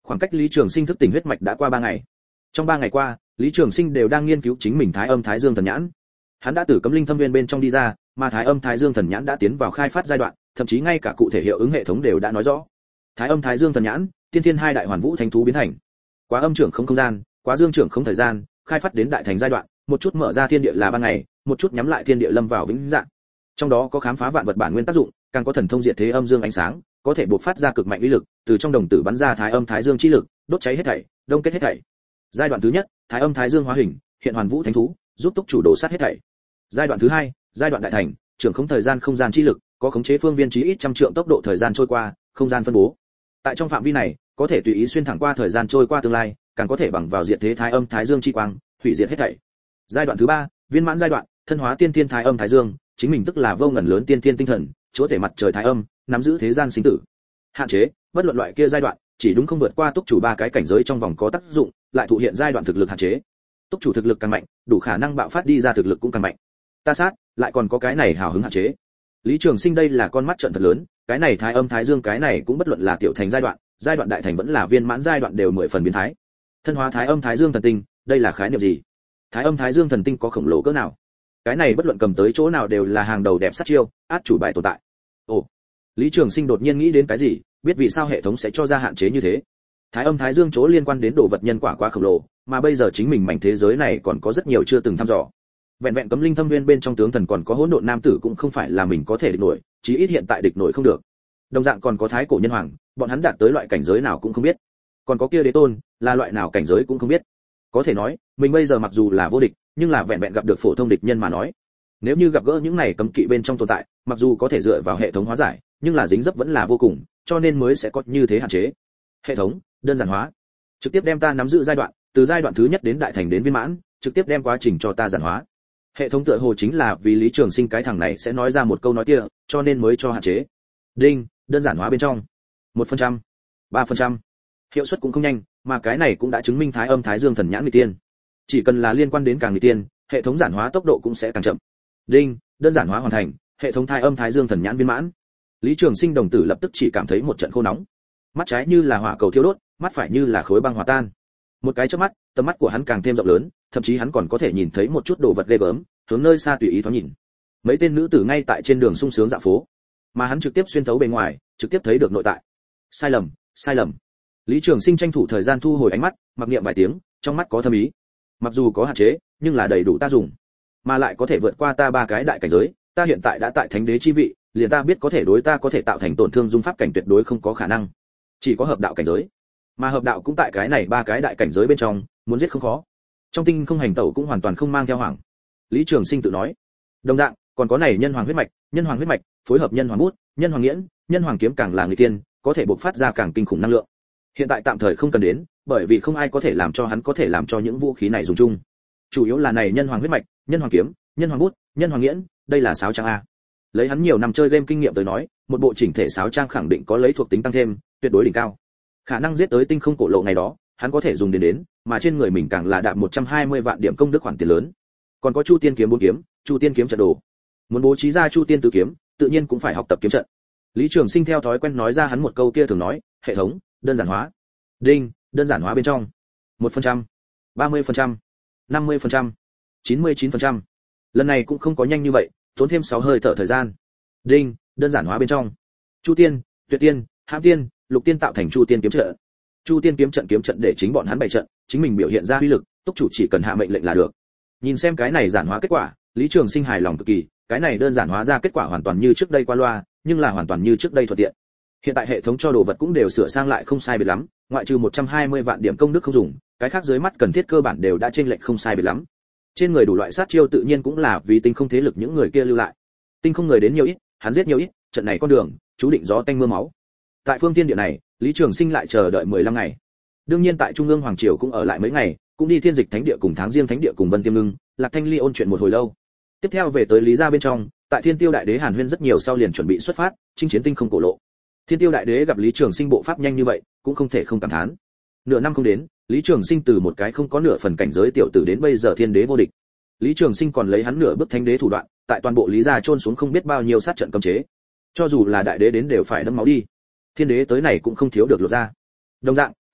Khoảng cách Lý Trường Sinh thức tỉnh huyết mạch đã qua 3 ngày. Trong 3 ngày qua, Lý Trường Sinh đều đang nghiên cứu chính mình Thái Âm Thái Dương Thần Nhãn. Hắn đã từ Cấm Linh Thâm Viên bên trong đi ra, mà Thái Âm Thái Dương Thần Nhãn đã tiến vào khai phát giai đoạn, thậm chí ngay cả cụ thể hiệu ứng hệ thống đều đã nói rõ. Thái Âm Thái Dương Thần Nhãn, tiên thiên hai đại hoàn vũ thánh thú biến thành. Quá âm trưởng không gian, quá dương trưởng không thời gian, khai phát đến đại thành giai đoạn, một chút mở ra thiên địa là ban ngày, một chút nhắm lại thiên địa lâm vào vĩnh dạng. Trong đó có khám phá vạn vật bản nguyên tác dụng, càng có thần thông diệt thế âm dương ánh sáng, có thể bộc phát ra cực mạnh uy lực, từ trong đồng tử bắn ra Thái Âm Thái Dương chi lực, đốt cháy hết thảy, đông kết hết thảy. Giai đoạn thứ nhất, Thái Âm Thái Dương hóa hình, hiện hoàn vũ thánh thú, giúp túc chủ đổ sát hết thảy. Giai đoạn thứ hai, giai đoạn đại thành, trưởng không thời gian không gian chi lực, có khống chế phương viên chí ít trăm trượng tốc độ thời gian trôi qua, không gian phân bố. Tại trong phạm vi này, có thể tùy ý xuyên thẳng qua thời gian trôi qua tương lai, càng có thể bằng vào diệt thế Thái Âm Thái Dương chi quang, hủy diệt hết thảy. Giai đoạn thứ ba, viên mãn giai đoạn, thân hóa tiên thiên Thái Âm Thái Dương, chính mình tức là vô ngần lớn tiên thiên tinh thần, chúa tể mặt trời Thái Âm, nắm giữ thế gian sinh tử. Hạn chế, bất luận loại kia giai đoạn, chỉ đúng không vượt qua túc chủ ba cái cảnh giới trong vòng có tác dụng, lại thụ hiện giai đoạn thực lực hạn chế. Túc chủ thực lực càng mạnh, đủ khả năng bạo phát đi ra thực lực cũng càng mạnh. Ta sát, lại còn có cái này hào hứng hạn chế. Lý Trường Sinh đây là con mắt trợn thật lớn, cái này Thái Âm Thái Dương cái này cũng bất luận là tiểu thành giai đoạn đại thành vẫn là viên mãn giai đoạn đều 10 phần biến thái. Thân hóa Thái Âm Thái Dương thần tinh, đây là khái niệm gì? Thái Âm Thái Dương thần tinh có khổng lồ cỡ nào? Cái này bất luận cầm tới chỗ nào đều là hàng đầu đẹp sát chiêu, át chủ bài tồn tại. Ồ, Lý Trường Sinh đột nhiên nghĩ đến cái gì, biết vì sao hệ thống sẽ cho ra hạn chế như thế. Thái Âm Thái Dương chỗ liên quan đến đồ vật nhân quả quá khổng lồ, mà bây giờ chính mình mảnh thế giới này còn có rất nhiều chưa từng thăm dò. Vẹn vẹn Cấm Linh Thâm Viên bên trong tướng thần còn có hỗn độn nam tử cũng không phải là mình có thể địch nổi, chí ít hiện tại địch nổi không được. Đồng dạng còn có thái cổ nhân hoàng, bọn hắn đạt tới loại cảnh giới nào cũng không biết. Còn có kia đế tôn, là loại nào cảnh giới cũng không biết. Có thể nói, mình bây giờ mặc dù là vô địch, nhưng là vẹn vẹn gặp được phổ thông địch nhân mà nói. Nếu như gặp gỡ những này cấm kỵ bên trong tồn tại, mặc dù có thể dựa vào hệ thống hóa giải, nhưng là dính dấp vẫn là vô cùng, cho nên mới sẽ có như thế hạn chế. Hệ thống, đơn giản hóa. Trực tiếp đem ta nắm giữ giai đoạn, từ giai đoạn thứ nhất đến đại thành đến viên mãn, trực tiếp đem quá trình cho ta giản hóa. Hệ thống tựa hồ chính là vì Lý Trường Sinh cái thằng này sẽ nói ra một câu nói kia, cho nên mới cho hạn chế. Đinh, đơn giản hóa bên trong. 1%, 3%. Hiệu suất cũng không nhanh, mà cái này cũng đã chứng minh Thái Âm Thái Dương thần nhãn nghịch tiên. Chỉ cần là liên quan đến càng nghịch tiên, hệ thống giản hóa tốc độ cũng sẽ càng chậm. Đinh, đơn giản hóa hoàn thành, hệ thống Thái Âm Thái Dương thần nhãn viên mãn. Lý Trường Sinh đồng tử lập tức chỉ cảm thấy một trận khô nóng. Mắt trái như là hỏa cầu thiêu đốt, mắt phải như là khối băng hòa tan. Một cái chớp mắt, tầm mắt của hắn càng thêm rộng lớn, thậm chí hắn còn có thể nhìn thấy một chút đồ vật ghê gớm, hướng nơi xa tùy ý thoáng nhìn. Mấy tên nữ tử ngay tại trên đường sung sướng dạo phố, mà hắn trực tiếp xuyên thấu bề ngoài, trực tiếp thấy được nội tại. Sai lầm, sai lầm. Lý Trường Sinh tranh thủ thời gian thu hồi ánh mắt, mặc niệm vài tiếng, trong mắt có thâm ý. Mặc dù có hạn chế, nhưng là đầy đủ ta dùng, mà lại có thể vượt qua ta ba cái đại cảnh giới, ta hiện tại đã tại thánh đế chi vị, liền ta biết có thể đối ta có thể tạo thành tổn thương dung pháp cảnh tuyệt đối không có khả năng. Chỉ có hợp đạo cảnh giới. Mà hợp đạo cũng tại cái này ba cái đại cảnh giới bên trong, muốn giết không khó. Trong tinh không hành tẩu cũng hoàn toàn không mang theo hoảng. Lý Trường Sinh tự nói. Đồng dạng, còn có này nhân hoàng huyết mạch, phối hợp nhân hoàng bút, nhân hoàng nghiễn, nhân hoàng kiếm càng là người tiên, có thể bộc phát ra càng kinh khủng năng lượng. Hiện tại tạm thời không cần đến, bởi vì không ai có thể làm cho hắn có thể làm cho những vũ khí này dùng chung. Chủ yếu là này nhân hoàng huyết mạch, nhân hoàng kiếm, nhân hoàng bút, nhân hoàng nghiễn, đây là sáo trang a. Lấy hắn nhiều năm chơi game kinh nghiệm tới nói, một bộ chỉnh thể sáo trang khẳng định có lấy thuộc tính tăng thêm, tuyệt đối đỉnh cao. Khả năng giết tới tinh không cổ lộ ngày đó, hắn có thể dùng đến, mà trên người mình càng là đạt 120 vạn điểm công đức khoản tiền lớn. Còn có Chu Tiên kiếm 4 kiếm, Chu Tiên kiếm trận đồ. Muốn bố trí ra Chu Tiên tứ kiếm, tự nhiên cũng phải học tập kiếm trận. Lý Trường Sinh theo thói quen nói ra hắn một câu kia thường nói, hệ thống, đơn giản hóa. Đinh, đơn giản hóa bên trong. 1%, 30%, 50%, 99%. Lần này cũng không có nhanh như vậy, tốn thêm 6 hơi thở thời gian. Đinh, đơn giản hóa bên trong. Chu Tiên, Tuyệt Tiên, Hãm Tiên, Lục Tiên tạo thành Chu Tiên kiếm trận. Chu Tiên kiếm trận để chính bọn hắn bày trận, chính mình biểu hiện ra uy lực, túc chủ chỉ cần hạ mệnh lệnh là được. Nhìn xem cái này giản hóa kết quả, Lý Trường Sinh hài lòng cực kỳ, cái này đơn giản hóa ra kết quả hoàn toàn như trước đây qua loa, nhưng là hoàn toàn như trước đây thuận tiện. Hiện tại hệ thống cho đồ vật cũng đều sửa sang lại không sai biệt lắm, ngoại trừ 120 vạn điểm công đức không dùng, cái khác dưới mắt cần thiết cơ bản đều đã chênh lệch không sai biệt lắm. Trên người đủ loại sát chiêu tự nhiên cũng là vì tinh không thế lực những người kia lưu lại. Tinh không người đến nhiều ít, hắn giết nhiều ít, trận này con đường, chú định gió tanh mưa máu. Tại phương thiên địa này, Lý Trường Sinh lại chờ đợi 15 ngày. Đương nhiên tại Trung ương hoàng triều cũng ở lại mấy ngày, cũng đi Thiên Dịch Thánh địa cùng Tháng Giêng Thánh địa cùng Vân Tiêm Ngưng, Lạc Thanh Ly ôn chuyện một hồi lâu. Tiếp theo về tới Lý gia bên trong, tại Thiên Tiêu Đại Đế Hàn Huyên rất nhiều sau liền chuẩn bị xuất phát, chinh chiến tinh không cổ lộ. Thiên Tiêu Đại Đế gặp Lý Trường Sinh bộ pháp nhanh như vậy, cũng không thể không cảm thán. Nửa năm không đến, Lý Trường Sinh từ một cái không có nửa phần cảnh giới tiểu tử đến bây giờ thiên đế vô địch. Lý Trường Sinh còn lấy hắn nửa bước thánh đế thủ đoạn, tại toàn bộ Lý gia chôn xuống không biết bao nhiêu sát trận cấm chế. Cho dù là đại đế đến đều phải đẫm máu đi. Thiên đế tới này cũng không thiếu được lột ra. Đồng dạng,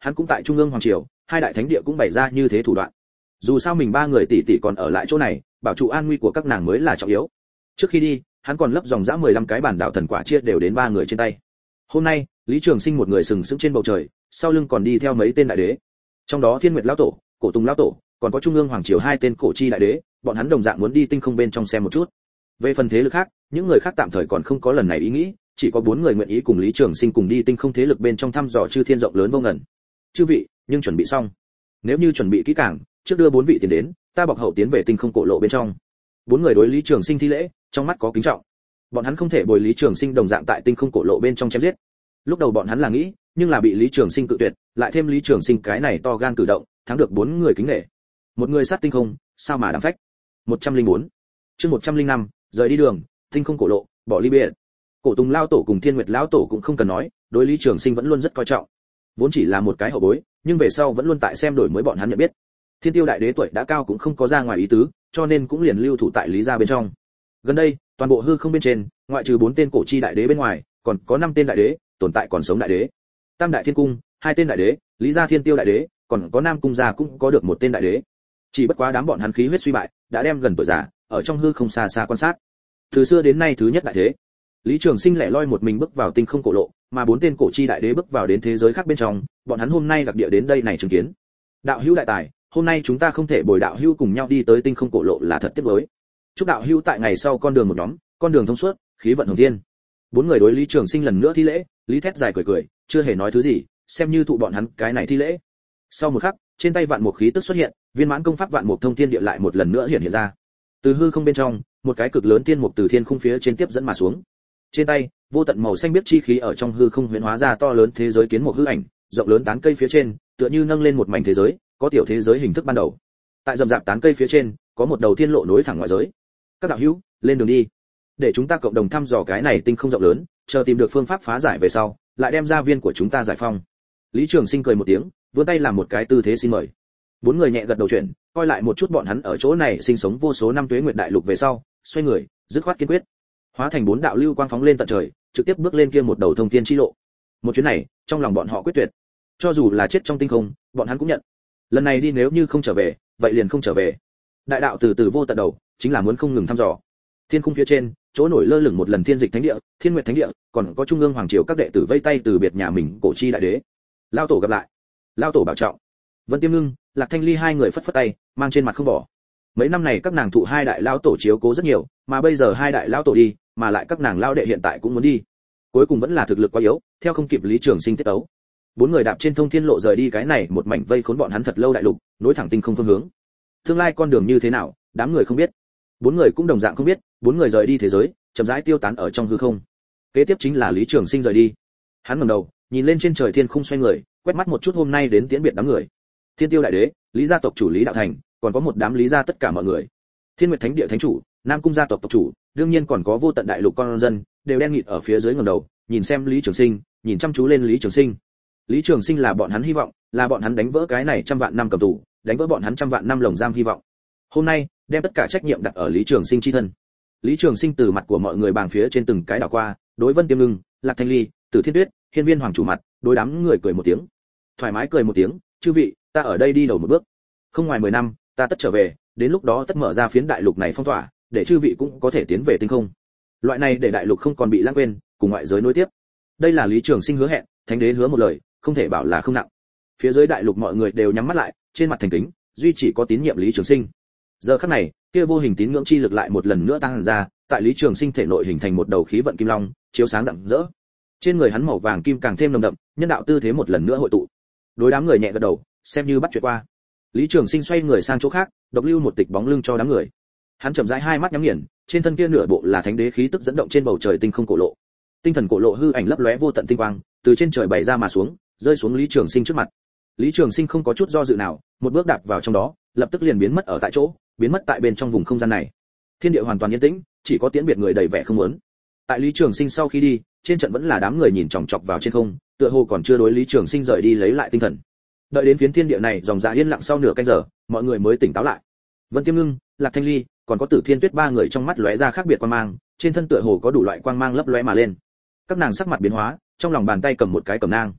hắn cũng tại trung ương hoàng triều, hai đại thánh địa cũng bày ra như thế thủ đoạn. Dù sao mình ba người tỷ tỷ còn ở lại chỗ này, bảo trụ an nguy của các nàng mới là trọng yếu. Trước khi đi, hắn còn lấp dòng dã 15 cái bản đạo thần quả chia đều đến ba người trên tay. Hôm nay, Lý Trường Sinh một người sừng sững trên bầu trời, sau lưng còn đi theo mấy tên đại đế. Trong đó Thiên Nguyệt lão tổ, Cổ Tùng lão tổ, còn có trung ương hoàng triều hai tên cổ chi đại đế, bọn hắn đồng dạng muốn đi tinh không bên trong xem một chút. Về phần thế lực khác, những người khác tạm thời còn không có lần này ý nghĩ, chỉ có 4 người nguyện ý cùng Lý Trường Sinh cùng đi tinh không thế lực bên trong thăm dò chư thiên rộng lớn vô ngần. Chư vị, nhưng chuẩn bị xong. Nếu như chuẩn bị kỹ càng, trước đưa 4 vị tiền đến, ta bọc hậu tiến về tinh không cổ lộ bên trong. 4 người đối Lý Trường Sinh thi lễ, trong mắt có kính trọng. Bọn hắn không thể bồi Lý Trường Sinh đồng dạng tại tinh không cổ lộ bên trong chém giết. Lúc đầu bọn hắn là nghĩ, nhưng là bị Lý Trường Sinh cự tuyệt, lại thêm Lý Trường Sinh cái này to gan cử động, thắng được 4 người kính nể. Một người sát tinh không, sao mà đáng phách. 104. Chương 105, rời đi đường, tinh không cổ lộ, bỏ ly biệt. Cổ Tùng lão tổ cùng Thiên Nguyệt lão tổ cũng không cần nói, đối Lý Trường Sinh vẫn luôn rất coi trọng. Vốn chỉ là một cái hậu bối, nhưng về sau vẫn luôn tại xem đổi mới bọn hắn nhận biết. Thiên Tiêu đại đế tuổi đã cao cũng không có ra ngoài ý tứ, cho nên cũng liền lưu thủ tại Lý gia bên trong. Gần đây, toàn bộ hư không bên trên, ngoại trừ 4 tên cổ chi đại đế bên ngoài, còn có 5 tên đại đế, tồn tại còn sống đại đế. Tam đại thiên cung, 2 tên đại đế, Lý gia Thiên Tiêu đại đế, còn có Nam cung gia cũng có được 1 tên đại đế. Chỉ bất quá đám bọn hắn khí huyết suy bại, đã đem gần tuổi già, ở trong hư không xa xa quan sát. Từ xưa đến nay thứ nhất đại thế. Lý Trường Sinh lẻ loi một mình bước vào tinh không cổ lộ, mà 4 tên cổ chi đại đế bước vào đến thế giới khác bên trong, bọn hắn hôm nay đặc địa đến đây này chứng kiến. Đạo hữu đại tài, hôm nay chúng ta không thể bồi đạo hữu cùng nhau đi tới tinh không cổ lộ là thật tiếc nuối. Chúc đạo hữu tại ngày sau con đường một nhóm, con đường thông suốt, khí vận hồng thiên. 4 người đối Lý Trường Sinh lần nữa thi lễ, Lý Thét dài cười cười, chưa hề nói thứ gì, xem như thụ bọn hắn cái này thi lễ. Sau một khắc, trên tay vạn mục khí tức xuất hiện, viên mãn công pháp vạn mục thông thiên địa lại một lần nữa hiện hiện ra. Từ hư không bên trong, một cái cực lớn tiên mục từ thiên khung phía trên tiếp dẫn mà xuống. Trên tay, vô tận màu xanh biết chi khí ở trong hư không huyễn hóa ra to lớn thế giới kiến mục hư ảnh, rộng lớn tán cây phía trên, tựa như nâng lên một mảnh thế giới, có tiểu thế giới hình thức ban đầu. Tại rậm rạp tán cây phía trên, có một đầu thiên lộ nối thẳng ngoại giới. Các đạo hữu, lên đường đi. Để chúng ta cộng đồng thăm dò cái này tinh không rộng lớn, chờ tìm được phương pháp phá giải về sau, lại đem gia viên của chúng ta giải phong. Lý Trường Sinh cười một tiếng, vươn tay làm một cái tư thế xin mời. 4 người nhẹ gật đầu chuyển, coi lại một chút bọn hắn ở chỗ này sinh sống vô số năm tuế nguyệt đại lục về sau, xoay người, dứt khoát kiên quyết, hóa thành 4 đạo lưu quang phóng lên tận trời, trực tiếp bước lên kia một đầu thông thiên chi lộ. Một chuyến này, trong lòng bọn họ quyết tuyệt, cho dù là chết trong tinh không, bọn hắn cũng nhận. Lần này đi nếu như không trở về, vậy liền không trở về. Đại đạo từ từ vô tận đầu, chính là muốn không ngừng thăm dò. Thiên khung phía trên, chỗ nổi lơ lửng một lần Thiên Dịch Thánh Địa, Thiên Nguyệt Thánh Địa, còn có trung ương hoàng triều các đệ tử vây tay từ biệt nhà mình cổ chi đại đế. Lao tổ gặp lại. Lao tổ bảo trọng. Vân Tiêm Ngưng, Lạc Thanh Ly hai người phất phất tay, mang trên mặt không bỏ. Mấy năm này các nàng thụ hai đại lão tổ chiếu cố rất nhiều, mà bây giờ hai đại lão tổ đi, mà lại các nàng lão đệ hiện tại cũng muốn đi. Cuối cùng vẫn là thực lực quá yếu, theo không kịp Lý Trường Sinh tiết tấu. 4 người đạp trên thông thiên lộ rời đi cái này một mảnh vây khốn bọn hắn thật lâu đại lục, nối thẳng tinh không phương hướng. Tương lai con đường như thế nào, đám người không biết. 4 người cũng đồng dạng không biết, 4 người rời đi thế giới, chậm rãi tiêu tán ở trong hư không. Kế tiếp chính là Lý Trường Sinh rời đi. Hắn ngẩng đầu, nhìn lên trên trời thiên khung xoay người, quét mắt một chút hôm nay đến tiễn biệt đám người. Thiên Tiêu đại đế, Lý gia tộc chủ Lý Đạo Thành, còn có một đám Lý gia tất cả mọi người. Thiên Nguyệt Thánh Địa thánh chủ, Nam cung gia tộc tộc chủ, đương nhiên còn có vô tận đại lục con dân, đều đen nghịt ở phía dưới ngẩng đầu, nhìn xem Lý Trường Sinh, nhìn chăm chú lên Lý Trường Sinh. Lý Trường Sinh là bọn hắn hy vọng, là bọn hắn đánh vỡ cái này trăm vạn năm cầm tù, đánh vỡ bọn hắn trăm vạn năm lồng giam hy vọng. Hôm nay, đem tất cả trách nhiệm đặt ở Lý Trường Sinh chi thân. Lý Trường Sinh từ mặt của mọi người bàng phía trên từng cái đảo qua, đối Vân Tiêm Ngưng, Lạc Thanh Ly, Tử Thiên Tuyết, Hiên Viên Hoàng chủ mặt, đối đám người cười một tiếng. Thoải mái cười một tiếng, chư vị, ta ở đây đi đầu một bước. Không ngoài 10 năm, ta tất trở về, đến lúc đó tất mở ra phiến đại lục này phong tỏa, để chư vị cũng có thể tiến về tinh không. Loại này để đại lục không còn bị lãng quên, cùng ngoại giới nối tiếp. Đây là Lý Trường Sinh hứa hẹn, Thánh đế hứa một lời, không thể bảo là không nặng. Phía dưới đại lục mọi người đều nhắm mắt lại, trên mặt thành kính, duy chỉ có tín nhiệm Lý Trường Sinh. Giờ khắc này, kia vô hình tín ngưỡng chi lực lại một lần nữa tăng ra, tại Lý Trường Sinh thể nội hình thành một đầu khí vận kim long, chiếu sáng rạng rỡ. Trên người hắn màu vàng kim càng thêm nồng đậm, nhân đạo tư thế một lần nữa hội tụ. Đối đám người nhẹ gật đầu, xem như bắt chuyện qua. Lý Trường Sinh xoay người sang chỗ khác, độc lưu một tịch bóng lưng cho đám người. Hắn chậm rãi hai mắt nhắm nghiền, trên thân kia nửa bộ là thánh đế khí tức dẫn động trên bầu trời tinh không cổ lộ. Tinh thần cổ lộ hư ảnh lấp lóe vô tận tinh quang, từ trên trời bày ra mà xuống, rơi xuống Lý Trường Sinh trước mặt. Lý Trường Sinh không có chút do dự nào, một bước đạp vào trong đó, lập tức liền biến mất ở tại chỗ, biến mất tại bên trong vùng không gian này. Thiên địa hoàn toàn yên tĩnh, chỉ có tiễn biệt người đầy vẻ không muốn. Tại Lý Trường Sinh sau khi đi, trên trận vẫn là đám người nhìn chòng chọc vào trên không, tựa hồ còn chưa đối Lý Trường Sinh rời đi lấy lại tinh thần. Đợi đến phiến thiên địa này dòng dã yên lặng sau nửa canh giờ, mọi người mới tỉnh táo lại. Vân Tiêm Ngưng, Lạc Thanh Ly, còn có Tử Thiên Tuyết ba người trong mắt lóe ra khác biệt quang mang, trên thân tựa hồ có đủ loại quang mang lấp lóe mà lên. Các nàng sắc mặt biến hóa, trong lòng bàn tay cầm một cái cẩm nang.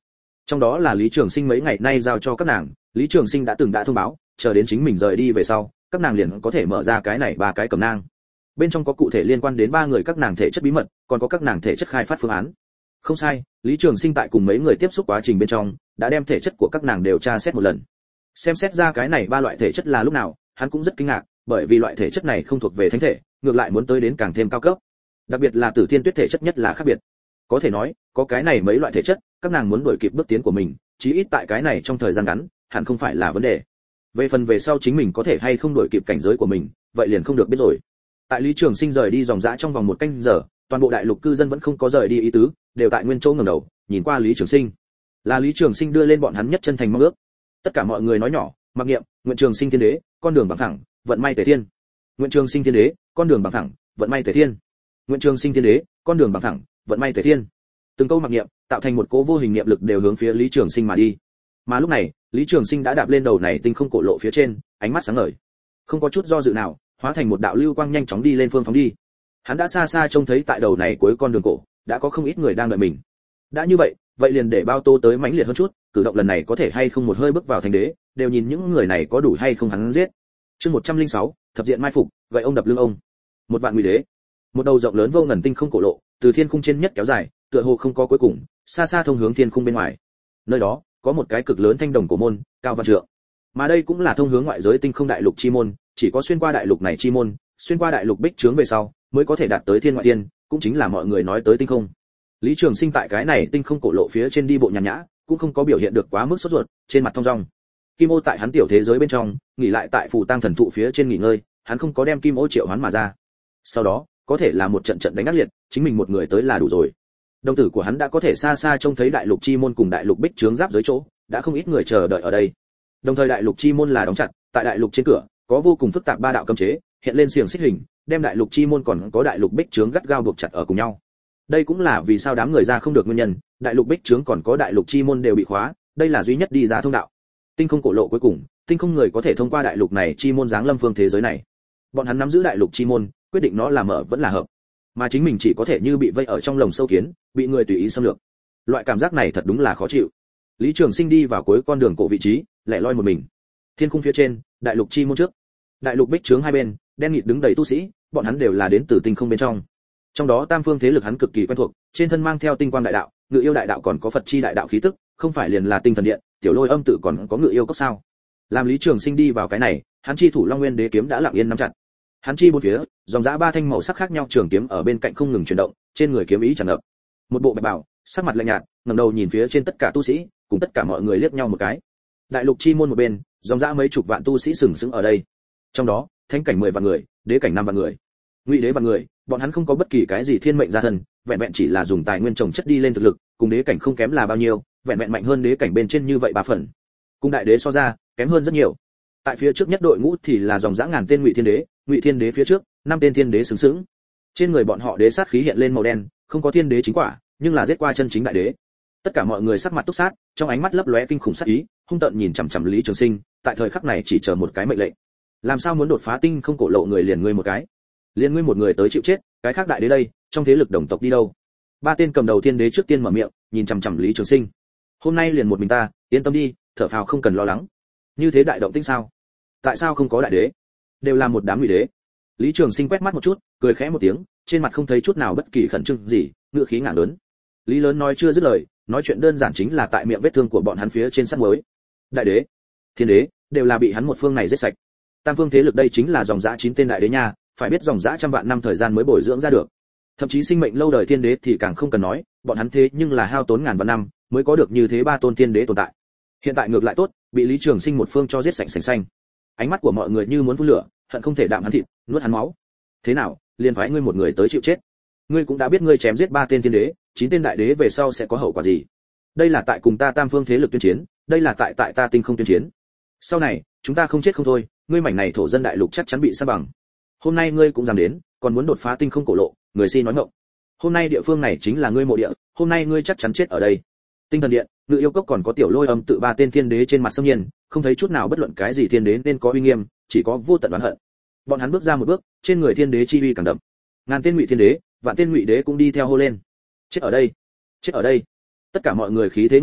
Trong đó là Lý Trường Sinh mấy ngày nay giao cho các nàng, Lý Trường Sinh đã thông báo, chờ đến chính mình rời đi về sau, các nàng liền có thể mở ra cái này 3 cái cẩm nang. Bên trong có cụ thể liên quan đến 3 người các nàng thể chất bí mật, còn có các nàng thể chất khai phát phương án. Không sai, Lý Trường Sinh tại cùng mấy người tiếp xúc quá trình bên trong, đã đem thể chất của các nàng đều tra xét một lần. Xem xét ra cái này 3 loại thể chất là lúc nào, hắn cũng rất kinh ngạc, bởi vì loại thể chất này không thuộc về thánh thể, ngược lại muốn tới đến càng thêm cao cấp. Đặc biệt là Tử Thiên Tuyết thể chất nhất là khác biệt. Có thể nói, có cái này mấy loại thể chất, các nàng muốn đuổi kịp bước tiến của mình, chí ít tại cái này trong thời gian ngắn, hẳn không phải là vấn đề. Về phần về sau chính mình có thể hay không đuổi kịp cảnh giới của mình, vậy liền không được biết rồi. Tại Lý Trường Sinh rời đi dòng dã trong vòng 1 canh giờ, toàn bộ đại lục cư dân vẫn không có rời đi ý tứ, đều tại nguyên chỗ ngẩng đầu, nhìn qua Lý Trường Sinh. Là Lý Trường Sinh đưa lên bọn hắn nhất chân thành mong ước. Tất cả mọi người nói nhỏ, mặc niệm, nguyện Trường Sinh thiên đế, con đường bằng thẳng, vận may tề thiên. Nguyện Trường Sinh thiên đế, con đường bằng thẳng, vận may tề thiên. Nguyện Trường Sinh thiên đế, con đường bằng thẳng, vận may tề thiên. Từng câu mặc niệm, tạo thành một cỗ vô hình niệm lực đều hướng phía Lý Trường Sinh mà đi. Mà lúc này, Lý Trường Sinh đã đạp lên đầu này tinh không cổ lộ phía trên, ánh mắt sáng ngời. Không có chút do dự nào, hóa thành một đạo lưu quang nhanh chóng đi lên phương phóng đi. Hắn đã xa xa trông thấy tại đầu này cuối con đường cổ, đã có không ít người đang đợi mình. Đã như vậy, vậy liền để Bao Tô tới mãnh liệt hơn chút, cử động lần này có thể hay không một hơi bước vào thành đế, đều nhìn những người này có đủ hay không hắn giết. Chương 106, thập diện mai phục, gậy ông đập lưng ông. Một vạn ngụy đế. Một đầu rộng lớn vô ngần tinh không cổ lộ, từ thiên khung trên nhất kéo dài, tựa hồ không có cuối cùng, xa xa thông hướng thiên khung bên ngoài. Nơi đó, có một cái cực lớn thanh đồng cổ môn, cao vạn trượng. Mà đây cũng là thông hướng ngoại giới tinh không đại lục chi môn, chỉ có xuyên qua đại lục này chi môn, xuyên qua đại lục bích trướng về sau, mới có thể đạt tới thiên ngoại tiên, cũng chính là mọi người nói tới tinh không. Lý Trường Sinh tại cái này tinh không cổ lộ phía trên đi bộ nhàn nhã, cũng không có biểu hiện được quá mức sốt ruột, trên mặt thông dong. Kim Ô tại hắn tiểu thế giới bên trong, nghỉ lại tại phù tang thần thụ phía trên nghỉ ngơi, hắn không có đem Kim Ô triệu hoán mà ra. Sau đó, có thể là một trận trận đánh ác liệt, chính mình một người tới là đủ rồi. Đồng tử của hắn đã có thể xa xa trông thấy đại lục chi môn cùng đại lục bích trướng giáp giới chỗ, đã không ít người chờ đợi ở đây. Đồng thời đại lục chi môn là đóng chặt, tại đại lục trên cửa có vô cùng phức tạp 3 đạo cấm chế, hiện lên xiềng xích hình, đem đại lục chi môn còn có đại lục bích trướng gắt gao buộc chặt ở cùng nhau. Đây cũng là vì sao đám người ra không được nguyên nhân, đại lục bích trướng còn có đại lục chi môn đều bị khóa, đây là duy nhất đi ra thông đạo. Tinh không cổ lộ cuối cùng, tinh không người có thể thông qua đại lục này chi môn giáng lâm phương thế giới này. Bọn hắn nắm giữ đại lục chi môn, quyết định nó là mở vẫn là hợp, mà chính mình chỉ có thể như bị vây ở trong lồng sâu kiến, bị người tùy ý xâm lược. Loại cảm giác này thật đúng là khó chịu. Lý Trường Sinh đi vào cuối con đường cổ vị trí, lẻ loi một mình. Thiên khung phía trên, đại lục chi môn trước, đại lục bích trướng hai bên, đen nghịt đứng đầy tu sĩ, bọn hắn đều là đến từ tinh không bên trong. Trong đó tam phương thế lực hắn cực kỳ quen thuộc, trên thân mang theo tinh quang đại đạo, ngự yêu đại đạo còn có Phật chi đại đạo khí tức, không phải liền là tinh thần điện, tiểu lôi âm tự còn có ngự yêu cốc sao? Làm Lý Trường Sinh đi vào cái này, hắn chi thủ Long Nguyên Đế kiếm đã lặng yên nắm chặt. Hắn chi bốn phía, dòng dã 3 thanh màu sắc khác nhau trường kiếm ở bên cạnh không ngừng chuyển động, trên người kiếm ý tràn ngập. Một bộ bạch bào, sắc mặt lạnh nhạt, ngẩng đầu nhìn phía trên tất cả tu sĩ, cùng tất cả mọi người liếc nhau một cái. Đại lục chi môn một bên, dòng dã mấy chục vạn tu sĩ sừng sững ở đây. Trong đó, thánh cảnh 10 vạn người, đế cảnh 5 vạn người, ngụy đế vạn người, bọn hắn không có bất kỳ cái gì thiên mệnh gia thân, vẹn vẹn chỉ là dùng tài nguyên trồng chất đi lên thực lực, cùng đế cảnh không kém là bao nhiêu, vẹn vẹn mạnh hơn đế cảnh bên trên như vậy 3 phần. Cùng đại đế so ra, kém hơn rất nhiều. Tại phía trước nhất đội ngũ thì là dòng dã ngàn tên ngụy thiên đế phía trước, 5 tên thiên đế sừng sững. Trên người bọn họ đế sát khí hiện lên màu đen, không có thiên đế chính quả, nhưng là giết qua chân chính đại đế. Tất cả mọi người sắc mặt túc sát, trong ánh mắt lấp lóe kinh khủng sát ý, hung tợn nhìn chằm chằm Lý Trường Sinh, tại thời khắc này chỉ chờ một cái mệnh lệnh. Làm sao muốn đột phá tinh không cổ lộ người liền ngươi một cái, liền ngươi một người tới chịu chết, cái khác đại đế đây, trong thế lực đồng tộc đi đâu? 3 tên cầm đầu thiên đế trước tiên mở miệng, nhìn chằm chằm Lý Trường Sinh. Hôm nay liền một mình ta, yên tâm đi, thở phào không cần lo lắng. Như thế đại động tĩnh sao? Tại sao không có đại đế? Đều là một đám ngụy đế. Lý Trường Sinh quét mắt một chút, cười khẽ một tiếng, trên mặt không thấy chút nào bất kỳ khẩn trương gì, ngữ khí ngả lớn. Lý lớn nói chưa dứt lời, nói chuyện đơn giản chính là tại miệng vết thương của bọn hắn phía trên sắt muối. Đại đế, thiên đế, đều là bị hắn một phương này giết sạch. Tam phương thế lực đây chính là dòng dã 9 tên đại đế nha, phải biết dòng dã trăm vạn năm thời gian mới bồi dưỡng ra được. Thậm chí sinh mệnh lâu đời thiên đế thì càng không cần nói, bọn hắn thế nhưng là hao tốn ngàn vạn năm mới có được như thế 3 tôn thiên đế tồn tại. Hiện tại ngược lại tốt, bị Lý Trường Sinh một phương cho giết sạch sành xanh. Ánh mắt của mọi người như muốn phun lửa, hận không thể đạm hắn thịt, nuốt hắn máu. Thế nào, liền phái ngươi một người tới chịu chết? Ngươi cũng đã biết ngươi chém giết 3 tên thiên đế, 9 tên đại đế về sau sẽ có hậu quả gì? Đây là tại cùng ta tam phương thế lực tuyên chiến, đây là tại ta tinh không tuyên chiến. Sau này, chúng ta không chết không thôi, ngươi mảnh này thổ dân đại lục chắc chắn bị sa bằng. Hôm nay ngươi cũng dám đến, còn muốn đột phá tinh không cổ lộ, người xin nói ngọng. Hôm nay địa phương này chính là ngươi mộ địa, hôm nay ngươi chắc chắn chết ở đây. Tinh thần điện, ngự yêu cốc còn có tiểu lôi âm tự 3 tên thiên đế trên mặt xâm nhiên, không thấy chút nào bất luận cái gì thiên đế nên có uy nghiêm, chỉ có vô tận oán hận. Bọn hắn bước ra một bước, trên người thiên đế chi uy càng đậm. Ngàn tên ngụy thiên đế, vạn tên ngụy đế cũng đi theo hô lên. Chết ở đây, chết ở đây. Tất cả mọi người khí thế ngập trời,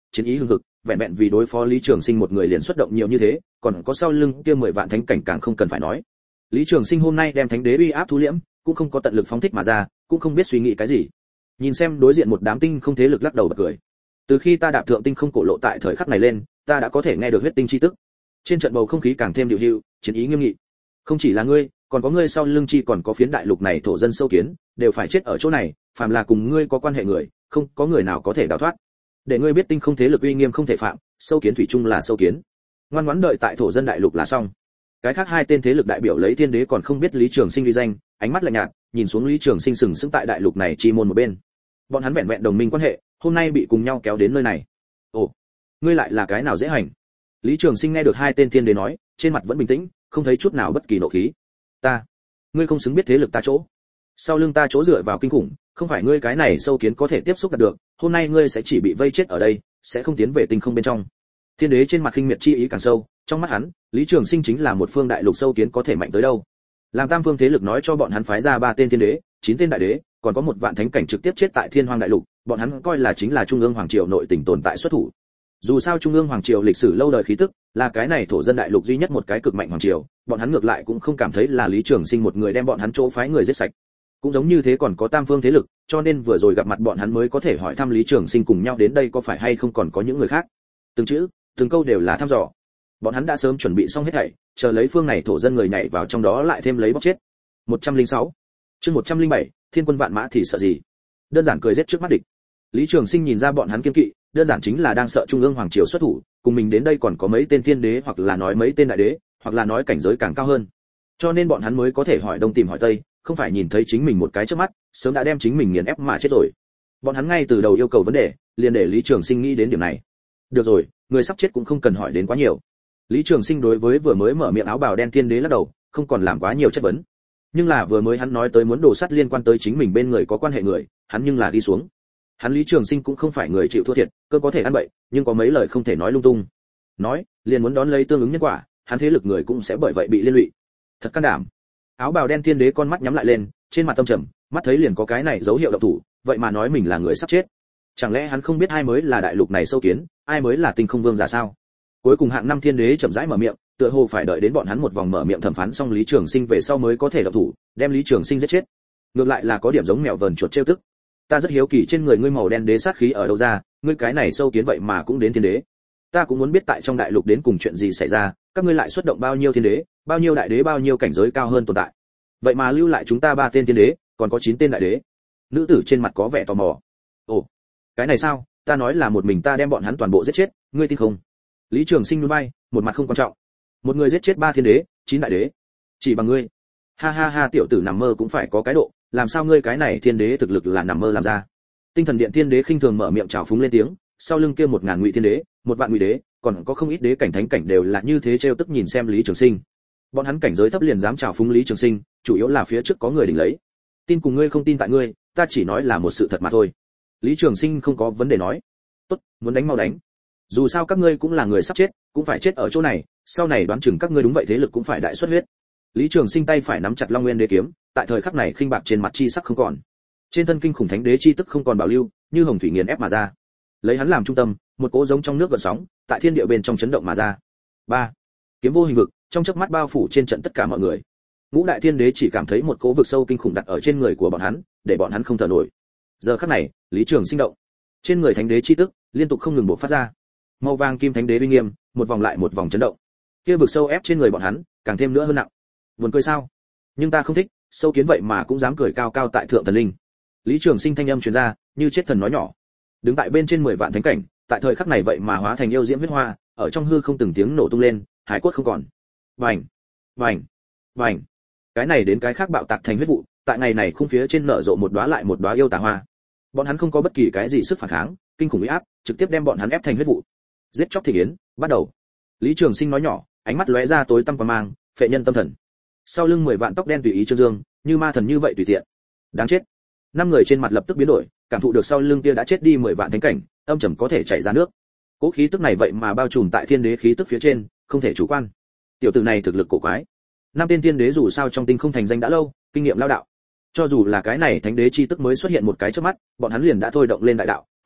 chiến ý hưng hực, vẹn vẹn vì đối phó Lý Trường Sinh một người liền xuất động nhiều như thế, còn có sau lưng kia 10 vạn thánh cảnh càng không cần phải nói. Lý Trường Sinh hôm nay đem thánh đế uy áp thu liễm, cũng không có tận lực phóng thích mà ra, cũng không biết suy nghĩ cái gì. Nhìn xem đối diện một đám tinh không thế lực lắc đầu bật cười. Từ khi ta đạp thượng tinh không cổ lộ tại thời khắc này lên, ta đã có thể nghe được huyết tinh chi tức. Trên trận bầu không khí càng thêm điều hữu, chiến ý nghiêm nghị. Không chỉ là ngươi, còn có ngươi sau lưng chi còn có phiến đại lục này thổ dân sâu kiến, đều phải chết ở chỗ này, phàm là cùng ngươi có quan hệ người, không có người nào có thể đào thoát. Để ngươi biết tinh không thế lực uy nghiêm không thể phạm, sâu kiến thủy chung là sâu kiến. Ngoan ngoãn đợi tại thổ dân đại lục là xong. Cái khác hai tên thế lực đại biểu lấy thiên đế còn không biết Lý Trường Sinh uy danh, ánh mắt lạnh nhạt, nhìn xuống Lý Trường Sinh sừng sững tại đại lục này chi môn một bên. Bọn hắn vẹn vẹn đồng minh quan hệ, hôm nay bị cùng nhau kéo đến nơi này. Ồ, ngươi lại là cái nào dễ hành? Lý Trường Sinh nghe được hai tên thiên đế nói, trên mặt vẫn bình tĩnh, không thấy chút nào bất kỳ nộ khí. Ngươi không xứng biết thế lực ta chỗ. Sau lưng ta chỗ dựa vào kinh khủng, không phải ngươi cái này sâu kiến có thể tiếp xúc được, hôm nay ngươi sẽ chỉ bị vây chết ở đây, sẽ không tiến về tinh không bên trong. Thiên đế trên mặt khinh miệt chi ý càng sâu, trong mắt hắn, Lý Trường Sinh chính là một phương đại lục sâu kiến có thể mạnh tới đâu. Làm tam phương thế lực nói cho bọn hắn phái ra 3 tên thiên đế, 9 tên đại đế, còn có 1 vạn thánh cảnh trực tiếp chết tại Thiên Hoang đại lục, bọn hắn coi là chính là trung ương hoàng triều nội tình tồn tại xuất thủ. Dù sao trung ương hoàng triều lịch sử lâu đời khí tức, là cái này thổ dân đại lục duy nhất một cái cực mạnh hoàng triều, bọn hắn ngược lại cũng không cảm thấy là Lý Trường Sinh một người đem bọn hắn chỗ phái người giết sạch. Cũng giống như thế còn có tam phương thế lực, cho nên vừa rồi gặp mặt bọn hắn mới có thể hỏi thăm Lý Trường Sinh cùng nhau đến đây có phải hay không còn có những người khác. Từng chữ, từng câu đều là thăm dò. Bọn hắn đã sớm chuẩn bị xong hết thảy, chờ lấy phương này thổ dân người nhảy vào trong đó lại thêm lấy bóc chết. 106. Chương 107, Thiên quân vạn mã thì sợ gì? Đơn giản cười giết trước mắt địch. Lý Trường Sinh nhìn ra bọn hắn kiên kỵ, đơn giản chính là đang sợ trung ương hoàng triều xuất thủ, cùng mình đến đây còn có mấy tên thiên đế hoặc là nói mấy tên đại đế, hoặc là nói cảnh giới càng cao hơn. Cho nên bọn hắn mới có thể hỏi đông tìm hỏi tây, không phải nhìn thấy chính mình một cái trước mắt, sớm đã đem chính mình nghiền ép mà chết rồi. Bọn hắn ngay từ đầu yêu cầu vấn đề, liền để Lý Trường Sinh nghĩ đến điểm này. Được rồi, người sắp chết cũng không cần hỏi đến quá nhiều. Lý Trường Sinh đối với vừa mới mở miệng áo bào đen thiên đế lắc đầu, không còn làm quá nhiều chất vấn. Nhưng là vừa mới hắn nói tới muốn đổ sắt liên quan tới chính mình bên người có quan hệ người, hắn nhưng là đi xuống. Hắn Lý Trường Sinh cũng không phải người chịu thua thiệt, cơn có thể ăn bậy, nhưng có mấy lời không thể nói lung tung. Nói, liền muốn đón lấy tương ứng nhân quả, hắn thế lực người cũng sẽ bởi vậy bị liên lụy. Thật can đảm. Áo bào đen thiên đế con mắt nhắm lại lên, trên mặt tâm trầm, mắt thấy liền có cái này dấu hiệu động thủ, vậy mà nói mình là người sắp chết. Chẳng lẽ hắn không biết ai mới là đại lục này sâu kiến, ai mới là tinh không vương giả sao? Cuối cùng hạng 5 thiên đế chậm rãi mở miệng, tựa hồ phải đợi đến bọn hắn một vòng mở miệng thẩm phán xong Lý Trường Sinh về sau mới có thể động thủ, đem Lý Trường Sinh giết chết. Ngược lại là có điểm giống mèo vờn chuột trêu tức. Ta rất hiếu kỳ trên người ngươi màu đen đế sát khí ở đâu ra, ngươi cái này sâu kiến vậy mà cũng đến thiên đế. Ta cũng muốn biết tại trong đại lục đến cùng chuyện gì xảy ra, các ngươi lại xuất động bao nhiêu thiên đế, bao nhiêu đại đế, bao nhiêu cảnh giới cao hơn tồn tại. Vậy mà lưu lại chúng ta 3 tên thiên đế, còn có 9 tên đại đế. Nữ tử trên mặt có vẻ tò mò. Ồ, cái này sao, ta nói là một mình ta đem bọn hắn toàn bộ giết chết, ngươi tin không? Lý Trường Sinh nhún vai, một mặt không quan trọng. Một người giết chết 3 thiên đế, 9 đại đế, chỉ bằng ngươi. Ha ha ha, tiểu tử nằm mơ cũng phải có cái độ, làm sao ngươi cái này thiên đế thực lực là nằm mơ làm ra? Tinh thần điện thiên đế khinh thường mở miệng chào phúng lên tiếng, sau lưng kia 1000 ngụy thiên đế, 1 vạn ngụy đế, còn có không ít đế cảnh thánh cảnh đều là như thế trêu tức nhìn xem Lý Trường Sinh. Bọn hắn cảnh giới thấp liền dám chào phúng Lý Trường Sinh, chủ yếu là phía trước có người đỉnh lấy. Tin cùng ngươi không tin tại ngươi, ta chỉ nói là một sự thật mà thôi. Lý Trường Sinh không có vấn đề nói. Tốt, muốn đánh mau đánh. Dù sao các ngươi cũng là người sắp chết, cũng phải chết ở chỗ này, sau này đoán chừng các ngươi đúng vậy thế lực cũng phải đại xuất huyết. Lý Trường Sinh tay phải nắm chặt Long Nguyên đế kiếm, tại thời khắc này khinh bạc trên mặt chi sắc không còn. Trên thân kinh khủng thánh đế chi tức không còn bảo lưu, như hồng thủy nghiền ép mà ra. Lấy hắn làm trung tâm, một cỗ giống trong nước gợn sóng, tại thiên địa bên trong chấn động mà ra. 3. Kiếm vô hình vực, trong chớp mắt bao phủ trên trận tất cả mọi người. Ngũ đại thiên đế chỉ cảm thấy một cỗ vực sâu kinh khủng đặt ở trên người của bọn hắn, để bọn hắn không thở nổi. Giờ khắc này, Lý Trường Sinh động. Trên người thánh đế chi tức liên tục không ngừng bộc phát ra. Màu vàng kim thánh đế uy nghiêm, một vòng lại một vòng chấn động. Kia vực sâu ép trên người bọn hắn, càng thêm nữa hơn nặng. Buồn cười sao? Nhưng ta không thích, sâu kiến vậy mà cũng dám cười cao cao tại thượng thần linh. Lý Trường Sinh thanh âm truyền ra, như chết thần nói nhỏ. Đứng tại bên trên 10 vạn thánh cảnh, tại thời khắc này vậy mà hóa thành yêu diễm huyết hoa, ở trong hư không từng tiếng nổ tung lên, hải cốt không còn. Vành, vành, vành. Cái này đến cái khác bạo tạc thành huyết vụ, tại ngày này khung phía trên nở rộ một đóa lại một đóa yêu tà hoa. Bọn hắn không có bất kỳ cái gì sức phản kháng, kinh khủng uy áp, trực tiếp đem bọn hắn ép thành huyết vụ. Giết chóc thị yến, bắt đầu. Lý Trường Sinh nói nhỏ, ánh mắt lóe ra tối tăm quang mang, phệ nhân tâm thần. Sau lưng 10 vạn tóc đen tùy ý trương dương, như ma thần như vậy tùy tiện. Đáng chết. 5 người trên mặt lập tức biến đổi, cảm thụ được sau lưng kia đã chết đi 10 vạn thánh cảnh, âm trầm có thể chảy ra nước. Cố khí tức này vậy mà bao trùm tại thiên đế khí tức phía trên, không thể chủ quan. Tiểu tử này thực lực cổ quái. 5 tên thiên đế dù sao trong tinh không thành danh đã lâu, kinh nghiệm lao đạo. Cho dù là cái này thánh đế chi tức mới xuất hiện một cái trước mắt, bọn hắn liền đã thôi động lên đại đạo,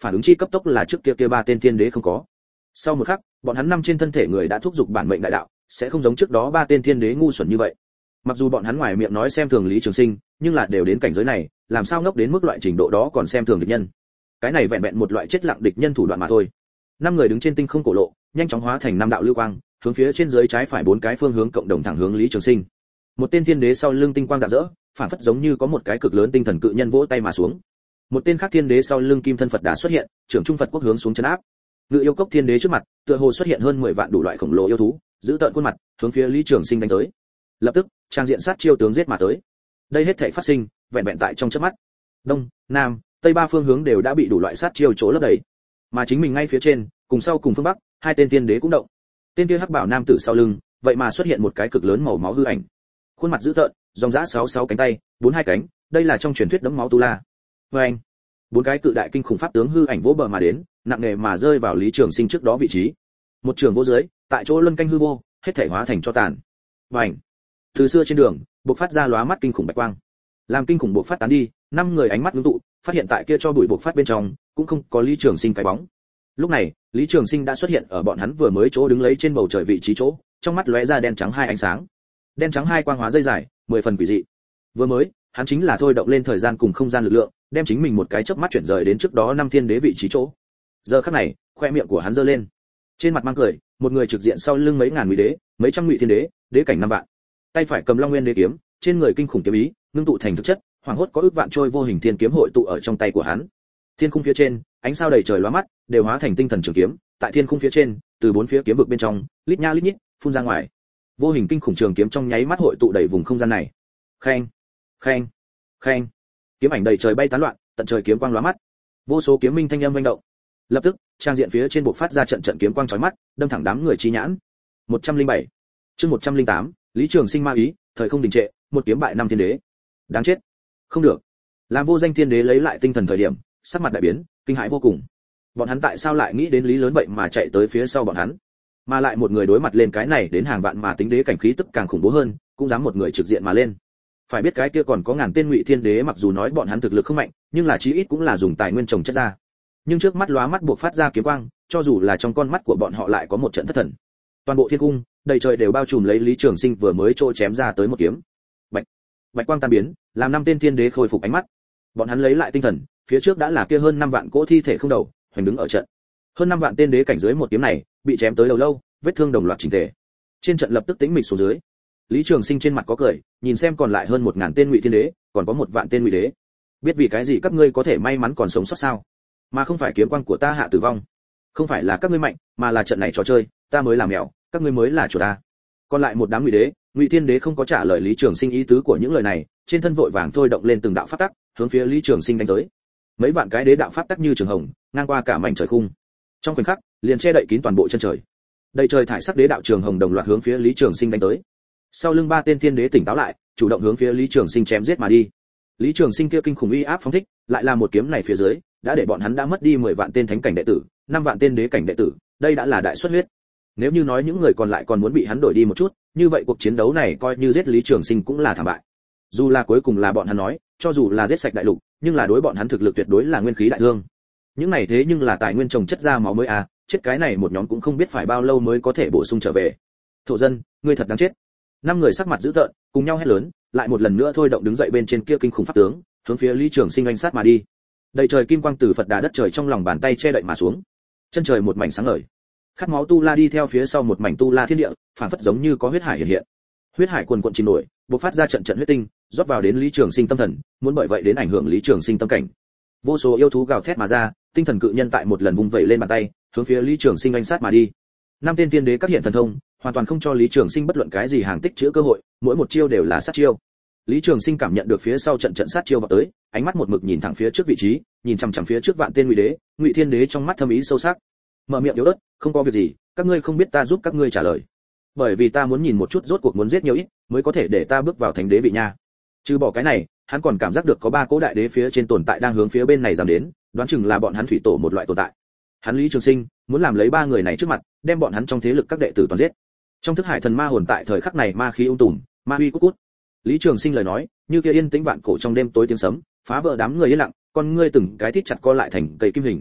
phản ứng chi cấp tốc là trước kia ba tên thiên đế không có. Sau một khắc, bọn hắn năm trên thân thể người đã thúc giục bản mệnh đại đạo, sẽ không giống trước đó ba tên thiên đế ngu xuẩn như vậy. Mặc dù bọn hắn ngoài miệng nói xem thường Lý Trường Sinh, nhưng là đều đến cảnh giới này, làm sao ngốc đến mức loại trình độ đó còn xem thường địch nhân. Cái này vẹn vẹn một loại chết lặng địch nhân thủ đoạn mà thôi. Năm người đứng trên tinh không cổ lộ, nhanh chóng hóa thành năm đạo lưu quang, hướng phía trên dưới trái phải bốn cái phương hướng cộng đồng thẳng hướng Lý Trường Sinh. Một tên thiên đế sau lưng tinh quang rạng rỡ, phản phất giống như có một cái cực lớn tinh thần cự nhân vỗ tay mà xuống. Một tên khác thiên đế sau lưng kim thân Phật Đà xuất hiện, trưởng trung Phật quốc hướng xuống trấn áp. Ngự yêu cốc thiên đế trước mặt, tựa hồ xuất hiện hơn 10 vạn đủ loại khổng lồ yêu thú, giữ tợn khuôn mặt, hướng phía Lý Trường Sinh đánh tới. Lập tức, trang diện sát chiêu tướng giết mà tới. Đây hết thảy phát sinh, vẹn vẹn tại trong chớp mắt. Đông, Nam, Tây ba phương hướng đều đã bị đủ loại sát chiêu chỗ lấp đầy. Mà chính mình ngay phía trên, cùng sau cùng phương bắc, hai tên thiên đế cũng động. Tên kia hắc bảo nam tử sau lưng, vậy mà xuất hiện một cái cực lớn màu máu hư ảnh. Khuôn mặt dữ tợn, ròng rã 66 cánh tay, 42 cánh, đây là trong truyền thuyết đấm máu tu la. Oeng. Bốn cái cự đại kinh khủng pháp tướng hư ảnh vỗ bờ mà đến, nặng nề mà rơi vào Lý Trường Sinh trước đó vị trí. Một trường vô dưới, tại chỗ luân canh hư vô, hết thảy hóa thành cho tàn. Oeng. Từ xưa trên đường, bộc phát ra lóa mắt kinh khủng bạch quang. Làm kinh khủng bộc phát tán đi, năm người ánh mắt ngưng tụ, phát hiện tại kia cho bụi bộc phát bên trong, cũng không có Lý Trường Sinh cái bóng. Lúc này, Lý Trường Sinh đã xuất hiện ở bọn hắn vừa mới chỗ đứng lấy trên bầu trời vị trí chỗ, trong mắt lóe ra đen trắng hai ánh sáng. Đen trắng hai quang hóa dây dài, 10 phần quỷ dị. Vừa mới, hắn chính là thôi động lên thời gian cùng không gian lực lượng, đem chính mình một cái chớp mắt chuyển rời đến trước đó năm thiên đế vị trí chỗ. Giờ khắc này, khoe miệng của hắn giơ lên, trên mặt mang cười, một người trực diện sau lưng mấy ngàn ngụy đế, mấy trăm ngụy thiên đế, đế cảnh năm vạn. Tay phải cầm Long Nguyên đế kiếm, trên người kinh khủng kiếm ý, ngưng tụ thành thực chất, hoàng hốt có ước vạn trôi vô hình thiên kiếm hội tụ ở trong tay của hắn. Thiên khung phía trên, ánh sao đầy trời lóa mắt, đều hóa thành tinh thần trường kiếm, tại thiên khung phía trên, từ bốn phía kiếm vực bên trong, lít nha lít nhít, phun ra ngoài. Vô hình kinh khủng trường kiếm trong nháy mắt hội tụ đầy vùng không gian này. Khen, khen, khen. Kiếm ảnh đầy trời bay tán loạn, tận trời kiếm quang lóa mắt. Vô số kiếm minh thanh âm vang động. Lập tức, trang diện phía trên bộc phát ra trận trận kiếm quang chói mắt, đâm thẳng đám người chi nhãn. 107. Chương 108, Lý Trường Sinh ma ý, thời không đình trệ, một kiếm bại năm thiên đế. Đáng chết. Không được. Làm vô danh thiên đế lấy lại tinh thần thời điểm, sắc mặt đại biến, kinh hãi vô cùng. Bọn hắn tại sao lại nghĩ đến lý lớn vậy mà chạy tới phía sau bọn hắn? Mà lại một người đối mặt lên cái này đến hàng vạn mà tính đế cảnh khí tức càng khủng bố hơn, cũng dám một người trực diện mà lên. Phải biết cái kia còn có ngàn tên ngụy thiên đế, mặc dù nói bọn hắn thực lực không mạnh, nhưng là chí ít cũng là dùng tài nguyên trồng chất ra. Nhưng trước mắt lóa mắt buộc phát ra kiếm quang, cho dù là trong con mắt của bọn họ lại có một trận thất thần. Toàn bộ thiên cung, đầy trời đều bao trùm lấy Lý Trường Sinh vừa mới trôi chém ra tới một kiếm. Bạch, bạch quang tan biến, làm năm tên thiên đế khôi phục ánh mắt. Bọn hắn lấy lại tinh thần, phía trước đã là kia hơn 5 vạn cỗ thi thể không đầu, hoành đứng ở trận. Hơn 5 vạn tên đế cảnh dưới một kiếm này, bị chém tới đầu lâu, vết thương đồng loạt chỉnh tề. Trên trận lập tức tĩnh mịch xuống dưới. Lý Trường Sinh trên mặt có cười, nhìn xem còn lại hơn 1000 tên ngụy thiên đế, còn có 1 vạn tên ngụy đế. Biết vì cái gì các ngươi có thể may mắn còn sống sót sao? Mà không phải kiếm quang của ta hạ tử vong. Không phải là các ngươi mạnh, mà là trận này trò chơi, ta mới là mèo, các ngươi mới là chuột ta. Còn lại một đám ngụy đế, ngụy thiên đế không có trả lời Lý Trường Sinh ý tứ của những lời này, trên thân vội vàng thôi động lên từng đạo pháp tắc, hướng phía Lý Trường Sinh đánh tới. Mấy vạn cái đế đạo pháp tắc như trường hồng, ngang qua cả mảnh trời khung. Trong khoảnh khắc, liền che đậy kín toàn bộ chân trời. Đầy trời thải sắc đế đạo trường hồng đồng loạt hướng phía Lý Trường Sinh đánh tới. Sau lưng ba tên thiên đế tỉnh táo lại, chủ động hướng phía Lý Trường Sinh chém giết mà đi. Lý Trường Sinh kia kinh khủng uy áp phóng thích, lại là một kiếm này phía dưới, đã để bọn hắn đã mất đi 10 vạn tên thánh cảnh đệ tử, 5 vạn tên đế cảnh đệ tử, đây đã là đại xuất huyết. Nếu như nói những người còn lại còn muốn bị hắn đổi đi một chút, như vậy cuộc chiến đấu này coi như giết Lý Trường Sinh cũng là thảm bại. Dù là cuối cùng là bọn hắn nói, cho dù là giết sạch đại lục, nhưng là đối bọn hắn thực lực tuyệt đối là nguyên khí đại thương. Những này thế nhưng là tài nguyên trồng chất ra máu mới à, chết cái này một nhóm cũng không biết phải bao lâu mới có thể bổ sung trở về. Thổ dân, ngươi thật đáng chết. Năm người sắc mặt dữ tợn, cùng nhau hét lớn, lại một lần nữa thôi động đứng dậy bên trên kia kinh khủng pháp tướng, hướng phía Lý Trường Sinh oanh sát mà đi. Đầy trời kim quang từ Phật Đà đất trời trong lòng bàn tay che đậy mà xuống. Chân trời một mảnh sáng ngời. Khát máu tu la đi theo phía sau một mảnh tu la thiên địa, phảng phất giống như có huyết hải hiện hiện. Huyết hải cuồn cuộn chìm nổi, bộc phát ra trận trận huyết tinh, rót vào đến Lý Trường Sinh tâm thần, muốn bởi vậy đến ảnh hưởng Lý Trường Sinh tâm cảnh. Vô số yêu thú gào thét mà ra, tinh thần cự nhân tại một lần vung vẩy lên bàn tay, hướng phía Lý Trường Sinh oanh sát mà đi. Năm tên tiên đế các hiện thần thông, hoàn toàn không cho Lý Trường Sinh bất luận cái gì hàng tích chữa cơ hội, mỗi một chiêu đều là sát chiêu. Lý Trường Sinh cảm nhận được phía sau trận trận sát chiêu vào tới, ánh mắt một mực nhìn thẳng phía trước vị trí, nhìn chằm chằm phía trước vạn tên ngụy đế, ngụy thiên đế trong mắt thâm ý sâu sắc. Mở miệng yếu ớt, không có việc gì, các ngươi không biết ta giúp các ngươi trả lời. Bởi vì ta muốn nhìn một chút rốt cuộc muốn giết nhiều ít, mới có thể để ta bước vào thánh đế vị nha. Trừ bỏ cái này, hắn còn cảm giác được có 3 cỗ đại đế phía trên tồn tại đang hướng phía bên này giảm đến, đoán chừng là bọn hắn thủy tổ một loại tồn tại. Hắn Lý Trường Sinh muốn làm lấy 3 người này trước mặt, đem bọn hắn trong thế lực các đệ tử toàn giết. Trong thức hải thần ma hồn tại thời khắc này ma khí ung tùm, ma uy cút cút. Lý Trường Sinh lời nói, như kia yên tĩnh vạn cổ trong đêm tối tiếng sấm, phá vỡ đám người yên lặng, con ngươi từng cái thít chặt co lại thành cây kim hình.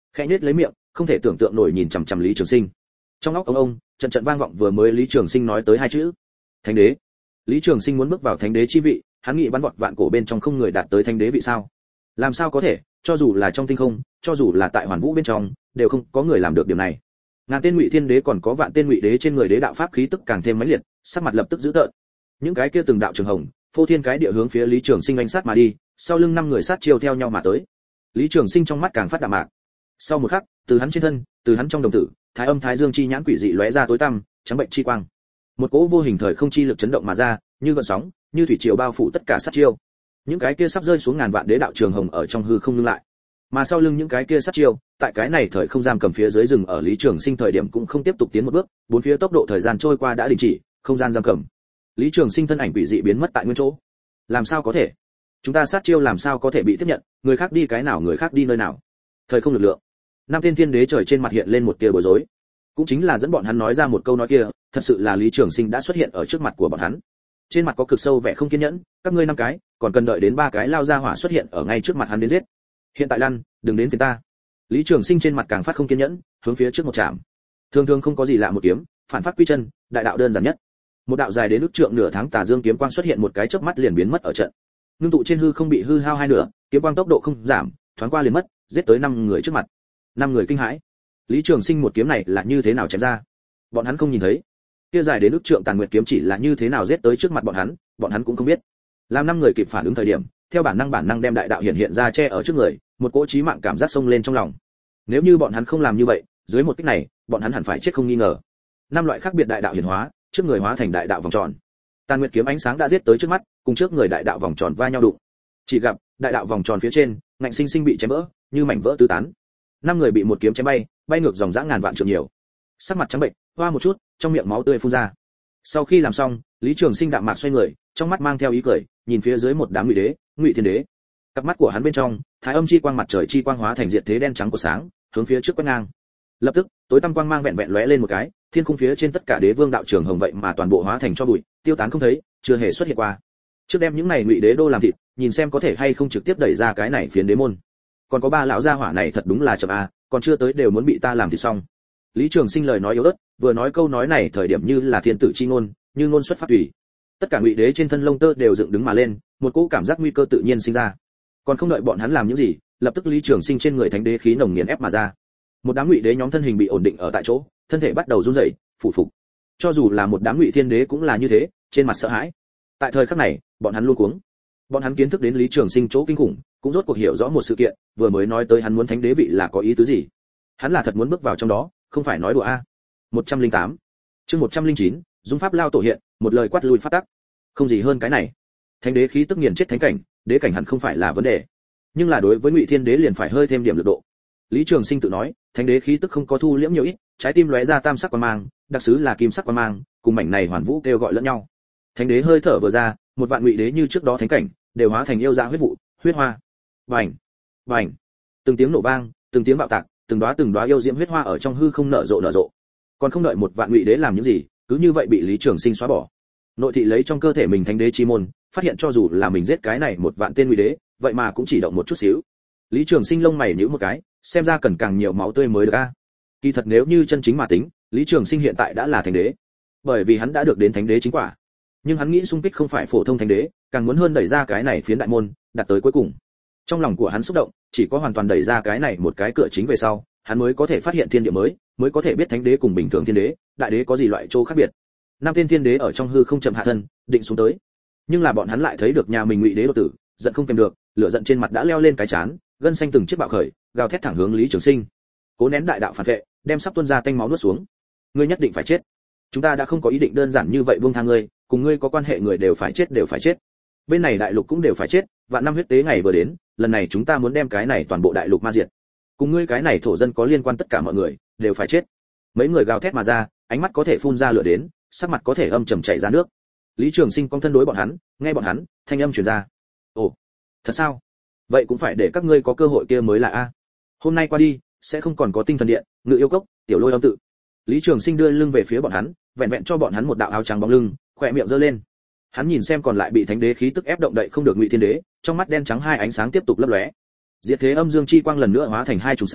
khẽ nhếch lấy miệng, không thể tưởng tượng nổi nhìn chằm chằm Lý Trường Sinh. Trong óc ông trận trận vang vọng vừa mới Lý Trường Sinh nói tới hai chữ thánh đế. Lý Trường Sinh muốn bước vào thánh đế chi vị, hắn nghĩ bắn vọt vạn cổ bên trong không người đạt tới thánh đế vị sao? Làm sao có thể, cho dù là trong tinh không, cho dù là tại hoàn vũ bên trong, đều không có người làm được điều này. Ngàn tên Ngụy Thiên Đế còn có vạn tên Ngụy Đế trên người đế đạo pháp khí tức càng thêm mãnh liệt, sắc mặt lập tức dữ tợn. Những cái kia từng đạo trường hồng, phô thiên cái địa hướng phía Lý Trường Sinh oanh sát mà đi, sau lưng năm người sát chiêu theo nhau mà tới. Lý Trường Sinh trong mắt càng phát đạm mạc. Sau một khắc, từ hắn trên thân, từ hắn trong đồng tử, Thái Âm Thái Dương chi nhãn quỷ dị lóe ra tối tăm, trắng bệnh chi quang. Một cỗ vô hình thời không chi lực chấn động mà ra, như gợn sóng, như thủy triều bao phủ tất cả sát chiêu. Những cái kia sắp rơi xuống ngàn vạn đế đạo trường hồng ở trong hư không ngưng lại. Mà sau lưng những cái kia sát chiêu, tại cái này thời không giam cầm phía dưới rừng ở Lý Trường Sinh thời điểm cũng không tiếp tục tiến một bước, bốn phía tốc độ thời gian trôi qua đã đình chỉ, không gian giam cầm. Lý Trường Sinh thân ảnh quỷ dị biến mất tại nguyên chỗ. Làm sao có thể? Chúng ta sát chiêu làm sao có thể bị tiếp nhận, người khác đi cái nào người khác đi nơi nào? Thời không lực lượng. Năm tiên thiên đế trời trên mặt hiện lên một tia bối rối. Cũng chính là dẫn bọn hắn nói ra một câu nói kia, thật sự là Lý Trường Sinh đã xuất hiện ở trước mặt của bọn hắn. Trên mặt có cực sâu vẻ không kiên nhẫn, các ngươi năm cái, còn cần đợi đến ba cái lao ra hỏa xuất hiện ở ngay trước mặt hắn đến giết. Hiện tại lăn, đừng đến phiền ta. Lý Trường Sinh trên mặt càng phát không kiên nhẫn, hướng phía trước một chạm. Thường thường không có gì lạ một kiếm, phản phát quy chân, đại đạo đơn giản nhất. Một đạo dài đến ước trượng nửa tháng tà dương kiếm quang xuất hiện một cái chớp mắt liền biến mất ở trận. Ngưng tụ trên hư không bị hư hao hai nửa, kiếm quang tốc độ không giảm, thoáng qua liền mất, giết tới năm người trước mặt. Năm người kinh hãi. Lý Trường Sinh một kiếm này là như thế nào chém ra? Bọn hắn không nhìn thấy. Kia dài đến ước trượng tàn nguyệt kiếm chỉ là như thế nào giết tới trước mặt bọn hắn cũng không biết. Làm năm người kịp phản ứng thời điểm, theo bản năng đem đại đạo hiện ra che ở trước người, một cỗ chí mạng cảm giác xông lên trong lòng. Nếu như bọn hắn không làm như vậy, dưới một kích này, bọn hắn hẳn phải chết không nghi ngờ. Năm loại khác biệt đại đạo hiển hóa, trước người hóa thành đại đạo vòng tròn. Tàn nguyệt kiếm ánh sáng đã giết tới trước mắt, cùng trước người đại đạo vòng tròn va nhau đụng. Chỉ gặp đại đạo vòng tròn phía trên, ngạnh sinh sinh bị chém vỡ, như mảnh vỡ tứ tán. Năm người bị một kiếm chém bay ngược dòng dã ngàn vạn trượng nhiều. Sắc mặt trắng bệnh, hoa một chút, trong miệng máu tươi phun ra. Sau khi làm xong, Lý Trường Sinh đạm mạc xoay người, trong mắt mang theo ý cười, nhìn phía dưới một đám Ngụy Đế, Ngụy Thiên Đế. Cặp mắt của hắn bên trong, Thái Âm chi quang mặt trời chi quang hóa thành diệt thế đen trắng của sáng, hướng phía trước quét ngang. Lập tức, tối tăm quang mang vẹn vẹn lóe lên một cái, thiên khung phía trên tất cả đế vương đạo trường hồng vậy mà toàn bộ hóa thành cho bụi, tiêu tán không thấy, chưa hề xuất hiện qua. Trước đem những này Ngụy Đế đô làm thịt, nhìn xem có thể hay không trực tiếp đẩy ra cái này phiến đế môn. Còn có ba lão gia hỏa này thật đúng là chậm a, còn chưa tới đều muốn bị ta làm thịt xong. Lý Trường Sinh lời nói yếu ớt, vừa nói câu nói này thời điểm như là thiên tử chi ngôn, như ngôn xuất phát tùy. Tất cả Ngụy Đế trên thân lông tơ đều dựng đứng mà lên, một cỗ cảm giác nguy cơ tự nhiên sinh ra. Còn không đợi bọn hắn làm những gì, lập tức Lý Trường Sinh trên người thánh đế khí nồng nghiền ép mà ra. Một đám Ngụy Đế nhóm thân hình bị ổn định ở tại chỗ, thân thể bắt đầu run rẩy, phủ phục. Cho dù là một đám Ngụy Thiên Đế cũng là như thế, trên mặt sợ hãi. Tại thời khắc này, bọn hắn luống cuống. Bọn hắn kiến thức đến Lý Trường Sinh chỗ kinh khủng, cũng rốt cuộc hiểu rõ một sự kiện, vừa mới nói tới hắn muốn thánh đế vị là có ý tứ gì. Hắn là thật muốn bước vào trong đó, không phải nói đùa a. 108. Chương 109, Dung pháp lao tổ hiện, một lời quát lui phát tắc. Không gì hơn cái này. Thánh đế khí tức nghiền chết thánh cảnh, đế cảnh hẳn không phải là vấn đề. Nhưng là đối với Ngụy Thiên Đế liền phải hơi thêm điểm lực độ. Lý Trường Sinh tự nói, thánh đế khí tức không có thu liễm nhiều ít, trái tim lóe ra tam sắc quang mang, đặc sứ là kim sắc quang mang, cùng mảnh này hoàn vũ kêu gọi lẫn nhau. Thánh đế hơi thở vừa ra, một vạn Ngụy Đế như trước đó thánh cảnh, đều hóa thành yêu dã huyết vụ, huyết hoa. Bành, bành. Từng tiếng nổ vang, từng tiếng bạo tạc, từng đóa yêu diễm huyết hoa ở trong hư không nở rộ. Còn không đợi một vạn Ngụy Đế làm những gì, cứ như vậy bị Lý Trường Sinh xóa bỏ. Nội thị lấy trong cơ thể mình thánh đế chi môn, phát hiện cho dù là mình giết cái này một vạn tên Ngụy Đế, vậy mà cũng chỉ động một chút xíu. Lý Trường Sinh lông mày nhíu một cái, xem ra cần càng nhiều máu tươi mới được a. Kỳ thật nếu như chân chính mà tính, Lý Trường Sinh hiện tại đã là thánh đế, bởi vì hắn đã được đến thánh đế chính quả. Nhưng hắn nghĩ xung kích không phải phổ thông thánh đế, càng muốn hơn đẩy ra cái này phiến đại môn, đạt tới cuối cùng. Trong lòng của hắn xúc động, chỉ có hoàn toàn đẩy ra cái này một cái cửa chính về sau, hắn mới có thể phát hiện thiên địa mới, mới có thể biết thánh đế cùng bình thường thiên đế, đại đế có gì loại chỗ khác biệt. Năm tên thiên đế ở trong hư không chậm hạ thân, định xuống tới. Nhưng là bọn hắn lại thấy được nhà mình Ngụy Đế đột tử, giận không kèm được, lửa giận trên mặt đã leo lên cái chán, gân xanh từng chiếc bạo khởi, gào thét thẳng hướng Lý Trường Sinh. Cố nén đại đạo phản vệ, đem sắp tuôn ra tanh máu nuốt xuống. Ngươi nhất định phải chết. Chúng ta đã không có ý định đơn giản như vậy buông tha ngươi, cùng ngươi có quan hệ người đều phải chết. Bên này đại lục cũng đều phải chết, vạn năm huyết tế ngày vừa đến, lần này chúng ta muốn đem cái này toàn bộ đại lục ma diệt. Cùng ngươi cái này thổ dân có liên quan tất cả mọi người đều phải chết. Mấy người gào thét mà ra, ánh mắt có thể phun ra lửa đến, sắc mặt có thể âm trầm chảy ra nước. Lý Trường Sinh cong thân đối bọn hắn, nghe bọn hắn, thanh âm truyền ra. Ồ, thật sao? Vậy cũng phải để các ngươi có cơ hội kia mới là a. Hôm nay qua đi, sẽ không còn có tinh thần điện, ngự yêu cốc, tiểu lôi âm tự. Lý Trường Sinh đưa lưng về phía bọn hắn, vẹn vẹn cho bọn hắn một đạo áo trắng bóng lưng, khỏe miệng giơ lên. Hắn nhìn xem còn lại bị thánh đế khí tức ép động đậy không được Ngụy Thiên Đế, trong mắt đen trắng hai ánh sáng tiếp tục lấp lóe. Diệt thế âm dương chi quang lần nữa hóa thành hai chùm sáng,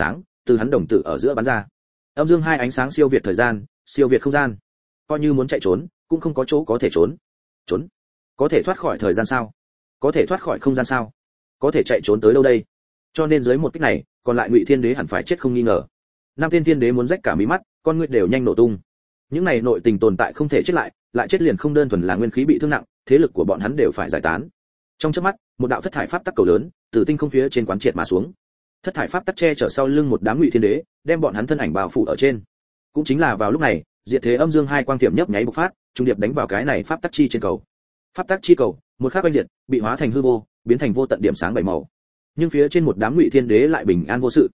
từ hắn đồng tử ở giữa bắn ra. Âm dương hai ánh sáng siêu việt thời gian, siêu việt không gian. Coi như muốn chạy trốn, cũng không có chỗ có thể trốn. Trốn? Có thể thoát khỏi thời gian sao? Có thể thoát khỏi không gian sao? Có thể chạy trốn tới đâu đây? Cho nên dưới một kích này, còn lại Ngụy Thiên Đế hẳn phải chết không nghi ngờ. Năm tên Thiên Đế muốn rách cả mí mắt, con ngươi đều nhanh nổ tung. Những này nội tình tồn tại không thể chết lại chết liền không đơn thuần là nguyên khí bị thương nặng, thế lực của bọn hắn đều phải giải tán. Trong chớp mắt, một đạo thất thải pháp tắc cầu lớn từ tinh không phía trên quán triệt mà xuống. Thất thải pháp tắc che chở sau lưng một đám Ngụy Thiên Đế, đem bọn hắn thân ảnh bao phủ ở trên. Cũng chính là vào lúc này, diệt thế âm dương hai quang tiệm nhấp nháy bộc phát, trung điệp đánh vào cái này pháp tắc chi trên cầu. Pháp tắc chi cầu, một khắc oanh diệt, bị hóa thành hư vô, biến thành vô tận điểm sáng bảy màu. Nhưng phía trên một đám Ngụy Thiên Đế lại bình an vô sự.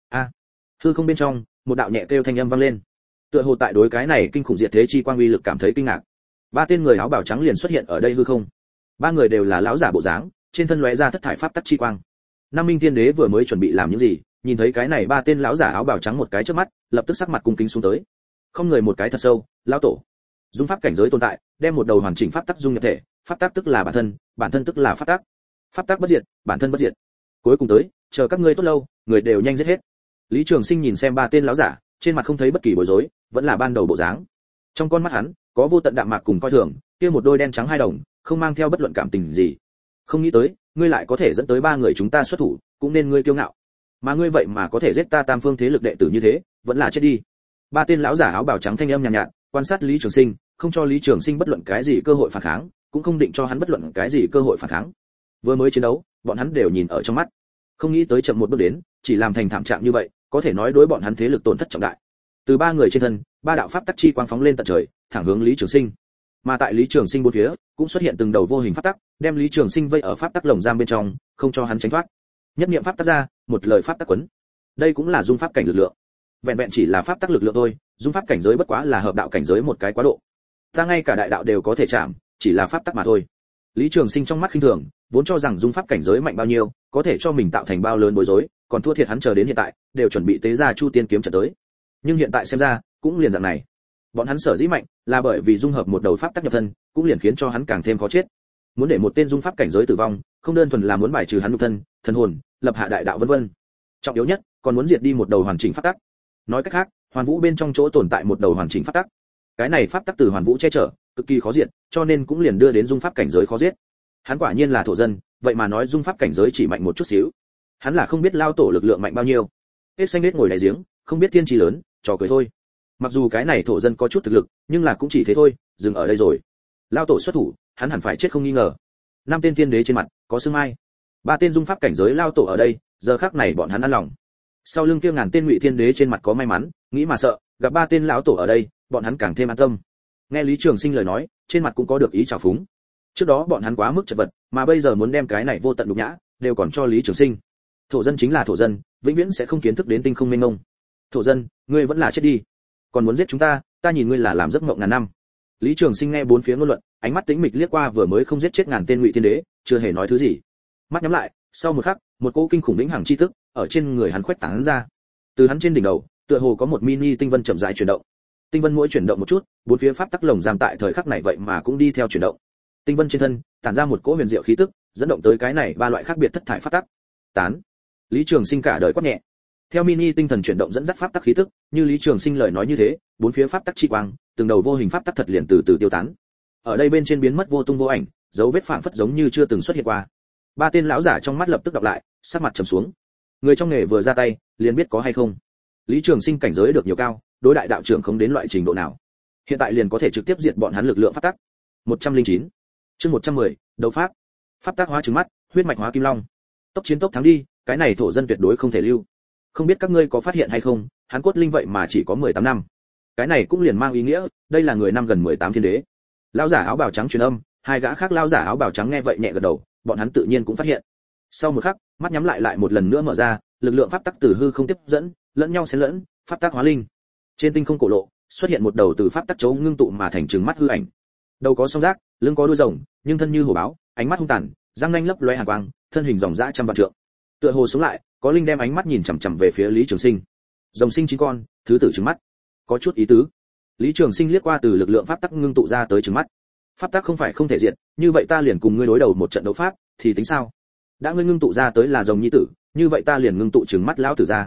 Hư không bên trong, một đạo nhẹ kêu thanh âm vang lên. Tựa hồ tại đối cái này kinh khủng diệt thế chi quang uy lực cảm thấy kinh ngạc. Ba tên người áo bào trắng liền xuất hiện ở đây hư không. Ba người đều là lão giả bộ dáng, trên thân lóe ra thất thải pháp tắc chi quang. Nam Minh Thiên Đế vừa mới chuẩn bị làm những gì, nhìn thấy cái này ba tên lão giả áo bào trắng một cái trước mắt, lập tức sắc mặt cung kính xuống tới. Không người một cái thật sâu, lão tổ. Dung pháp cảnh giới tồn tại, đem một đầu hoàn chỉnh pháp tắc dung nhập thể, pháp tắc tức là bản thân tức là pháp tắc. Pháp tắc bất diệt, bản thân bất diệt. Cuối cùng tới, chờ các ngươi tốt lâu, người đều nhanh giết hết. Lý Trường Sinh nhìn xem ba tên lão giả, trên mặt không thấy bất kỳ bối rối, vẫn là ban đầu bộ dáng. Trong con mắt hắn, có vô tận đạm mạc cùng coi thường, kia một đôi đen trắng hai đồng, không mang theo bất luận cảm tình gì. Không nghĩ tới, ngươi lại có thể dẫn tới ba người chúng ta xuất thủ, cũng nên ngươi kiêu ngạo. Mà ngươi vậy mà có thể giết ta tam phương thế lực đệ tử như thế, vẫn là chết đi. Ba tên lão giả áo bào trắng thanh âm nhàn nhạt, quan sát Lý Trường Sinh, không cho Lý Trường Sinh bất luận cái gì cơ hội phản kháng, cũng không định cho hắn bất luận cái gì cơ hội phản kháng. Vừa mới chiến đấu, bọn hắn đều nhìn ở trong mắt. Không nghĩ tới chậm một bước đến, chỉ làm thành thảm trạng như vậy, có thể nói đối bọn hắn thế lực tổn thất trọng đại. Từ ba người trên thân, ba đạo pháp tắc chi quang phóng lên tận trời, thẳng hướng Lý Trường Sinh. Mà tại Lý Trường Sinh bốn phía, cũng xuất hiện từng đầu vô hình pháp tắc, đem Lý Trường Sinh vây ở pháp tắc lồng giam bên trong, không cho hắn tránh thoát. Nhất niệm pháp tắc ra, một lời pháp tắc quấn. Đây cũng là dung pháp cảnh lực lượng. Vẹn vẹn chỉ là pháp tắc lực lượng thôi, dung pháp cảnh giới bất quá là hợp đạo cảnh giới một cái quá độ. Ta ngay cả đại đạo đều có thể chạm, chỉ là pháp tắc mà thôi. Lý Trường Sinh trong mắt khinh thường, vốn cho rằng dung pháp cảnh giới mạnh bao nhiêu, có thể cho mình tạo thành bao lớn bối rối, còn thua thiệt hắn chờ đến hiện tại, đều chuẩn bị tế ra Chu Tiên kiếm trận tới. Nhưng hiện tại xem ra, cũng liền dạng này. Bọn hắn sở dĩ mạnh, là bởi vì dung hợp một đầu pháp tắc nhập thân, cũng liền khiến cho hắn càng thêm khó chết. Muốn để một tên dung pháp cảnh giới tử vong, không đơn thuần là muốn bài trừ hắn nhục thân, thần hồn, lập hạ đại đạo vân vân. Trọng yếu nhất, còn muốn diệt đi một đầu hoàn chỉnh pháp tắc. Nói cách khác, hoàn vũ bên trong chỗ tồn tại một đầu hoàn chỉnh pháp tắc. Cái này pháp tắc từ hoàn vũ che chở, cực kỳ khó diệt, cho nên cũng liền đưa đến dung pháp cảnh giới khó giết. Hắn quả nhiên là thổ dân, vậy mà nói dung pháp cảnh giới chỉ mạnh một chút xíu. Hắn là không biết lao tổ lực lượng mạnh bao nhiêu. Hết xanh nết ngồi đáy giếng, không biết thiên trí lớn, trò cười thôi. Mặc dù cái này thổ dân có chút thực lực, nhưng là cũng chỉ thế thôi, dừng ở đây rồi. Lao tổ xuất thủ, hắn hẳn phải chết không nghi ngờ. Năm tên thiên đế trên mặt có sương mai, ba tên dung pháp cảnh giới lao tổ ở đây, giờ khắc này bọn hắn ăn lòng. Sau lưng kia ngàn tên Ngụy Thiên Đế trên mặt có may mắn, nghĩ mà sợ, gặp ba tên lão tổ ở đây, bọn hắn càng thêm an tâm. Nghe Lý Trường Sinh lời nói, trên mặt cũng có được ý trào phúng. Trước đó bọn hắn quá mức chật vật, mà bây giờ muốn đem cái này vô tận nhục nhã, đều còn cho Lý Trường Sinh. Thổ dân chính là thổ dân, vĩnh viễn sẽ không kiến thức đến tinh không mênh mông. Thổ dân, ngươi vẫn là chết đi. Còn muốn giết chúng ta, ta nhìn ngươi là làm giấc mộng ngàn năm. Lý Trường Sinh nghe bốn phía ngôn luận, ánh mắt tĩnh mịch liếc qua vừa mới không giết chết ngàn tên Ngụy Thiên Đế, chưa hề nói thứ gì. Mắt nhắm lại, sau một khắc, một cỗ kinh khủng vĩnh hằng chi tức ở trên người hắn khuếch tán ra. Từ hắn trên đỉnh đầu, tựa hồ có một mini tinh vân chậm rãi chuyển động. Tinh vân mỗi chuyển động một chút, bốn phía pháp tắc lồng giam tại thời khắc này vậy mà cũng đi theo chuyển động. Tinh vân trên thân tản ra một cỗ huyền diệu khí tức, dẫn động tới cái này ba loại khác biệt thất thải pháp tắc. Tán. Lý Trường Sinh cả đời quát nhẹ. Theo mini tinh thần chuyển động dẫn dắt pháp tắc khí tức, như Lý Trường Sinh lời nói như thế, bốn phía pháp tắc chi quang, từng đầu vô hình pháp tắc thật liền từ từ tiêu tán. Ở đây bên trên biến mất vô tung vô ảnh, dấu vết phảng phất giống như chưa từng xuất hiện qua. Ba tên lão giả trong mắt lập tức đọc lại, sắc mặt trầm xuống. Người trong nghề vừa ra tay, liền biết có hay không. Lý Trường Sinh cảnh giới được nhiều cao, đối đại đạo trưởng không đến loại trình độ nào. Hiện tại liền có thể trực tiếp diệt bọn hắn lực lượng pháp tắc. 109. Chương 110, đấu pháp. Pháp tắc hóa trứng mắt, huyết mạch hóa kim long. Tốc chiến tốc thắng đi, cái này thổ dân tuyệt đối không thể lưu. Không biết các ngươi có phát hiện hay không, hắn cốt linh vậy mà chỉ có 18 năm. Cái này cũng liền mang ý nghĩa, đây là người năm gần 18 thiên đế. Lão giả áo bào trắng truyền âm, hai gã khác lão giả áo bào trắng nghe vậy nhẹ gật đầu, bọn hắn tự nhiên cũng phát hiện. Sau một khắc, mắt nhắm lại một lần nữa mở ra, lực lượng pháp tắc từ hư không tiếp dẫn, lẫn nhau xen lẫn, pháp tắc hóa linh. Trên tinh không cổ lộ, xuất hiện một đầu từ pháp tắc chấu ngưng tụ mà thành trừng mắt hư ảnh. Đầu có song giác, lưng có đuôi rồng, nhưng thân như hổ báo, ánh mắt hung tàn, răng nanh lấp lóe hàn quang, thân hình ròng rã trăm vạn trượng. Tựa hồ sống lại, có linh đem ánh mắt nhìn chằm chằm về phía Lý Trường Sinh. Rồng sinh 9 con, thứ tử trừng mắt. Có chút ý tứ. Lý Trường Sinh liếc qua từ lực lượng pháp tắc ngưng tụ ra tới trừng mắt. Pháp tắc không phải không thể diệt, như vậy ta liền cùng ngươi đối đầu một trận đấu pháp, thì tính sao? Đã ngươi ngưng tụ ra tới là rồng nhi tử, như vậy ta liền ngưng tụ trừng mắt lão tử ra.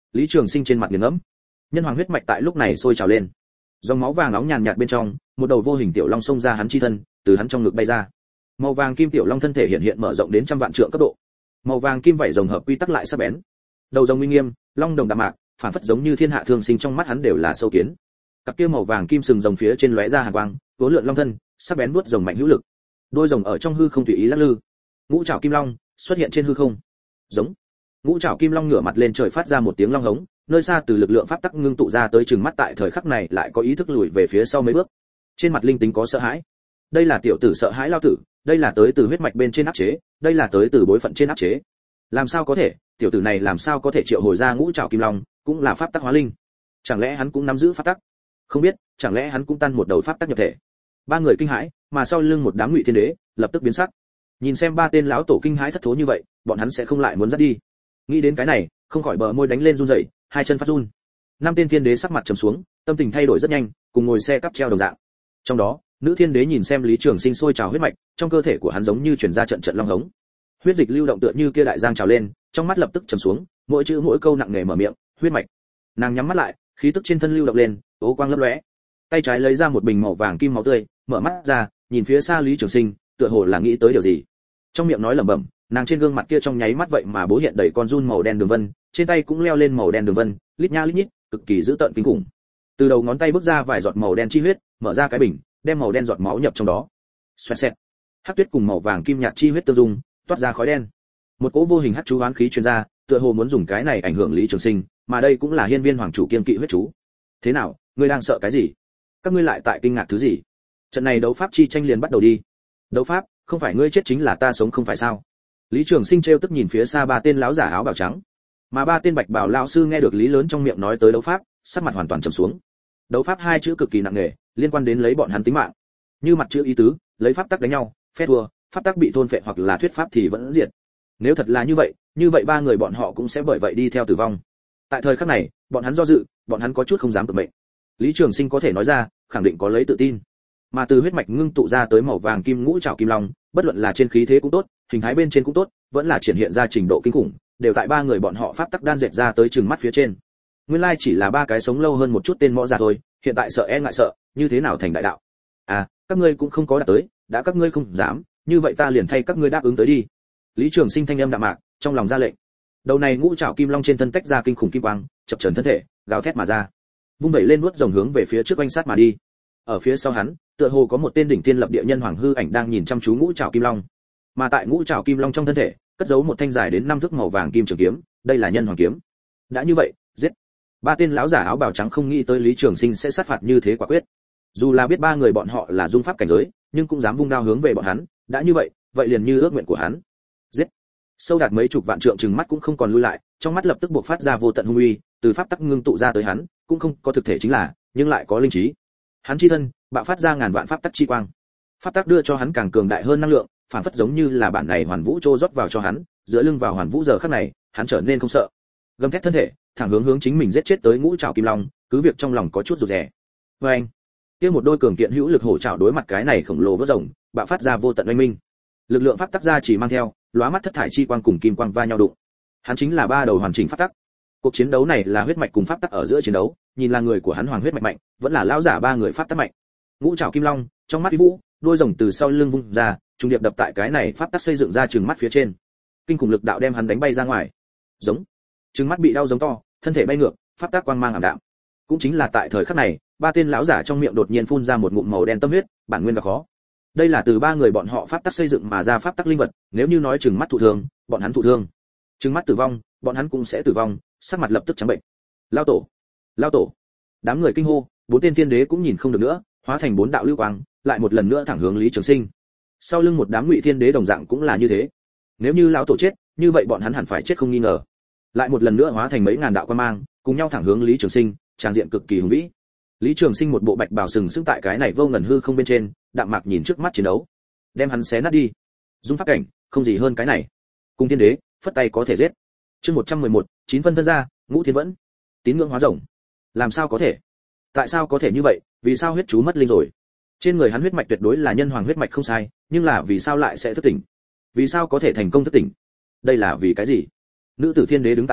Lý Trường Sinh trên mặt nghiền ngẫm. Nhân hoàng huyết mạch tại lúc này sôi trào lên. Dòng máu vàng nóng nhàn nhạt bên trong, một đầu vô hình tiểu long xông ra hắn chi thân, từ hắn trong ngực bay ra. Màu vàng kim tiểu long thân thể hiện mở rộng đến trăm vạn trượng cấp độ. Màu vàng kim vảy rồng hợp quy tắc lại sắc bén. Đầu rồng uy nghiêm, long đồng đạm mạc, phản phất giống như thiên hạ thương sinh, trong mắt hắn đều là sâu kiến. Cặp kia màu vàng kim sừng rồng phía trên lóe ra hàn quang, vốn lượn long thân, sắc bén vuốt rồng mạnh hữu lực. Đôi rồng ở trong hư không tùy ý lắc lư. Ngũ trảo kim long xuất hiện trên hư không. Giống. Ngũ trảo kim long ngửa mặt lên trời phát ra một tiếng long hống, nơi xa từ lực lượng pháp tắc ngưng tụ ra tới chừng mắt tại thời khắc này lại có ý thức lùi về phía sau mấy bước. Trên mặt linh tính có sợ hãi. Đây là tiểu tử sợ hãi lao tử, đây là tới từ huyết mạch bên trên áp chế, đây là tới từ bối phận trên áp chế. Làm sao có thể, tiểu tử này làm sao có thể triệu hồi ra ngũ trảo kim long, cũng là pháp tắc hóa linh. Chẳng lẽ hắn cũng nắm giữ pháp tắc? Không biết, chẳng lẽ hắn cũng tan một đầu pháp tắc nhập thể? Ba người kinh hãi, mà sau lưng một đám ngụy thiên đế lập tức biến sắc. Nhìn xem ba tên lão tổ kinh hãi thất thố như vậy, bọn hắn sẽ không lại muốn dắt đi. Nghĩ đến cái này, không khỏi bờ môi đánh lên run rẩy, hai chân phát run. Năm tên thiên đế sắc mặt trầm xuống, tâm tình thay đổi rất nhanh, cùng ngồi xe cắp treo đồng dạng. Trong đó, nữ thiên đế nhìn xem Lý Trường Sinh sôi trào huyết mạch, trong cơ thể của hắn giống như truyền ra trận trận long hống. Huyết dịch lưu động tựa như kia đại giang trào lên, trong mắt lập tức trầm xuống, mỗi chữ mỗi câu nặng nề mở miệng, huyết mạch. Nàng nhắm mắt lại, khí tức trên thân lưu động lên, ố quang lấp lóe. Tay trái lấy ra một bình màu vàng kim máu tươi, mở mắt ra, nhìn phía xa Lý Trường Sinh, tựa hồ là nghĩ tới điều gì. Trong miệng nói lẩm bẩm, nàng trên gương mặt kia trong nháy mắt vậy mà bố hiện đầy con giun màu đen đường vân, trên tay cũng leo lên màu đen đường vân, lít nha lít nhít, cực kỳ dữ tợn kinh khủng. Từ đầu ngón tay bước ra vài giọt màu đen chi huyết, mở ra cái bình, đem màu đen giọt máu nhập trong đó. Xoẹt xẹt. Hắc tuyết cùng màu vàng kim nhạt chi huyết tương dung, toát ra khói đen. Một cỗ vô hình hắc chú oán khí truyền ra, tựa hồ muốn dùng cái này ảnh hưởng Lý Trường Sinh, mà đây cũng là hiên viên hoàng chủ kiên kỵ huyết chú. Thế nào, ngươi đang sợ cái gì? Các ngươi lại tại kinh ngạc thứ gì? Trận này đấu pháp chi tranh liền bắt đầu đi. Đấu pháp, không phải ngươi chết chính là ta sống không phải sao? Lý Trường Sinh trêu tức nhìn phía xa ba tên lão giả áo bào trắng, mà ba tên bạch bào lão sư nghe được Lý lớn trong miệng nói tới đấu pháp, sắc mặt hoàn toàn trầm xuống. Đấu pháp hai chữ cực kỳ nặng nề, liên quan đến lấy bọn hắn tính mạng. Như mặt chữ ý tứ, lấy pháp tắc đánh nhau, phép thua, pháp tắc bị thôn phệ hoặc là thuyết pháp thì vẫn diệt. Nếu thật là như vậy ba người bọn họ cũng sẽ bởi vậy đi theo tử vong. Tại thời khắc này, bọn hắn do dự, bọn hắn có chút không dám tự mệnh. Lý Trường Sinh có thể nói ra, khẳng định có lấy tự tin. Mà từ huyết mạch ngưng tụ ra tới màu vàng kim ngũ trảo kim long, bất luận là trên khí thế cũng tốt, hình thái bên trên cũng tốt, vẫn là triển hiện ra trình độ kinh khủng, đều tại ba người bọn họ pháp tắc đan dệt ra tới chừng mắt phía trên. Nguyên lai chỉ là ba cái sống lâu hơn một chút tên mõ già thôi, hiện tại sợ e ngại sợ, như thế nào thành đại đạo? À, các ngươi cũng không có đạt tới, đã các ngươi không dám, như vậy ta liền thay các ngươi đáp ứng tới đi. Lý Trường Sinh thanh âm đạm mạc, trong lòng ra lệnh. Đầu này ngũ trảo kim long trên thân tách ra kinh khủng kim quang, chập chờn thân thể, gào thét mà ra. Vung vẩy lên nuốt rồng hướng về phía trước oanh sát mà đi. Ở phía sau hắn, tựa hồ có một tên đỉnh tiên lập địa nhân hoàng hư ảnh đang nhìn chăm chú ngũ trảo kim long. Mà tại ngũ trảo kim long trong thân thể, cất giấu một thanh dài đến 5 thước màu vàng kim trường kiếm, đây là nhân hoàng kiếm. Đã như vậy, giết. Ba tên lão giả áo bào trắng không nghĩ tới Lý Trường Sinh sẽ sát phạt như thế quả quyết. Dù là biết ba người bọn họ là dung pháp cảnh giới, nhưng cũng dám vung đao hướng về bọn hắn, đã như vậy, vậy liền như ước nguyện của hắn. Giết. Sâu đạt mấy chục vạn trượng trừng mắt cũng không còn lui lại, trong mắt lập tức bộc phát ra vô tận hung uy, từ pháp tắc ngưng tụ ra tới hắn, cũng không có thực thể chính là, nhưng lại có linh trí. Hắn chi thân, bạo phát ra ngàn vạn pháp tắc chi quang. Pháp tắc đưa cho hắn càng cường đại hơn năng lượng, phản phất giống như là bản này hoàn vũ trô rót vào cho hắn, giữa lưng vào hoàn vũ giờ khắc này, hắn trở nên không sợ. Gầm thét thân thể, thẳng hướng chính mình giết chết tới ngũ trảo kim long, cứ việc trong lòng có chút rụt rè. Và anh, kia một đôi cường kiện hữu lực hổ trảo đối mặt cái này khổng lồ vỡ rồng, bạo phát ra vô tận oanh minh. Lực lượng pháp tắc ra chỉ mang theo, lóa mắt thất thải chi quang cùng kim quang va nhau đụng. Hắn chính là ba đầu hoàn chỉnh pháp tắc. Cuộc chiến đấu này là huyết mạch cùng pháp tắc ở giữa chiến đấu, nhìn là người của hắn hoàng huyết mạch mạnh, vẫn là lão giả ba người pháp tắc mạnh. Ngũ trảo kim long, trong mắt uy vũ, đôi rồng từ sau lưng vung ra, trùng điệp đập tại cái này pháp tắc xây dựng ra trừng mắt phía trên. Kinh khủng lực đạo đem hắn đánh bay ra ngoài. Giống. Trừng mắt bị đau giống to, thân thể bay ngược, pháp tắc quang mang ảm đạm. Cũng chính là tại thời khắc này, ba tên lão giả trong miệng đột nhiên phun ra một ngụm màu đen tâm huyết, bản nguyên và khó. Đây là từ ba người bọn họ pháp tắc xây dựng mà ra pháp tắc linh vật, nếu như nói trừng mắt thụ thương, bọn hắn thụ thương. Trừng mắt tử vong, bọn hắn cũng sẽ tử vong, sắc mặt lập tức trắng bệnh. Lao tổ, lao tổ. Đám người kinh hô, bốn tên thiên đế cũng nhìn không được nữa, hóa thành bốn đạo lưu quang, lại một lần nữa thẳng hướng Lý Trường Sinh. Sau lưng một đám ngụy thiên đế đồng dạng cũng là như thế. Nếu như lão tổ chết, như vậy bọn hắn hẳn phải chết không nghi ngờ. Lại một lần nữa hóa thành mấy ngàn đạo quang mang, cùng nhau thẳng hướng Lý Trường Sinh, tràng diện cực kỳ hùng vĩ. Lý Trường Sinh một bộ bạch bào sừng sững tại cái này vô ngần hư không bên trên, đạm mạc nhìn trước mắt chiến đấu, đem hắn xé nát đi. Dung pháp cảnh, không gì hơn cái này. Cùng thiên đế, phất tay có thể giết. Chương 111, 9 phân thân ra, ngũ thiên vẫn. Tín ngưỡng hóa rồng. Làm sao có thể? Tại sao có thể như vậy? Vì sao huyết chú mất linh rồi? Trên người hắn huyết mạch tuyệt đối là nhân hoàng huyết mạch không sai, nhưng là vì sao lại sẽ thức tỉnh? Vì sao có thể thành công thức tỉnh? Đây là vì cái gì? Nữ tử thiên đế đứng tại chỗ,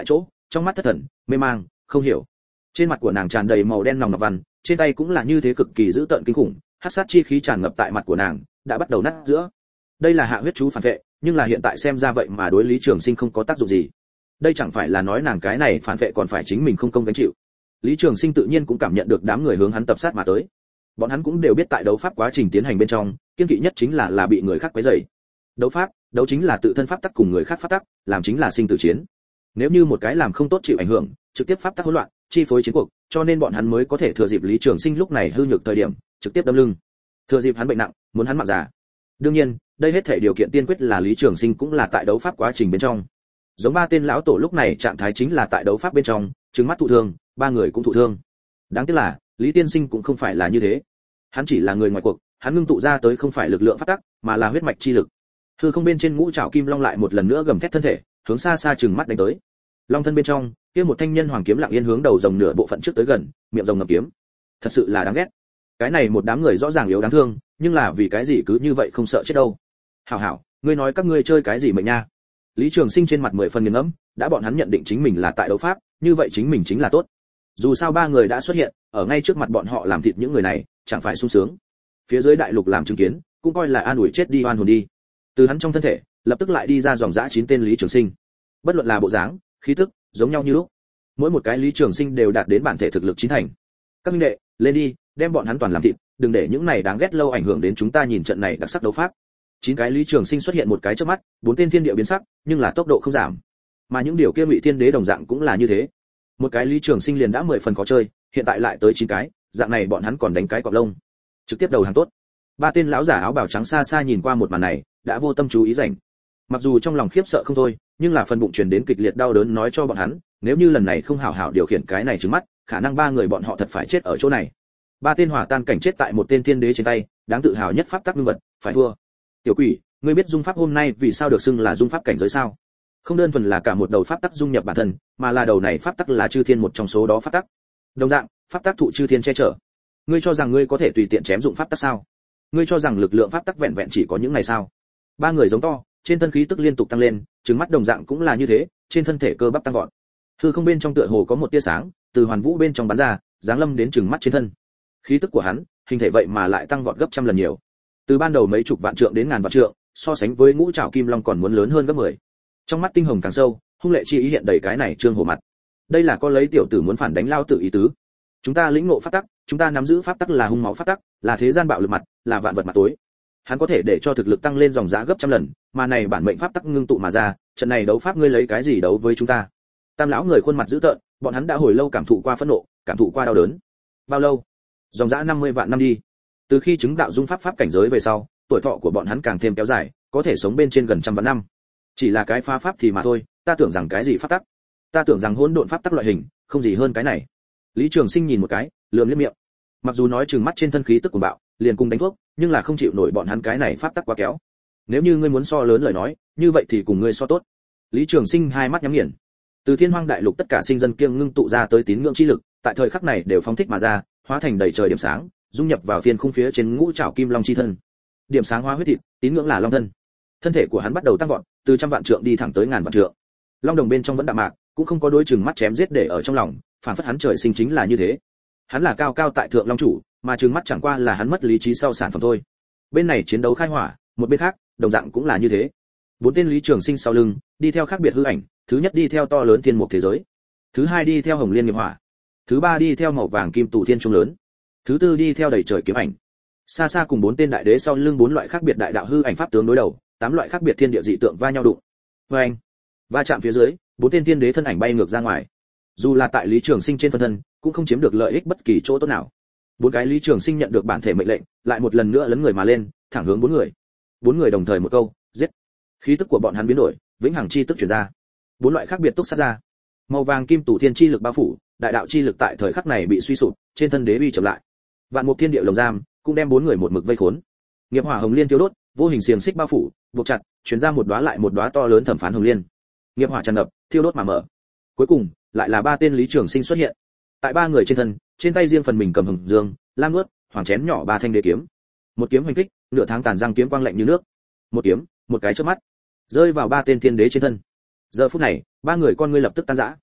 trong mắt thất thần, mê mang, không hiểu. Trên mặt của nàng tràn đầy màu đen nòng nọc văn, trên tay cũng là như thế cực kỳ dữ tợn kinh khủng, hắc sát chi khí tràn ngập tại mặt của nàng, đã bắt đầu nát giữa. Đây là hạ huyết chú phản vệ, nhưng là hiện tại xem ra vậy mà đối Lý Trường Sinh không có tác dụng gì. Đây chẳng phải là nói nàng cái này phản vệ còn phải chính mình không công gánh chịu. Lý Trường Sinh tự nhiên cũng cảm nhận được đám người hướng hắn tập sát mà tới. Bọn hắn cũng đều biết tại đấu pháp quá trình tiến hành bên trong, kiêng kỵ nhất chính là bị người khác quấy rầy. Đấu pháp, đấu chính là tự thân pháp tắc cùng người khác pháp tắc, làm chính là sinh tử chiến. Nếu như một cái làm không tốt chịu ảnh hưởng, trực tiếp pháp tắc hỗn loạn, chi phối chiến cuộc, cho nên bọn hắn mới có thể thừa dịp Lý Trường Sinh lúc này hư nhược thời điểm, trực tiếp đâm lưng. Thừa dịp hắn bệnh nặng, muốn hắn mạng già. Đương nhiên, đây hết thể điều kiện tiên quyết là Lý Trường Sinh cũng là tại đấu pháp quá trình bên trong. Giống ba tên lão tổ lúc này trạng thái chính là tại đấu pháp bên trong, trừng mắt thụ thương, ba người cũng thụ thương. Đáng tiếc là, Lý Tiên Sinh cũng không phải là như thế. Hắn chỉ là người ngoài cuộc, hắn ngưng tụ ra tới không phải lực lượng pháp tắc, mà là huyết mạch chi lực. Hư không bên trên ngũ trảo kim long lại một lần nữa gầm thét thân thể, hướng xa xa trừng mắt đánh tới. Long thân bên trong, kia một thanh nhân hoàng kiếm lặng yên hướng đầu rồng nửa bộ phận trước tới gần, miệng rồng ngập kiếm. Thật sự là đáng ghét. Cái này một đám người rõ ràng yếu đáng thương, nhưng là vì cái gì cứ như vậy không sợ chết đâu. Hảo hảo, ngươi nói các ngươi chơi cái gì mệnh nha? Lý Trường Sinh trên mặt 10 phần nghiền ngẫm, đã bọn hắn nhận định chính mình là tại đấu pháp, như vậy chính mình chính là tốt. Dù sao ba người đã xuất hiện, ở ngay trước mặt bọn họ làm thịt những người này, chẳng phải sung sướng. Phía dưới đại lục làm chứng kiến, cũng coi là an ủi chết đi oan hồn đi. Từ hắn trong thân thể, lập tức lại đi ra dòng dã 9 tên Lý Trường Sinh. Bất luận là bộ dáng, khí tức, giống nhau như lúc. Mỗi một cái Lý Trường Sinh đều đạt đến bản thể thực lực chín thành. Các minh đệ, lên đi, đem bọn hắn toàn làm thịt, đừng để những này đáng ghét lâu ảnh hưởng đến chúng ta nhìn trận này đặc sắc đấu pháp. 9 cái Lý Trường Sinh xuất hiện một cái chớp mắt, 4 tên thiên địa biến sắc, nhưng là tốc độ không giảm. Mà những điều kia Ngụy Thiên Đế đồng dạng cũng là như thế. Một cái Lý Trường Sinh liền đã 10 phần khó chơi, hiện tại lại tới 9 cái, dạng này bọn hắn còn đánh cái cọp lông. Trực tiếp đầu hàng tốt. Ba tên lão giả áo bào trắng xa xa nhìn qua một màn này, đã vô tâm chú ý rảnh. Mặc dù trong lòng khiếp sợ không thôi, nhưng là phần bụng truyền đến kịch liệt đau đớn nói cho bọn hắn, nếu như lần này không hảo hảo điều khiển cái này trừng mắt, khả năng ba người bọn họ thật phải chết ở chỗ này. Ba tên hỏa tan cảnh chết tại một tên thiên đế trên tay, đáng tự hào nhất pháp tắc nhân vật, phải thua. Tiểu quỷ, ngươi biết dung pháp hôm nay vì sao được xưng là dung pháp cảnh giới sao? Không đơn thuần là cả một đầu pháp tắc dung nhập bản thân, mà là đầu này pháp tắc là chư thiên một trong số đó pháp tắc. Đồng dạng, pháp tắc thụ chư thiên che chở. Ngươi cho rằng ngươi có thể tùy tiện chém dụng pháp tắc sao? Ngươi cho rằng lực lượng pháp tắc vẹn vẹn chỉ có những này sao? Ba người giống to, trên thân khí tức liên tục tăng lên, trừng mắt đồng dạng cũng là như thế, trên thân thể cơ bắp tăng vọt. Hư không bên trong tựa hồ có một tia sáng, từ hoàn vũ bên trong bắn ra, giáng lâm đến trừng mắt trên thân. Khí tức của hắn, hình thể vậy mà lại tăng vọt gấp trăm lần nhiều. Từ ban đầu mấy chục vạn trượng đến ngàn vạn trượng, so sánh với ngũ trảo kim long còn muốn lớn hơn gấp 10. Trong mắt tinh hồng càng sâu, hung lệ chi ý hiện đầy cái này trương hổ mặt. Đây là có lấy tiểu tử muốn phản đánh lao tử ý tứ. Chúng ta lĩnh ngộ pháp tắc, chúng ta nắm giữ pháp tắc là hung máu pháp tắc, là thế gian bạo lực mặt, là vạn vật mặt tối. Hắn có thể để cho thực lực tăng lên dòng giá gấp trăm lần, mà này bản mệnh pháp tắc ngưng tụ mà ra, trận này đấu pháp ngươi lấy cái gì đấu với chúng ta? Tam lão người khuôn mặt dữ tợn, bọn hắn đã hồi lâu cảm thụ qua phẫn nộ, cảm thụ qua đau đớn. Bao lâu? Dòng dã 50 vạn năm đi. Từ khi chứng đạo dung pháp pháp cảnh giới về sau, tuổi thọ của bọn hắn càng thêm kéo dài, có thể sống bên trên gần trăm vạn năm. Chỉ là cái phá pháp thì mà thôi, ta tưởng rằng cái gì pháp tắc? Ta tưởng rằng hỗn độn pháp tắc loại hình, không gì hơn cái này. Lý Trường Sinh nhìn một cái, lườm liếc miệng. Mặc dù nói trừng mắt trên thân khí tức của bạo, liền cùng đánh thuốc, nhưng là không chịu nổi bọn hắn cái này pháp tắc quá kéo. Nếu như ngươi muốn so lớn lời nói, như vậy thì cùng ngươi so tốt. Lý Trường Sinh hai mắt nhắm nghiền. Từ Thiên Hoang đại lục tất cả sinh dân kiêng ngưng tụ ra tới tín ngưỡng chi lực, tại thời khắc này đều phóng thích mà ra, hóa thành đầy trời điểm sáng, dung nhập vào thiên khung phía trên ngũ trảo kim long chi thân. Điểm sáng hóa huyết thịt, tín ngưỡng là long thân. Thân thể của hắn bắt đầu tăng vọt, từ trăm vạn trượng đi thẳng tới ngàn vạn trượng. Long đồng bên trong vẫn đạm mạc, cũng không có đối chừng mắt chém giết để ở trong lòng, phản phất hắn trời sinh chính là như thế. Hắn là cao cao tại thượng long chủ, mà chừng mắt chẳng qua là hắn mất lý trí sau sản phẩm thôi. Bên này chiến đấu khai hỏa, một bên khác, đồng dạng cũng là như thế. 4 tên Lý Trường Sinh sau lưng, đi theo khác biệt hư ảnh, thứ nhất đi theo to lớn thiên mục thế giới, thứ hai đi theo hồng liên nghiệp hỏa, thứ ba đi theo màu vàng kim tụ thiên trung lớn, thứ tư đi theo đầy trời kiếm ảnh. Xa xa cùng 4 tên đại đế sau lưng 4 loại khác biệt đại đạo hư ảnh pháp tướng đối đầu, 8 loại khác biệt thiên địa dị tượng va nhau đụng. Oeng! Va chạm phía dưới, 4 tên thiên đế thân ảnh bay ngược ra ngoài. Dù là tại Lý Trường Sinh trên phân thân, cũng không chiếm được lợi ích bất kỳ chỗ tốt nào. 4 cái Lý Trường Sinh nhận được bản thể mệnh lệnh, lại một lần nữa lấn người mà lên, thẳng hướng 4 người. 4 người đồng thời một câu, giết. Khí tức của bọn hắn biến đổi, vĩnh hằng chi tức truyền ra. 4 loại khác biệt túc sát ra. Màu vàng kim tụ thiên chi lực bao phủ, đại đạo chi lực tại thời khắc này bị suy sụp, trên thân đế uy chậm lại. Vạn mục thiên địa lồng giam, cũng đem 4 người một mực vây khốn. Nghiệp hỏa hồng liên tiêu đốt, vô hình xiềng xích bao phủ, buộc chặt, truyền ra một đóa lại một đóa to lớn thẩm phán hồng liên. Nghiệp hỏa tràn ngập, thiêu đốt mà mở. Cuối cùng, lại là 3 tên Lý Trường Sinh xuất hiện. Tại 3 người trên thân, trên tay riêng phần mình cầm hồng dương, lam nuốt, hoàng chén nhỏ 3 thanh đế kiếm. Một kiếm hoành kích, nửa tháng tàn răng kiếm quang lạnh như nước. Một kiếm, một cái chớp mắt, rơi vào 3 tên thiên đế trên thân. Giờ phút này, 3 người con ngươi lập tức tan rã.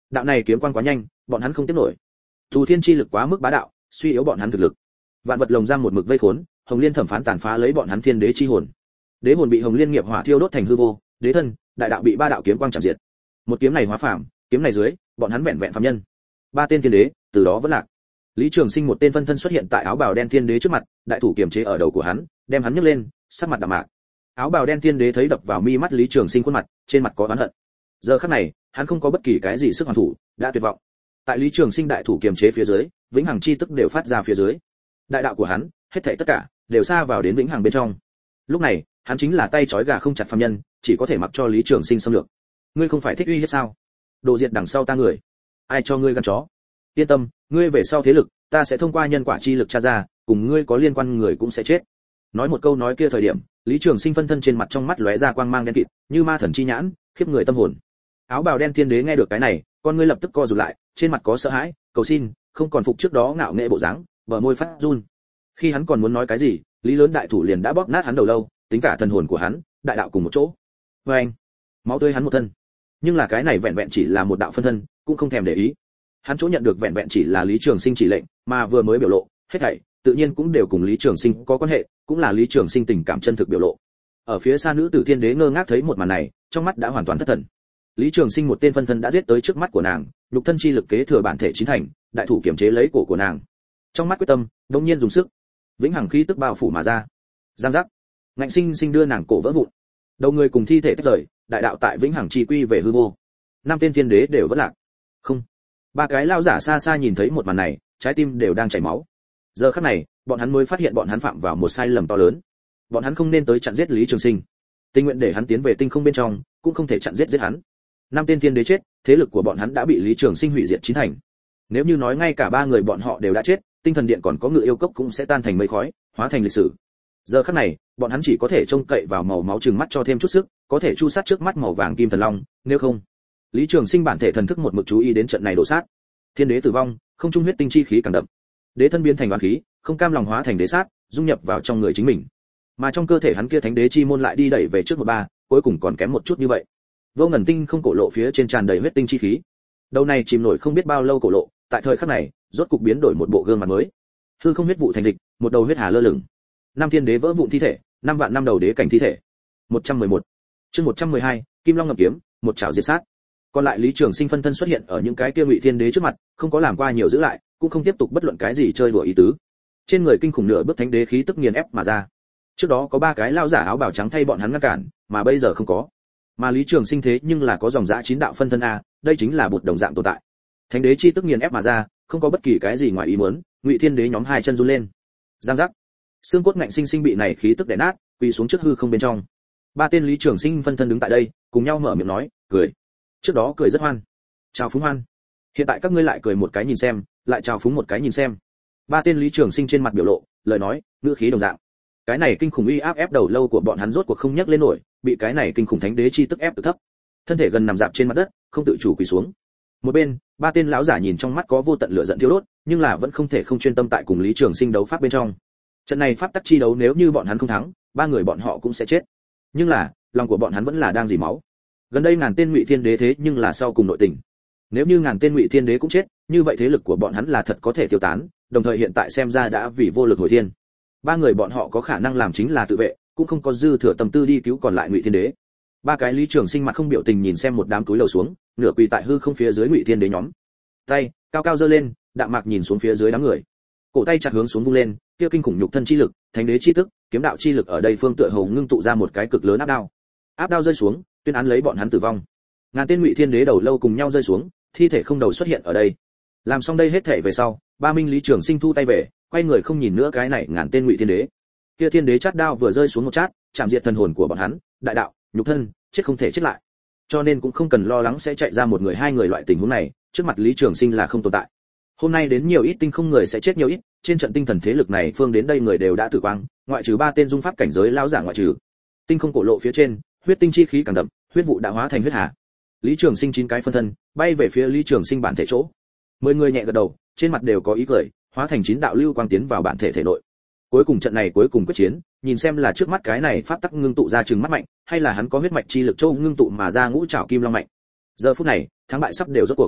Đạo này kiếm quang quá nhanh, bọn hắn không tiếp nổi. Tù thiên chi lực quá mức bá đạo, suy yếu bọn hắn thực lực. Vạn vật lồng giam một mực vây khốn, Hồng Liên thẩm phán tàn phá lấy bọn hắn thiên đế chi hồn. Đế hồn bị Hồng Liên nghiệp hỏa thiêu đốt thành hư vô, đế thân, đại đạo bị ba đạo kiếm quang chạm diệt. Một kiếm này hóa phàm, kiếm này dưới, bọn hắn vẹn vẹn phàm nhân. Ba tên thiên đế, từ đó vẫn lạc. Lý Trường Sinh một tên phân thân xuất hiện tại áo bào đen thiên đế trước mặt, đại thủ kiềm chế ở đầu của hắn, đem hắn nhấc lên, sắc mặt đạm mạc. Áo bào đen thiên đế thấy đập vào mi mắt Lý Trường Sinh khuôn mặt, trên mặt có oán hận. Giờ khắc này, hắn không có bất kỳ cái gì sức hoàn thủ, đã tuyệt vọng. Tại Lý Trường Sinh đại thủ kiềm chế phía dưới, vĩnh hằng chi tức đều phát ra phía dưới. Đại đạo của hắn, hết thảy tất cả đều xa vào đến vĩnh hằng bên trong. Lúc này, hắn chính là tay trói gà không chặt phàm nhân, chỉ có thể mặc cho Lý Trường Sinh xâm lược. Ngươi không phải thích uy hiếp sao? Đồ diệt đằng sau ta người, ai cho ngươi gan chó? Yên tâm, ngươi về sau thế lực, ta sẽ thông qua nhân quả chi lực tra ra, cùng ngươi có liên quan người cũng sẽ chết. Nói một câu nói kia thời điểm, Lý Trường Sinh phân thân trên mặt trong mắt lóe ra quang mang đen kịt, như ma thần chi nhãn, khiếp người tâm hồn. Áo bào đen thiên đế nghe được cái này, con ngươi lập tức co rụt lại, trên mặt có sợ hãi, cầu xin, không còn phục trước đó ngạo nghễ bộ dáng, bờ môi phát run. Khi hắn còn muốn nói cái gì, Lý lớn đại thủ liền đã bóp nát hắn đầu lâu, tính cả thần hồn của hắn, đại đạo cùng một chỗ. Và anh, máu tươi hắn một thân. Nhưng là cái này vẹn vẹn chỉ là một đạo phân thân, cũng không thèm để ý. Hắn chỗ nhận được vẹn vẹn chỉ là Lý Trường Sinh chỉ lệnh, mà vừa mới biểu lộ, hết thảy tự nhiên cũng đều cùng Lý Trường Sinh có quan hệ, cũng là Lý Trường Sinh tình cảm chân thực biểu lộ. Ở phía xa nữ tử thiên đế ngơ ngác thấy một màn này, trong mắt đã hoàn toàn thất thần. Lý Trường Sinh một tên phân thân đã giết tới trước mắt của nàng, lục thân chi lực kế thừa bản thể chín thành, đại thủ kiểm chế lấy cổ của nàng. Trong mắt quyết tâm, đột nhiên dùng sức, vĩnh hằng khí tức bao phủ mà ra. Giang giác, ngạnh sinh sinh đưa nàng cổ vỡ vụn. Đầu người cùng thi thể tách rời, đại đạo tại vĩnh hằng chi quy về hư vô. Năm tên thiên đế đều vẫn lạc. Không. Ba cái lao giả xa xa nhìn thấy một màn này, trái tim đều đang chảy máu. Giờ khắc này, bọn hắn mới phát hiện bọn hắn phạm vào một sai lầm to lớn. Bọn hắn không nên tới chặn giết Lý Trường Sinh, tình nguyện để hắn tiến về tinh không bên trong, cũng không thể chặn giết hắn. Năm tên thiên đế chết, thế lực của bọn hắn đã bị Lý Trường Sinh hủy diệt chín thành. Nếu như nói ngay cả ba người bọn họ đều đã chết, tinh thần điện còn có ngự yêu cốc cũng sẽ tan thành mây khói, hóa thành lịch sử. Giờ khắc này, bọn hắn chỉ có thể trông cậy vào màu máu trừng mắt cho thêm chút sức, có thể chu sát trước mắt màu vàng kim thần long, nếu không, Lý Trường Sinh bản thể thần thức một mực chú ý đến trận này đổ sát. Thiên đế tử vong, không trung huyết tinh chi khí càng đậm. Đế thân biến thành oán khí, không cam lòng hóa thành đế sát, dung nhập vào trong người chính mình. Mà trong cơ thể hắn kia thánh đế chi môn lại đi đẩy về trước một ba, cuối cùng còn kém một chút như vậy. Vô ngần tinh không cổ lộ phía trên tràn đầy huyết tinh chi khí. Đầu này chìm nổi không biết bao lâu cổ lộ, tại thời khắc này, rốt cục biến đổi một bộ gương mặt mới. Hư không huyết vụ thành dịch, một đầu huyết hà lơ lửng. Năm thiên đế vỡ vụn thi thể, năm vạn năm đầu đế cảnh thi thể. 111. Chương 112, Kim Long ngập kiếm, một chảo diệt sát. Còn lại Lý Trường Sinh phân thân xuất hiện ở những cái kia ngụy thiên đế trước mặt, không có làm qua nhiều giữ lại, cũng không tiếp tục bất luận cái gì chơi đùa ý tứ. Trên người kinh khủng nửa bước thánh đế khí tức nghiền ép mà ra. Trước đó có ba cái lao giả áo bào trắng thay bọn hắn ngăn cản, mà bây giờ không có. Mà Lý Trường Sinh thế nhưng là có dòng dã chín đạo phân thân a, đây chính là bột đồng dạng tồn tại. Thánh đế chi tức nghiền ép mà ra, không có bất kỳ cái gì ngoài ý muốn, ngụy thiên đế nhóm hai chân run lên. Giang giác, xương cốt ngạnh sinh sinh bị này khí tức đè nát, quỳ xuống trước hư không bên trong. Ba tên Lý Trường Sinh phân thân đứng tại đây, cùng nhau mở miệng nói, cười. Trước đó cười rất hoan, chào phúng hoan. Hiện tại các ngươi lại cười một cái nhìn xem, lại chào phúng một cái nhìn xem. Ba tên Lý Trường Sinh trên mặt biểu lộ, lời nói, ngữ khí đồng dạng. Cái này kinh khủng uy áp ép đầu lâu của bọn hắn rốt cuộc không nhấc lên nổi, bị cái này kinh khủng thánh đế chi tức ép từ thấp. Thân thể gần nằm dạp trên mặt đất, không tự chủ quỳ xuống. Một bên, ba tên lão giả nhìn trong mắt có vô tận lửa giận thiêu đốt, nhưng là vẫn không thể không chuyên tâm tại cùng Lý Trường Sinh đấu pháp bên trong. Trận này pháp tắc chi đấu nếu như bọn hắn không thắng, ba người bọn họ cũng sẽ chết. Nhưng là, lòng của bọn hắn vẫn là đang dỉ máu. Gần đây ngàn tên ngụy thiên đế thế nhưng là sau cùng nội tình. Nếu như ngàn tên ngụy thiên đế cũng chết, như vậy thế lực của bọn hắn là thật có thể tiêu tán, đồng thời hiện tại xem ra đã vì vô lực hồi thiên. Ba người bọn họ có khả năng làm chính là tự vệ, cũng không có dư thừa tâm tư đi cứu còn lại ngụy thiên đế. Ba cái Lý Trường Sinh mặt không biểu tình nhìn xem một đám túi lầu xuống, nửa quỳ tại hư không phía dưới ngụy thiên đế nhóm. Tay cao cao giơ lên, đạm mạc nhìn xuống phía dưới đám người. Cổ tay chặt hướng xuống vung lên, kia kinh khủng nhục thân chi lực, thánh đế chi tức, kiếm đạo chi lực ở đây phương tựa hồ ngưng tụ ra một cái cực lớn áp đao. Áp đao rơi xuống, tuyên án lấy bọn hắn tử vong. Ngàn tên ngụy thiên đế đầu lâu cùng nhau rơi xuống, thi thể không đầu xuất hiện ở đây. Làm xong đây hết thể về sau, ba minh Lý Trường Sinh thu tay về, quay người không nhìn nữa cái này ngàn tên ngụy thiên đế. Kia thiên đế chát đao vừa rơi xuống một chát, chạm diệt thần hồn của bọn hắn, đại đạo, nhục thân, chết không thể chết lại. Cho nên cũng không cần lo lắng sẽ chạy ra một người hai người loại tình huống này, trước mặt Lý Trường Sinh là không tồn tại. Hôm nay đến nhiều ít tinh không người sẽ chết nhiều ít, trên trận tinh thần thế lực này phương đến đây người đều đã tử quang, ngoại trừ ba tên dung pháp cảnh giới lão giả ngoại trừ. Tinh không cổ lộ phía trên, huyết tinh chi khí càng đậm, huyết vụ đã hóa thành huyết hà. Lý Trường Sinh chín cái phân thân bay về phía Lý Trường Sinh bản thể chỗ. 10 người nhẹ gật đầu, trên mặt đều có ý cười, hóa thành chín đạo lưu quang tiến vào bản thể thể nội. Cuối cùng trận này cuối cùng quyết chiến, nhìn xem là trước mắt cái này pháp tắc ngưng tụ ra trừng mắt mạnh, hay là hắn có huyết mạch chi lực châu ngưng tụ mà ra ngũ trảo kim long mạnh. Giờ phút này, thắng bại sắp đều rốt cuộc.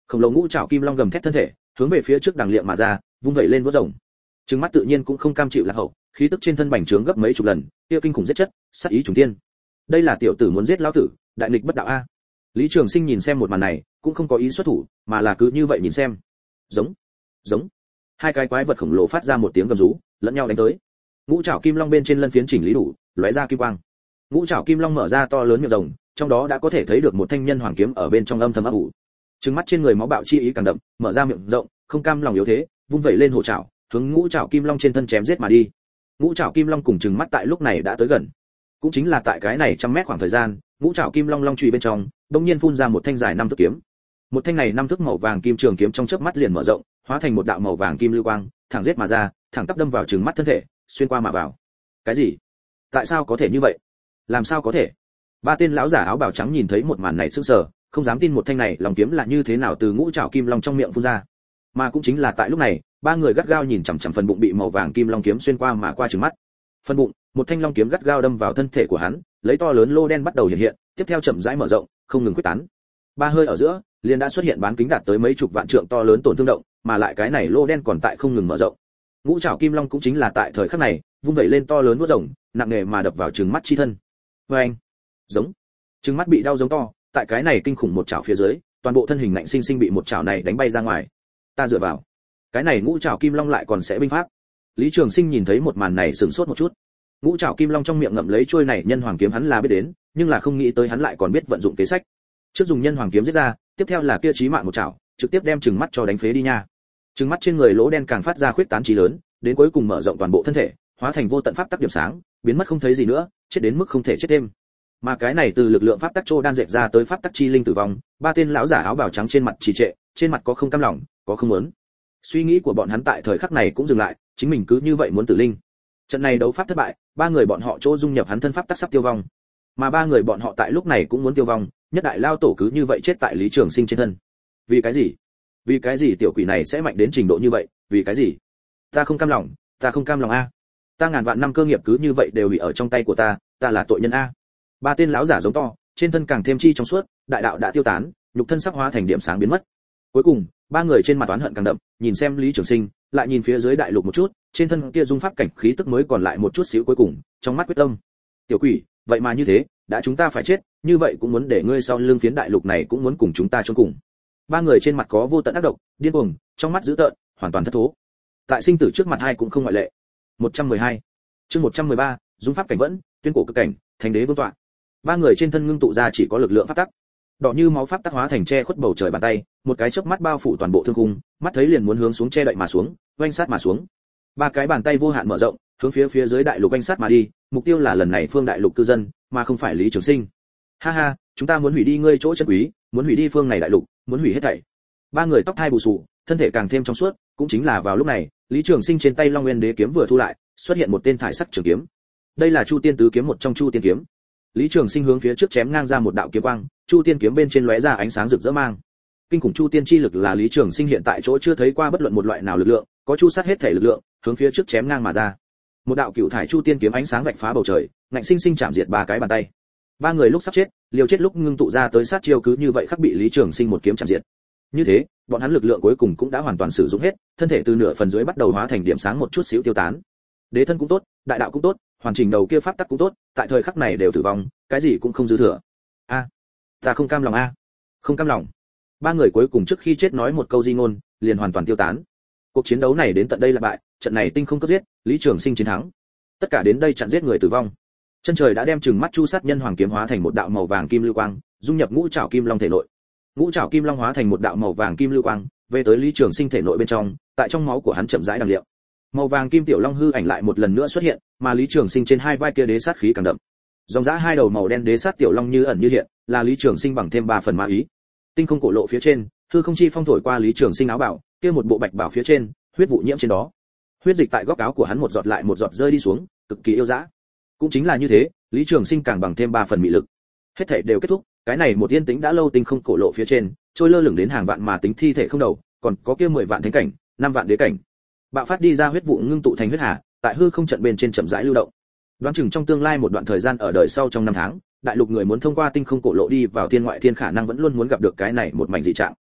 Khổng lồ ngũ trảo kim long gầm thét thân thể, hướng về phía trước đằng liệm mà ra, vung vẩy lên vuốt rồng. Trừng mắt tự nhiên cũng không cam chịu lạc hậu, khí tức trên thân bành trướng gấp mấy chục lần, kia kinh khủng giết chất, sát ý trùng thiên. Đây là tiểu tử muốn giết lão tử, đại nghịch bất đạo a. Lý Trường Sinh nhìn xem một màn này, cũng không có ý xuất thủ, mà là cứ như vậy nhìn xem. Giống, giống. Hai cái quái vật khổng lồ phát ra một tiếng gầm rú, lẫn nhau đánh tới. Ngũ trảo kim long bên trên lân phiến chỉnh lý đủ, lóe ra kim quang. Ngũ trảo kim long mở ra to lớn miệng rồng, trong đó đã có thể thấy được một thanh nhân hoàng kiếm ở bên trong âm thầm ấp ủ. Trừng mắt trên người máu bạo chi ý càng đậm, mở ra miệng rộng, không cam lòng yếu thế, vung vẩy lên hổ trảo, hướng ngũ trảo kim long trên thân chém giết mà đi. Ngũ trảo kim long cùng trừng mắt tại lúc này đã tới gần. Cũng chính là tại cái này trăm mét khoảng thời gian, ngũ trảo kim long long chùy bên trong, đột nhiên phun ra một thanh dài 5 thước kiếm. Một thanh này 5 thước màu vàng kim trường kiếm trong chớp mắt liền mở rộng, hóa thành một đạo màu vàng kim lưu quang, thẳng giết mà ra, thẳng tắp đâm vào trừng mắt thân thể, xuyên qua mà vào. Cái gì? Tại sao có thể như vậy? Làm sao có thể? Ba tên lão giả áo bào trắng nhìn thấy một màn này sững sờ, không dám tin một thanh này lòng kiếm là như thế nào từ ngũ trảo kim long trong miệng phun ra. Mà cũng chính là tại lúc này, ba người gắt gao nhìn chằm chằm phần bụng bị màu vàng kim long kiếm xuyên qua mà qua trừng mắt. Phần bụng, một thanh long kiếm gắt gao đâm vào thân thể của hắn, lấy to lớn lô đen bắt đầu hiện hiện, tiếp theo chậm rãi mở rộng, không ngừng quyết tán. Ba hơi ở giữa, liền đã xuất hiện bán kính đạt tới mấy chục vạn trượng to lớn tổn thương động, mà lại cái này lô đen còn tại không ngừng mở rộng. Ngũ trảo kim long cũng chính là tại thời khắc này, vung vẩy lên to lớn vuốt rồng, nặng nề mà đập vào trừng mắt chi thân. Oeng! Giống. Trừng mắt bị đau giống to, tại cái này kinh khủng một chảo phía dưới, toàn bộ thân hình ngạnh sinh sinh bị một chảo này đánh bay ra ngoài. Ta dựa vào, cái này ngũ trảo kim long lại còn sẽ binh pháp. Lý Trường Sinh nhìn thấy một màn này sửng sốt một chút. Ngũ trảo kim long trong miệng ngậm lấy chuôi này nhân hoàng kiếm hắn là biết đến, nhưng là không nghĩ tới hắn lại còn biết vận dụng kế sách. Trước dùng nhân hoàng kiếm giết ra, tiếp theo là kia chí mạng một chảo, trực tiếp đem trừng mắt cho đánh phế đi nha. Trừng mắt trên người lỗ đen càng phát ra khuyết tán trí lớn, đến cuối cùng mở rộng toàn bộ thân thể, hóa thành vô tận pháp tắc điểm sáng, biến mất không thấy gì nữa, chết đến mức không thể chết thêm. Mà cái này từ lực lượng pháp tắc trô đan dệt ra tới pháp tắc chi linh tử vong, ba tên lão giả áo bào trắng trên mặt trì trệ, trên mặt có không cam lòng, có không muốn. Suy nghĩ của bọn hắn tại thời khắc này cũng dừng lại, chính mình cứ như vậy muốn tử linh. Trận này đấu pháp thất bại, ba người bọn họ chỗ dung nhập hắn thân pháp tắc sắp tiêu vong. Mà ba người bọn họ tại lúc này cũng muốn tiêu vong, nhất đại lao tổ cứ như vậy chết tại Lý Trường Sinh trên thân. Vì cái gì? Vì cái gì tiểu quỷ này sẽ mạnh đến trình độ như vậy? Vì cái gì? Ta không cam lòng, ta không cam lòng a. Ta ngàn vạn năm cơ nghiệp cứ như vậy đều bị ở trong tay của ta, ta là tội nhân a. Ba tên lão giả giống to, trên thân càng thêm chi trong suốt, đại đạo đã tiêu tán, nhục thân sắc hóa thành điểm sáng biến mất. Cuối cùng, ba người trên mặt oán hận càng đậm, nhìn xem Lý Trường Sinh, lại nhìn phía dưới đại lục một chút, trên thân kia dung pháp cảnh khí tức mới còn lại một chút xíu cuối cùng, trong mắt quyết tâm. Tiểu quỷ, vậy mà như thế, đã chúng ta phải chết, như vậy cũng muốn để ngươi sau lưng phiến đại lục này cũng muốn cùng chúng ta chôn cùng. Ba người trên mặt có vô tận ác độc, điên cuồng, trong mắt dữ tợn, hoàn toàn thất thố. Tại sinh tử trước mặt hai cũng không ngoại lệ. 112. Chương 113, dung pháp cảnh vẫn, tuyên cổ cực cảnh, thành đế vương tọa. Ba người trên thân ngưng tụ ra chỉ có lực lượng pháp tắc. Đỏ như máu pháp tắc hóa thành che khuất bầu trời bàn tay, một cái chớp mắt bao phủ toàn bộ thương khung, mắt thấy liền muốn hướng xuống che đậy mà xuống, oanh sát mà xuống. Ba cái bàn tay vô hạn mở rộng, hướng phía dưới đại lục oanh sát mà đi, mục tiêu là lần này phương đại lục cư dân, mà không phải Lý Trường Sinh. Ha ha, chúng ta muốn hủy đi ngươi chỗ chân quý, muốn hủy đi phương này đại lục, muốn hủy hết thảy. Ba người tóc hai bù xù, thân thể càng thêm trong suốt, cũng chính là vào lúc này, Lý Trường Sinh trên tay Long Nguyên Đế kiếm vừa thu lại, xuất hiện một tên thải sắc trường kiếm. Đây là Chu Tiên tứ kiếm một trong Chu Tiên kiếm. Lý Trường Sinh hướng phía trước chém ngang ra một đạo kiếm quang, Chu Tiên kiếm bên trên lóe ra ánh sáng rực rỡ mang. Kinh khủng Chu Tiên chi lực là Lý Trường Sinh hiện tại chỗ chưa thấy qua bất luận một loại nào lực lượng, có chu sát hết thể lực lượng, hướng phía trước chém ngang mà ra. Một đạo cửu thải Chu Tiên kiếm ánh sáng vạch phá bầu trời, ngạnh sinh sinh chạm diệt ba cái bàn tay. Ba người lúc sắp chết, liều chết lúc ngưng tụ ra tới sát chiêu cứ như vậy khắc bị Lý Trường Sinh một kiếm chạm diệt. Như thế, bọn hắn lực lượng cuối cùng cũng đã hoàn toàn sử dụng hết, thân thể từ nửa phần dưới bắt đầu hóa thành điểm sáng một chút xíu tiêu tán. Đế thân cũng tốt, đại đạo cũng tốt, hoàn chỉnh đầu kia pháp tắc cũng tốt, tại thời khắc này đều tử vong, cái gì cũng không dư thừa. A, ta không cam lòng a, không cam lòng. Ba người cuối cùng trước khi chết nói một câu di ngôn, liền hoàn toàn tiêu tán. Cuộc chiến đấu này đến tận đây là bại, trận này tinh không cấp giết, Lý Trường Sinh chiến thắng. Tất cả đến đây chặn giết người tử vong. Chân trời đã đem trừng mắt chu sát nhân hoàng kiếm hóa thành một đạo màu vàng kim lưu quang, dung nhập ngũ trảo kim long thể nội. Ngũ trảo kim long hóa thành một đạo màu vàng kim lưu quang, về tới Lý Trường Sinh thể nội bên trong, tại trong máu của hắn chậm rãi đằng liệu. Màu vàng kim tiểu long hư ảnh lại một lần nữa xuất hiện, mà Lý Trường Sinh trên hai vai kia đế sát khí càng đậm. Dòng dã hai đầu màu đen đế sát tiểu long như ẩn như hiện, là Lý Trường Sinh bằng thêm 3 phần ma ý. Tinh không cổ lộ phía trên, hư không chi phong thổi qua Lý Trường Sinh áo bào, kia một bộ bạch bào phía trên, huyết vụ nhiễm trên đó. Huyết dịch tại góc áo của hắn một giọt lại một giọt rơi đi xuống, cực kỳ yêu dã. Cũng chính là như thế, Lý Trường Sinh càng bằng thêm 3 phần mị lực. Hết thảy đều kết thúc, cái này một yên tĩnh đã lâu tinh không cổ lộ phía trên, trôi lơ lửng đến hàng vạn mà tính thi thể không đầu, còn có kia 10 vạn thánh cảnh, 5 vạn đế cảnh. Bạo phát đi ra huyết vụ ngưng tụ thành huyết hà, tại hư không trận bên trên chậm rãi lưu động. Đoán chừng trong tương lai một đoạn thời gian ở đời sau trong 5 tháng, đại lục người muốn thông qua tinh không cổ lộ đi vào thiên ngoại thiên khả năng vẫn luôn muốn gặp được cái này một mảnh dị trạng.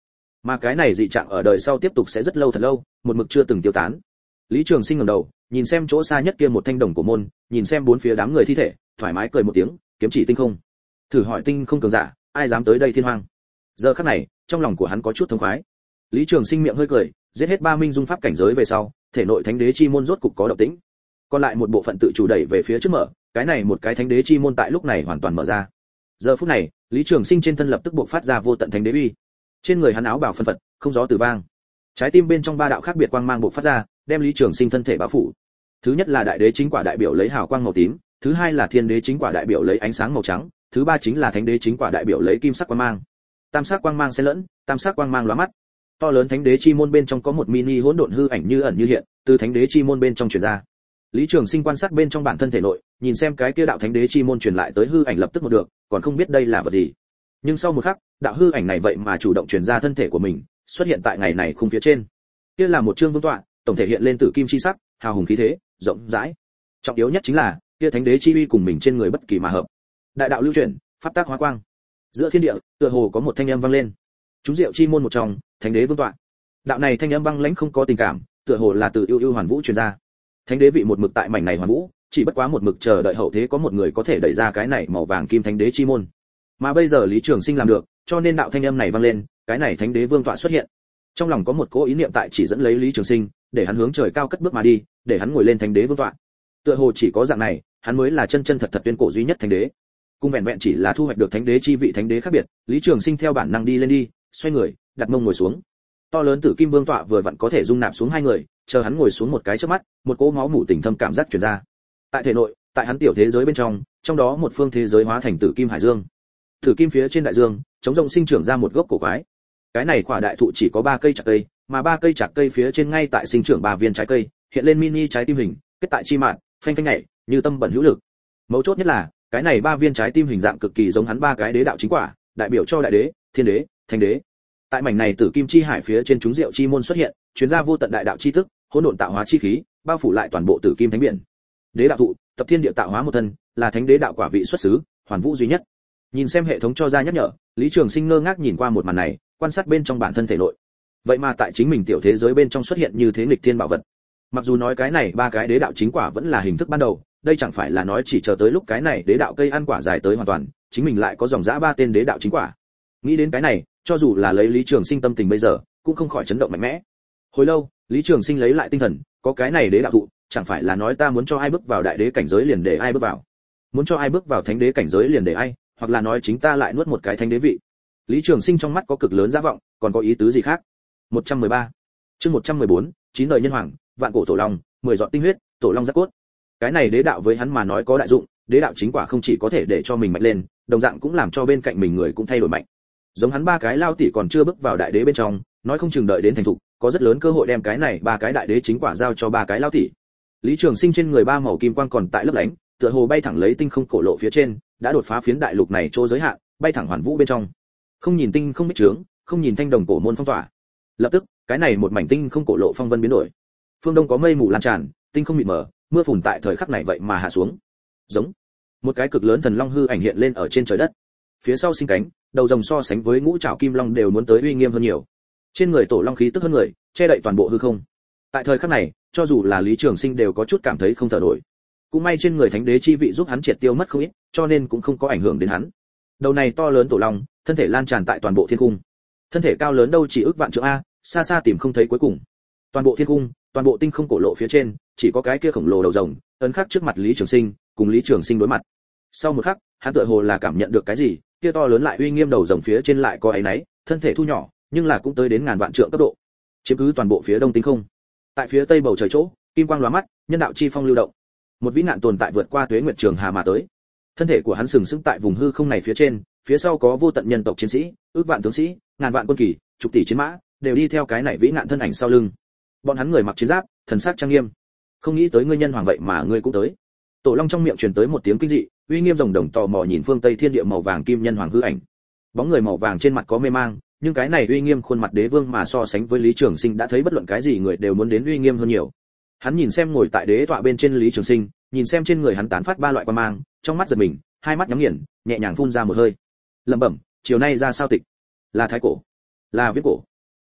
Mà cái này dị trạng ở đời sau tiếp tục sẽ rất lâu thật lâu, một mực chưa từng tiêu tán. Lý Trường Sinh ngẩng đầu, nhìn xem chỗ xa nhất kia một thanh đồng cổ môn, nhìn xem bốn phía đám người thi thể, thoải mái cười một tiếng, kiếm chỉ tinh không. Thử hỏi tinh không cường giả, ai dám tới đây thiên hoang? Giờ khắc này, trong lòng của hắn có chút thống khoái. Lý Trường Sinh miệng hơi cười, giết hết 3 minh dung pháp cảnh giới về sau, thể nội thánh đế chi môn rốt cục có động tĩnh. Còn lại một bộ phận tự chủ đẩy về phía trước mở, cái này một cái thánh đế chi môn tại lúc này hoàn toàn mở ra. Giờ phút này, Lý Trường Sinh trên thân lập tức bộc phát ra vô tận thánh đế uy. Trên người hắn áo bào phân phật, không gió từ vang. Trái tim bên trong ba đạo khác biệt quang mang bộc phát ra, đem Lý Trường Sinh thân thể bao phủ. Thứ nhất là đại đế chính quả đại biểu lấy hào quang màu tím, thứ hai là thiên đế chính quả đại biểu lấy ánh sáng màu trắng, thứ ba chính là thánh đế chính quả đại biểu lấy kim sắc quang mang. Tam sắc quang mang xen lẫn, tam sắc quang mang lóa mắt. To lớn thánh đế chi môn bên trong có một mini hỗn độn hư ảnh như ẩn như hiện, từ thánh đế chi môn bên trong truyền ra. Lý Trường Sinh quan sát bên trong bản thân thể nội, nhìn xem cái kia đạo thánh đế chi môn truyền lại tới hư ảnh lập tức một được, còn không biết đây là vật gì. Nhưng sau một khắc, đạo hư ảnh này vậy mà chủ động truyền ra thân thể của mình, xuất hiện tại ngày này khung phía trên. Kia là một chương vương tọa, tổng thể hiện lên tử kim chi sắc, hào hùng khí thế, rộng rãi. Trọng yếu nhất chính là, kia thánh đế chi uy cùng mình trên người bất kỳ mà hợp. Đại đạo lưu chuyển, pháp tác hóa quang. Giữa thiên địa, tựa hồ có một thanh âm vang lên. Chúng diệu chi môn một trong, thánh đế vương tọa. Đạo này thanh âm băng lãnh không có tình cảm, tựa hồ là từ ưu hoàn vũ truyền ra. Thánh đế vị một mực tại mảnh này hoàn vũ, chỉ bất quá một mực chờ đợi hậu thế có một người có thể đẩy ra cái này màu vàng kim thánh đế chi môn. Mà bây giờ Lý Trường Sinh làm được, cho nên đạo thanh âm này vang lên, cái này thánh đế vương tọa xuất hiện. Trong lòng có một cố ý niệm tại chỉ dẫn lấy Lý Trường Sinh, để hắn hướng trời cao cất bước mà đi, để hắn ngồi lên thánh đế vương tọa. Tựa hồ chỉ có dạng này, hắn mới là chân chân thật thật tuyên cổ duy nhất thánh đế. Cùng vẹn vẹn chỉ là thu hoạch được thánh đế chi vị thánh đế khác biệt, Lý Trường Sinh theo bản năng đi lên đi, xoay người, đặt mông ngồi xuống. To lớn tử kim vương tọa vừa vặn có thể dung nạp xuống hai người, chờ hắn ngồi xuống một cái chớp mắt, một cỗ máu mủ tình thâm cảm giác truyền ra. Tại thể nội, tại hắn tiểu thế giới bên trong, trong đó một phương thế giới hóa thành tử kim hải dương. Tử kim phía trên đại dương, chống rộng sinh trưởng ra một gốc cổ quái. Cái này quả đại thụ chỉ có 3 cây chạc cây, mà 3 cây chạc cây phía trên ngay tại sinh trưởng 3 viên trái cây, hiện lên mini trái tim hình, kết tại chi mạn, phanh phanh nhảy, như tâm bẩn hữu lực. Mấu chốt nhất là, cái này 3 viên trái tim hình dạng cực kỳ giống hắn 3 cái đế đạo chính quả, đại biểu cho đại đế, thiên đế, thánh đế. Tại mảnh này tử kim chi hải phía trên chúng diệu chi môn xuất hiện, truyền ra vô tận đại đạo chi tức, hỗn độn tạo hóa chi khí, bao phủ lại toàn bộ tử kim thánh biển. Đế đạo thụ, tập thiên địa tạo hóa một thân, là thánh đế đạo quả vị xuất xứ, hoàn vũ duy nhất. Nhìn xem hệ thống cho ra nhắc nhở, Lý Trường Sinh ngơ ngác nhìn qua một màn này, quan sát bên trong bản thân thể nội. Vậy mà tại chính mình tiểu thế giới bên trong xuất hiện như thế nghịch thiên bảo vật. Mặc dù nói cái này 3 cái đế đạo chính quả vẫn là hình thức ban đầu, đây chẳng phải là nói chỉ chờ tới lúc cái này đế đạo cây ăn quả dài tới hoàn toàn, chính mình lại có dòng dã 3 tên đế đạo chính quả. Nghĩ đến cái này, cho dù là lấy Lý Trường Sinh tâm tình bây giờ, cũng không khỏi chấn động mạnh mẽ. Hồi lâu, Lý Trường Sinh lấy lại tinh thần, có cái này đế đạo thụ, chẳng phải là nói ta muốn cho ai bước vào đại đế cảnh giới liền để ai bước vào, muốn cho ai bước vào thánh đế cảnh giới liền để ai, hoặc là nói chính ta lại nuốt một cái thánh đế vị. Lý Trường Sinh trong mắt có cực lớn dã vọng, còn có ý tứ gì khác? 113. Chương 114, 9 đời nhân hoàng, vạn cổ tổ long, 10 giọt tinh huyết, tổ long giác cốt. Cái này đế đạo với hắn mà nói có đại dụng, đế đạo chính quả không chỉ có thể để cho mình mạnh lên, đồng dạng cũng làm cho bên cạnh mình người cũng thay đổi mạnh. Giống hắn 3 cái lao tỷ còn chưa bước vào đại đế bên trong, nói không chừng đợi đến thành thục, có rất lớn cơ hội đem cái này 3 cái đại đế chính quả giao cho 3 cái lao tỷ. Lý Trường Sinh trên người 3 màu kim quang còn tại lấp lánh, tựa hồ bay thẳng lấy tinh không cổ lộ phía trên, đã đột phá phiến đại lục này chỗ giới hạn, bay thẳng hoàn vũ bên trong. Không nhìn tinh không bích trướng, không nhìn thanh đồng cổ môn phong tỏa. Lập tức, cái này một mảnh tinh không cổ lộ phong vân biến đổi. Phương đông có mây mù lan tràn, tinh không mịt mờ, mưa phùn tại thời khắc này vậy mà hạ xuống. Giống một cái cực lớn thần long hư ảnh hiện lên ở trên trời đất. Phía sau sinh cánh, đầu rồng so sánh với ngũ trảo kim long đều muốn tới uy nghiêm hơn nhiều. Trên người tổ long khí tức hơn người, che đậy toàn bộ hư không. Tại thời khắc này, cho dù là Lý Trường Sinh đều có chút cảm thấy không thở nổi. Cũng may trên người thánh đế chi vị giúp hắn triệt tiêu mất không ít, cho nên cũng không có ảnh hưởng đến hắn. Đầu này to lớn tổ long, thân thể lan tràn tại toàn bộ thiên cung. Thân thể cao lớn đâu chỉ ước vạn trượng a, xa xa tìm không thấy cuối cùng. Toàn bộ thiên cung, toàn bộ tinh không cổ lộ phía trên, chỉ có cái kia khổng lồ đầu rồng, ấn khắc trước mặt Lý Trường Sinh, cùng Lý Trường Sinh đối mặt. Sau một khắc, hắn tựa hồ là cảm nhận được cái gì, kia to lớn lại uy nghiêm đầu rồng phía trên lại có ấy nấy, thân thể thu nhỏ, nhưng là cũng tới đến ngàn vạn trượng cấp độ. Chiếm cứ toàn bộ phía đông tinh không. Tại phía tây bầu trời chỗ, kim quang lóa mắt, nhân đạo chi phong lưu động. Một vĩ nạn tồn tại vượt qua tuế nguyệt trường hà mà tới. Thân thể của hắn sừng sững tại vùng hư không này phía trên, phía sau có vô tận nhân tộc chiến sĩ, ước vạn tướng sĩ, ngàn vạn quân kỳ, chục tỷ chiến mã, đều đi theo cái này vĩ nạn thân ảnh sau lưng. Bọn hắn người mặc chiến giáp, thần sắc trang nghiêm. Không nghĩ tới ngươi nhân hoàng vậy mà ngươi cũng tới. Tổ long trong miệng truyền tới một tiếng kinh dị, uy nghiêm rồng đồng tò mò nhìn phương tây thiên địa màu vàng kim nhân hoàng hư ảnh. Bóng người màu vàng trên mặt có mê mang, nhưng cái này uy nghiêm khuôn mặt đế vương mà so sánh với Lý Trường Sinh đã thấy bất luận cái gì người đều muốn đến uy nghiêm hơn nhiều. Hắn nhìn xem ngồi tại đế tọa bên trên Lý Trường Sinh, nhìn xem trên người hắn tán phát 3 loại quang mang, trong mắt giật mình, hai mắt nhắm nghiền, nhẹ nhàng phun ra một hơi. Lẩm bẩm, chiều nay ra sao tịch? Là thái cổ, là viết cổ.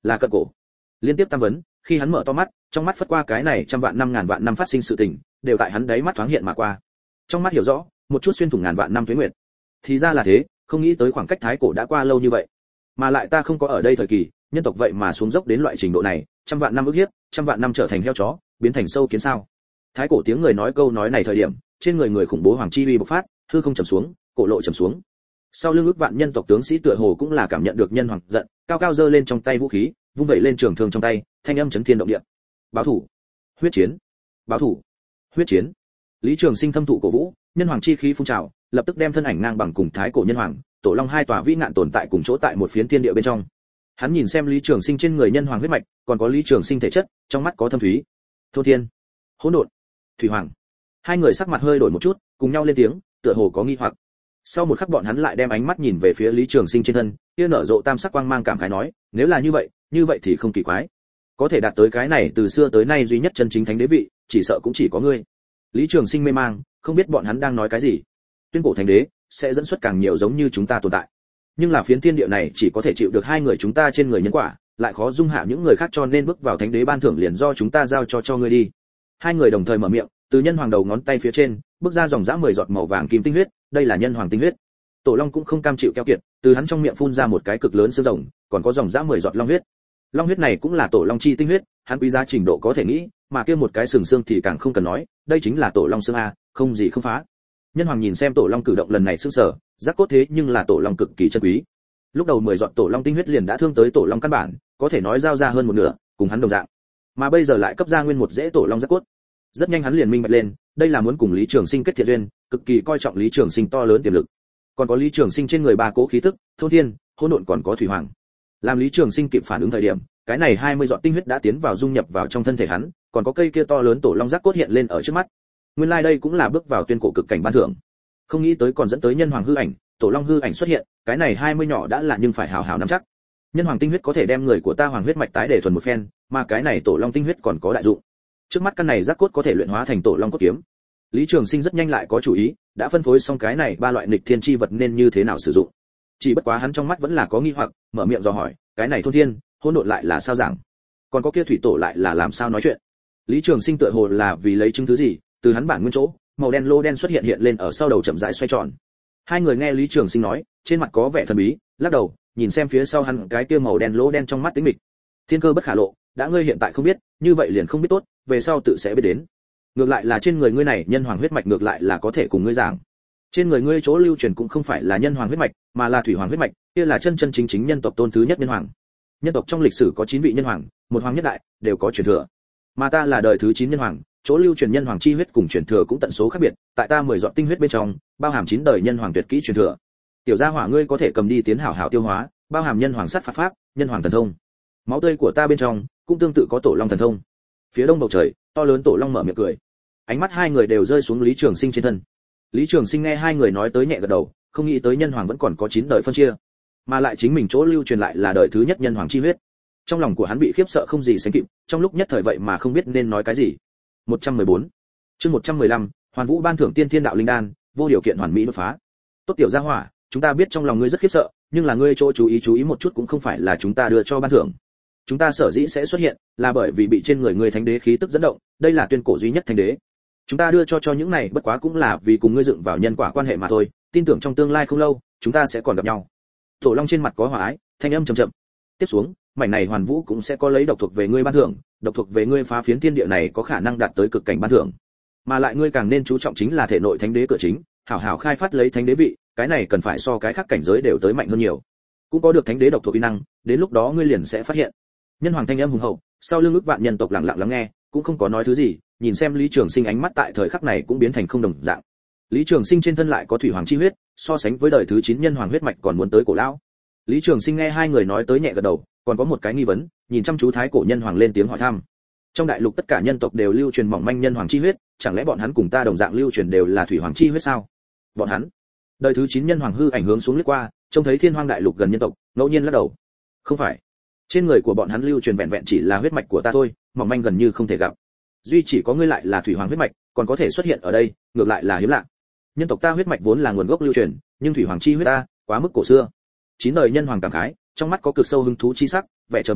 là cận cổ. Liên tiếp tam vấn, khi hắn mở to mắt, trong mắt phất qua cái này trăm vạn năm ngàn vạn năm phát sinh sự tình, đều tại hắn đáy mắt thoáng hiện mà qua. Trong mắt hiểu rõ, một chút xuyên thủng ngàn vạn năm tuế nguyệt. Thì ra là thế, không nghĩ tới khoảng cách thái cổ đã qua lâu như vậy. Mà lại ta không có ở đây thời kỳ, nhân tộc vậy mà xuống dốc đến loại trình độ này, trăm vạn năm ức hiếp, trăm vạn năm trở thành heo chó, biến thành sâu kiến sao? Thái cổ tiếng người nói câu nói này thời điểm, trên người người khủng bố hoàng chi uy bộc phát, hư không trầm xuống, cổ lộ trầm xuống. Sau lưng ức vạn nhân tộc tướng sĩ tựa hồ cũng là cảm nhận được nhân hoàng giận, cao cao giơ lên trong tay vũ khí, vung vẩy lên trường thương trong tay, thanh âm chấn thiên động địa. Báo thủ, huyết chiến, báo thủ, huyết chiến. Lý Trường Sinh thâm thụ cổ vũ, nhân hoàng chi khí phun trào, lập tức đem thân ảnh ngang bằng cùng thái cổ nhân hoàng, tổ long hai tòa vĩ ngạn tồn tại cùng chỗ tại một phiến thiên địa bên trong. Hắn nhìn xem Lý Trường Sinh trên người nhân hoàng huyết mạch, còn có Lý Trường Sinh thể chất, trong mắt có thâm thúy. Thôn thiên, hỗn độn, thủy hoàng. Hai người sắc mặt hơi đổi một chút, cùng nhau lên tiếng, tựa hồ có nghi hoặc. Sau một khắc bọn hắn lại đem ánh mắt nhìn về phía Lý Trường Sinh trên thân, kia nở rộ tam sắc quang mang cảm khái nói, nếu là như vậy thì không kỳ quái. Có thể đạt tới cái này từ xưa tới nay duy nhất chân chính thánh đế vị, chỉ sợ cũng chỉ có ngươi. Lý Trường Sinh mê mang, không biết bọn hắn đang nói cái gì. Tuyên cổ thánh đế sẽ dẫn xuất càng nhiều giống như chúng ta tồn tại. Nhưng là phiến thiên địa này chỉ có thể chịu được hai người chúng ta trên người nhân quả, lại khó dung hạ những người khác, cho nên bước vào thánh đế ban thưởng liền do chúng ta giao cho ngươi đi. Hai người đồng thời mở miệng, từ nhân hoàng đầu ngón tay phía trên bước ra dòng dã 10 giọt màu vàng kim tinh huyết, đây là nhân hoàng tinh huyết. Tổ long cũng không cam chịu keo kiệt, từ hắn trong miệng phun ra một cái cực lớn xương rồng, còn có dòng dã 10 giọt long huyết. Long huyết này cũng là tổ long chi tinh huyết, hắn quý giá trình độ có thể nghĩ, mà kia một cái sừng xương thì càng không cần nói, đây chính là tổ long xương a, không gì không phá. Nhân hoàng nhìn xem tổ long cử động lần này sững sờ, giác cốt thế nhưng là tổ long cực kỳ chân quý. Lúc đầu 10 giọt tổ long tinh huyết liền đã thương tới tổ long căn bản, có thể nói giao ra hơn một nửa, cùng hắn đồng dạng. Mà bây giờ lại cấp ra nguyên một rễ tổ long giác cốt. Rất nhanh hắn liền minh bạch lên, đây là muốn cùng Lý Trường Sinh kết thiện duyên, cực kỳ coi trọng Lý Trường Sinh to lớn tiềm lực. Còn có Lý Trường Sinh trên người ba cỗ khí tức, thôn thiên, hỗn độn còn có thủy hoàng. Làm Lý Trường Sinh kịp phản ứng thời điểm, cái này 20 giọt tinh huyết đã tiến vào dung nhập vào trong thân thể hắn, còn có cây kia to lớn tổ long giác cốt hiện lên ở trước mắt. Nguyên lai đây cũng là bước vào tuyên cổ cực cảnh ban thưởng. Không nghĩ tới còn dẫn tới nhân hoàng hư ảnh, tổ long hư ảnh xuất hiện, cái này 20 nhỏ đã là nhưng phải hào hào nắm chắc. Nhân hoàng tinh huyết có thể đem người của ta hoàng huyết mạch tái để thuần một phen, mà cái này tổ long tinh huyết còn có đại dụng. Trước mắt căn này giác cốt có thể luyện hóa thành tổ long cốt kiếm. Lý Trường Sinh rất nhanh lại có chủ ý, đã phân phối xong cái này ba loại nghịch thiên chi vật nên như thế nào sử dụng. Chỉ bất quá hắn trong mắt vẫn là có nghi hoặc, mở miệng dò hỏi, cái này thôn thiên, hỗn độn lại là sao giảng? Còn có kia thủy tổ lại là làm sao nói chuyện? Lý Trường Sinh tựa hồ là vì lấy chứng thứ gì, từ hắn bản nguyên chỗ, màu đen lô đen xuất hiện lên ở sau đầu chậm rãi xoay tròn. Hai người nghe Lý Trường Sinh nói, trên mặt có vẻ thần bí, lắc đầu, nhìn xem phía sau hắn cái kia màu đen lỗ đen trong mắt tĩnh mịch. Thiên cơ bất khả lộ, đã ngươi hiện tại không biết, như vậy liền không biết tốt, về sau tự sẽ biết đến. Ngược lại là trên người ngươi này nhân hoàng huyết mạch ngược lại là có thể cùng ngươi giảng. Trên người ngươi chỗ lưu truyền cũng không phải là nhân hoàng huyết mạch, mà là thủy hoàng huyết mạch, kia là chân chính chính nhân tộc tôn thứ nhất nhân hoàng. Nhân tộc trong lịch sử có 9 vị nhân hoàng, một hoàng nhất đại, đều có truyền thừa. Mà ta là đời thứ 9 nhân hoàng, chỗ lưu truyền nhân hoàng chi huyết cùng truyền thừa cũng tận số khác biệt, tại ta 10 giọt tinh huyết bên trong, bao hàm 9 đời nhân hoàng tuyệt kỹ truyền thừa. Tiểu gia hỏa ngươi có thể cầm đi tiến hảo hảo tiêu hóa, bao hàm nhân hoàng sát phạt pháp, nhân hoàng thần thông. Máu tươi của ta bên trong cũng tương tự có tổ long thần thông. Phía đông bầu trời, to lớn tổ long mở miệng cười. Ánh mắt hai người đều rơi xuống Lý Trường Sinh trên thân. Lý Trường Sinh nghe hai người nói tới nhẹ gật đầu, không nghĩ tới nhân hoàng vẫn còn có 9 đời phân chia, mà lại chính mình chỗ lưu truyền lại là đời thứ nhất nhân hoàng chi huyết. Trong lòng của hắn bị khiếp sợ không gì sánh kịp, trong lúc nhất thời vậy mà không biết nên nói cái gì. 114. Chương 115, Hoàn Vũ ban thưởng tiên thiên đạo linh đan, vô điều kiện hoàn mỹ đột phá. Tốt tiểu gia hỏa, chúng ta biết trong lòng ngươi rất khiếp sợ, nhưng là ngươi chỗ chú ý một chút cũng không phải là chúng ta đưa cho ban thưởng. Chúng ta sở dĩ sẽ xuất hiện, là bởi vì bị trên người ngươi thánh đế khí tức dẫn động, đây là tuyên cổ duy nhất thánh đế. Chúng ta đưa cho những này bất quá cũng là vì cùng ngươi dựng vào nhân quả quan hệ mà thôi, tin tưởng trong tương lai không lâu, chúng ta sẽ còn gặp nhau. Tổ long trên mặt có hòa ái, thanh âm trầm trầm. Tiếp xuống, mảnh này Hoàn Vũ cũng sẽ có lấy độc thuộc về ngươi ban thưởng, độc thuộc về ngươi phá phiến thiên địa này có khả năng đạt tới cực cảnh ban thưởng. Mà lại ngươi càng nên chú trọng chính là thể nội thánh đế cửa chính, hảo hảo khai phát lấy thánh đế vị, cái này cần phải so cái khác cảnh giới đều tới mạnh hơn nhiều. Cũng có được thánh đế độc thuộc uy năng, đến lúc đó ngươi liền sẽ phát hiện. Nhân hoàng thanh âm hùng hậu, sau lưng ức vạn nhân tộc lặng lặng lắng nghe, cũng không có nói thứ gì, nhìn xem Lý Trường Sinh ánh mắt tại thời khắc này cũng biến thành không đồng dạng. Lý Trường Sinh trên thân lại có thủy hoàng chi huyết, so sánh với đời thứ 9 nhân hoàng huyết mạch còn muốn tới cổ lão. Lý Trường Sinh nghe hai người nói tới nhẹ gật đầu, còn có một cái nghi vấn, nhìn chăm chú thái cổ nhân hoàng lên tiếng hỏi thăm. Trong đại lục tất cả nhân tộc đều lưu truyền mỏng manh nhân hoàng chi huyết, chẳng lẽ bọn hắn cùng ta đồng dạng lưu truyền đều là thủy hoàng chi huyết sao? Bọn hắn? Đời thứ 9 nhân hoàng hư ảnh hướng xuống lướt qua, trông thấy thiên hoang đại lục gần nhân tộc, ngẫu nhiên lắc đầu. Không phải, trên người của bọn hắn lưu truyền vẹn vẹn chỉ là huyết mạch của ta thôi, mỏng manh gần như không thể gặp. Duy chỉ có ngươi lại là thủy hoàng huyết mạch, còn có thể xuất hiện ở đây, ngược lại là hiếm lạ. Nhân tộc ta huyết mạch vốn là nguồn gốc lưu truyền, nhưng thủy hoàng chi huyết ta, quá mức cổ xưa. 9 đời nhân hoàng cảm khái, trong mắt có cực sâu hứng thú chi sắc, vẻ chờ mong,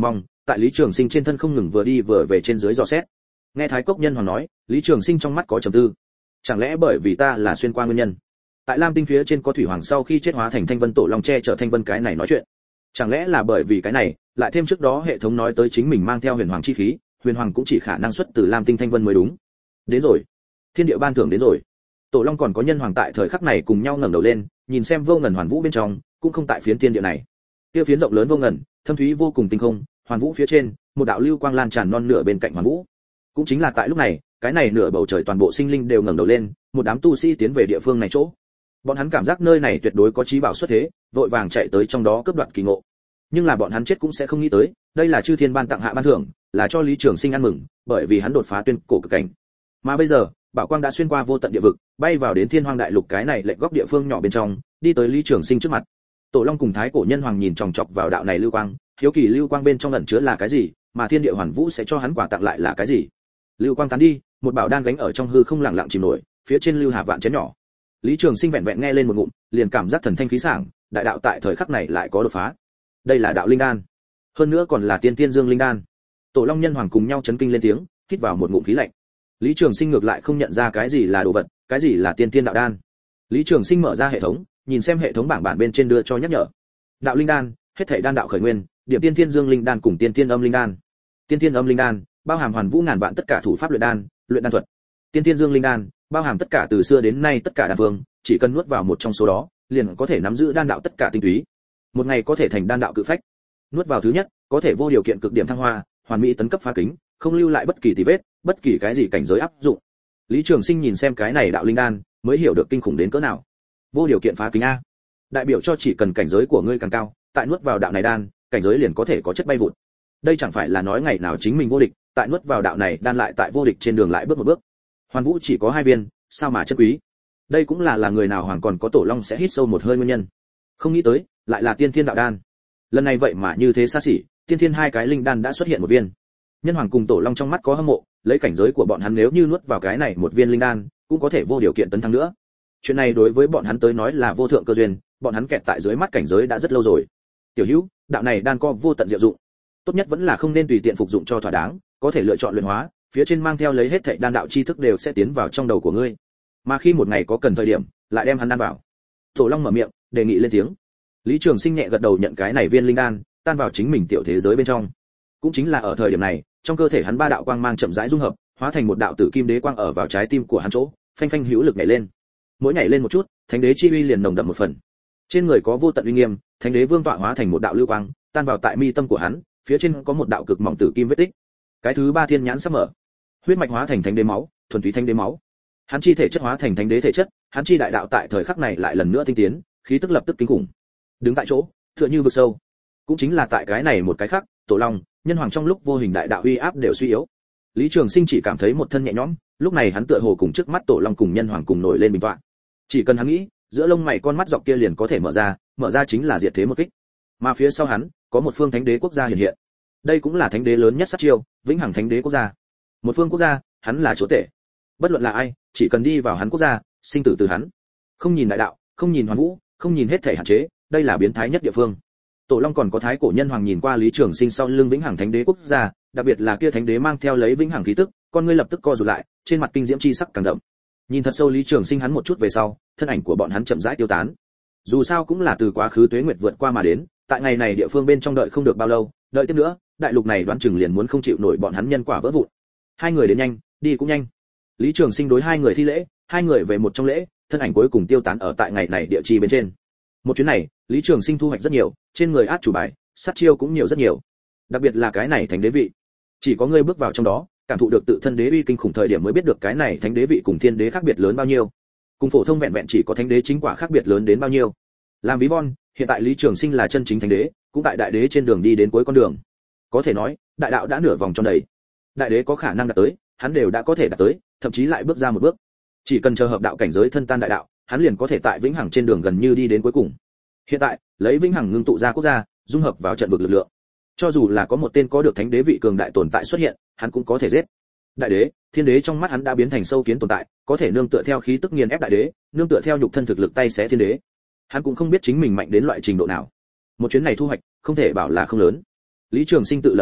tại Lý Trường Sinh trên thân không ngừng vừa đi vừa về trên dưới dò xét. Nghe Thái Cốc Nhân Hoàng nói, Lý Trường Sinh trong mắt có trầm tư. Chẳng lẽ bởi vì ta là xuyên qua nguyên nhân? Tại Lam Tinh phía trên có thủy hoàng sau khi chết hóa thành Thanh Vân Tổ Long che chở Thanh Vân cái này nói chuyện. Chẳng lẽ là bởi vì cái này, lại thêm trước đó hệ thống nói tới chính mình mang theo huyền hoàng chi khí, huyền hoàng cũng chỉ khả năng xuất từ Lam Tinh Thanh Vân mới đúng. Đến rồi, thiên địa ban thưởng đến rồi. Tổ Long còn có Nhân Hoàng tại thời khắc này cùng nhau ngẩng đầu lên, nhìn xem vô ngần hoàn vũ bên trong, cũng không tại phiến thiên địa này. Kia phiến rộng lớn vô ngần, thâm thúy vô cùng tinh không, hoàn vũ phía trên, một đạo lưu quang lan tràn non nửa bên cạnh hoàn vũ. Cũng chính là tại lúc này, cái này nửa bầu trời toàn bộ sinh linh đều ngẩng đầu lên, một đám tu sĩ tiến về địa phương này chỗ. Bọn hắn cảm giác nơi này tuyệt đối có chí bảo xuất thế, vội vàng chạy tới trong đó cướp đoạt kỳ ngộ. Nhưng là bọn hắn chết cũng sẽ không nghĩ tới, đây là chư thiên ban tặng hạ ban thưởng, là cho Lý Trường Sinh ăn mừng, bởi vì hắn đột phá tuyên cổ cực cảnh. Mà bây giờ, bảo quang đã xuyên qua vô tận địa vực, bay vào đến Thiên Hoang Đại Lục cái này lệch góc địa phương nhỏ bên trong, đi tới Lý Trường Sinh trước mặt. Tổ Long cùng Thái Cổ Nhân Hoàng nhìn chòng chọc vào đạo này lưu quang, hiếu kỳ lưu quang bên trong ẩn chứa là cái gì, mà Thiên Địa Hoàn Vũ sẽ cho hắn quà tặng lại là cái gì. Lưu quang tán đi, một bảo đan gánh ở trong hư không lặng lặng chìm nổi, phía trên lưu hà vạn chén nhỏ. Lý Trường Sinh vẹn vẹn nghe lên một ngụm, liền cảm giác thần thanh khí sảng, đại đạo tại thời khắc này lại có đột phá. Đây là đạo linh đan, hơn nữa còn là tiên tiên dương linh đan. Tổ Long Nhân Hoàng cùng nhau chấn kinh lên tiếng, hít vào một ngụm khí lạnh. Lý Trường Sinh ngược lại không nhận ra cái gì là đồ vật, cái gì là tiên tiên đạo đan. Lý Trường Sinh mở ra hệ thống, nhìn xem hệ thống bảng bản bên trên đưa cho nhắc nhở. Đạo linh đan, hết thảy đan đạo khởi nguyên, điểm tiên tiên dương linh đan cùng tiên tiên âm linh đan. Tiên tiên âm linh đan, bao hàm hoàn vũ ngàn vạn tất cả thủ pháp luyện đan thuật. Tiên tiên dương linh đan, bao hàm tất cả từ xưa đến nay tất cả đan phương, chỉ cần nuốt vào một trong số đó, liền có thể nắm giữ đan đạo tất cả tinh túy. Một ngày có thể thành đan đạo cự phách. Nuốt vào thứ nhất, có thể vô điều kiện cực điểm thăng hoa, hoàn mỹ tấn cấp phá kính, không lưu lại bất kỳ tì vết, bất kỳ cái gì cảnh giới áp dụng. Lý Trường Sinh nhìn xem cái này đạo linh đan, mới hiểu được kinh khủng đến cỡ nào. Vô điều kiện phá kính a, đại biểu cho chỉ cần cảnh giới của ngươi càng cao, tại nuốt vào đạo này đan, cảnh giới liền có thể có chất bay vụt. Đây chẳng phải là nói ngày nào chính mình vô địch, tại nuốt vào đạo này đan lại tại vô địch trên đường lại bước một bước. Hoàn vũ chỉ có 2 viên, sao mà chân quý. Đây cũng là người nào hoàng còn có Tổ Long sẽ hít sâu một hơi nguyên nhân. Không nghĩ tới, lại là tiên thiên đạo đan. Lần này vậy mà như thế xa xỉ, tiên thiên 2 cái linh đan đã xuất hiện một viên. Nhân Hoàng cùng Tổ Long trong mắt có hâm mộ, lấy cảnh giới của bọn hắn nếu như nuốt vào cái này một viên linh đan, cũng có thể vô điều kiện tấn thăng nữa. Chuyện này đối với bọn hắn tới nói là vô thượng cơ duyên, bọn hắn kẹt tại dưới mắt cảnh giới đã rất lâu rồi. Tiểu Hữu, đạo này đan có vô tận diệu dụng, tốt nhất vẫn là không nên tùy tiện phục dụng cho thỏa đáng, có thể lựa chọn luyện hóa, phía trên mang theo lấy hết thảy đan đạo chi thức đều sẽ tiến vào trong đầu của ngươi. Mà khi một ngày có cần thời điểm, lại đem hắn đan vào. Tổ Long mở miệng, đề nghị lên tiếng. Lý Trường Sinh nhẹ gật đầu nhận cái này viên linh đan, tan vào chính mình tiểu thế giới bên trong. Cũng chính là ở thời điểm này, trong cơ thể hắn 3 đạo quang mang chậm rãi dung hợp, hóa thành một đạo tử kim đế quang ở vào trái tim của hắn chỗ, phanh phanh hữu lực nhảy lên. Mỗi nhảy lên một chút, thánh đế chi uy liền nồng đậm một phần. Trên người có vô tận uy nghiêm, thánh đế vương tọa hóa thành một đạo lưu quang, tan vào tại mi tâm của hắn, phía trên có một đạo cực mỏng tử kim vết tích. Cái thứ 3 thiên nhãn sắp mở. Huyết mạch hóa thành thánh đế máu, thuần túy thánh đế máu. Hắn chi thể chất hóa thành thánh đế thể chất, hắn chi đại đạo tại thời khắc này lại lần nữa tinh tiến, khí tức lập tức kinh khủng. Đứng tại chỗ, tựa như vực sâu. Cũng chính là tại cái này một cái khác, Tổ Long, Nhân Hoàng trong lúc vô hình đại đạo uy áp đều suy yếu. Lý Trường Sinh chỉ cảm thấy một thân nhẹ nhõm, lúc này hắn tựa hồ cùng trước mắt Tổ Long cùng Nhân Hoàng cùng nổi lên bình tọa. Chỉ cần hắn nghĩ, giữa lông mày con mắt dọc kia liền có thể mở ra chính là diệt thế một kích. Mà phía sau hắn, có một phương thánh đế quốc gia hiện hiện. Đây cũng là thánh đế lớn nhất sát chiêu, vĩnh hằng thánh đế quốc gia. Một phương quốc gia, hắn là chúa tể. Bất luận là ai, chỉ cần đi vào hắn quốc gia, sinh tử từ hắn. Không nhìn đại đạo, không nhìn hoàn vũ, không nhìn hết thể hạn chế, đây là biến thái nhất địa phương. Tổ Long còn có Thái Cổ Nhân Hoàng nhìn qua Lý Trường Sinh sau lưng vĩnh hằng thánh đế quốc gia, đặc biệt là kia thánh đế mang theo lấy vĩnh hằng khí tức, con ngươi lập tức co rụt lại, trên mặt kinh diễm chi sắc càng đậm. Nhìn thật sâu Lý Trường Sinh hắn một chút về sau, thân ảnh của bọn hắn chậm rãi tiêu tán. Dù sao cũng là từ quá khứ tuế nguyệt vượt qua mà đến, tại ngày này địa phương bên trong đợi không được bao lâu, đợi tiếp nữa, đại lục này đoán chừng liền muốn không chịu nổi bọn hắn nhân quả vỡ vụn. 2 người đến nhanh, đi cũng nhanh. Lý Trường Sinh đối 2 người thi lễ, 2 người về một trong lễ, thân ảnh cuối cùng tiêu tán ở tại ngày này địa chi bên trên. Một chuyến này, Lý Trường Sinh thu hoạch rất nhiều, trên người át chủ bài, sát chiêu cũng nhiều rất nhiều. Đặc biệt là cái này thánh đế vị, chỉ có ngươi bước vào trong đó, cảm thụ được tự thân đế uy kinh khủng thời điểm mới biết được cái này thánh đế vị cùng thiên đế khác biệt lớn bao nhiêu. Cùng phổ thông vẹn vẹn chỉ có thánh đế chính quả khác biệt lớn đến bao nhiêu. Làm ví von, hiện tại Lý Trường Sinh là chân chính thánh đế, cũng tại đại đế trên đường đi đến cuối con đường. Có thể nói, đại đạo đã nửa vòng tròn đầy. Đại đế có khả năng đạt tới, hắn đều đã có thể đạt tới, thậm chí lại bước ra một bước. Chỉ cần chờ hợp đạo cảnh giới thân tan đại đạo, hắn liền có thể tại vĩnh hằng trên đường gần như đi đến cuối cùng. Hiện tại, lấy vĩnh hằng ngưng tụ ra quốc gia, dung hợp vào trận vực lực lượng. Cho dù là có một tên có được thánh đế vị cường đại tồn tại xuất hiện, hắn cũng có thể giết. Đại đế, thiên đế trong mắt hắn đã biến thành sâu kiến tồn tại, có thể nương tựa theo khí tức nghiền ép đại đế, nương tựa theo nhục thân thực lực tay xé thiên đế. Hắn cũng không biết chính mình mạnh đến loại trình độ nào. Một chuyến này thu hoạch, không thể bảo là không lớn. Lý Trường Sinh tự lẩm bẩm,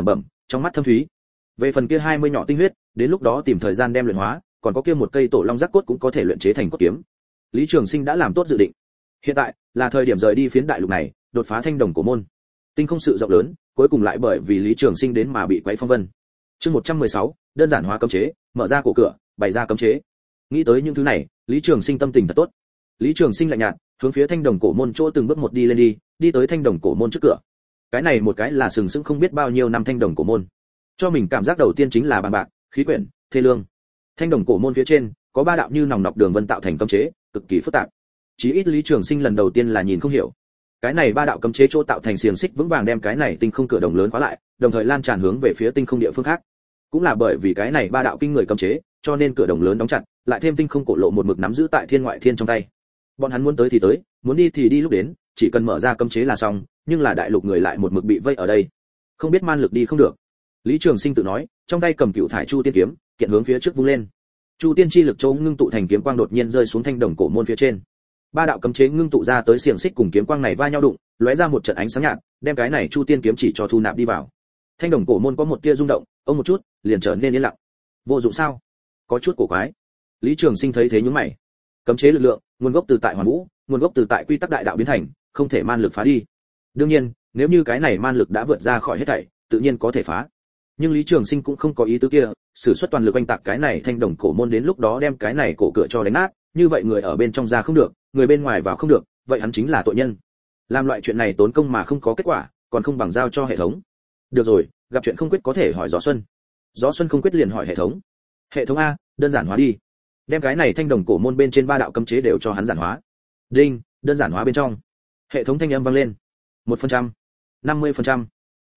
trong mắt thâm thúy. Về phần kia 20 nhỏ tinh huyết, đến lúc đó tìm thời gian đem luyện hóa, còn có kia một cây tổ long giác cốt cũng có thể luyện chế thành cốt kiếm. Lý Trường Sinh đã làm tốt dự định. Hiện tại là thời điểm rời đi phiến đại lục này, đột phá thanh đồng cổ môn. Tinh không sự rộng lớn, cuối cùng lại bởi vì Lý Trường Sinh đến mà bị quấy phong vân. Chương 116, đơn giản hóa cấm chế, mở ra cổ cửa, bày ra cấm chế. Nghĩ tới những thứ này, Lý Trường Sinh tâm tình thật tốt. Lý Trường Sinh lạnh nhạt, hướng phía thanh đồng cổ môn chỗ từng bước một đi lên đi tới thanh đồng cổ môn trước cửa. Cái này một cái là sừng sững không biết bao nhiêu năm thanh đồng cổ môn. Cho mình cảm giác đầu tiên chính là bằng bạc, khí quyển, thê lương. Thanh đồng cổ môn phía trên có ba đạo như nòng nọc đường vân tạo thành cấm chế, cực kỳ phức tạp. Chí ít Lý Trường Sinh lần đầu tiên là nhìn không hiểu. Cái này ba đạo cấm chế chỗ tạo thành xiềng xích vững vàng đem cái này tinh không cửa đồng lớn khóa lại, đồng thời lan tràn hướng về phía tinh không địa phương khác. Cũng là bởi vì cái này ba đạo kinh người cấm chế, cho nên cửa đồng lớn đóng chặt, lại thêm tinh không cổ lộ một mực nắm giữ tại thiên ngoại thiên trong tay. Bọn hắn muốn tới thì tới, muốn đi thì đi lúc đến, chỉ cần mở ra cấm chế là xong, nhưng là đại lục người lại một mực bị vây ở đây, không biết man lực đi không được. Lý Trường Sinh tự nói, trong tay cầm cựu thải chu tiên kiếm, kiện hướng phía trước vung lên. Chu tiên chi lực châu ngưng tụ thành kiếm quang đột nhiên rơi xuống thanh đồng cổ môn phía trên. Ba đạo cấm chế ngưng tụ ra tới xiềng xích cùng kiếm quang này va nhau đụng, lóe ra một trận ánh sáng nhạt, đem cái này chu tiên kiếm chỉ cho thu nạp đi vào. Thanh đồng cổ môn có một tia rung động, ông một chút, liền trở nên yên lặng. Vô dụng sao? Có chút cổ quái. Lý Trường Sinh thấy thế nhướng mày. Cấm chế lực lượng, nguồn gốc từ tại Hoàn Vũ, nguồn gốc từ tại quy tắc đại đạo biến thành, không thể man lực phá đi. Đương nhiên, nếu như cái này man lực đã vượt ra khỏi hết thảy, tự nhiên có thể phá. Nhưng Lý Trường Sinh cũng không có ý tứ kia, sử xuất toàn lực oanh tạc cái này thanh đồng cổ môn, đến lúc đó đem cái này cổ cửa cho đánh nát, như vậy người ở bên trong ra không được, người bên ngoài vào không được, vậy hắn chính là tội nhân. Làm loại chuyện này tốn công mà không có kết quả, còn không bằng giao cho hệ thống. Được rồi, gặp chuyện không quyết có thể hỏi Gió Xuân. Gió Xuân không quyết liền hỏi hệ thống. Hệ thống a, đơn giản hóa đi. Đem cái này thanh đồng cổ môn bên trên ba đạo cấm chế đều cho hắn giản hóa. Đinh, đơn giản hóa bên trong. Hệ thống thanh âm vang lên. 1%, 50%,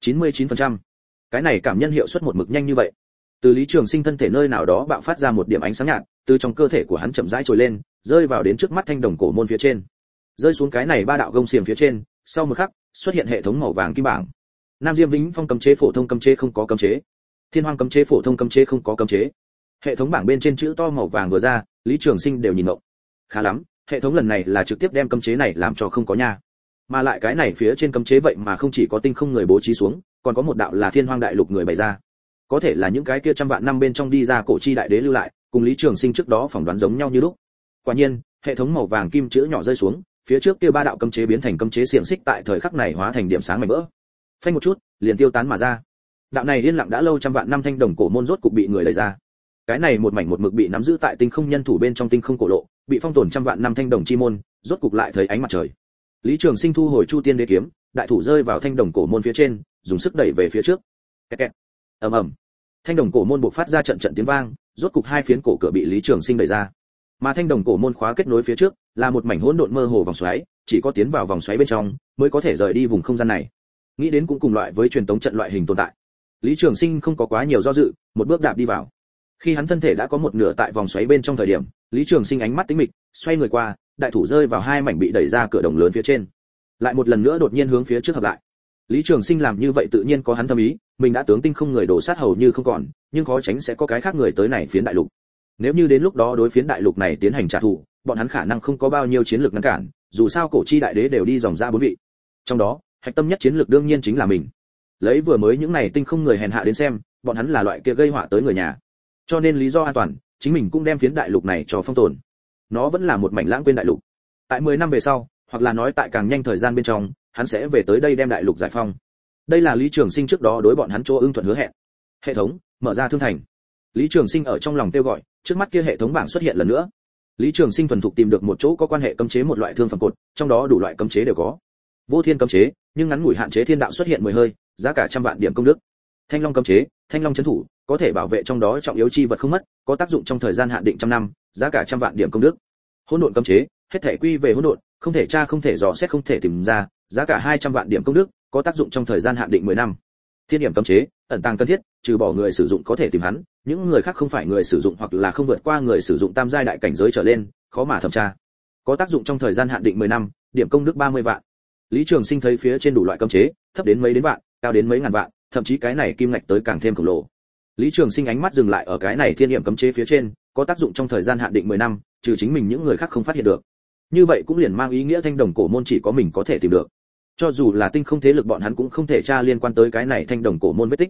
99%. Cái này cảm nhân hiệu suất một mực nhanh như vậy. Từ Lý Trường Sinh thân thể nơi nào đó bạo phát ra một điểm ánh sáng nhạt, từ trong cơ thể của hắn chậm rãi trồi lên, rơi vào đến trước mắt thanh đồng cổ môn phía trên. Rơi xuống cái này ba đạo gông xiềng phía trên, sau một khắc, xuất hiện hệ thống màu vàng kim bảng. Nam Diêm Vĩnh Phong cấm chế phổ thông cấm chế không có cấm chế. Thiên Hoang cấm chế phổ thông cấm chế không có cấm chế. Hệ thống bảng bên trên chữ to màu vàng vừa ra, Lý Trường Sinh đều nhìn ngộng. Khá lắm, hệ thống lần này là trực tiếp đem cấm chế này làm cho không có nha. Mà lại cái này phía trên cấm chế vậy mà không chỉ có tinh không người bố trí xuống, còn có một đạo là Thiên Hoang đại lục người bày ra. Có thể là những cái kia trăm vạn năm bên trong đi ra cổ chi đại đế lưu lại, cùng Lý Trường Sinh trước đó phỏng đoán giống nhau như lúc. Quả nhiên, hệ thống màu vàng kim chữ nhỏ rơi xuống, phía trước kia ba đạo cấm chế biến thành cấm chế xiềng xích tại thời khắc này hóa thành điểm sáng mảnh vỡ. Phanh một chút, liền tiêu tán mà ra. Đạo này yên lặng đã lâu trăm vạn năm thanh đồng cổ môn rốt cục bị người lấy ra. Cái này một mảnh một mực bị nắm giữ tại tinh không nhân thủ bên trong tinh không cổ lộ, bị phong tồn trăm vạn năm thanh đồng chi môn, rốt cục lại thấy ánh mặt trời. Lý Trường Sinh thu hồi Chu Tiên Đế kiếm, đại thủ rơi vào thanh đồng cổ môn phía trên, dùng sức đẩy về phía trước. Kẹt kẹt. Ầm ầm. Thanh đồng cổ môn bộc phát ra trận trận tiếng vang, rốt cục hai phiến cổ cửa bị Lý Trường Sinh đẩy ra. Mà thanh đồng cổ môn khóa kết nối phía trước, là một mảnh hỗn độn mơ hồ vòng xoáy, chỉ có tiến vào vòng xoáy bên trong mới có thể rời đi vùng không gian này. Nghĩ đến cũng cùng loại với truyền tống trận loại hình tồn tại. Lý Trường Sinh không có quá nhiều do dự, một bước đạp đi vào. Khi hắn thân thể đã có một nửa tại vòng xoáy bên trong thời điểm, Lý Trường Sinh ánh mắt tĩnh mịch, xoay người qua, đại thủ rơi vào hai mảnh bị đẩy ra cửa đồng lớn phía trên. Lại một lần nữa đột nhiên hướng phía trước hợp lại. Lý Trường Sinh làm như vậy tự nhiên có hắn thâm ý, mình đã tướng tinh không người đổ sát hầu như không còn, nhưng khó tránh sẽ có cái khác người tới này phiến đại lục. Nếu như đến lúc đó đối phiến đại lục này tiến hành trả thù, bọn hắn khả năng không có bao nhiêu chiến lược ngăn cản, dù sao cổ chi đại đế đều đi dòng ra bốn vị. Trong đó, hạch tâm nhất chiến lược đương nhiên chính là mình. Lấy vừa mới những này tinh không người hèn hạ đến xem, bọn hắn là loại kia gây họa tới người nhà. Cho nên lý do an toàn, chính mình cũng đem phiến đại lục này cho phong tồn. Nó vẫn là một mảnh lãng quên đại lục. Tại 10 năm về sau, hoặc là nói tại càng nhanh thời gian bên trong, hắn sẽ về tới đây đem đại lục giải phong. Đây là Lý Trường Sinh trước đó đối bọn hắn chỗ ưng thuận hứa hẹn. Hệ thống, mở ra thương thành. Lý Trường Sinh ở trong lòng kêu gọi, trước mắt kia hệ thống bảng xuất hiện lần nữa. Lý Trường Sinh thuần thục tìm được một chỗ có quan hệ cấm chế một loại thương phẩm cột, trong đó đủ loại cấm chế đều có. Vô thiên cấm chế, nhưng ngắn ngủi hạn chế thiên đạo xuất hiện 10 hơi, giá cả trăm vạn điểm công đức. Thanh long cấm chế, thanh long trấn thủ, có thể bảo vệ trong đó trọng yếu chi vật không mất, có tác dụng trong thời gian hạn định trăm năm, giá cả trăm vạn điểm công đức. Hỗn độn cấm chế, hết thể quy về hỗn độn, không thể tra không thể dò xét không thể tìm ra, giá cả 200 vạn điểm công đức, có tác dụng trong thời gian hạn định 10 năm. Thiên điểm cấm chế, ẩn tàng cần thiết, trừ bỏ người sử dụng có thể tìm hắn, những người khác không phải người sử dụng hoặc là không vượt qua người sử dụng tam giai đại cảnh giới trở lên, khó mà thẩm tra. Có tác dụng trong thời gian hạn định 10 năm, điểm công đức 30 vạn. Lý Trường Sinh thấy phía trên đủ loại cấm chế, thấp đến mấy đến vạn, cao đến mấy ngàn vạn, thậm chí cái này kim ngạch tới càng thêm khổng lồ. Lý Trường Sinh ánh mắt dừng lại ở cái này thiên điểm cấm chế phía trên, có tác dụng trong thời gian hạn định 10 năm, trừ chính mình những người khác không phát hiện được. Như vậy cũng liền mang ý nghĩa thanh đồng cổ môn chỉ có mình có thể tìm được. Cho dù là tinh không thế lực bọn hắn cũng không thể tra liên quan tới cái này thanh đồng cổ môn vết tích.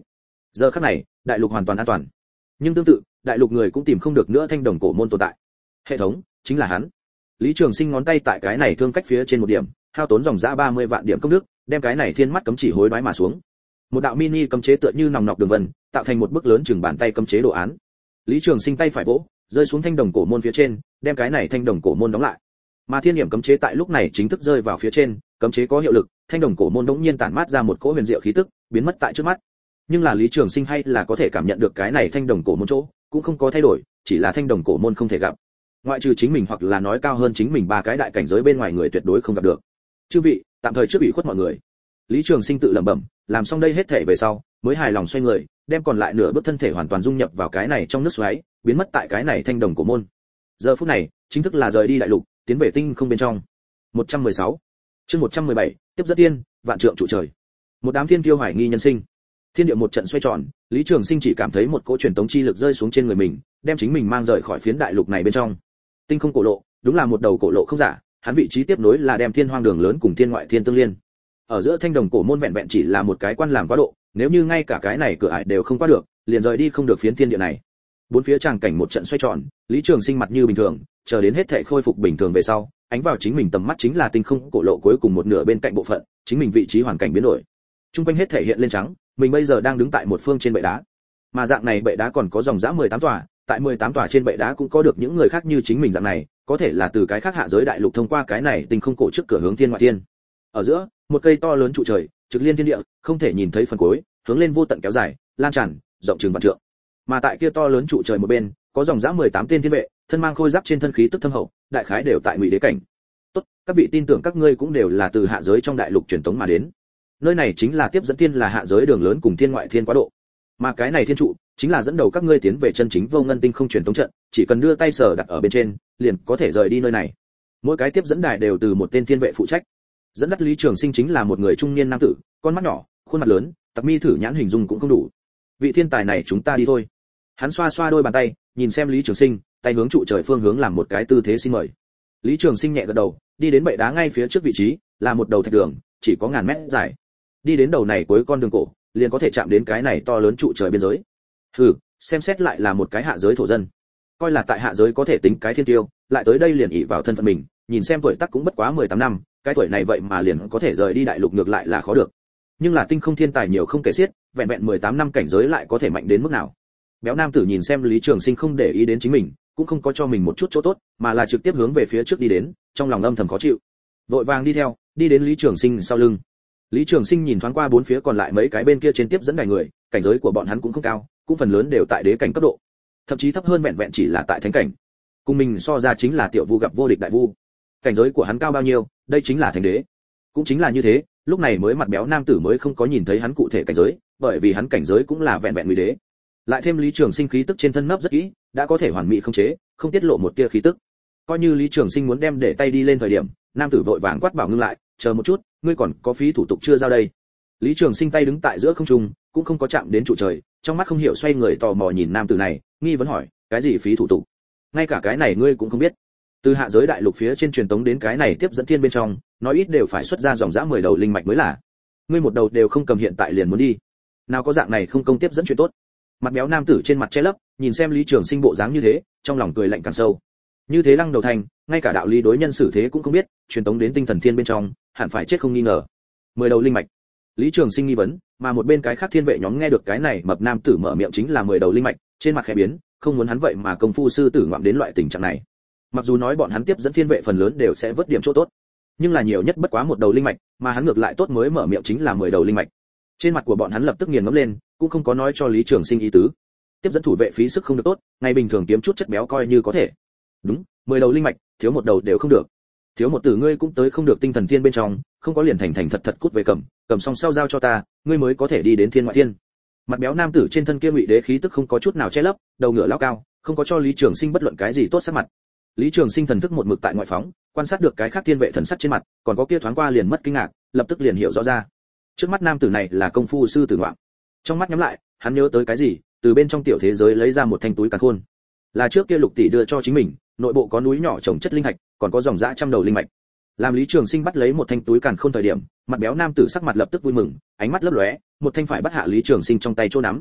Giờ khắc này, đại lục hoàn toàn an toàn. Nhưng tương tự, đại lục người cũng tìm không được nữa thanh đồng cổ môn tồn tại. Hệ thống chính là hắn. Lý Trường Sinh ngón tay tại cái này thương cách phía trên một điểm, hao tốn dòng dã 30 vạn điểm công đức, đem cái này thiên mắt cấm chỉ hối đoái mà xuống. Một đạo mini cấm chế tựa như nòng nọc đường vân, tạo thành một bức lớn chừng bàn tay cấm chế đồ án. Lý Trường Sinh tay phải vỗ, rơi xuống thanh đồng cổ môn phía trên, đem cái này thanh đồng cổ môn đóng lại. Mà thiên điểm cấm chế tại lúc này chính thức rơi vào phía trên, cấm chế có hiệu lực, thanh đồng cổ môn đống nhiên tản mát ra một cỗ huyền diệu khí tức, biến mất tại trước mắt. Nhưng là Lý Trường Sinh hay là có thể cảm nhận được cái này thanh đồng cổ môn chỗ, cũng không có thay đổi, chỉ là thanh đồng cổ môn không thể gặp. Ngoại trừ chính mình hoặc là nói cao hơn chính mình ba cái đại cảnh giới bên ngoài người tuyệt đối không gặp được. Chư vị, tạm thời trước ủy khuất mọi người. Lý Trường Sinh tự lẩm bẩm, làm xong đây hết thể về sau, mới hài lòng xoay người, đem còn lại nửa bước thân thể hoàn toàn dung nhập vào cái này trong nước xoáy, biến mất tại cái này thanh đồng cổ môn. Giờ phút này, chính thức là rời đi đại lục, tiến về tinh không bên trong. 116. Chương 117, tiếp dẫn tiên, vạn trượng trụ trời. Một đám thiên kiêu hoài nghi nhân sinh. Thiên địa một trận xoay tròn, Lý Trường Sinh chỉ cảm thấy một cỗ truyền tống chi lực rơi xuống trên người mình, đem chính mình mang rời khỏi phiến đại lục này bên trong. Tinh không cổ lộ, đúng là một đầu cổ lộ không giả, hắn vị trí tiếp nối là đem thiên hoang đường lớn cùng thiên ngoại thiên tương liên. Ở giữa thanh đồng cổ môn vẹn vẹn chỉ là một cái quan làm quá độ, nếu như ngay cả cái này cửa ải đều không qua được, liền rời đi không được phiến thiên địa này. Bốn phía tràng cảnh một trận xoay tròn, Lý Trường Sinh mặt như bình thường, chờ đến hết thảy khôi phục bình thường về sau, ánh vào chính mình tầm mắt chính là tinh không cổ lộ cuối cùng một nửa bên cạnh bộ phận, chính mình vị trí hoàn cảnh biến đổi. Trung quanh hết thảy hiện lên trắng, mình bây giờ đang đứng tại một phương trên bệ đá. Mà dạng này bệ đá còn có dòng dã 18 tòa, tại 18 tòa trên bệ đá cũng có được những người khác như chính mình dạng này, có thể là từ cái khác hạ giới đại lục thông qua cái này tinh không cổ trước cửa hướng thiên ngoại thiên. Ở giữa, một cây to lớn trụ trời, trực liên thiên địa, không thể nhìn thấy phần cuối, hướng lên vô tận kéo dài, lan tràn, rộng chừng vạn trượng. Mà tại kia to lớn trụ trời một bên, có dòng dã 18 tên thiên vệ, thân mang khôi giáp trên thân khí tức thâm hậu, đại khái đều tại Ngụy Đế cảnh. Tốt, các vị tin tưởng các ngươi cũng đều là từ hạ giới trong đại lục truyền tống mà đến. Nơi này chính là tiếp dẫn tiên là hạ giới đường lớn cùng thiên ngoại thiên quá độ. Mà cái này thiên trụ chính là dẫn đầu các ngươi tiến về chân chính vô ngân tinh không truyền tống trận, chỉ cần đưa tay sờ đặt ở bên trên, liền có thể rời đi nơi này. Mỗi cái tiếp dẫn đài đều từ một tên thiên vệ phụ trách. Dẫn dắt Lý Trường Sinh chính là một người trung niên nam tử, con mắt nhỏ, khuôn mặt lớn, tặc mi thử nhãn hình dung cũng không đủ. Vị thiên tài này chúng ta đi thôi. Hắn xoa xoa đôi bàn tay, nhìn xem Lý Trường Sinh, tay hướng trụ trời phương hướng làm một cái tư thế xin mời. Lý Trường Sinh nhẹ gật đầu, đi đến bệ đá ngay phía trước vị trí, là một đầu thạch đường, chỉ có ngàn mét dài. Đi đến đầu này cuối con đường cổ, liền có thể chạm đến cái này to lớn trụ trời biên giới. Hừ, xem xét lại là một cái hạ giới thổ dân. Coi là tại hạ giới có thể tính cái thiên tiêu, lại tới đây liền ỷ vào thân phận mình, nhìn xem tuổi tác cũng bất quá 18 năm, cái tuổi này vậy mà liền có thể rời đi đại lục ngược lại là khó được. Nhưng là tinh không thiên tài nhiều không kể xiết, vẹn vẹn 18 năm cảnh giới lại có thể mạnh đến mức nào. Béo nam tử nhìn xem Lý Trường Sinh không để ý đến chính mình, cũng không có cho mình một chút chỗ tốt, mà là trực tiếp hướng về phía trước đi đến, trong lòng âm thầm khó chịu. Vội vàng đi theo, đi đến Lý Trường Sinh sau lưng. Lý Trường Sinh nhìn thoáng qua bốn phía còn lại mấy cái bên kia trên tiếp dẫn đài người, cảnh giới của bọn hắn cũng không cao, cũng phần lớn đều tại đế cảnh cấp độ, thậm chí thấp hơn vẹn vẹn chỉ là tại thánh cảnh. Cùng mình so ra chính là tiểu vu gặp vô địch đại vu. Cảnh giới của hắn cao bao nhiêu, đây chính là thánh đế. Cũng chính là như thế, lúc này mới mặt béo nam tử mới không có nhìn thấy hắn cụ thể cảnh giới, bởi vì hắn cảnh giới cũng là vẹn vẹn ngụy đế. Lại thêm Lý Trường Sinh khí tức trên thân nấp rất kỹ, đã có thể hoàn mỹ khống chế, không tiết lộ một tia khí tức. Coi như Lý Trường Sinh muốn đem để tay đi lên thời điểm, nam tử vội vàng quát bảo ngưng lại, chờ một chút, ngươi còn có phí thủ tục chưa giao đây. Lý Trường Sinh tay đứng tại giữa không trung, cũng không có chạm đến trụ trời, trong mắt không hiểu xoay người tò mò nhìn nam tử này, nghi vấn hỏi, cái gì phí thủ tục? Ngay cả cái này ngươi cũng không biết? Từ hạ giới đại lục phía trên truyền tống đến cái này tiếp dẫn thiên bên trong, nói ít đều phải xuất ra dòng dã 10 đầu linh mạch mới là. Ngươi một đầu đều không cầm hiện tại liền muốn đi. Nào có dạng này không công tiếp dẫn chuyện tốt. Mặt béo nam tử trên mặt che lấp, nhìn xem Lý Trường Sinh bộ dáng như thế, trong lòng cười lạnh càng sâu. Như thế lăng đầu thành, ngay cả đạo lý đối nhân xử thế cũng không biết, truyền tống đến tinh thần thiên bên trong, hẳn phải chết không nghi ngờ. 10 đầu linh mạch. Lý Trường Sinh nghi vấn, mà một bên cái khác thiên vệ nhóm nghe được cái này mập nam tử mở miệng chính là 10 đầu linh mạch, trên mặt khẽ biến, không muốn hắn vậy mà công phu sư tử ngoạm đến loại tình trạng này. Mặc dù nói bọn hắn tiếp dẫn thiên vệ phần lớn đều sẽ vớt điểm chỗ tốt, nhưng là nhiều nhất bất quá một đầu linh mạch, mà hắn ngược lại tốt mới mở miệng chính là 10 đầu linh mạch. Trên mặt của bọn hắn lập tức nghiền ngẫm lên, cũng không có nói cho Lý Trường Sinh ý tứ. Tiếp dẫn thủ vệ phí sức không được tốt, ngày bình thường kiếm chút chất béo coi như có thể. Đúng, 10 đầu linh mạch, thiếu một đầu đều không được. Thiếu một tử ngươi cũng tới không được tinh thần thiên bên trong, không có liền thành thành thật thật cút về cầm xong sau giao cho ta, ngươi mới có thể đi đến thiên ngoại thiên. Mặt béo nam tử trên thân kia ngụy đế khí tức không có chút nào che lấp, đầu ngựa lao cao, không có cho Lý Trường Sinh bất luận cái gì tốt sắc mặt. Lý Trường Sinh thần thức một mực tại ngoại phóng, quan sát được cái khác thiên vệ thần sắc trên mặt, còn có kia thoáng qua liền mất kinh ngạc, lập tức liền hiểu rõ ra. Trước mắt nam tử này là công phu sư tử ngoạm. Trong mắt nhắm lại, hắn nhớ tới cái gì, từ bên trong tiểu thế giới lấy ra một thanh túi càn khôn. Là trước kia Lục tỷ đưa cho chính mình, nội bộ có núi nhỏ trồng chất linh thạch, còn có dòng dã trăm đầu linh mạch. Làm Lý Trường Sinh bắt lấy một thanh túi càn khôn thời điểm, mặt béo nam tử sắc mặt lập tức vui mừng, ánh mắt lấp lóe, một thanh phải bắt hạ Lý Trường Sinh trong tay chỗ nắm,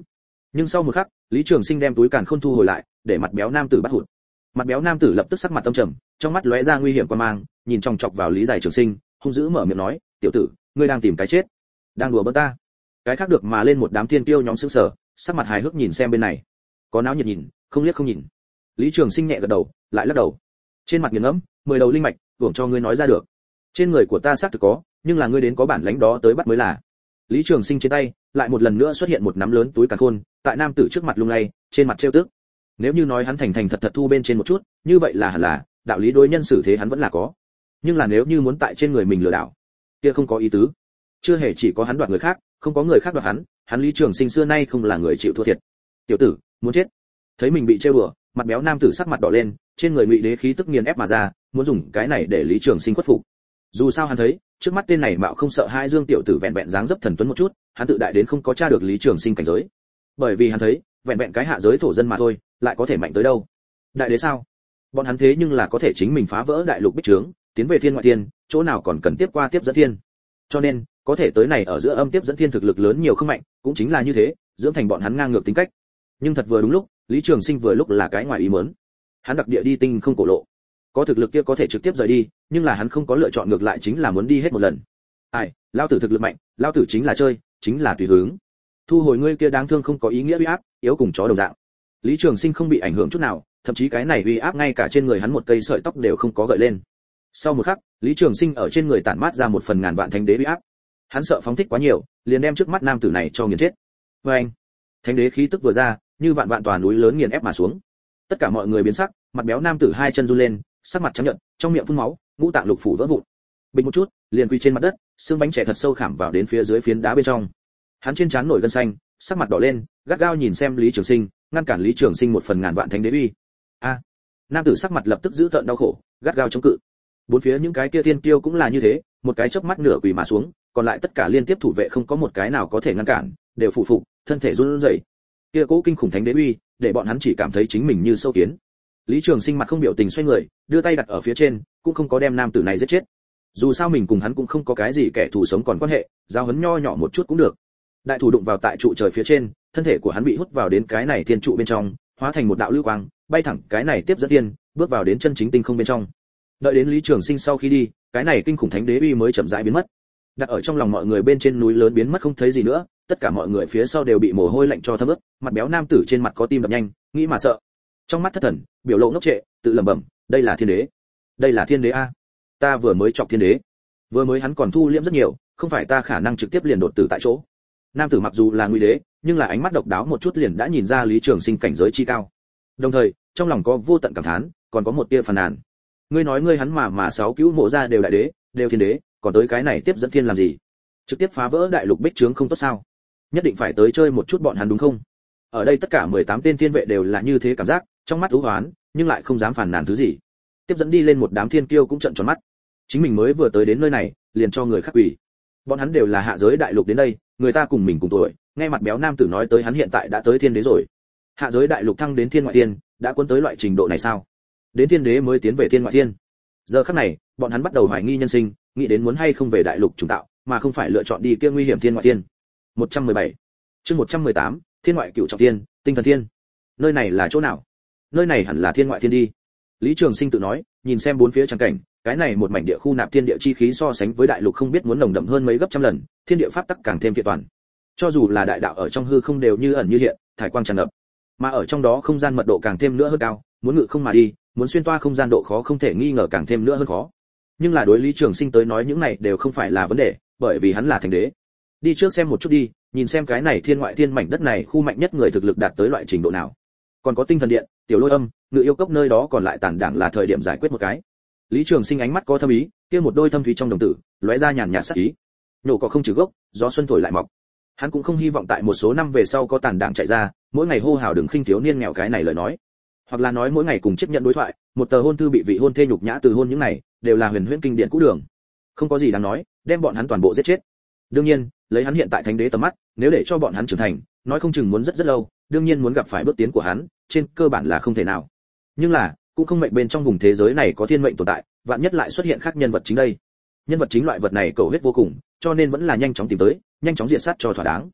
Nhưng sau một khắc, Lý Trường Sinh đem túi càn khôn thu hồi lại, để mặt béo nam tử bắt hụt. Mặt béo nam tử lập tức sắc mặt âm trầm, trong mắt lóe ra nguy hiểm quan mang, nhìn chòng chọc vào Lý Giải Trường Sinh, hung dữ mở miệng nói, tiểu tử, ngươi đang tìm cái chết, đang đùa bỡn ta. Cái khác được mà lên một đám thiên tiêu nhóm sững sờ, sắc mặt hài hước nhìn xem bên này, có náo nhiệt nhìn, không liếc không nhìn. Lý Trường Sinh nhẹ gật đầu, lại lắc đầu. Trên mặt nghiền ngẫm, 10 đầu linh mạch, hưởng cho ngươi nói ra được. Trên người của ta xác thực có, nhưng là ngươi đến có bản lãnh đó tới bắt mới là. Lý Trường Sinh trên tay lại một lần nữa xuất hiện một nắm lớn túi càn khôn, tại nam tử trước mặt lung lay, trên mặt trêu tức. Nếu như nói hắn thành thành thật thật thu bên trên một chút, như vậy là hẳn là, đạo lý đối nhân xử thế hắn vẫn là có. Nhưng là nếu như muốn tại trên người mình lừa đảo, kia không có ý tứ. Chưa hề chỉ có hắn đoạt người khác, không có người khác đoạt hắn Lý Trường Sinh xưa nay không là người chịu thua thiệt. Tiểu tử, muốn chết. Thấy mình bị trêu đùa, mặt béo nam tử sắc mặt đỏ lên, trên người ngụy đế khí tức nghiền ép mà ra, muốn dùng cái này để Lý Trường Sinh khuất phục. Dù sao hắn thấy, trước mắt tên này mạo không sợ hai dương tiểu tử vẹn vẹn dáng dấp thần tuấn một chút, hắn tự đại đến không có tra được Lý Trường Sinh cảnh giới. Bởi vì hắn thấy, vẹn vẹn cái hạ giới thổ dân mà thôi, lại có thể mạnh tới đâu? Đại đế sao? Bọn hắn thế nhưng là có thể chính mình phá vỡ đại lục bích trướng, tiến về thiên ngoại thiên, chỗ nào còn cần tiếp qua tiếp dẫn thiên. Cho nên, có thể tới này ở giữa âm tiếp dẫn thiên thực lực lớn nhiều không mạnh, cũng chính là như thế, dưỡng thành bọn hắn ngang ngược tính cách. Nhưng thật vừa đúng lúc, Lý Trường Sinh vừa lúc là cái ngoài ý muốn. Hắn đặc địa đi tinh không cổ lộ, có thực lực kia có thể trực tiếp rời đi, nhưng là hắn không có lựa chọn, ngược lại chính là muốn đi hết một lần. Ai, lão tử thực lực mạnh, lão tử chính là chơi, chính là tùy hứng. Thu hồi ngươi kia đáng thương không có ý nghĩa uy áp, yếu cùng chó đồng dạng. Lý Trường Sinh không bị ảnh hưởng chút nào, thậm chí cái này uy áp ngay cả trên người hắn một cây sợi tóc đều không có gợi lên. Sau một khắc, Lý Trường Sinh ở trên người tản mát ra một phần ngàn vạn thánh đế uy áp. Hắn sợ phóng thích quá nhiều, liền đem trước mắt nam tử này cho nghiền chết. Và anh, thánh đế khí tức vừa ra, như vạn vạn tòa núi lớn nghiền ép mà xuống. Tất cả mọi người biến sắc, mặt béo nam tử hai chân run lên, sắc mặt trắng nhợt, trong miệng phun máu, ngũ tạng lục phủ vỡ vụn. Bình một chút, liền quỳ trên mặt đất, xương bánh trẻ thật sâu khảm vào đến phía dưới phiến đá bên trong. Hắn trên trán nổi gân xanh, sắc mặt đỏ lên, gắt gao nhìn xem Lý Trường Sinh, ngăn cản Lý Trường Sinh một phần ngàn vạn thánh đế uy. A! Nam tử sắc mặt lập tức giữ tợn đau khổ, gắt gao chống cự. Bốn phía những cái kia thiên kiêu cũng là như thế, một cái chớp mắt nửa quỳ mà xuống, còn lại tất cả liên tiếp thủ vệ không có một cái nào có thể ngăn cản, đều phụ phục, thân thể run rẩy. Kia cố kinh khủng thánh đế uy, để bọn hắn chỉ cảm thấy chính mình như sâu kiến. Lý Trường Sinh mặt không biểu tình xoay người, đưa tay đặt ở phía trên, cũng không có đem nam tử này giết chết. Dù sao mình cùng hắn cũng không có cái gì kẻ thù sống còn quan hệ, giao hấn nho nhỏ một chút cũng được. Đại thủ đụng vào tại trụ trời phía trên, thân thể của hắn bị hút vào đến cái này thiên trụ bên trong, hóa thành một đạo lưu quang, bay thẳng cái này tiếp dẫn tiên, bước vào đến chân chính tinh không bên trong. Đợi đến Lý Trường Sinh sau khi đi, cái này kinh khủng thánh đế uy mới chậm rãi biến mất. Đặt ở trong lòng mọi người bên trên núi lớn biến mất không thấy gì nữa, tất cả mọi người phía sau đều bị mồ hôi lạnh cho thấm ướt, mặt béo nam tử trên mặt có tim đập nhanh, nghĩ mà sợ. Trong mắt thất thần, biểu lộ ngốc trệ, tự lẩm bẩm, đây là thiên đế. Đây là thiên đế a. Ta vừa mới chọc thiên đế. Vừa mới hắn còn thu liễm rất nhiều, không phải ta khả năng trực tiếp liền đột tử tại chỗ. Nam tử mặc dù là nguy đế, nhưng là ánh mắt độc đáo một chút liền đã nhìn ra Lý Trường Sinh cảnh giới chi cao. Đồng thời, trong lòng có vô tận cảm thán, còn có một tia phàn nàn. Ngươi nói ngươi hắn mà sáu cứu mộ ra đều đại đế, đều thiên đế, còn tới cái này tiếp dẫn thiên làm gì? Trực tiếp phá vỡ đại lục bích trướng không tốt sao? Nhất định phải tới chơi một chút bọn hắn đúng không? Ở đây tất cả 18 tên thiên vệ đều là như thế cảm giác, trong mắt u hoán, nhưng lại không dám phàn nàn thứ gì. Tiếp dẫn đi lên một đám thiên kiêu cũng trợn tròn mắt. Chính mình mới vừa tới đến nơi này, liền cho người khác quỳ. Bọn hắn đều là hạ giới đại lục đến đây, người ta cùng mình cùng tuổi, nghe mặt béo nam tử nói tới hắn hiện tại đã tới thiên đế rồi. Hạ giới đại lục thăng đến thiên ngoại thiên, đã cuốn tới loại trình độ này sao? Đến thiên đế mới tiến về thiên ngoại thiên. Giờ khắc này, bọn hắn bắt đầu hoài nghi nhân sinh, nghĩ đến muốn hay không về đại lục trùng tạo, mà không phải lựa chọn đi kia nguy hiểm thiên ngoại thiên. 117. Chương 118, Thiên ngoại cửu trọng thiên, Tinh thần thiên. Nơi này là chỗ nào? Nơi này hẳn là thiên ngoại thiên đi. Lý Trường Sinh tự nói, nhìn xem bốn phía trắng cảnh, cái này một mảnh địa khu nạp thiên địa chi khí so sánh với đại lục không biết muốn nồng đậm hơn mấy gấp trăm lần, thiên địa pháp tắc càng thêm kiện toàn. Cho dù là đại đạo ở trong hư không đều như ẩn như hiện, thải quang tràn ngập. Mà ở trong đó không gian mật độ càng thêm nữa hơn cao, muốn ngự không mà đi, muốn xuyên toa không gian độ khó không thể nghi ngờ càng thêm nữa hơn khó. Nhưng là đối Lý Trường Sinh tới nói những này đều không phải là vấn đề, bởi vì hắn là thánh đế. Đi trước xem một chút đi, nhìn xem cái này thiên ngoại thiên mảnh đất này khu mạnh nhất người thực lực đạt tới loại trình độ nào. Còn có tinh thần điện, tiểu lôi âm, ngự yêu cốc nơi đó còn lại tàn đảng là thời điểm giải quyết một cái. Lý Trường Sinh ánh mắt có thâm ý, kia một đôi thâm thúy trong đồng tử, lóe ra nhàn nhạt sắc ý. Nổ cỏ không trừ gốc, gió xuân thổi lại mọc. Hắn cũng không hy vọng tại một số năm về sau có tàn đảng chạy ra, mỗi ngày hô hào đừng khinh thiếu niên nghèo cái này lời nói. Hoặc là nói mỗi ngày cùng chấp nhận đối thoại, một tờ hôn thư bị vị hôn thê nhục nhã từ hôn những này, đều là huyền huyễn kinh điển cũ đường. Không có gì đáng nói, đem bọn hắn toàn bộ giết chết. Đương nhiên, lấy hắn hiện tại thánh đế tầm mắt, nếu để cho bọn hắn trưởng thành, nói không chừng muốn rất rất lâu, đương nhiên muốn gặp phải bước tiến của hắn, trên cơ bản là không thể nào. Nhưng là, cũng không mệnh bên trong vùng thế giới này có thiên mệnh tồn tại, vạn nhất lại xuất hiện khác nhân vật chính đây. Nhân vật chính loại vật này cầu huyết vô cùng, cho nên vẫn là nhanh chóng tìm tới, nhanh chóng diệt sát cho thỏa đáng.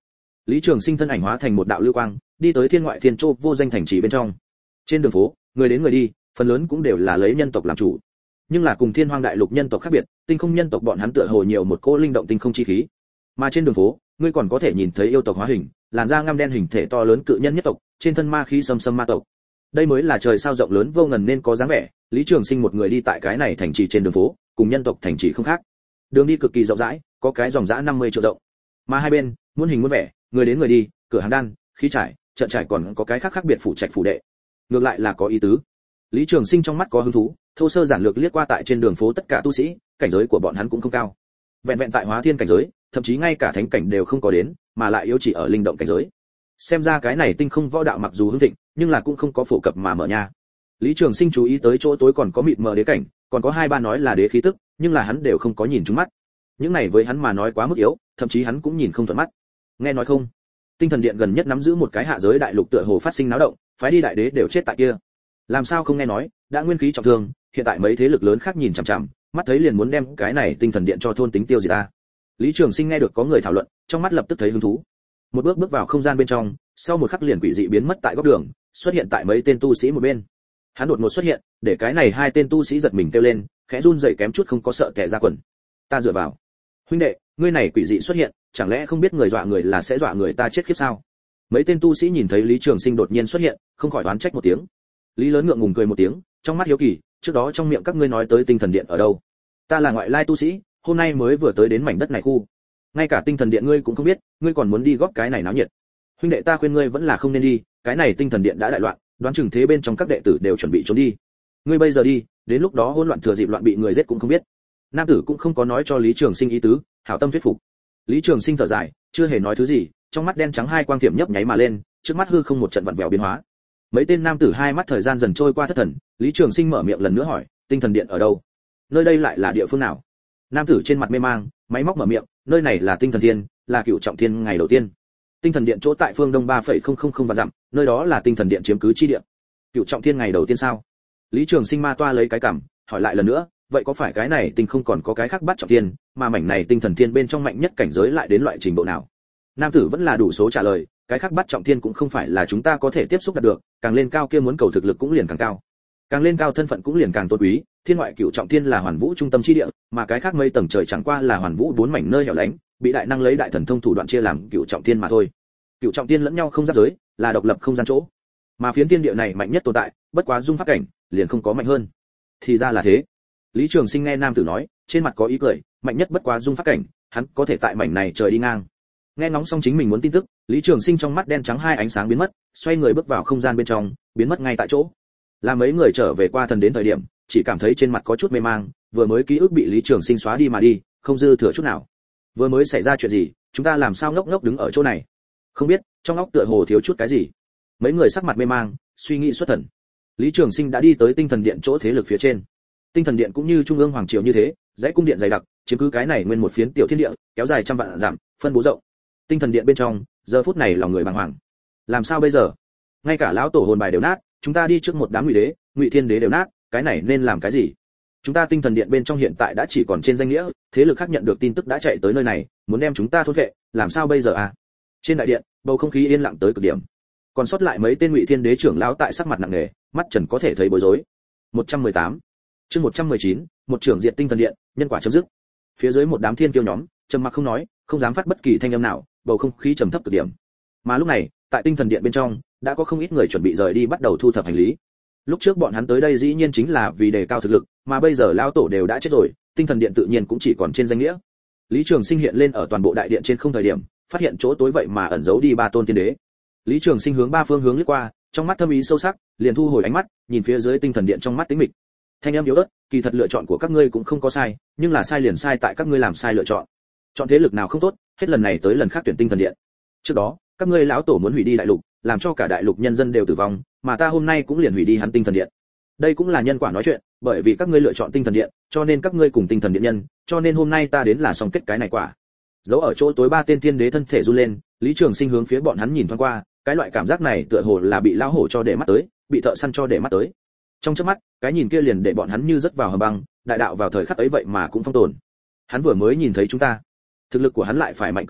Lý Trường Sinh thân ảnh hóa thành một đạo lưu quang, đi tới thiên ngoại thiên châu vô danh thành trì bên trong. Trên đường phố, người đến người đi, phần lớn cũng đều là lấy nhân tộc làm chủ. Nhưng là cùng thiên hoang đại lục nhân tộc khác biệt, tinh không nhân tộc bọn hắn tựa hồ nhiều một cô linh động tinh không chi khí. Mà trên đường phố, ngươi còn có thể nhìn thấy yêu tộc hóa hình, làn da ngăm đen hình thể to lớn cự nhân nhất tộc, trên thân ma khí xâm xâm ma tộc. Đây mới là trời sao rộng lớn vô ngần nên có dáng vẻ. Lý Trường Sinh một người đi tại cái này thành trì trên đường phố, cùng nhân tộc thành trì không khác. Đường đi cực kỳ rộng rãi, có cái dòng dã 50 triệu rộng. Mà hai bên, muôn hình muôn vẻ, người đến người đi, cửa hàng đan, khí trải, trận trải còn có cái khác biệt phủ trạch phủ đệ. Ngược lại là có ý tứ. Lý Trường Sinh trong mắt có hứng thú, thô sơ giản lược liếc qua tại trên đường phố tất cả tu sĩ, cảnh giới của bọn hắn cũng không cao. Vẹn vẹn tại hóa thiên cảnh giới, thậm chí ngay cả thánh cảnh đều không có đến, mà lại yếu chỉ ở linh động cảnh giới. Xem ra cái này tinh không võ đạo mặc dù hưng thịnh, nhưng là cũng không có phổ cập mà mở nha. Lý Trường Sinh chú ý tới chỗ tối còn có mịt mờ đế cảnh, còn có hai ba nói là đế khí tức, nhưng là hắn đều không có nhìn trúng mắt. Những này với hắn mà nói quá mức yếu, thậm chí hắn cũng nhìn không thuận mắt. Nghe nói không? Tinh thần điện gần nhất nắm giữ một cái hạ giới đại lục tựa hồ phát sinh náo động, phái đi đại đế đều chết tại kia. Làm sao không nghe nói, đã nguyên khí trọng thương, hiện tại mấy thế lực lớn khác nhìn chằm chằm, mắt thấy liền muốn đem cái này tinh thần điện cho thôn tính tiêu diệt ta. Lý Trường Sinh nghe được có người thảo luận, trong mắt lập tức thấy hứng thú. Một bước bước vào không gian bên trong, sau một khắc liền quỷ dị biến mất tại góc đường, xuất hiện tại mấy tên tu sĩ một bên. Hắn đột ngột xuất hiện, để cái này hai tên tu sĩ giật mình kêu lên, khẽ run rẩy kém chút không có sợ kẻ ra quần. Ta dựa vào. Huynh đệ, ngươi này quỷ dị xuất hiện, chẳng lẽ không biết người dọa người là sẽ dọa người ta chết khiếp sao? Mấy tên tu sĩ nhìn thấy Lý Trường Sinh đột nhiên xuất hiện, không khỏi oán trách một tiếng. Lý lớn ngượng ngùng cười một tiếng, trong mắt hiếu kỳ, trước đó trong miệng các ngươi nói tới tinh thần điện ở đâu? Ta là ngoại lai tu sĩ, hôm nay mới vừa tới đến mảnh đất này khu. Ngay cả tinh thần điện ngươi cũng không biết, ngươi còn muốn đi góp cái này náo nhiệt. Huynh đệ ta khuyên ngươi vẫn là không nên đi, cái này tinh thần điện đã đại loạn, đoán chừng thế bên trong các đệ tử đều chuẩn bị trốn đi. Ngươi bây giờ đi, đến lúc đó hỗn loạn thừa dịp loạn bị người giết cũng không biết. Nam tử cũng không có nói cho Lý Trường Sinh ý tứ, hảo tâm thuyết phục. Lý Trường Sinh thở dài, chưa hề nói thứ gì, trong mắt đen trắng hai quang thiểm nhấp nháy mà lên, trước mắt hư không một trận vặn vẹo biến hóa. Mấy tên nam tử hai mắt thời gian dần trôi qua thất thần, Lý Trường Sinh mở miệng lần nữa hỏi, tinh thần điện ở đâu? Nơi đây lại là địa phương nào? Nam tử trên mặt mê mang, máy móc mở miệng, nơi này là tinh thần thiên, là cựu trọng thiên ngày đầu tiên. Tinh thần điện chỗ tại phương đông 3,000 vạn dặm, nơi đó là tinh thần điện chiếm cứ chi địa. Cựu trọng thiên ngày đầu tiên sao? Lý Trường Sinh ma toa lấy cái cằm, hỏi lại lần nữa, vậy có phải cái này tinh không còn có cái khác bắt trọng thiên, mà mảnh này tinh thần thiên bên trong mạnh nhất cảnh giới lại đến loại trình độ nào? Nam tử vẫn là đủ số trả lời, cái khác bắt trọng thiên cũng không phải là chúng ta có thể tiếp xúc đạt được, càng lên cao kia muốn cầu thực lực cũng liền càng cao. Càng lên cao thân phận cũng liền càng tôn quý, thiên ngoại cửu trọng thiên là hoàn vũ trung tâm chi địa, mà cái khác mây tầng trời chẳng qua là hoàn vũ bốn mảnh nơi hẻo lánh, bị đại năng lấy đại thần thông thủ đoạn chia làm cửu trọng thiên mà thôi. Cửu trọng thiên lẫn nhau không giáp giới, là độc lập không gian chỗ. Mà phiến thiên địa này mạnh nhất tồn tại, bất quá dung pháp cảnh, liền không có mạnh hơn. Thì ra là thế. Lý Trường Sinh nghe nam tử nói, trên mặt có ý cười, mạnh nhất bất quá dung pháp cảnh, hắn có thể tại mảnh này trời đi ngang. Nghe ngóng xong chính mình muốn tin tức, Lý Trường Sinh trong mắt đen trắng hai ánh sáng biến mất, xoay người bước vào không gian bên trong, biến mất ngay tại chỗ. Là mấy người trở về qua thần đến thời điểm, chỉ cảm thấy trên mặt có chút mê mang, vừa mới ký ức bị Lý Trường Sinh xóa đi mà đi, không dư thừa chút nào. Vừa mới xảy ra chuyện gì, chúng ta làm sao ngốc ngốc đứng ở chỗ này? Không biết, trong óc tựa hồ thiếu chút cái gì. Mấy người sắc mặt mê mang, suy nghĩ xuất thần. Lý Trường Sinh đã đi tới tinh thần điện chỗ thế lực phía trên. Tinh thần điện cũng như trung ương hoàng triều như thế, dãy cung điện dày đặc, chiếm cứ cái này nguyên một phiến tiểu thiên địa, kéo dài trăm vạn dặm, phân bố rộng. Tinh thần điện bên trong, giờ phút này lòng người bàng hoàng. Làm sao bây giờ? Ngay cả lão tổ hồn bài đều nát, chúng ta đi trước một đám ngụy đế, ngụy thiên đế đều nát, cái này nên làm cái gì? Chúng ta tinh thần điện bên trong hiện tại đã chỉ còn trên danh nghĩa, thế lực khác nhận được tin tức đã chạy tới nơi này, muốn đem chúng ta thôn vệ, làm sao bây giờ à? Trên đại điện, bầu không khí yên lặng tới cực điểm. Còn sót lại mấy tên ngụy thiên đế trưởng lão tại sắc mặt nặng nề, mắt trần có thể thấy bối rối. 118. Chương 119, một trưởng diện tinh thần điện, nhân quả chấm dứt. Phía dưới một đám thiên kiêu nhóm, trầm mặc không nói, không dám phát bất kỳ thanh âm nào, bầu không khí trầm thấp cực điểm. Mà lúc này, tại tinh thần điện bên trong, đã có không ít người chuẩn bị rời đi bắt đầu thu thập hành lý. Lúc trước bọn hắn tới đây dĩ nhiên chính là vì đề cao thực lực, mà bây giờ lão tổ đều đã chết rồi, tinh thần điện tự nhiên cũng chỉ còn trên danh nghĩa. Lý Trường Sinh hiện lên ở toàn bộ đại điện trên không thời điểm, phát hiện chỗ tối vậy mà ẩn giấu đi ba tôn tiên đế. Lý Trường Sinh hướng ba phương hướng liếc qua, trong mắt thâm ý sâu sắc, liền thu hồi ánh mắt, nhìn phía dưới tinh thần điện trong mắt tĩnh mịch. Thanh âm yếu ớt, kỳ thật lựa chọn của các ngươi cũng không có sai, nhưng là sai liền sai tại các ngươi làm sai lựa chọn. Chọn thế lực nào không tốt, hết lần này tới lần khác tuyển tinh thần điện. Trước đó, các ngươi lão tổ muốn hủy đi đại lục, làm cho cả đại lục nhân dân đều tử vong, mà ta hôm nay cũng liền hủy đi hắn tinh thần điện. Đây cũng là nhân quả nói chuyện, bởi vì các ngươi lựa chọn tinh thần điện, cho nên các ngươi cùng tinh thần điện nhân, cho nên hôm nay ta đến là xong kết cái này quả. Giấu ở chỗ tối ba tên tiên đế thân thể run lên, Lý Trường Sinh hướng phía bọn hắn nhìn thoáng qua, cái loại cảm giác này tựa hồ là bị lão hổ cho để mắt tới, bị thợ săn cho để mắt tới. Trong chớp mắt, cái nhìn kia liền để bọn hắn như rớt vào hầm băng, đại đạo vào thời khắc ấy vậy mà cũng phong tồn. Hắn vừa mới nhìn thấy chúng ta, thực lực của hắn lại phải mạnh cỡ nào,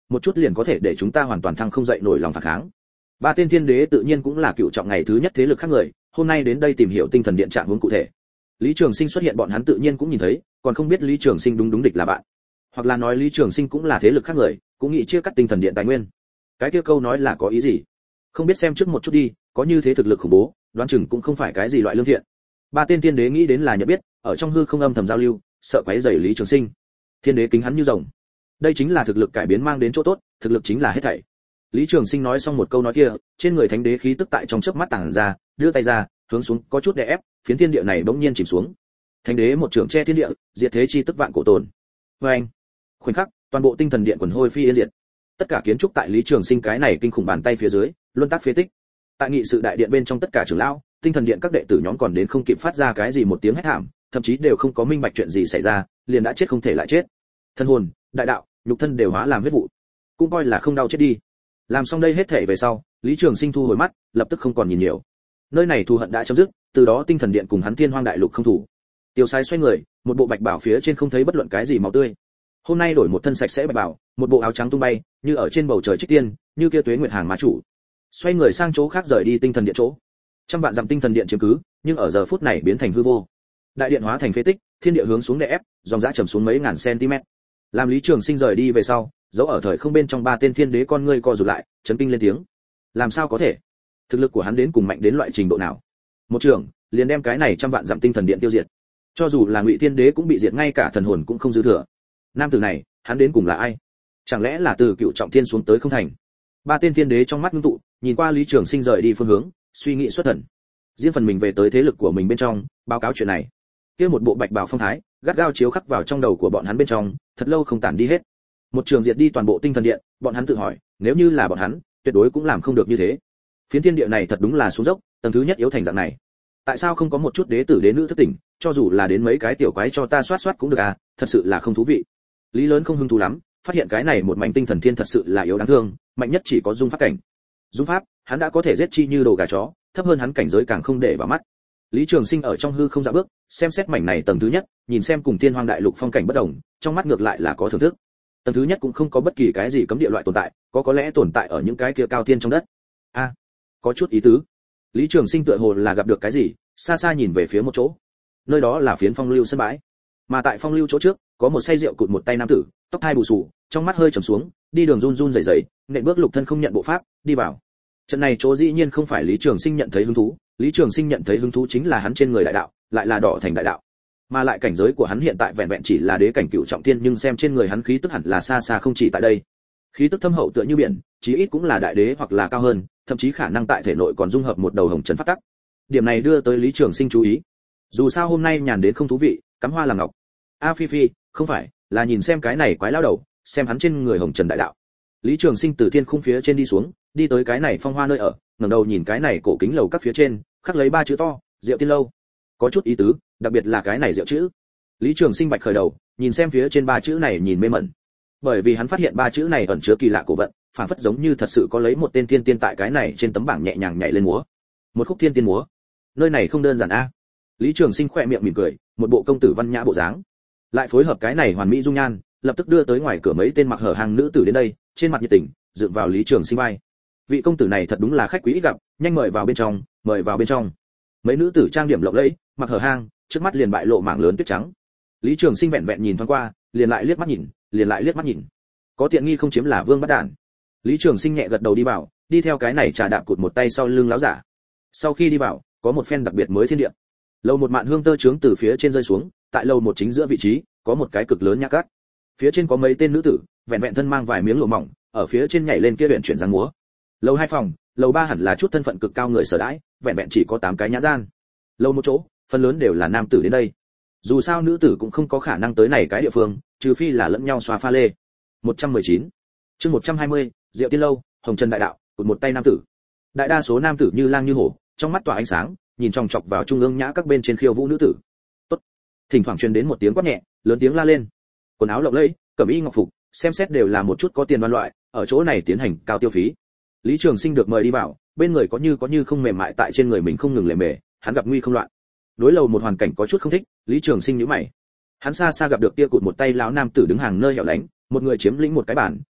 một chút liền có thể để chúng ta hoàn toàn thăng không dậy nổi lòng phản kháng. Ba tên thiên đế tự nhiên cũng là cựu trọng ngày thứ nhất thế lực khác người, hôm nay đến đây tìm hiểu tinh thần điện trạng huống cụ thể. Lý Trường Sinh xuất hiện bọn hắn tự nhiên cũng nhìn thấy, còn không biết Lý Trường Sinh đúng địch là bạn, hoặc là nói Lý Trường Sinh cũng là thế lực khác người, cũng nghĩ chia cắt tinh thần điện tài nguyên. Cái kia câu nói là có ý gì? Không biết xem trước một chút đi, có như thế thực lực khủng bố, đoán chừng cũng không phải cái gì loại lương thiện. Ba tên thiên đế nghĩ đến là nhận biết, ở trong hư không âm thầm giao lưu, sợ quấy rầy Lý Trường Sinh. Thiên đế kính hắn như rồng. Đây chính là thực lực cải biến mang đến chỗ tốt, thực lực chính là hết thảy. Lý Trường Sinh nói xong một câu nói kia, trên người thánh đế khí tức tại trong chớp mắt tản ra, đưa tay ra, hướng xuống có chút đè ép, phiến thiên địa này bỗng nhiên chìm xuống. Thánh đế một trường che thiên địa, diệt thế chi tức vạn cổ tồn. Oeng! Khoảnh khắc, toàn bộ tinh thần điện quần hôi phi yên diệt. Tất cả kiến trúc tại Lý Trường Sinh cái này kinh khủng bàn tay phía dưới, luân tác phế tích. Tại nghị sự đại điện bên trong tất cả trưởng lão, tinh thần điện các đệ tử nhóm còn đến không kịp phát ra cái gì một tiếng hét thảm, thậm chí đều không có minh bạch chuyện gì xảy ra, liền đã chết không thể lại chết. Thân hồn, đại đạo, nhục thân đều hóa làm huyết vụ, cũng coi là không đau chết đi. Làm xong đây hết thể về sau, Lý Trường Sinh thu hồi mắt, lập tức không còn nhìn nhiều. Nơi này thù hận đã chấm dứt, từ đó tinh thần điện cùng hắn Thiên Hoang đại lục không thủ. Tiêu Sai xoay người, một bộ bạch bào phía trên không thấy bất luận cái gì máu tươi. Hôm nay đổi một thân sạch sẽ bạch bào, một bộ áo trắng tung bay, như ở trên bầu trời trích tiên, như kia Tuế Nguyệt Hàng ma chủ. Xoay người sang chỗ khác rời đi tinh thần điện chỗ. Trăm vạn dặm tinh thần điện chiếm cứ, nhưng ở giờ phút này biến thành hư vô. Đại điện hóa thành phế tích, thiên địa hướng xuống đè ép, dòng dã trầm xuống mấy ngàn cm. Làm Lý Trường Sinh rời đi về sau, dấu ở thời không bên trong ba tên thiên đế con ngươi co rụt lại, chấn kinh lên tiếng. Làm sao có thể? Thực lực của hắn đến cùng mạnh đến loại trình độ nào? Một trường, liền đem cái này trăm vạn dặm tinh thần điện tiêu diệt. Cho dù là Ngụy Thiên Đế cũng bị diệt ngay cả thần hồn cũng không dư thừa. Nam tử này, hắn đến cùng là ai? Chẳng lẽ là từ Cựu Trọng Thiên xuống tới không thành? Ba tên thiên đế trong mắt ngưng tụ, nhìn qua Lý Trường Sinh rời đi phương hướng, suy nghĩ xuất thần. Riêng phần mình về tới thế lực của mình bên trong, báo cáo chuyện này. Kia một bộ bạch bào phong thái, gắt gao chiếu khắc vào trong đầu của bọn hắn bên trong, thật lâu không tản đi hết. Một trường diệt đi toàn bộ tinh thần điện, bọn hắn tự hỏi, nếu như là bọn hắn, tuyệt đối cũng làm không được như thế. Phiến thiên địa này thật đúng là xuống dốc, tầng thứ nhất yếu thành dạng này. Tại sao không có một chút đế tử đế nữ thức tỉnh, cho dù là đến mấy cái tiểu quái cho ta soát soát cũng được à, thật sự là không thú vị. Lý lớn không hứng thú lắm, phát hiện cái này một mảnh tinh thần thiên thật sự là yếu đáng thương, mạnh nhất chỉ có dung pháp cảnh. Dung pháp, hắn đã có thể giết chi như đồ gà chó, thấp hơn hắn cảnh giới càng không để vào mắt. Lý Trường Sinh ở trong hư không dạo bước, xem xét mảnh này tầng thứ nhất, nhìn xem cùng Thiên Hoang đại lục phong cảnh bất đồng, trong mắt ngược lại là có thưởng thức. Tầng thứ nhất cũng không có bất kỳ cái gì cấm địa loại tồn tại, có lẽ tồn tại ở những cái kia cao thiên trong đất. A, có chút ý tứ. Lý Trường Sinh tựa hồ là gặp được cái gì, xa xa nhìn về phía một chỗ. Nơi đó là phiến phong lưu sân bãi, mà tại phong lưu chỗ trước, có một say rượu cụt một tay nam tử, tóc hai bù xù, trong mắt hơi trầm xuống, đi đường run run rẩy rẩy, nện bước lục thân không nhận bộ pháp, đi vào. Trận này chỗ dĩ nhiên không phải Lý Trường Sinh nhận thấy hứng thú, Lý Trường Sinh nhận thấy hứng thú chính là hắn trên người đại đạo, lại là đỏ thành đại đạo. Mà lại cảnh giới của hắn hiện tại vẹn vẹn chỉ là đế cảnh Cựu Trọng Thiên, nhưng xem trên người hắn khí tức hẳn là xa xa không chỉ tại đây. Khí tức thâm hậu tựa như biển, chí ít cũng là đại đế hoặc là cao hơn, thậm chí khả năng tại thể nội còn dung hợp một đầu hồng trần pháp tắc. Điểm này đưa tới Lý Trường Sinh chú ý. Dù sao hôm nay nhàn đến không thú vị, cắm hoa làm ngọc. A Phi Phi, không phải, là nhìn xem cái này quái lão đầu, xem hắn trên người hồng trần đại đạo. Lý Trường Sinh từ thiên khung phía trên đi xuống, đi tới cái này phong hoa nơi ở, ngẩng đầu nhìn cái này cổ kính lầu các phía trên, khắc lấy ba chữ to, Diệu Tiên lâu. Có chút ý tứ, đặc biệt là cái này diệu chữ. Lý Trường Sinh bạch khởi đầu, nhìn xem phía trên ba chữ này nhìn mê mẩn. Bởi vì hắn phát hiện ba chữ này ẩn chứa kỳ lạ cổ vận, phản phất giống như thật sự có lấy một tên thiên tiên tại cái này trên tấm bảng nhẹ nhàng nhảy lên múa. Một khúc thiên tiên múa. Nơi này không đơn giản a. Lý Trường Sinh khẽ miệng mỉm cười, một bộ công tử văn nhã bộ dáng. Lại phối hợp cái này hoàn mỹ dung nhan, lập tức đưa tới ngoài cửa mấy tên mặc hở hàng nữ tử đến đây, trên mặt nhiệt tình, dựng vào Lý Trường Sinh vai. Vị công tử này thật đúng là khách quý ít gặp, nhanh mời vào bên trong, mời vào bên trong. Mấy nữ tử trang điểm lộng lẫy, mặc hở hang, trước mắt liền bại lộ mảng lớn tuyết trắng. Lý Trường Sinh vẹn vẹn nhìn thoáng qua, liền lại liếc mắt nhìn, liền lại liếc mắt nhìn. Có tiện nghi không chiếm là vương bắt đản. Lý Trường Sinh nhẹ gật đầu đi vào, đi theo cái này trà đạp cụt một tay sau lưng láo giả. Sau khi đi vào, có một phen đặc biệt mới thiên địa. Lầu một mạn hương tơ trướng từ phía trên rơi xuống, tại lầu một chính giữa vị trí, có một cái cực lớn nhã cát. Phía trên có mấy tên nữ tử, vẹn vẹn thân mang vài miếng lụa mỏng, ở phía trên nhảy lên kia luyện chuyển giang múa. Lầu hai phòng, lầu ba hẳn là chút thân phận cực cao người sở đãi, vẹn vẹn chỉ có 8 cái nhã gian. Lầu một chỗ, phần lớn đều là nam tử đến đây. Dù sao nữ tử cũng không có khả năng tới này cái địa phương, trừ phi là lẫn nhau xoa pha lê. 119. Chương 120, Diệu Tiên lâu, hồng trần đại đạo, cụt một tay nam tử. Đại đa số nam tử như lang như hổ, trong mắt tỏa ánh sáng, nhìn chòng chọc vào trung ương nhã các bên trên khiêu vũ nữ tử. Tốt. Thỉnh thoảng truyền đến một tiếng quát nhẹ, lớn tiếng la lên. Quần áo lộng lẫy, cẩm y ngọc phục, xem xét đều là một chút có tiền đoan loại, ở chỗ này tiến hành cao tiêu phí. Lý Trường Sinh được mời đi vào, bên người có như không mềm mại tại trên người mình không ngừng lề mề, hắn gặp nguy không loạn. Đối lầu một hoàn cảnh có chút không thích, Lý Trường Sinh nhíu mày. Hắn xa xa gặp được kia cụt một tay lão nam tử đứng hàng nơi hẻo lánh, một người chiếm lĩnh một cái bàn,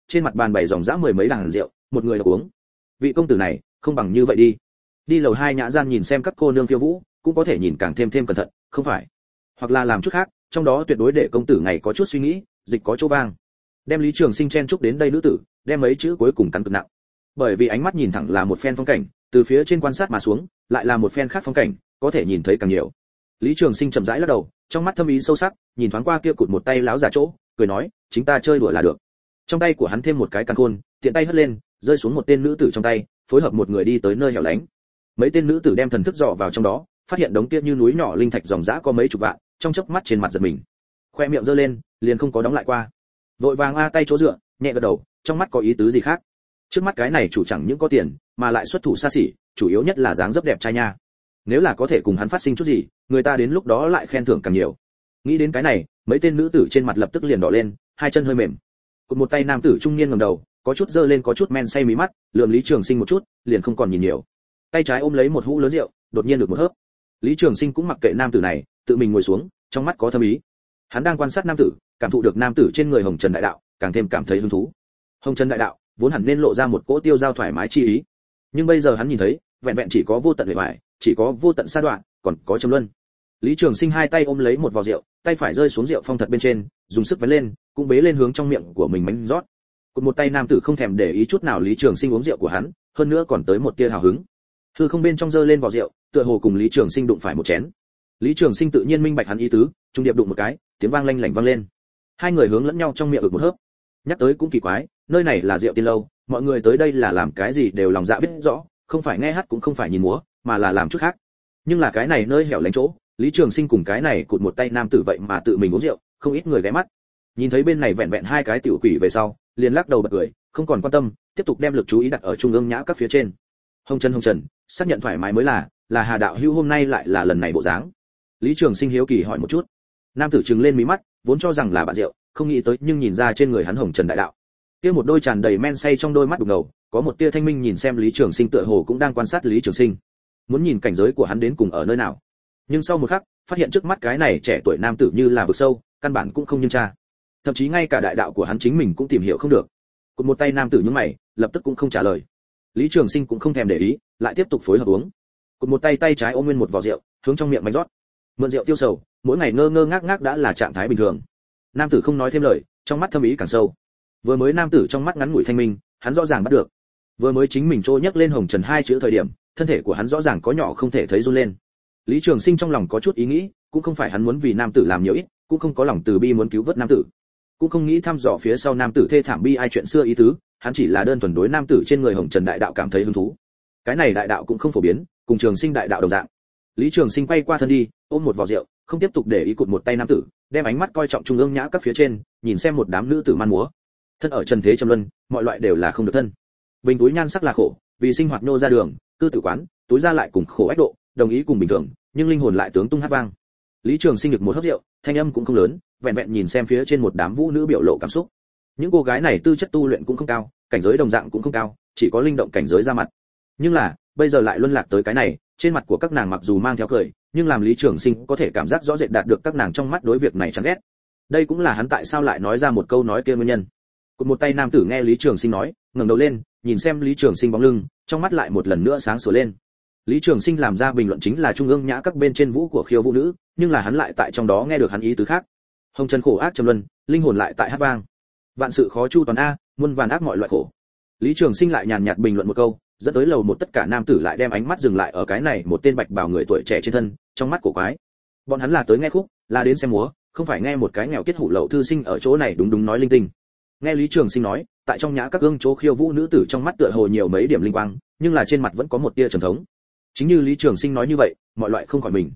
trên mặt bàn bày dòng dã mười mấy đàn rượu, một người độc uống. Vị công tử này, không bằng như vậy đi. Đi lầu 2 nhã gian nhìn xem các cô nương khiêu vũ, cũng có thể nhìn càng thêm cẩn thận, không phải? Hoặc là làm chút khác, trong đó tuyệt đối để công tử ngày có chút suy nghĩ, dịch có chỗ vang. Đem Lý Trường Sinh chen chúc đến đây nữ tử, đem mấy chữ cuối cùng cắn cực nặng. Bởi vì ánh mắt nhìn thẳng là một phen phong cảnh, từ phía trên quan sát mà xuống, lại là một phen khác phong cảnh, có thể nhìn thấy càng nhiều. Lý Trường Sinh chậm rãi lắc đầu, trong mắt thâm ý sâu sắc, nhìn thoáng qua kia cụt một tay láo giả chỗ, cười nói, chính ta chơi đùa là được. Trong tay của hắn thêm một cái càn khôn, tiện tay hất lên, rơi xuống một tên nữ tử trong tay, phối hợp một người đi tới nơi hẻo lánh. Mấy tên nữ tử đem thần thức dò vào trong đó, phát hiện đống kia như núi nhỏ linh thạch dòng dã có mấy chục vạn, trong chớp mắt trên mặt giật mình. Khoe miệng giơ lên, liền không có đóng lại qua. Vội vàng tay chỗ dựa, nhẹ gật đầu, trong mắt có ý tứ gì khác. Trước mắt cái này chủ chẳng những có tiền, mà lại xuất thủ xa xỉ, chủ yếu nhất là dáng dấp đẹp trai nha. Nếu là có thể cùng hắn phát sinh chút gì, người ta đến lúc đó lại khen thưởng càng nhiều. Nghĩ đến cái này, mấy tên nữ tử trên mặt lập tức liền đỏ lên, hai chân hơi mềm. Cùng một tay nam tử trung niên ngẩng đầu, có chút dơ lên có chút men say mí mắt, lườm Lý Trường Sinh một chút, liền không còn nhìn nhiều. Tay trái ôm lấy một hũ lớn rượu, đột nhiên được một hớp. Lý Trường Sinh cũng mặc kệ nam tử này, tự mình ngồi xuống, trong mắt có thâm ý. Hắn đang quan sát nam tử, cảm thụ được nam tử trên người hồng trần đại đạo, càng thêm cảm thấy hứng thú. Hồng trần đại đạo vốn hẳn nên lộ ra một cỗ tiêu dao thoải mái chi ý, nhưng bây giờ hắn nhìn thấy, vẹn vẹn chỉ có vô tận bề ngoài, chỉ có vô tận sa đoạn, còn có trầm luân. Lý Trường Sinh hai tay ôm lấy một vò rượu, tay phải rơi xuống rượu phong thật bên trên, dùng sức vén lên, cũng bế lên hướng trong miệng của mình mánh rót. Còn một tay nam tử không thèm để ý chút nào Lý Trường Sinh uống rượu của hắn, hơn nữa còn tới một tia hào hứng. Hư không bên trong giơ lên vò rượu, tựa hồ cùng Lý Trường Sinh đụng phải một chén. Lý Trường Sinh tự nhiên minh bạch hắn ý tứ, trung điệp đụng một cái, tiếng vang lanh lảnh vang lên. Hai người hướng lẫn nhau trong miệng ực một hớp. Nhắc tới cũng kỳ quái, nơi này là rượu tiên lâu, mọi người tới đây là làm cái gì đều lòng dạ biết rõ, không phải nghe hát cũng không phải nhìn múa, mà là làm chút khác. Nhưng là cái này nơi hẻo lánh chỗ, Lý Trường Sinh cùng cái này cụt một tay nam tử vậy mà tự mình uống rượu, không ít người ghé mắt. Nhìn thấy bên này vẹn vẹn hai cái tiểu quỷ về sau, liền lắc đầu bật cười, không còn quan tâm, tiếp tục đem lực chú ý đặt ở trung ương nhã các phía trên. Hồng Trần, xác nhận thoải mái mới là Hà đạo hữu hôm nay lại là lần này bộ dáng. Lý Trường Sinh hiếu kỳ hỏi một chút. Nam tử trừng lên mí mắt, vốn cho rằng là bạn rượu, không nghĩ tới nhưng nhìn ra trên người hắn hồng trần đại đạo. Kia một đôi tràn đầy men say trong đôi mắt đục ngầu, có một tia thanh minh nhìn xem Lý Trường Sinh tựa hồ cũng đang quan sát Lý Trường Sinh, muốn nhìn cảnh giới của hắn đến cùng ở nơi nào. Nhưng sau một khắc, phát hiện trước mắt cái này trẻ tuổi nam tử như là vực sâu, căn bản cũng không nhưng tra. Thậm chí ngay cả đại đạo của hắn chính mình cũng tìm hiểu không được. Cụt một tay nam tử nhướng mày, lập tức cũng không trả lời. Lý Trường Sinh cũng không thèm để ý, lại tiếp tục phối hợp uống. Cụt một tay tay trái ôm nguyên một vò rượu, hướng trong miệng mạnh rót. Mượn rượu tiêu sầu, mỗi ngày ngơ ngơ ngác ngác đã là trạng thái bình thường. Nam tử không nói thêm lời, trong mắt thâm ý càng sâu. Vừa mới nam tử trong mắt ngắn ngủi thanh minh, hắn rõ ràng bắt được. Vừa mới chính mình trôi nhắc lên hồng trần hai chữ thời điểm, thân thể của hắn rõ ràng có nhỏ không thể thấy run lên. Lý Trường Sinh trong lòng có chút ý nghĩ, cũng không phải hắn muốn vì nam tử làm nhiều ít, cũng không có lòng từ bi muốn cứu vớt nam tử, cũng không nghĩ thăm dò phía sau nam tử thê thảm bi ai chuyện xưa ý tứ, hắn chỉ là đơn thuần đối nam tử trên người hồng trần đại đạo cảm thấy hứng thú. Cái này đại đạo cũng không phổ biến, cùng Trường Sinh đại đạo đồng dạng. Lý Trường Sinh quay qua thân đi, ôm một vò rượu, không tiếp tục để ý cụt một tay nam tử, đem ánh mắt coi trọng trung ương nhã các phía trên, nhìn xem một đám nữ tử man múa. Thân ở trần thế trầm luân, mọi loại đều là không được thân. Bình túi nhan sắc là khổ, vì sinh hoạt nô ra đường, cư tử quán, túi ra lại cùng khổ ách độ, đồng ý cùng bình thường, nhưng linh hồn lại tướng tung hát vang. Lý Trường Sinh được một hớp rượu, thanh âm cũng không lớn, vẹn vẹn nhìn xem phía trên một đám vũ nữ biểu lộ cảm xúc. Những cô gái này tư chất tu luyện cũng không cao, cảnh giới đồng dạng cũng không cao, chỉ có linh động cảnh giới ra mặt. Nhưng là, bây giờ lại luân lạc tới cái này, trên mặt của các nàng mặc dù mang theo cười, nhưng làm Lý Trường Sinh có thể cảm giác rõ rệt đạt được các nàng trong mắt đối việc này chán ghét. Đây cũng là hắn tại sao lại nói ra một câu nói kia nguyên nhân. Cụt một tay nam tử nghe Lý Trường Sinh nói, ngẩng đầu lên, nhìn xem Lý Trường Sinh bóng lưng, trong mắt lại một lần nữa sáng sủa lên. Lý Trường Sinh làm ra bình luận chính là trung ương nhã các bên trên vũ của khiêu vũ nữ, nhưng là hắn lại tại trong đó nghe được hắn ý tứ khác. Hồng trần khổ ác trầm luân, linh hồn lại tại hát vang. Vạn sự khó chu toàn a, muôn vàn ác mọi loại khổ. Lý Trường Sinh lại nhàn nhạt bình luận một câu, dẫn tới lầu một tất cả nam tử lại đem ánh mắt dừng lại ở cái này một tên bạch bào người tuổi trẻ trên thân, trong mắt cổ quái. Bọn hắn là tới nghe khúc, là đến xem múa, không phải nghe một cái nghèo kiết hủ lậu thư sinh ở chỗ này đúng nói linh tinh. Nghe Lý Trường Sinh nói, tại trong nhã các gương chỗ khiêu vũ nữ tử trong mắt tựa hồ nhiều mấy điểm linh quang, nhưng là trên mặt vẫn có một tia trầm thống. Chính như Lý Trường Sinh nói như vậy, mọi loại không khỏi mình.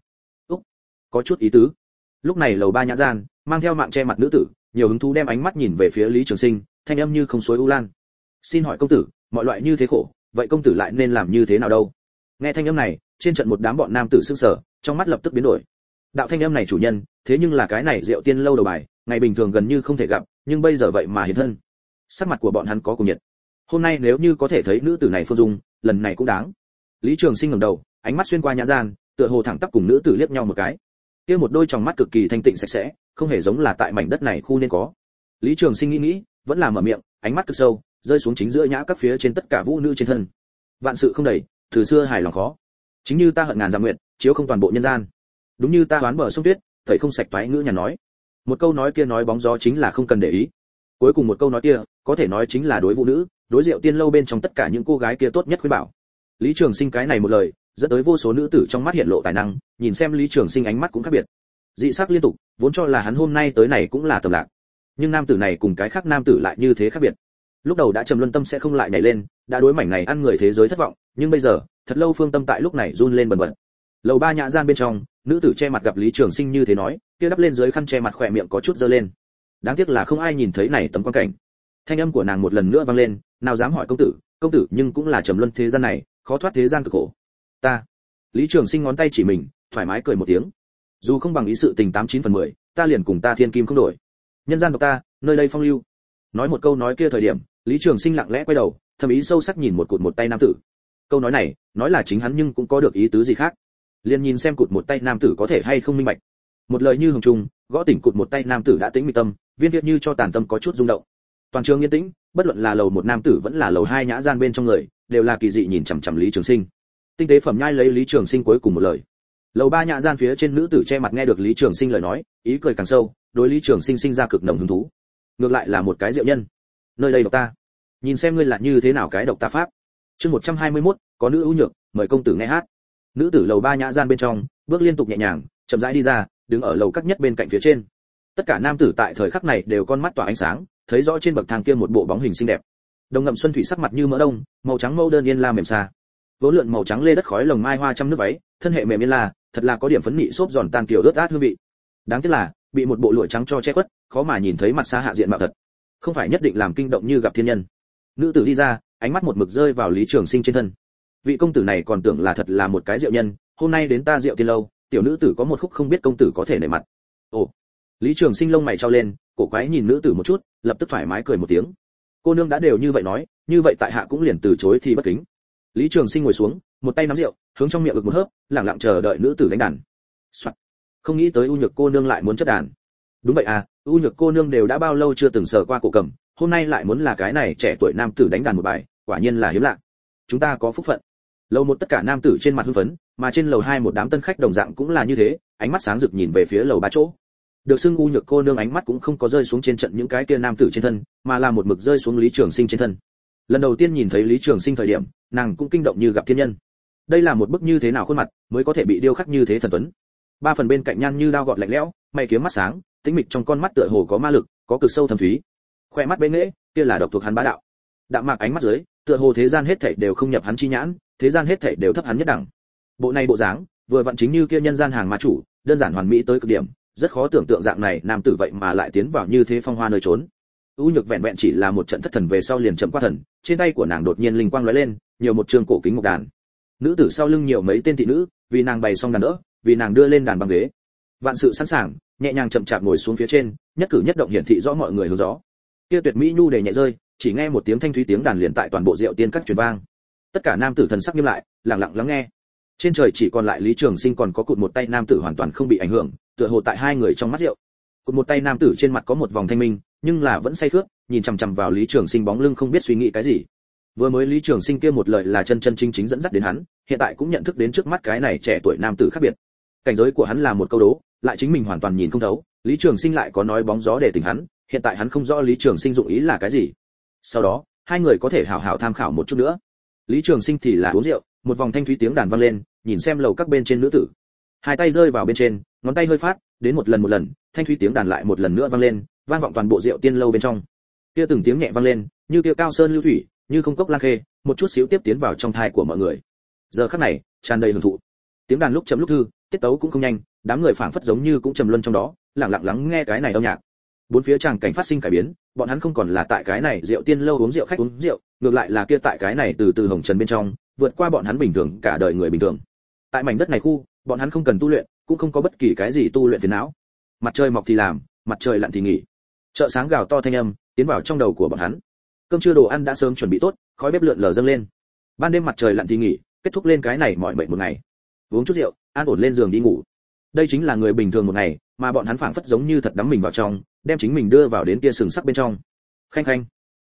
Có chút ý tứ. Lúc này lầu ba nhã gian, mang theo mạng che mặt nữ tử, nhiều hứng thú đem ánh mắt nhìn về phía Lý Trường Sinh, thanh âm như không suối u lan. Xin hỏi công tử, mọi loại như thế khổ, vậy công tử lại nên làm như thế nào đâu? Nghe thanh âm này, trên trận một đám bọn nam tử sững sờ, trong mắt lập tức biến đổi. Đạo thanh âm này chủ nhân, thế nhưng là cái này Diệu Tiên lâu đầu bài, ngày bình thường gần như không thể gặp, nhưng bây giờ vậy mà hiện thân. Sắc mặt của bọn hắn có cùng nhiệt. Hôm nay nếu như có thể thấy nữ tử này phương dung, lần này cũng đáng. Lý Trường Sinh ngẩng đầu, ánh mắt xuyên qua nhã gian, tựa hồ thẳng tắp cùng nữ tử liếc nhau một cái. Kia một đôi tròng mắt cực kỳ thanh tịnh sạch sẽ, không hề giống là tại mảnh đất này khu nên có. Lý Trường Sinh nghĩ, vẫn là mở miệng, ánh mắt cực sâu rơi xuống chính giữa nhã các phía trên tất cả vũ nữ trên thân. Vạn sự không đầy, từ xưa hài lòng khó. Chính như ta hận ngàn dặm nguyện, chiếu không toàn bộ nhân gian. Đúng như ta đoán bờ sông tuyết, thầy không sạch toái ngữ nhà nói. Một câu nói kia nói bóng gió chính là không cần để ý. Cuối cùng một câu nói kia, có thể nói chính là đối vũ nữ, đối Diệu Tiên lâu bên trong tất cả những cô gái kia tốt nhất khuyên bảo. Lý Trường Sinh cái này một lời, dẫn tới vô số nữ tử trong mắt hiện lộ tài năng, nhìn xem Lý Trường Sinh ánh mắt cũng khác biệt. Dị sắc liên tục, vốn cho là hắn hôm nay tới này cũng là tầm lạc. Nhưng nam tử này cùng cái khác nam tử lại như thế khác biệt. Lúc đầu đã trầm luân tâm sẽ không lại nhảy lên, đã đối mảnh này ăn người thế giới thất vọng, nhưng bây giờ, thật lâu phương tâm tại lúc này run lên bần bật. Lầu ba nhã gian bên trong, nữ tử che mặt gặp Lý Trường Sinh như thế nói, kia đắp lên dưới khăn che mặt khỏe miệng có chút giơ lên. Đáng tiếc là không ai nhìn thấy này tấm quan cảnh. Thanh âm của nàng một lần nữa vang lên, nào dám hỏi công tử nhưng cũng là trầm luân thế gian này, khó thoát thế gian cực khổ. Ta. Lý Trường Sinh ngón tay chỉ mình, thoải mái cười một tiếng. Dù không bằng ý sự tình 89/10, ta liền cùng ta thiên kim không đổi. Nhân gian độc ta, nơi đây phong lưu. Nói một câu nói kia thời điểm, Lý Trường Sinh lặng lẽ quay đầu, thầm ý sâu sắc nhìn một cụt một tay nam tử. Câu nói này, nói là chính hắn nhưng cũng có được ý tứ gì khác. Liền nhìn xem cụt một tay nam tử có thể hay không minh bạch. Một lời như hồng trung, gõ tỉnh cụt một tay nam tử đã tĩnh mịch tâm, viên kiệt như cho tàn tâm có chút rung động. Toàn trường yên tĩnh, bất luận là lầu một nam tử vẫn là lầu hai nhã gian bên trong người, đều là kỳ dị nhìn chằm chằm Lý Trường Sinh. Tinh tế phẩm nhai lấy Lý Trường Sinh cuối cùng một lời. Lầu ba nhã gian phía trên nữ tử che mặt nghe được Lý Trường Sinh lời nói, ý cười càng sâu, đối Lý Trường Sinh sinh ra cực nồng hứng thú. Ngược lại là một cái diệu nhân. Nơi đây độc ta, nhìn xem ngươi là như thế nào cái độc ta pháp. Chương 121, có nữ ưu nhược, mời công tử nghe hát. Nữ tử lầu ba nhã gian bên trong, bước liên tục nhẹ nhàng, chậm rãi đi ra, đứng ở lầu các nhất bên cạnh phía trên. Tất cả nam tử tại thời khắc này đều con mắt tỏa ánh sáng, thấy rõ trên bậc thang kia một bộ bóng hình xinh đẹp. Đồng Ngậm Xuân thủy sắc mặt như mỡ đông, màu trắng mâu đơn yên la mềm xa. Vốn lượn màu trắng lê đất khói lồng mai hoa trăm nước váy, thân hệ mềm yên la, thật là có điểm phấn nị xốp giòn tan kiểu ướt át hương vị. Đáng tiếc là, bị một bộ lụa trắng cho che khuất, khó mà nhìn thấy mặt xa hạ diện mạo thật. Không phải nhất định làm kinh động như gặp thiên nhân. Nữ tử đi ra, ánh mắt một mực rơi vào Lý Trường Sinh trên thân. Vị công tử này còn tưởng là thật là một cái diệu nhân, hôm nay đến ta Diệu Tiên lâu, tiểu nữ tử có một khúc không biết công tử có thể nể mặt. Ồ. Lý Trường Sinh lông mày trao lên, cổ quái nhìn nữ tử một chút, lập tức thoải mái cười một tiếng. Cô nương đã đều như vậy nói, như vậy tại hạ cũng liền từ chối thì bất kính. Lý Trường Sinh ngồi xuống, một tay nắm rượu, hướng trong miệng ực một hớp, lặng lặng chờ đợi nữ tử đánh đàn. Soạn. Không nghĩ tới U Nhược cô nương lại muốn chất đàn. Đúng vậy à, U Nhược cô nương đều đã bao lâu chưa từng sờ qua cổ cầm, hôm nay lại muốn là cái này trẻ tuổi nam tử đánh đàn một bài, quả nhiên là hiếm lạ. Chúng ta có phúc phận. Lầu một tất cả nam tử trên mặt hưng phấn, mà trên lầu hai một đám tân khách đồng dạng cũng là như thế, ánh mắt sáng rực nhìn về phía lầu ba chỗ. Được xưng U Nhược cô nương ánh mắt cũng không có rơi xuống trên trận những cái kia nam tử trên thân, mà là một mực rơi xuống Lý Trường Sinh trên thân. Lần đầu tiên nhìn thấy Lý Trường Sinh thời điểm, nàng cũng kinh động như gặp thiên nhân. Đây là một bức như thế nào khuôn mặt mới có thể bị điêu khắc như thế thần tuấn. Ba phần bên cạnh nhan như đao gọt lạnh lẽo, mày kiếm mắt sáng, tĩnh mịch trong con mắt tựa hồ có ma lực, có cực sâu thâm thúy. Khoe mắt bế nghễ, kia là độc thuộc hắn bá đạo. Đạm mạc ánh mắt dưới, tựa hồ thế gian hết thảy đều không nhập hắn chi nhãn, thế gian hết thảy đều thấp hắn nhất đẳng. Bộ này bộ dáng, vừa vặn chính như kia nhân gian hàng ma chủ, đơn giản hoàn mỹ tới cực điểm, rất khó tưởng tượng dạng này nam tử vậy mà lại tiến vào như thế phong hoa nơi trốn. U Nhược vẹn vẹn chỉ là một trận thất thần về sau liền chậm qua thần, trên tay của nàng đột nhiên linh quang lóe lên, nhiều một trường cổ kính mộc đàn. Nữ tử sau lưng nhiều mấy tên thị nữ, vì nàng bày xong đàn đỡ, vì nàng đưa lên đàn băng ghế. Vạn sự sẵn sàng, nhẹ nhàng chậm chạp ngồi xuống phía trên, nhất cử nhất động hiển thị rõ mọi người hướng rõ. Kia tuyệt mỹ nhu đề nhẹ rơi, chỉ nghe một tiếng thanh thúy tiếng đàn liền tại toàn bộ Diệu Tiên các truyền vang. Tất cả nam tử thần sắc nghiêm lại, lặng lặng lắng nghe. Trên trời chỉ còn lại Lý Trường Sinh còn có cụt một tay nam tử hoàn toàn không bị ảnh hưởng, tựa hồ tại hai người trong mắt rượu. Cụt một tay nam tử trên mặt có một vòng thanh minh, nhưng là vẫn say khướt, nhìn chằm chằm vào Lý Trường Sinh bóng lưng không biết suy nghĩ cái gì. Vừa mới Lý Trường Sinh kia một lời là chân chân chính chính dẫn dắt đến hắn, hiện tại cũng nhận thức đến trước mắt cái này trẻ tuổi nam tử khác biệt. Cảnh giới của hắn là một câu đố, lại chính mình hoàn toàn nhìn không thấu, Lý Trường Sinh lại có nói bóng gió để tỉnh hắn, hiện tại hắn không rõ Lý Trường Sinh dụng ý là cái gì. Sau đó, hai người có thể hảo hảo tham khảo một chút nữa. Lý Trường Sinh thì là uống rượu, một vòng thanh thúy tiếng đàn vang lên, nhìn xem lầu các bên trên nữ tử. Hai tay rơi vào bên trên, ngón tay hơi phát, đến một lần, thanh thúy tiếng đàn lại một lần nữa vang lên, vang vọng toàn bộ Diệu Tiên lâu bên trong. Kia từng tiếng nhẹ vang lên, như kia cao sơn lưu thủy, như không cốc lan khê, một chút xíu tiếp tiến vào trong thai của mọi người. Giờ khắc này, tràn đầy hưởng thụ. Tiếng đàn lúc chậm lúc thư, tiết tấu cũng không nhanh, đám người phảng phất giống như cũng trầm luân trong đó, lặng lặng lắng nghe cái này âm nhạc. Bốn phía tràng cảnh phát sinh cải biến, bọn hắn không còn là tại cái này Diệu Tiên lâu uống rượu khách uống rượu, ngược lại là kia tại cái này từ từ hồng trần bên trong, vượt qua bọn hắn bình thường cả đời người bình thường. Tại mảnh đất này khu, bọn hắn không cần tu luyện, cũng không có bất kỳ cái gì tu luyện phiền não. Mặt trời mọc thì làm, mặt trời lặn thì nghỉ. Chợ sáng gào to thanh âm tiến vào trong đầu của bọn hắn. Cơm trưa đồ ăn đã sớm chuẩn bị tốt, khói bếp lượn lờ dâng lên. Ban đêm mặt trời lặn thì nghỉ, kết thúc lên cái này mỏi mệt một ngày. Uống chút rượu, an ổn lên giường đi ngủ. Đây chính là người bình thường một ngày, mà bọn hắn phảng phất giống như thật đắm mình vào trong, đem chính mình đưa vào đến kia sừng sắc bên trong. Khanh khanh.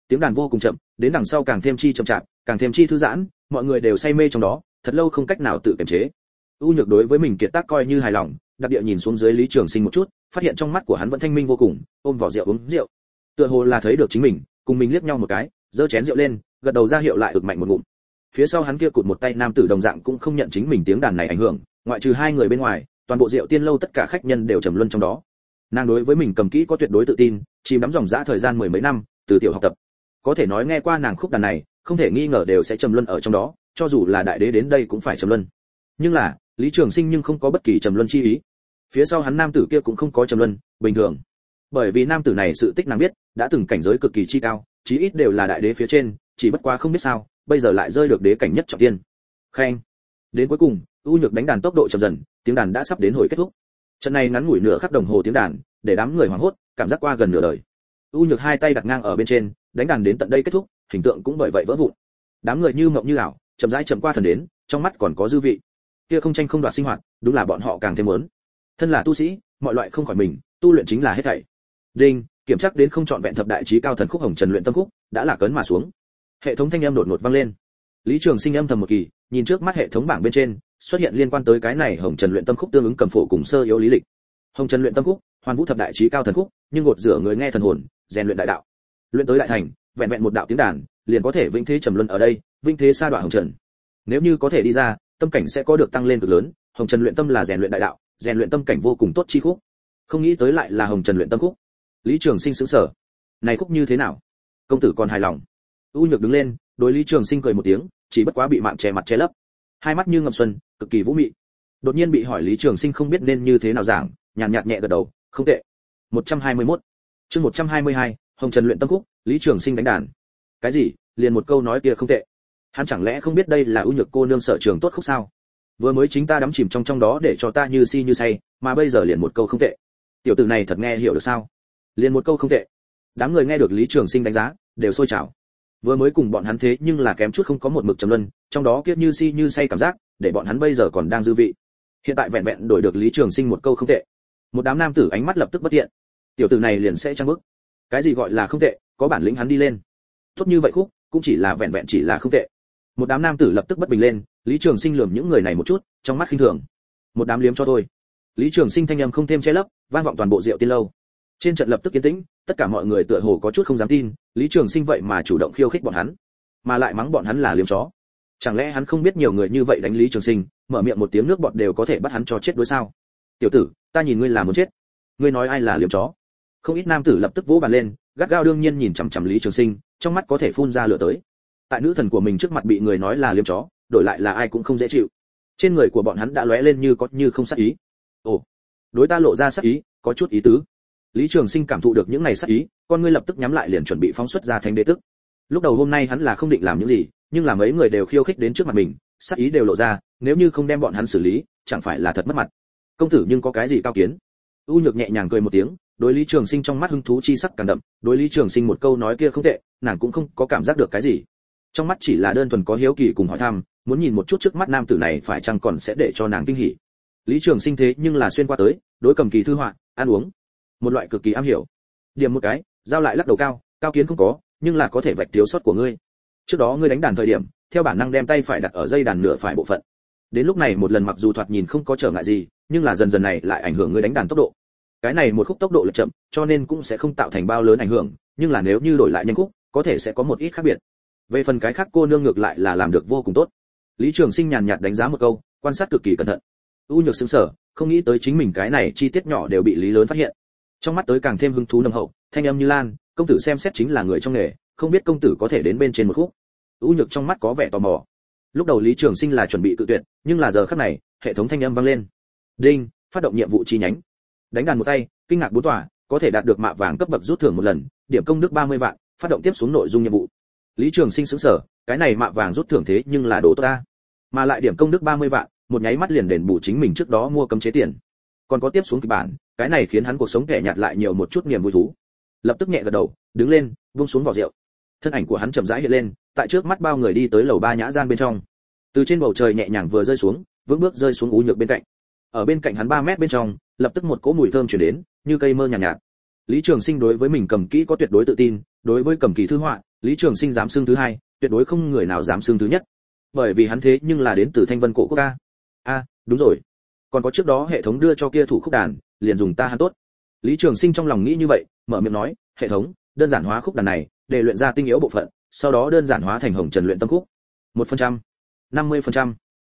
tiếng đàn vô cùng chậm, đến đằng sau càng thêm chi chậm chạp, càng thêm chi thư giãn, mọi người đều say mê trong đó, thật lâu không cách nào tự kiềm chế. U Nhược đối với mình kiệt tác coi như hài lòng, đặc địa nhìn xuống dưới Lý Trường Sinh một chút, phát hiện trong mắt của hắn vẫn thanh minh vô cùng, ôm vỏ rượu uống rượu. Tựa hồ là thấy được chính mình, cùng mình liếc nhau một cái, giơ chén rượu lên, gật đầu ra hiệu lại ực mạnh một ngụm. Phía sau hắn kia cụt một tay nam tử đồng dạng cũng không nhận chính mình tiếng đàn này ảnh hưởng, ngoại trừ hai người bên ngoài, toàn bộ rượu tiên lâu tất cả khách nhân đều trầm luân trong đó. Nàng đối với mình cầm kỹ có tuyệt đối tự tin, chìm đắm dòng dã thời gian mười mấy năm, từ tiểu học tập. Có thể nói nghe qua nàng khúc đàn này, không thể nghi ngờ đều sẽ trầm luân ở trong đó, cho dù là đại đế đến đây cũng phải trầm luân. Nhưng là, Lý Trường Sinh nhưng không có bất kỳ trầm luân chi ý. Phía sau hắn nam tử kia cũng không có trầm luân, bình thường. Bởi vì nam tử này sự tích nàng biết, đã từng cảnh giới cực kỳ chi cao, chí ít đều là đại đế phía trên, chỉ bất quá không biết sao, bây giờ lại rơi được đế cảnh nhất trọng thiên. Khen. Đến cuối cùng, U Nhược đánh đàn tốc độ chậm dần, tiếng đàn đã sắp đến hồi kết thúc. Trận này ngắn ngủi nửa khắc đồng hồ tiếng đàn, để đám người hoảng hốt, cảm giác qua gần nửa đời. U Nhược hai tay đặt ngang ở bên trên, đánh đàn đến tận đây kết thúc, hình tượng cũng bởi vậy vỡ vụn. Đám người như mộng như ảo, chậm rãi chậm qua thần đến, trong mắt còn có dư vị. Kia không tranh không đoạt sinh hoạt, đúng là bọn họ càng thêm muốn. Thân là tu sĩ, mọi loại không khỏi mình, tu luyện chính là hết thảy. Đinh, kiểm tra đến không chọn vẹn thập đại chí cao thần khúc Hồng Trần luyện tâm khúc, đã là cấn mà xuống. Hệ thống thanh âm đột ngột vang lên. Lý Trường Sinh âm thầm một kỳ, nhìn trước mắt hệ thống bảng bên trên, xuất hiện liên quan tới cái này Hồng Trần luyện tâm khúc tương ứng cầm phổ cùng sơ yếu lý lịch. Hồng Trần luyện tâm khúc, hoàn vũ thập đại chí cao thần khúc, nhưng gột rửa người nghe thần hồn, rèn luyện đại đạo. Luyện tới đại thành, vẹn vẹn một đạo tiếng đàn, liền có thể vĩnh thế trầm luân ở đây, vĩnh thế sa đọa hồng trần. Nếu như có thể đi ra, tâm cảnh sẽ có được tăng lên cực lớn, Hồng Trần luyện tâm là rèn luyện đại đạo, rèn luyện tâm cảnh vô cùng tốt chi khúc. Không nghĩ tới lại là Hồng Trần luyện tâm khúc. Lý Trường Sinh sững sờ. Này khúc như thế nào? Công tử còn hài lòng? U Nhược đứng lên, đối Lý Trường Sinh cười một tiếng, chỉ bất quá bị mạng che mặt che lấp. Hai mắt như ngậm xuân, cực kỳ vũ mị. Đột nhiên bị hỏi Lý Trường Sinh không biết nên như thế nào giảng, nhàn nhạt nhẹ gật đầu, không tệ. 121. Chương 122, Hồng Trần luyện tâm khúc, Lý Trường Sinh đánh đàn. Cái gì? Liền một câu nói kia không tệ. Hắn chẳng lẽ không biết đây là U Nhược cô nương sở trường tốt khúc sao? Vừa mới chính ta đắm chìm trong đó để cho ta như si như say, mà bây giờ liền một câu không tệ. Tiểu tử này thật nghe hiểu được sao? Liền một câu không tệ. Đám người nghe được Lý Trường Sinh đánh giá, đều sôi trào. Vừa mới cùng bọn hắn thế nhưng là kém chút không có một mực trầm luân, trong đó kiếp như si như say cảm giác, để bọn hắn bây giờ còn đang dư vị. Hiện tại vẹn vẹn đổi được Lý Trường Sinh một câu không tệ. Một đám nam tử ánh mắt lập tức bất thiện. Tiểu tử này liền sẽ trang bức. Cái gì gọi là không tệ, có bản lĩnh hắn đi lên. Tốt như vậy khúc, cũng chỉ là vẹn vẹn chỉ là không tệ. Một đám nam tử lập tức bất bình lên, Lý Trường Sinh lườm những người này một chút, trong mắt khinh thường. Một đám liếm cho thôi. Lý Trường Sinh thanh âm không thêm che lấp, vang vọng toàn bộ rượu tiên lâu. Trên trận lập tức yên tĩnh, tất cả mọi người tựa hồ có chút không dám tin, Lý Trường Sinh vậy mà chủ động khiêu khích bọn hắn, mà lại mắng bọn hắn là liếm chó. Chẳng lẽ hắn không biết nhiều người như vậy đánh Lý Trường Sinh, mở miệng một tiếng nước bọt đều có thể bắt hắn cho chết đối sao? Tiểu tử, ta nhìn ngươi là muốn chết. Ngươi nói ai là liếm chó? Không ít nam tử lập tức vỗ bàn lên, gắt gao đương nhiên nhìn chằm chằm Lý Trường Sinh, trong mắt có thể phun ra lửa tới. Tại nữ thần của mình trước mặt bị người nói là liếm chó, đổi lại là ai cũng không dễ chịu. Trên người của bọn hắn đã lóe lên như có như không sát ý. Ồ, đối ta lộ ra sát ý, có chút ý tứ. Lý Trường Sinh cảm thụ được những này sát ý, con ngươi lập tức nhắm lại liền chuẩn bị phóng xuất ra thánh đế tức. Lúc đầu hôm nay hắn là không định làm những gì, nhưng là mấy người đều khiêu khích đến trước mặt mình, sát ý đều lộ ra, nếu như không đem bọn hắn xử lý, chẳng phải là thật mất mặt. Công tử nhưng có cái gì cao kiến? U Nhược nhẹ nhàng cười một tiếng, đối Lý Trường Sinh trong mắt hứng thú chi sắc càng đậm, đối Lý Trường Sinh một câu nói kia không tệ, nàng cũng không có cảm giác được cái gì. Trong mắt chỉ là đơn thuần có hiếu kỳ cùng hỏi thăm, muốn nhìn một chút trước mắt nam tử này phải chăng còn sẽ để cho nàng kinh hỉ. Lý Trường Sinh thế nhưng là xuyên qua tới, đối cầm kỳ thư họa, ăn uống, một loại cực kỳ am hiểu. Điểm một cái, giao lại lắc đầu cao, cao kiến không có, nhưng là có thể vạch thiếu sót của ngươi. Trước đó ngươi đánh đàn thời điểm, theo bản năng đem tay phải đặt ở dây đàn nửa phải bộ phận. Đến lúc này một lần mặc dù thoạt nhìn không có trở ngại gì, nhưng là dần dần này lại ảnh hưởng ngươi đánh đàn tốc độ. Cái này một khúc tốc độ là chậm, cho nên cũng sẽ không tạo thành bao lớn ảnh hưởng, nhưng là nếu như đổi lại nhanh khúc, có thể sẽ có một ít khác biệt. Về phần cái khác cô nương ngược lại là làm được vô cùng tốt. Lý Trường Sinh nhàn nhạt đánh giá một câu, quan sát cực kỳ cẩn thận. U Nhược sững sờ, không nghĩ tới chính mình cái này chi tiết nhỏ đều bị Lý lớn phát hiện. Trong mắt tới càng thêm hứng thú nồng hậu, thanh âm như lan, công tử xem xét chính là người trong nghề, không biết công tử có thể đến bên trên một khúc. U Nhược trong mắt có vẻ tò mò. Lúc đầu Lý Trường Sinh là chuẩn bị cự tuyệt, nhưng là giờ khắc này, hệ thống thanh âm vang lên. Đinh, phát động nhiệm vụ chi nhánh. Đánh đàn một tay, kinh ngạc bốn tòa, có thể đạt được mạ vàng cấp bậc rút thưởng một lần, điểm công đức 30 vạn, phát động tiếp xuống nội dung nhiệm vụ. Lý Trường Sinh sững sờ, cái này mạ vàng rút thưởng thế nhưng là đồ tốt ta, mà lại điểm công đức 30 vạn, một nháy mắt liền đền bù chính mình trước đó mua cấm chế tiền. Còn có tiếp xuống kịch bản, cái này khiến hắn cuộc sống kẻ nhạt lại nhiều một chút niềm vui thú. Lập tức nhẹ gật đầu, đứng lên, buông xuống vỏ rượu. Thân ảnh của hắn chậm rãi hiện lên, tại trước mắt bao người đi tới lầu 3 nhã gian bên trong. Từ trên bầu trời nhẹ nhàng vừa rơi xuống, vững bước rơi xuống U Nhược bên cạnh. Ở bên cạnh hắn 3 mét bên trong, lập tức một cỗ mùi thơm truyền đến, như cây mơ nhàn nhạt. Lý Trường Sinh đối với mình cầm kỹ có tuyệt đối tự tin, đối với cầm kỳ thư họa, Lý Trường Sinh dám xưng thứ hai, tuyệt đối không người nào dám xưng thứ nhất, bởi vì hắn thế nhưng là đến từ Thanh Vân cổ quốc ca. Đúng rồi, còn có trước đó hệ thống đưa cho kia thủ khúc đàn, liền dùng ta hắn tốt. Lý Trường Sinh trong lòng nghĩ như vậy, mở miệng nói, hệ thống, đơn giản hóa khúc đàn này, để luyện ra tinh yếu bộ phận, sau đó đơn giản hóa thành Hồng Trần luyện tâm khúc. 1%, 50%,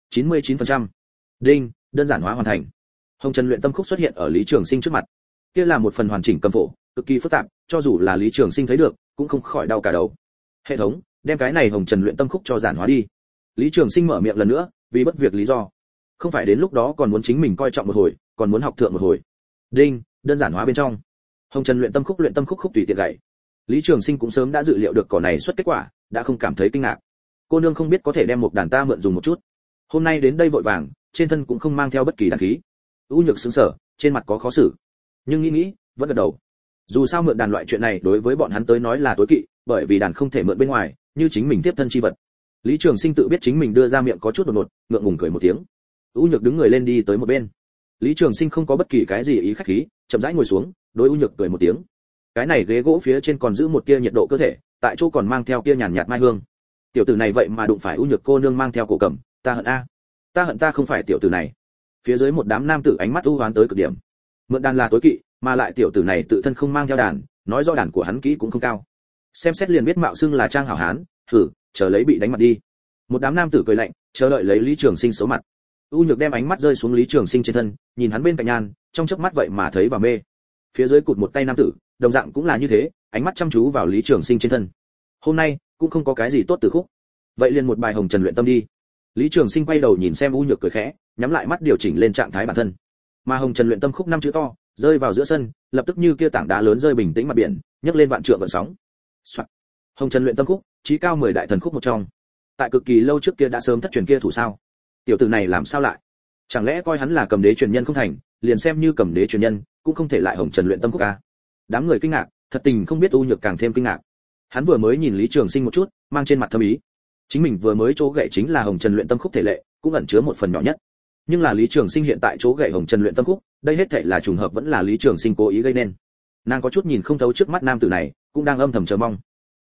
99%. Đinh, đơn giản hóa hoàn thành. Hồng Trần luyện tâm khúc xuất hiện ở Lý Trường Sinh trước mặt. Kia là một phần hoàn chỉnh cầm phổ, cực kỳ phức tạp, cho dù là Lý Trường Sinh thấy được, cũng không khỏi đau cả đầu. Hệ thống, đem cái này Hồng Trần luyện tâm khúc cho giản hóa đi. Lý Trường Sinh mở miệng lần nữa, vì bất việc lý do. Không phải đến lúc đó còn muốn chính mình coi trọng một hồi, còn muốn học thượng một hồi. Đinh, đơn giản hóa bên trong. Hồng Trần luyện tâm khúc tùy tiện gảy. Lý Trường Sinh cũng sớm đã dự liệu được cỏ này xuất kết quả, đã không cảm thấy kinh ngạc. Cô nương không biết có thể đem một đàn ta mượn dùng một chút. Hôm nay đến đây vội vàng, trên thân cũng không mang theo bất kỳ đàn khí. U Nhược sững sờ, trên mặt có khó xử, nhưng nghĩ, vẫn gật đầu. Dù sao mượn đàn loại chuyện này đối với bọn hắn tới nói là tối kỵ, bởi vì đàn không thể mượn bên ngoài, như chính mình tiếp thân chi vật. Lý Trường Sinh tự biết chính mình đưa ra miệng có chút đột ngột, ngượng ngùng cười một tiếng. U Nhược đứng người lên đi tới một bên. Lý Trường Sinh không có bất kỳ cái gì ý khách khí, chậm rãi ngồi xuống, đối U Nhược cười một tiếng. Cái này ghế gỗ phía trên còn giữ một tia nhiệt độ cơ thể, tại chỗ còn mang theo tia nhàn nhạt mai hương. Tiểu tử này vậy mà đụng phải U Nhược cô nương mang theo cổ cầm, ta hận a. Ta hận ta không phải tiểu tử này. Phía dưới một đám nam tử ánh mắt u hoán tới cực điểm. Mượn đàn là tối kỵ, mà lại tiểu tử này tự thân không mang theo đàn, nói rõ đàn của hắn kỹ cũng không cao. Xem xét liền biết mạo xưng là trang hảo hán, chờ lấy bị đánh mặt đi. Một đám nam tử cười lạnh, chờ đợi lấy Lý Trường Sinh xấu mặt. U Nhược đem ánh mắt rơi xuống Lý Trường Sinh trên thân, nhìn hắn bên cạnh nhan, trong chớp mắt vậy mà thấy và mê. Phía dưới cụt một tay nam tử, đồng dạng cũng là như thế, ánh mắt chăm chú vào Lý Trường Sinh trên thân. Hôm nay cũng không có cái gì tốt từ khúc, vậy liền một bài Hồng Trần luyện tâm đi. Lý Trường Sinh quay đầu nhìn xem U Nhược cười khẽ, nhắm lại mắt điều chỉnh lên trạng thái bản thân. Mà Hồng Trần luyện tâm khúc năm chữ to, rơi vào giữa sân, lập tức như kia tảng đá lớn rơi bình tĩnh mặt biển, nhấc lên vạn trượng gợn sóng. Soạn. Hồng Trần luyện tâm khúc, chí cao 10 đại thần khúc một trong. Tại cực kỳ lâu trước kia đã sớm thất truyền kia thủ sao? Tiểu tử này làm sao lại? Chẳng lẽ coi hắn là cầm đế truyền nhân không thành, liền xem như cầm đế truyền nhân, cũng không thể lại Hồng Trần luyện tâm khúc a. Đám người kinh ngạc, thật tình không biết U Nhược càng thêm kinh ngạc. Hắn vừa mới nhìn Lý Trường Sinh một chút, mang trên mặt thâm ý. Chính mình vừa mới chỗ gậy chính là Hồng Trần luyện tâm khúc thể lệ, cũng ẩn chứa một phần nhỏ nhất. Nhưng là Lý Trường Sinh hiện tại chỗ gậy Hồng Trần luyện tâm khúc, đây hết thảy là trùng hợp vẫn là Lý Trường Sinh cố ý gây nên. Nàng có chút nhìn không thấu trước mắt nam tử này, cũng đang âm thầm chờ mong.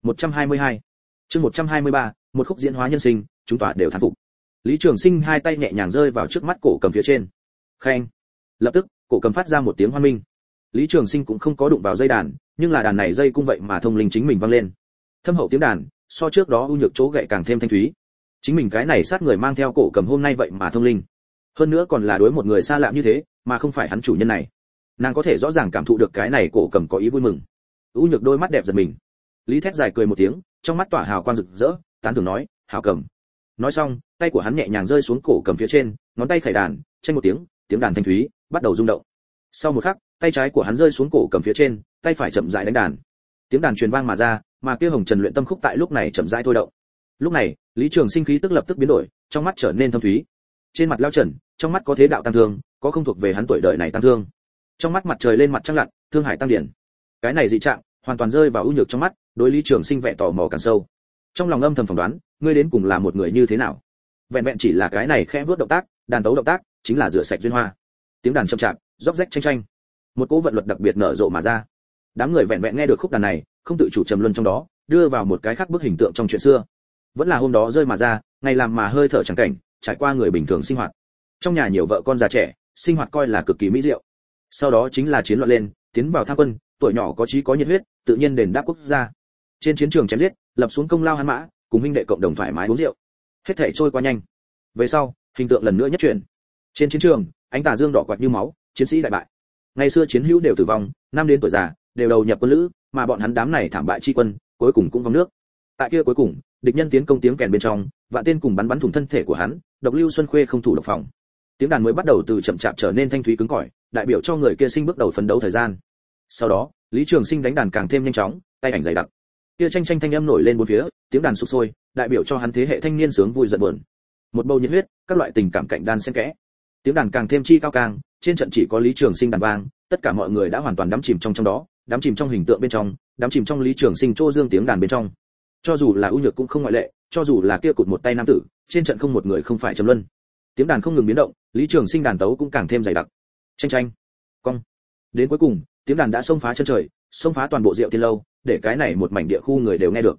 122. Chương 123, một khúc diễn hóa nhân sinh, chúng tỏa đều thán phục. Lý Trường Sinh hai tay nhẹ nhàng rơi vào trước mắt cổ cầm phía trên. Khen. Lập tức, cổ cầm phát ra một tiếng hoan minh. Lý Trường Sinh cũng không có đụng vào dây đàn, nhưng là đàn này dây cung vậy mà thông linh chính mình vang lên. Thâm hậu tiếng đàn, so trước đó U Nhược chỗ gậy càng thêm thanh thúy. Chính mình cái này sát người mang theo cổ cầm hôm nay vậy mà thông linh. Hơn nữa còn là đối một người xa lạ như thế, mà không phải hắn chủ nhân này. Nàng có thể rõ ràng cảm thụ được cái này cổ cầm có ý vui mừng. U Nhược đôi mắt đẹp giật mình. Lý Thét dài cười một tiếng, trong mắt tỏa hào quang rực rỡ, tán thưởng nói, "Hảo cầm." Nói xong, tay của hắn nhẹ nhàng rơi xuống cổ cầm phía trên, ngón tay khẩy đàn, chênh một tiếng, tiếng đàn thanh thúy bắt đầu rung động. Sau một khắc, tay trái của hắn rơi xuống cổ cầm phía trên, tay phải chậm rãi đánh đàn. Tiếng đàn truyền vang mà ra, mà kia Hồng Trần luyện tâm khúc tại lúc này chậm rãi thôi động. Lúc này, Lý Trường Sinh khí tức lập tức biến đổi, trong mắt trở nên thâm thúy. Trên mặt lao trần, trong mắt có thế đạo tăng thương, có không thuộc về hắn tuổi đời này tăng thương. Trong mắt mặt trời lên mặt trăng lặn, thương hải tăng điển. Cái này dị trạng, hoàn toàn rơi vào ưu nhược trong mắt, đối Lý Trường Sinh vẻ tò mò càng sâu. Trong lòng âm thầm phỏng đoán, ngươi đến cùng là một người như thế nào? Vẹn vẹn chỉ là cái này khẽ vuốt động tác, đàn tấu động tác, chính là rửa sạch duyên hoa. Tiếng đàn chậm chạp, róc rách tranh tranh. Một cỗ vận luật đặc biệt nở rộ mà ra. Đám người vẹn vẹn nghe được khúc đàn này, không tự chủ trầm luân trong đó, đưa vào một cái khác bức hình tượng trong chuyện xưa. Vẫn là hôm đó rơi mà ra, ngày làm mà hơi thở chẳng cảnh, trải qua người bình thường sinh hoạt. Trong nhà nhiều vợ con già trẻ, sinh hoạt coi là cực kỳ mỹ diệu. Sau đó chính là chiến loạn lên, tiến vào tham quân, tuổi nhỏ có chí có nhiệt huyết, tự nhiên đền đáp quốc gia. Trên chiến trường chém giết, lập xuống công lao hắn mã, cùng huynh đệ cộng đồng thoải mái uống rượu. Hết thảy trôi qua nhanh. Về sau, hình tượng lần nữa nhất chuyển. Trên chiến trường, ánh tà dương đỏ quạt như máu, chiến sĩ đại bại. Ngày xưa chiến hữu đều tử vong, năm đến tuổi già, đều đầu nhập quân lữ, mà bọn hắn đám này thảm bại chi quân, cuối cùng cũng vong nước. Tại kia cuối cùng, địch nhân tiến công tiếng kèn bên trong, vạn tên cùng bắn thủng thân thể của hắn, độc lưu xuân khuê không thủ độc phòng. Tiếng đàn mới bắt đầu từ chậm chạp trở nên thanh thúy cứng cỏi, đại biểu cho người kia sinh bước đầu phấn đấu thời gian. Sau đó, Lý Trường Sinh đánh đàn càng thêm nhanh chóng, tay ảnh dày đặc. Kia tranh tranh thanh âm nổi lên bốn phía, tiếng đàn sục sôi, đại biểu cho hắn thế hệ thanh niên sướng vui giận buồn. Một bầu nhiệt huyết, các loại tình cảm cạnh đan xen kẽ. Tiếng đàn càng thêm chi cao càng, trên trận chỉ có Lý Trường Sinh đàn vang, tất cả mọi người đã hoàn toàn đắm chìm trong đó, đắm chìm trong hình tượng bên trong, đắm chìm trong Lý Trường Sinh trô dương tiếng đàn bên trong. Cho dù là ưu nhược cũng không ngoại lệ, cho dù là kia cụt một tay nam tử, trên trận không một người không phải trầm luân. Tiếng đàn không ngừng biến động, Lý Trường Sinh đàn tấu cũng càng thêm dày đặc. Tranh tranh, cong. Đến cuối cùng, tiếng đàn đã xông phá chân trời, xông phá toàn bộ Diệu Tiên lâu, để cái này một mảnh địa khu người đều nghe được.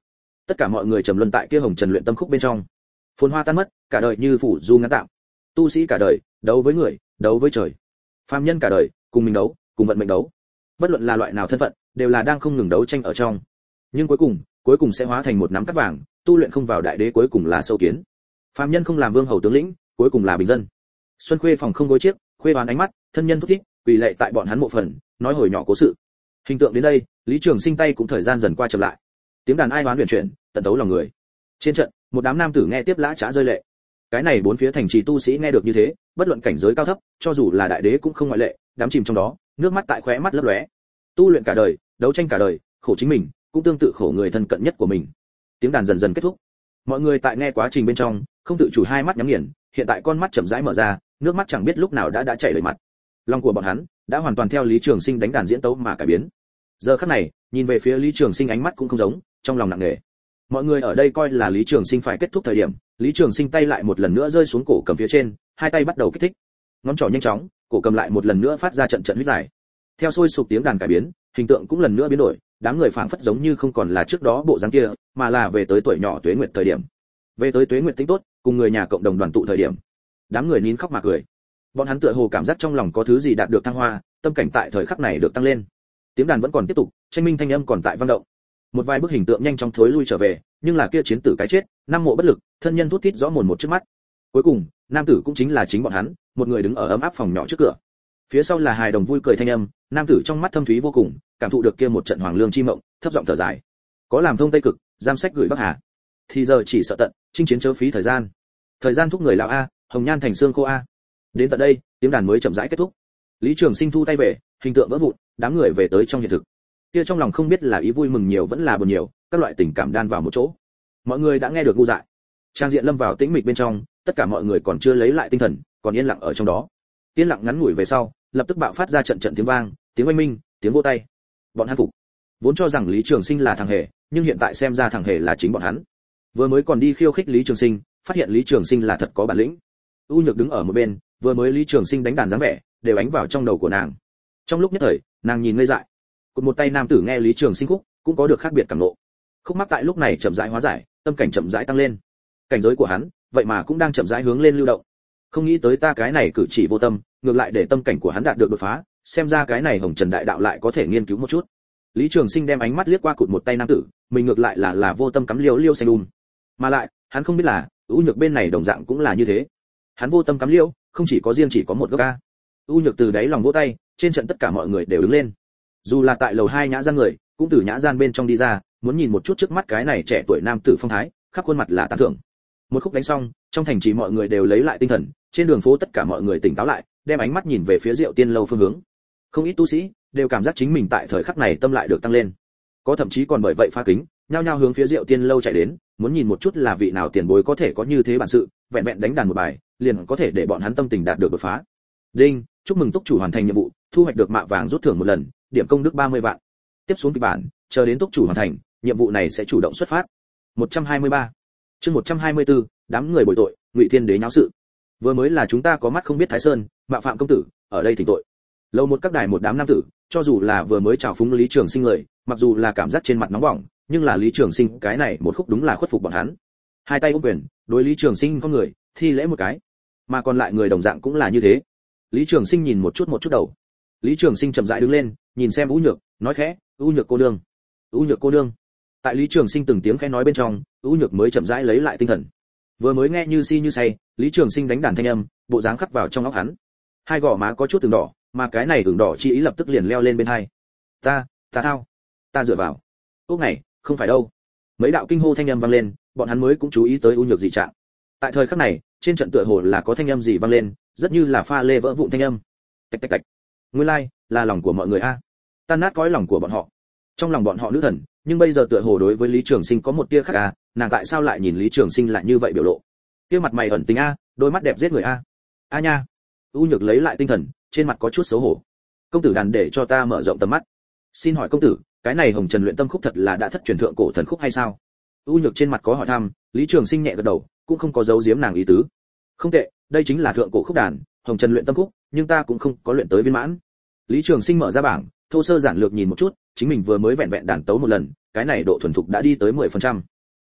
Tất cả mọi người trầm luân tại kia hồng trần luyện tâm khúc bên trong. Phồn hoa tan mất, cả đời như phủ du ngắn tạm. Tu sĩ cả đời, đấu với người, đấu với trời. Phàm nhân cả đời, cùng mình đấu, cùng vận mệnh đấu. Bất luận là loại nào thân phận, đều là đang không ngừng đấu tranh ở trong. Nhưng cuối cùng sẽ hóa thành một nắm cát vàng, tu luyện không vào đại đế cuối cùng là sâu kiến. Phàm nhân không làm vương hầu tướng lĩnh, cuối cùng là bình dân. Xuân Khuê phòng không gối chiếc, Khuê đoán ánh mắt, thân nhân thúc thiết, quỳ lệ tại bọn hắn mộ phần, nói hồi nhỏ cố sự. Hình tượng đến đây, Lý Trường Sinh tay cũng thời gian dần qua chậm lại. Tiếng đàn ai oán huyền chuyển, tận tấu lòng người. Trên trận, một đám nam tử nghe tiếp lã chã rơi lệ. Cái này bốn phía thành trì tu sĩ nghe được như thế, bất luận cảnh giới cao thấp, cho dù là đại đế cũng không ngoại lệ, đắm chìm trong đó, nước mắt tại khóe mắt lấp lóe. Tu luyện cả đời, đấu tranh cả đời, khổ chính mình, cũng tương tự khổ người thân cận nhất của mình. Tiếng đàn dần dần kết thúc. Mọi người tại nghe quá trình bên trong, không tự chủ hai mắt nhắm nghiền, hiện tại con mắt chậm rãi mở ra, nước mắt chẳng biết lúc nào đã chảy đầy mặt. Lòng của bọn hắn đã hoàn toàn theo Lý Trường Sinh đánh đàn diễn tấu mà cải biến. Giờ khắc này, nhìn về phía Lý Trường Sinh ánh mắt cũng không giống, trong lòng nặng nề. Mọi người ở đây coi là Lý Trường Sinh phải kết thúc thời điểm, Lý Trường Sinh tay lại một lần nữa rơi xuống cổ cầm phía trên, hai tay bắt đầu kích thích. Ngón trỏ nhanh chóng, cổ cầm lại một lần nữa phát ra trận huyết dài. Theo sôi sục tiếng đàn cải biến, hình tượng cũng lần nữa biến đổi, đám người phảng phất giống như không còn là trước đó bộ dáng kia, mà là về tới tuổi nhỏ tuế nguyệt thời điểm. Về tới tuế nguyệt tính tốt, cùng người nhà cộng đồng đoàn tụ thời điểm. Đám người nín khóc mà cười. Bọn hắn tựa hồ cảm giác trong lòng có thứ gì đạt được thăng hoa, tâm cảnh tại thời khắc này được tăng lên. Tiếng đàn vẫn còn tiếp tục, tranh minh thanh âm còn tại vang động. Một vài bức hình tượng nhanh chóng thối lui trở về, nhưng là kia chiến tử cái chết, năm mộ bất lực, thân nhân thút thít rõ mồn một trước mắt. Cuối cùng, nam tử cũng chính là chính bọn hắn, một người đứng ở ấm áp phòng nhỏ trước cửa. Phía sau là hài đồng vui cười thanh âm, nam tử trong mắt thâm thúy vô cùng, cảm thụ được kia một trận hoàng lương chi mộng, thấp giọng thở dài. Có làm thông tây cực, giam sách gửi bắc hà. Thì giờ chỉ sợ tận, chinh chiến chớ phí thời gian. Thời gian thúc người lão a, hồng nhan thành xương khô a. Đến tận đây, tiếng đàn mới chậm rãi kết thúc. Lý Trường Sinh thu tay về, hình tượng vỡ vụn, đám người về tới trong hiện thực. Kia trong lòng không biết là ý vui mừng nhiều vẫn là buồn nhiều, các loại tình cảm đan vào một chỗ. Mọi người đã nghe được ngu dại. Trang diện lâm vào tĩnh mịch bên trong, tất cả mọi người còn chưa lấy lại tinh thần, còn yên lặng ở trong đó. Yên lặng ngắn ngủi về sau, lập tức bạo phát ra trận tiếng vang, tiếng oanh minh, tiếng vỗ tay. Bọn hắn phục. Vốn cho rằng Lý Trường Sinh là thằng hề, nhưng hiện tại xem ra thằng hề là chính bọn hắn. Vừa mới còn đi khiêu khích Lý Trường Sinh, phát hiện Lý Trường Sinh là thật có bản lĩnh. U Nhược đứng ở một bên, vừa mới Lý Trường Sinh đánh đàn dáng vẻ, đều ánh vào trong đầu của nàng. Trong lúc nhất thời, nàng nhìn ngây dại. Cụt một tay nam tử nghe Lý Trường Sinh khúc, cũng có được khác biệt cảm ngộ. Khúc mắc tại lúc này chậm rãi hóa giải, tâm cảnh chậm rãi tăng lên. Cảnh giới của hắn, vậy mà cũng đang chậm rãi hướng lên lưu động. Không nghĩ tới ta cái này cử chỉ vô tâm, ngược lại để tâm cảnh của hắn đạt được đột phá, xem ra cái này Hồng Trần đại đạo lại có thể nghiên cứu một chút. Lý Trường Sinh đem ánh mắt liếc qua cụt một tay nam tử, mình ngược lại là vô tâm cắm liêu xanh mà lại, hắn không biết là, U Nhược bên này đồng dạng cũng là như thế. Hắn vô tâm cắm liêu, không chỉ có một gốc a. U Nhược từ đáy lòng vỗ tay, trên trận tất cả mọi người đều đứng lên. Dù là tại lầu 2 nhã gian người, cũng từ nhã gian bên trong đi ra, muốn nhìn một chút trước mắt cái này trẻ tuổi nam tử phong thái, khắp khuôn mặt là tán thưởng. Một khúc đánh xong, trong thành trì mọi người đều lấy lại tinh thần, trên đường phố tất cả mọi người tỉnh táo lại, đem ánh mắt nhìn về phía Diệu Tiên lâu phương hướng. Không ít tu sĩ đều cảm giác chính mình tại thời khắc này tâm lại được tăng lên. Có thậm chí còn bởi vậy phá kính, nhao nhao hướng phía Diệu Tiên lâu chạy đến, muốn nhìn một chút là vị nào tiền bối có thể có như thế bản sự, vẹn vẹn đánh đàn một bài, liền có thể để bọn hắn tâm tình đạt được đột phá. Đinh, chúc mừng túc chủ hoàn thành nhiệm vụ, thu hoạch được mạ vàng rút thưởng một lần, điểm công đức 30 vạn. Tiếp xuống kịch bản, chờ đến túc chủ hoàn thành, nhiệm vụ này sẽ chủ động xuất phát. 123. Chương 124, đám người bồi tội, Ngụy Thiên Đế nháo sự. Vừa mới là chúng ta có mắt không biết Thái Sơn, mạo phạm công tử, ở đây thỉnh tội. Lâu một các đài một đám nam tử, cho dù là vừa mới chào phúng Lý Trường Sinh người, mặc dù là cảm giác trên mặt nóng bỏng, nhưng là Lý Trường Sinh cái này một khúc đúng là khuất phục bọn hắn. Hai tay ôm quyền, đối Lý Trường Sinh con người, thi lễ một cái. Mà còn lại người đồng dạng cũng là như thế. Lý Trường Sinh nhìn một chút đầu. Lý Trường Sinh chậm rãi đứng lên, nhìn xem U Nhược, nói khẽ, "U Nhược cô nương." "U Nhược cô nương." Tại Lý Trường Sinh từng tiếng khẽ nói bên trong, U Nhược mới chậm rãi lấy lại tinh thần. Vừa mới nghe như si như say, Lý Trường Sinh đánh đàn thanh âm, bộ dáng khắc vào trong óc hắn. Hai gò má có chút từng đỏ, mà cái này ửng đỏ chi ý lập tức liền leo lên bên hai. Ta thao, ta dựa vào. Ốc này, không phải đâu. Mấy đạo kinh hô thanh âm vang lên, bọn hắn mới cũng chú ý tới U Nhược dị trạng. Tại thời khắc này, trên trận tựa hồ là có thanh âm gì vang lên, rất như là pha lê vỡ vụn thanh âm. Tạch tạch tạch. Nguyên lai, là lòng của mọi người a. Tan nát cõi lòng của bọn họ. Trong lòng bọn họ nữ thần, nhưng bây giờ tựa hồ đối với Lý Trường Sinh có một tia khác a, nàng tại sao lại nhìn Lý Trường Sinh lại như vậy biểu lộ? Kia mặt mày ẩn tình a, đôi mắt đẹp giết người a. A nha. U Nhược lấy lại tinh thần, trên mặt có chút xấu hổ. Công tử đàn để cho ta mở rộng tầm mắt. Xin hỏi công tử, cái này Hồng Trần luyện tâm khúc thật là đã thất truyền thượng cổ thần khúc hay sao? U Nhược trên mặt có hỏi thăm, Lý Trường Sinh nhẹ gật đầu, cũng không có giấu giếm nàng ý tứ. Không tệ, đây chính là thượng cổ khúc đàn, Hồng Trần luyện tâm khúc, nhưng ta cũng không có luyện tới viên mãn. Lý Trường Sinh mở ra bảng, thô sơ giản lược nhìn một chút, chính mình vừa mới vẹn vẹn đàn tấu một lần, cái này độ thuần thục đã đi tới 10%.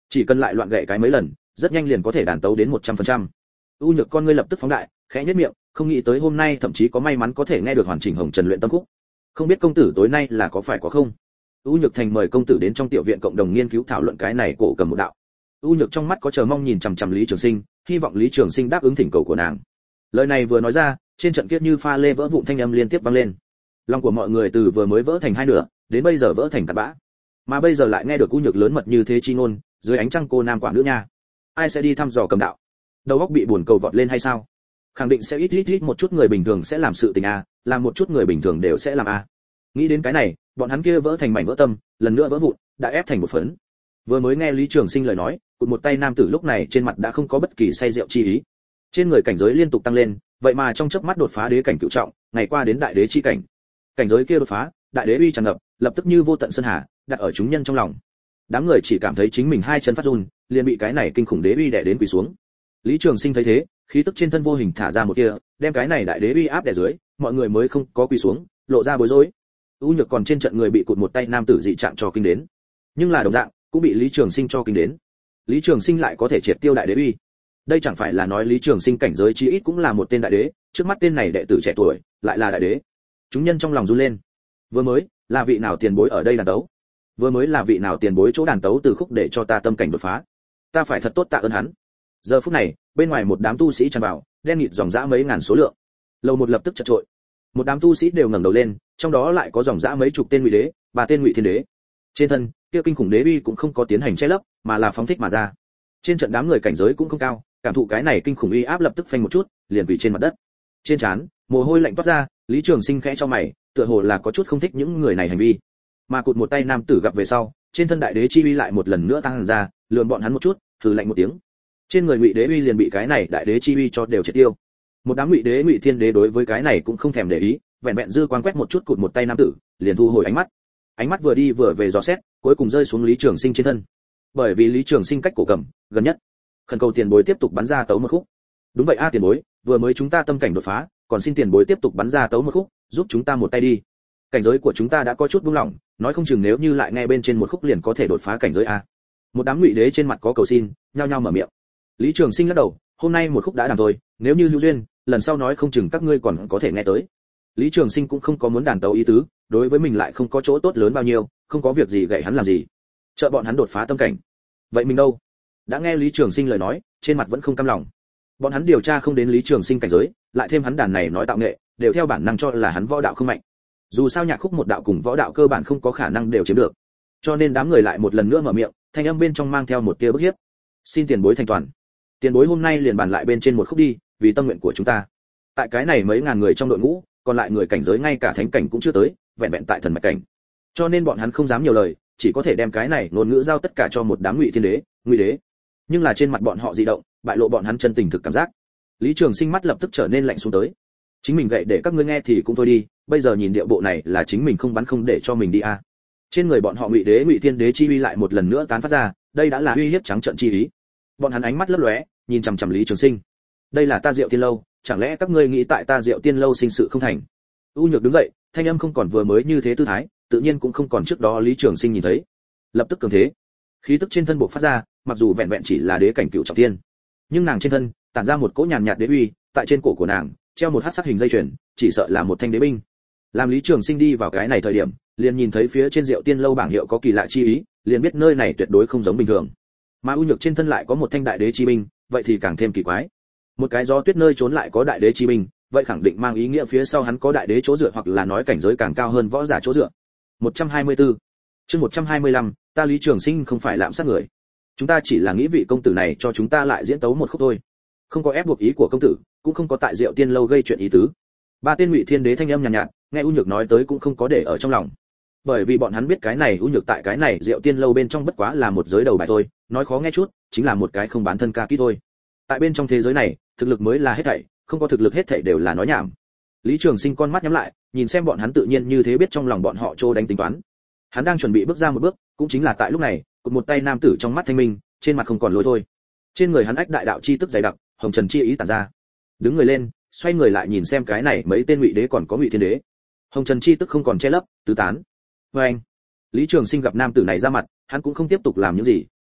chỉ cần lại loạn gậy cái mấy lần, rất nhanh liền có thể đàn tấu đến 100%. U Nhược con ngươi lập tức phóng đại, khẽ nhếch miệng, không nghĩ tới hôm nay thậm chí có may mắn có thể nghe được hoàn chỉnh Hồng Trần luyện tâm khúc. Không biết công tử tối nay là có phải có không? U Nhược Thành mời công tử đến trong tiểu viện cộng đồng nghiên cứu thảo luận cái này cổ cầm một đạo. U Nhược trong mắt có chờ mong nhìn chằm chằm Lý Trường Sinh, hy vọng Lý Trường Sinh đáp ứng thỉnh cầu của nàng. Lời này vừa nói ra, trên trận kiết như pha lê vỡ vụn thanh âm liên tiếp vang lên. Lòng của mọi người từ vừa mới vỡ thành hai nửa, đến bây giờ vỡ thành cát bã. Mà bây giờ lại nghe được U Nhược lớn mật như thế chi ngôn, dưới ánh trăng cô nam quả nữ nha. Ai sẽ đi thăm dò cầm đạo? Đầu óc bị buồn cầu vọt lên hay sao? Khẳng định sẽ ít một chút người bình thường sẽ làm sự tình a, làm một chút người bình thường đều sẽ làm a. Nghĩ đến cái này, bọn hắn kia vỡ thành mảnh vỡ tâm, lần nữa vỡ vụn, đã ép thành một phấn. Vừa mới nghe Lý Trường Sinh lời nói, cụt một tay nam tử lúc này trên mặt đã không có bất kỳ say rượu chi ý. Trên người cảnh giới liên tục tăng lên, vậy mà trong chớp mắt đột phá đế cảnh cửu trọng, ngày qua đến đại đế chi cảnh. Cảnh giới kia đột phá, đại đế uy tràn ngập, lập tức như vô tận sơn hà, đặt ở chúng nhân trong lòng. Đám người chỉ cảm thấy chính mình hai chân phát run, liền bị cái này kinh khủng đế uy đè đến quỳ xuống. Lý Trường Sinh thấy thế, khí tức trên thân vô hình thả ra một tia, đem cái này đại đế uy áp đè dưới, mọi người mới không có quỳ xuống, lộ ra bối rối. U Nhược còn trên trận người bị cụt một tay nam tử dị trạng cho kinh đến, nhưng là đồng dạng cũng bị Lý Trường Sinh cho kinh đến. Lý Trường Sinh lại có thể triệt tiêu đại đế uy, đây chẳng phải là nói Lý Trường Sinh cảnh giới chí ít cũng là một tên đại đế, trước mắt tên này đệ tử trẻ tuổi lại là đại đế. Chúng nhân trong lòng run lên. Vừa mới là vị nào tiền bối ở đây đàn tấu? Vừa mới là vị nào tiền bối chỗ đàn tấu từ khúc để cho ta tâm cảnh đột phá? Ta phải thật tốt tạ ơn hắn. Giờ phút này, bên ngoài một đám tu sĩ tràn vào, đen nghịt dòng dã mấy ngàn số lượng. Lầu một lập tức chật trội. Một đám tu sĩ đều ngẩng đầu lên, trong đó lại có dòng dã mấy chục tên ngụy đế, ba tên ngụy thiên đế. Trên thân, kia kinh khủng đế uy cũng không có tiến hành che lấp, mà là phóng thích mà ra. Trên trận đám người cảnh giới cũng không cao, cảm thụ cái này kinh khủng uy áp lập tức phanh một chút, liền quỳ trên mặt đất. Trên trán, mồ hôi lạnh toát ra, Lý Trường Sinh khẽ cho mày, tựa hồ là có chút không thích những người này hành vi. Mà cụt một tay nam tử gặp về sau, trên thân đại đế chi uy lại một lần nữa tăng ra, lườm bọn hắn một chút, hừ lạnh một tiếng. Trên người ngụy đế uy liền bị cái này đại đế chi uy cho đều triệt tiêu. Một đám ngụy đế ngụy thiên đế đối với cái này cũng không thèm để ý, vẹn vẹn dư quang quét một chút cụt một tay nam tử, liền thu hồi ánh mắt. Ánh mắt vừa đi vừa về dò xét, cuối cùng rơi xuống Lý Trường Sinh trên thân. Bởi vì Lý Trường Sinh cách cổ cầm gần nhất, khẩn cầu tiền bối tiếp tục bắn ra tấu một khúc. Đúng vậy a tiền bối, vừa mới chúng ta tâm cảnh đột phá, còn xin tiền bối tiếp tục bắn ra tấu một khúc, giúp chúng ta một tay đi. Cảnh giới của chúng ta đã có chút buông lỏng, nói không chừng nếu như lại nghe bên trên một khúc liền có thể đột phá cảnh giới a. Một đám ngụy đế trên mặt có cầu xin, nhao nhao mở miệng. Lý Trường Sinh lắc đầu, hôm nay một khúc đã đàn thôi, nếu như lưu duyên, lần sau nói không chừng các ngươi còn có thể nghe tới. Lý Trường Sinh cũng không có muốn đàn tấu ý tứ, đối với mình lại không có chỗ tốt lớn bao nhiêu, không có việc gì gậy hắn làm gì, trợ bọn hắn đột phá tâm cảnh. Vậy mình đâu? Đã nghe Lý Trường Sinh lời nói, trên mặt vẫn không cam lòng. Bọn hắn điều tra không đến Lý Trường Sinh cảnh giới, lại thêm hắn đàn này nói tạo nghệ, đều theo bản năng cho là hắn võ đạo không mạnh. Dù sao nhạc khúc một đạo cùng võ đạo cơ bản không có khả năng đều chiếm được. Cho nên đám người lại một lần nữa mở miệng, thanh âm bên trong mang theo một tia bức hiếp. Xin tiền bối thành toàn. Tiền bối hôm nay liền bàn lại bên trên một khúc đi, vì tâm nguyện của chúng ta. Tại cái này mấy ngàn người trong đội ngũ, còn lại người cảnh giới ngay cả thánh cảnh cũng chưa tới, vẹn vẹn tại thần mạch cảnh. Cho nên bọn hắn không dám nhiều lời, chỉ có thể đem cái này ngôn ngữ giao tất cả cho một đám ngụy thiên đế, ngụy đế. Nhưng là trên mặt bọn họ dị động, bại lộ bọn hắn chân tình thực cảm giác. Lý Trường Sinh mắt lập tức trở nên lạnh xuống tới. Chính mình gậy để các ngươi nghe thì cũng thôi đi, bây giờ nhìn điệu bộ này là chính mình không bắn không để cho mình đi a. Trên người bọn họ ngụy đế ngụy thiên đế chi uy lại một lần nữa tán phát ra, đây đã là uy hiếp trắng trợn chi ý. Bọn hắn ánh mắt lấp lóe, nhìn chằm chằm Lý Trường Sinh. Đây là ta Diệu Tiên lâu, chẳng lẽ các ngươi nghĩ tại ta Diệu Tiên lâu sinh sự không thành? U Nhược đứng dậy, thanh âm không còn vừa mới như thế tư thái, tự nhiên cũng không còn trước đó Lý Trường Sinh nhìn thấy. Lập tức cường thế, khí tức trên thân bộc phát ra, mặc dù vẹn vẹn chỉ là đế cảnh cửu trọng thiên, nhưng nàng trên thân tản ra một cỗ nhàn nhạt đế uy, tại trên cổ của nàng treo một hắc sắc hình dây chuyền, chỉ sợ là một thanh đế binh. Làm Lý Trường Sinh đi vào cái này thời điểm, liền nhìn thấy phía trên Diệu Tiên lâu bảng hiệu có kỳ lạ chi ý, liền biết nơi này tuyệt đối không giống bình thường. Mà U Nhược trên thân lại có một thanh đại đế chi binh, vậy thì càng thêm kỳ quái. Một cái gió tuyết nơi trốn lại có đại đế chi binh, vậy khẳng định mang ý nghĩa phía sau hắn có đại đế chỗ dựa hoặc là nói cảnh giới càng cao hơn võ giả chỗ dựa. 124. Chương 125, ta Lý Trường Sinh không phải lạm sát người. Chúng ta chỉ là nghĩ vị công tử này cho chúng ta lại diễn tấu một khúc thôi. Không có ép buộc ý của công tử, cũng không có tại Diệu Tiên lâu gây chuyện ý tứ. Ba tên ngụy thiên đế thanh âm nhàn nhạt, nghe U Nhược nói tới cũng không có để ở trong lòng. Bởi vì bọn hắn biết cái này U Nhược tại cái này Diệu Tiên lâu bên trong bất quá là một giới đầu bài thôi, nói khó nghe chút, chính là một cái không bán thân ca kỹ thôi. Tại bên trong thế giới này, thực lực mới là hết thảy, không có thực lực hết thảy đều là nói nhảm. Lý Trường Sinh con mắt nhắm lại, nhìn xem bọn hắn tự nhiên như thế biết trong lòng bọn họ trô đánh tính toán. Hắn đang chuẩn bị bước ra một bước, cũng chính là tại lúc này, cụt một tay nam tử trong mắt thanh minh, trên mặt không còn lối thôi. Trên người hắn ách đại đạo chi tức dày đặc, hồng trần chi ý tản ra. Đứng người lên, xoay người lại nhìn xem cái này mấy tên ngụy đế còn có ngụy thiên đế. Hồng trần chi tức không còn che lấp, tứ tán. Và anh, Lý Trường Sinh gặp nam tử này ra mặt, hắn cũng không tiếp tục làm những gì,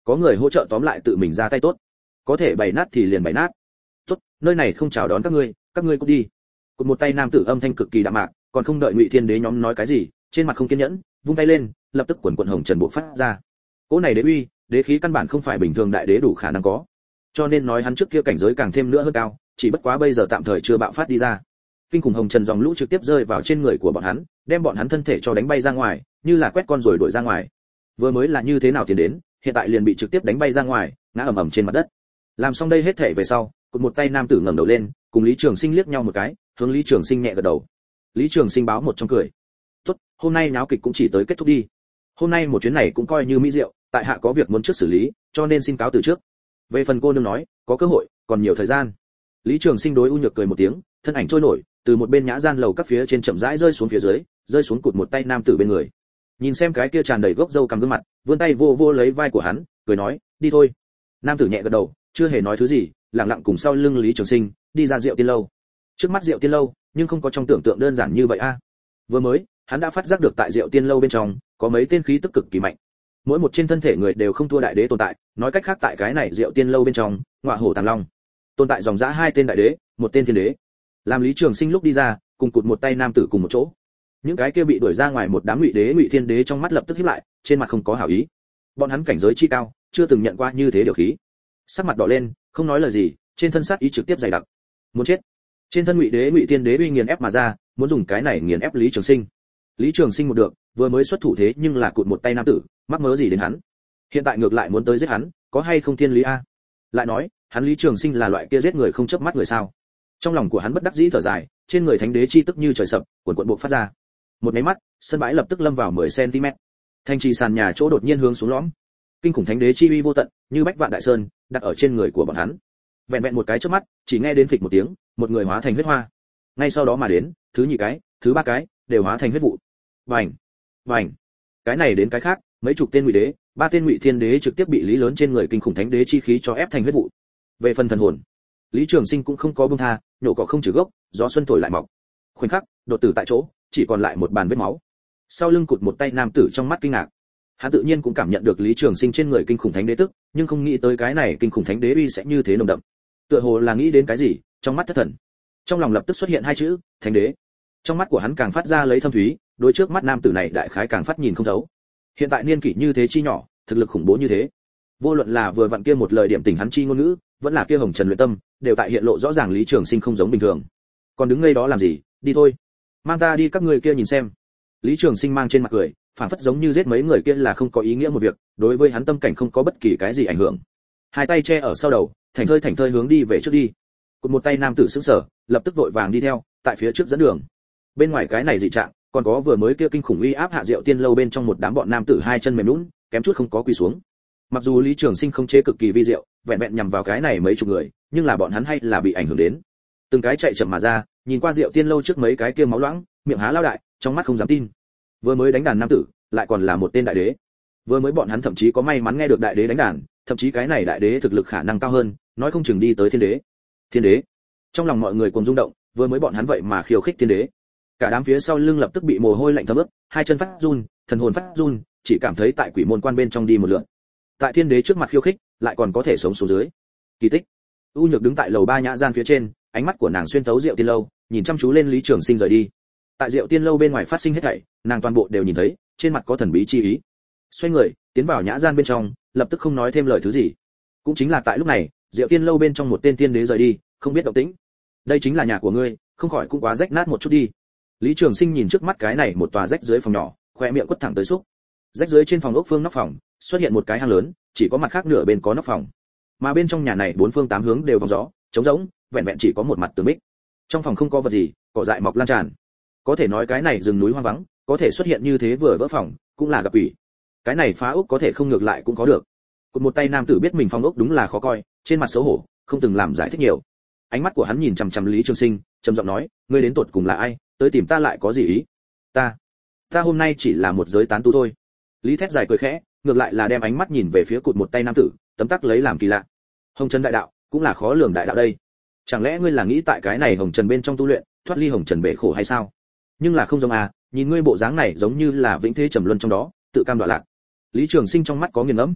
có người hỗ trợ tóm lại tự mình ra tay tốt, có thể bày nát thì liền bày nát. Tốt, nơi này không chào đón các ngươi cút đi. Cụt một tay nam tử âm thanh cực kỳ đạm mạc, còn không đợi Ngụy Thiên Đế nhóm nói cái gì, trên mặt không kiên nhẫn, vung tay lên, lập tức quần quần hồng trần bộc phát ra. Cỗ này đế uy, đế khí căn bản không phải bình thường đại đế đủ khả năng có. Cho nên nói hắn trước kia cảnh giới càng thêm nữa hơn cao, chỉ bất quá bây giờ tạm thời chưa bạo phát đi ra. Kinh khủng hồng trần dòng lũ trực tiếp rơi vào trên người của bọn hắn, đem bọn hắn thân thể cho đánh bay ra ngoài, như là quét con rồi đuổi ra ngoài. Vừa mới là như thế nào tiến đến, hiện tại liền bị trực tiếp đánh bay ra ngoài, ngã ầm ầm trên mặt đất. Làm xong đây hết thể về sau, cụt một tay nam tử ngẩng đầu lên, cùng Lý Trường Sinh liếc nhau một cái, hướng Lý Trường Sinh nhẹ gật đầu. Lý Trường Sinh báo một trong cười. Tốt, hôm nay náo kịch cũng chỉ tới kết thúc đi. Hôm nay một chuyến này cũng coi như mỹ diệu, tại hạ có việc muốn trước xử lý, cho nên xin cáo từ trước. Về phần cô nương nói, có cơ hội, còn nhiều thời gian. Lý Trường Sinh đối U Nhược cười một tiếng, thân ảnh trôi nổi, từ một bên nhã gian lầu các phía trên chậm rãi rơi xuống phía dưới, rơi xuống cụt một tay nam tử bên người. Nhìn xem cái kia tràn đầy gốc râu cằm gương mặt, vươn tay vô vô lấy vai của hắn, cười nói, đi thôi. Nam tử nhẹ gật đầu, chưa hề nói thứ gì, lặng lặng cùng sau lưng Lý Trường Sinh đi ra Diệu Tiên lâu. Trước mắt Diệu Tiên lâu, nhưng không có trong tưởng tượng đơn giản như vậy a. Vừa mới, hắn đã phát giác được tại Diệu Tiên lâu bên trong có mấy tên khí tức cực kỳ mạnh. Mỗi một trên thân thể người đều không thua đại đế tồn tại, nói cách khác tại cái này Diệu Tiên lâu bên trong, ngọa hổ tàng long, tồn tại dòng dã hai tên đại đế, một tên thiên đế. Làm Lý Trường Sinh lúc đi ra, cùng cụt một tay nam tử cùng một chỗ. Những cái kia bị đuổi ra ngoài một đám ngụy đế ngụy thiên đế trong mắt lập tức híp lại, trên mặt không có hảo ý. Bọn hắn cảnh giới chi cao, chưa từng nhận qua như thế điều khí. Sắc mặt đỏ lên, không nói lời gì, trên thân sát ý trực tiếp dày đặc. Muốn chết. Trên thân ngụy đế ngụy thiên đế uy nghiền ép mà ra, muốn dùng cái này nghiền ép Lý Trường Sinh. Lý Trường Sinh một được, vừa mới xuất thủ thế nhưng là cụt một tay nam tử, mắc mớ gì đến hắn? Hiện tại ngược lại muốn tới giết hắn, có hay không thiên lý a? Lại nói, hắn Lý Trường Sinh là loại kia giết người không chớp mắt người sao? Trong lòng của hắn bất đắc dĩ thở dài, trên người thánh đế chi tức như trời sập, cuồn cuộn bộc phát ra. Một cái mắt, sân bãi lập tức lâm vào 10 cm. Thanh trì sàn nhà chỗ đột nhiên hướng xuống lõm. Kinh khủng thánh đế chi uy vô tận, như bách vạn đại sơn, đặt ở trên người của bọn hắn. Vẹn vẹn một cái chớp mắt, chỉ nghe đến phịch một tiếng, một người hóa thành huyết hoa. Ngay sau đó mà đến, thứ nhì cái, thứ ba cái, đều hóa thành huyết vụ. Vành, vành. Cái này đến cái khác, mấy chục tên ngụy đế, ba tên ngụy thiên đế trực tiếp bị lý lớn trên người kinh khủng thánh đế chi khí cho ép thành huyết vụ. Về phần thần hồn, Lý Trường Sinh cũng không có buông tha, nhổ cỏ không trừ gốc, gió xuân thổi lại mọc. Khoảnh khắc, đột tử tại chỗ, chỉ còn lại một bàn vết máu. Sau lưng cụt một tay nam tử trong mắt kinh ngạc. Hắn tự nhiên cũng cảm nhận được Lý Trường Sinh trên người kinh khủng thánh đế tức, nhưng không nghĩ tới cái này kinh khủng thánh đế uy sẽ như thế nồng đậm. Tựa hồ là nghĩ đến cái gì, trong mắt thất thần. Trong lòng lập tức xuất hiện hai chữ, thánh đế. Trong mắt của hắn càng phát ra lấy thâm thúy, đối trước mắt nam tử này đại khái càng phát nhìn không thấu. Hiện tại niên kỷ như thế chi nhỏ, thực lực khủng bố như thế. Vô luận là vừa vặn kia một lời điểm tỉnh hắn chi ngôn ngữ, vẫn là kia hồng trần luyện tâm, đều tại hiện lộ rõ ràng Lý Trường Sinh không giống bình thường. Còn đứng ngây đó làm gì, đi thôi, mang ta đi các người kia nhìn xem. Lý Trường Sinh mang trên mặt cười, phản phất giống như giết mấy người kia là không có ý nghĩa một việc, đối với hắn tâm cảnh không có bất kỳ cái gì ảnh hưởng. Hai tay che ở sau đầu, thảnh thơi hướng đi về trước đi. Cùng một tay nam tử sững sờ, lập tức vội vàng đi theo, tại phía trước dẫn đường. Bên ngoài cái này dị trạng, còn có vừa mới kia kinh khủng uy áp hạ Diệu Tiên lâu bên trong một đám bọn nam tử hai chân mềm nhũn, kém chút không có quỳ xuống. Mặc dù Lý Trường Sinh không chế cực kỳ vi diệu, vẹn vẹn nhằm vào cái này mấy chục người, nhưng là bọn hắn hay là bị ảnh hưởng đến. Từng cái chạy chậm mà ra, nhìn qua Diệu Tiên lâu trước mấy cái kia máu loãng, miệng há lao đại, trong mắt không dám tin. Vừa mới đánh đàn nam tử, lại còn là một tên đại đế. Vừa mới bọn hắn thậm chí có may mắn nghe được đại đế đánh đàn, thậm chí cái này đại đế thực lực khả năng cao hơn, nói không chừng đi tới thiên đế. Thiên đế. Trong lòng mọi người cùng rung động, vừa mới bọn hắn vậy mà khiêu khích thiên đế. Cả đám phía sau lưng lập tức bị mồ hôi lạnh thấm ướt, hai chân phát run, thần hồn phát run, chỉ cảm thấy tại quỷ môn quan bên trong đi một lượt. Tại thiên đế trước mặt khiêu khích, lại còn có thể sống xuống dưới. Kỳ tích. U Nhược đứng tại lầu ba nhã gian phía trên, ánh mắt của nàng xuyên thấu Diệu Tiên lâu, nhìn chăm chú lên Lý Trường Sinh rời đi. Tại Diệu Tiên lâu bên ngoài phát sinh hết thảy, nàng toàn bộ đều nhìn thấy, trên mặt có thần bí chi ý. Xoay người, tiến vào nhã gian bên trong, lập tức không nói thêm lời thứ gì. Cũng chính là tại lúc này, Diệu Tiên lâu bên trong một tên tiên đế rời đi, không biết động tĩnh. Đây chính là nhà của ngươi, không khỏi cũng quá rách nát một chút đi. Lý Trường Sinh nhìn trước mắt cái này một tòa rách dưới phòng nhỏ, khoe miệng quất thẳng tới xúc. Rách dưới trên phòng ốc phương nóc phòng, xuất hiện một cái hang lớn, chỉ có mặt khác nửa bên có nóc phòng. Mà bên trong nhà này bốn phương tám hướng đều vòng gió, trống rỗng, vẹn vẹn chỉ có một mặt tường bích. Trong phòng không có vật gì, cỏ dại mọc lan tràn. Có thể nói cái này rừng núi hoang vắng, có thể xuất hiện như thế vừa vỡ phòng, cũng là gặp quỷ. Cái này phá ốc có thể không ngược lại cũng có được. Cụt một tay nam tử biết mình phòng ốc đúng là khó coi, trên mặt xấu hổ, không từng làm giải thích nhiều. Ánh mắt của hắn nhìn chằm chằm Lý Trường Sinh, trầm giọng nói, ngươi đến tuột cùng là ai, tới tìm ta lại có gì ý? Ta hôm nay chỉ là một giới tán tu thôi. Lý Thét dài cười khẽ, ngược lại là đem ánh mắt nhìn về phía cụt một tay nam tử, tấm tắc lấy làm kỳ lạ. Hồng Trần đại đạo, cũng là khó lường đại đạo đây. Chẳng lẽ ngươi là nghĩ tại cái này Hồng Trần bên trong tu luyện, thoát ly Hồng Trần bể khổ hay sao? Nhưng là không giống à, nhìn ngươi bộ dáng này giống như là vĩnh thế trầm luân trong đó, tự cam đoạn lạc. Lý Trường Sinh trong mắt có nghiền ngẫm.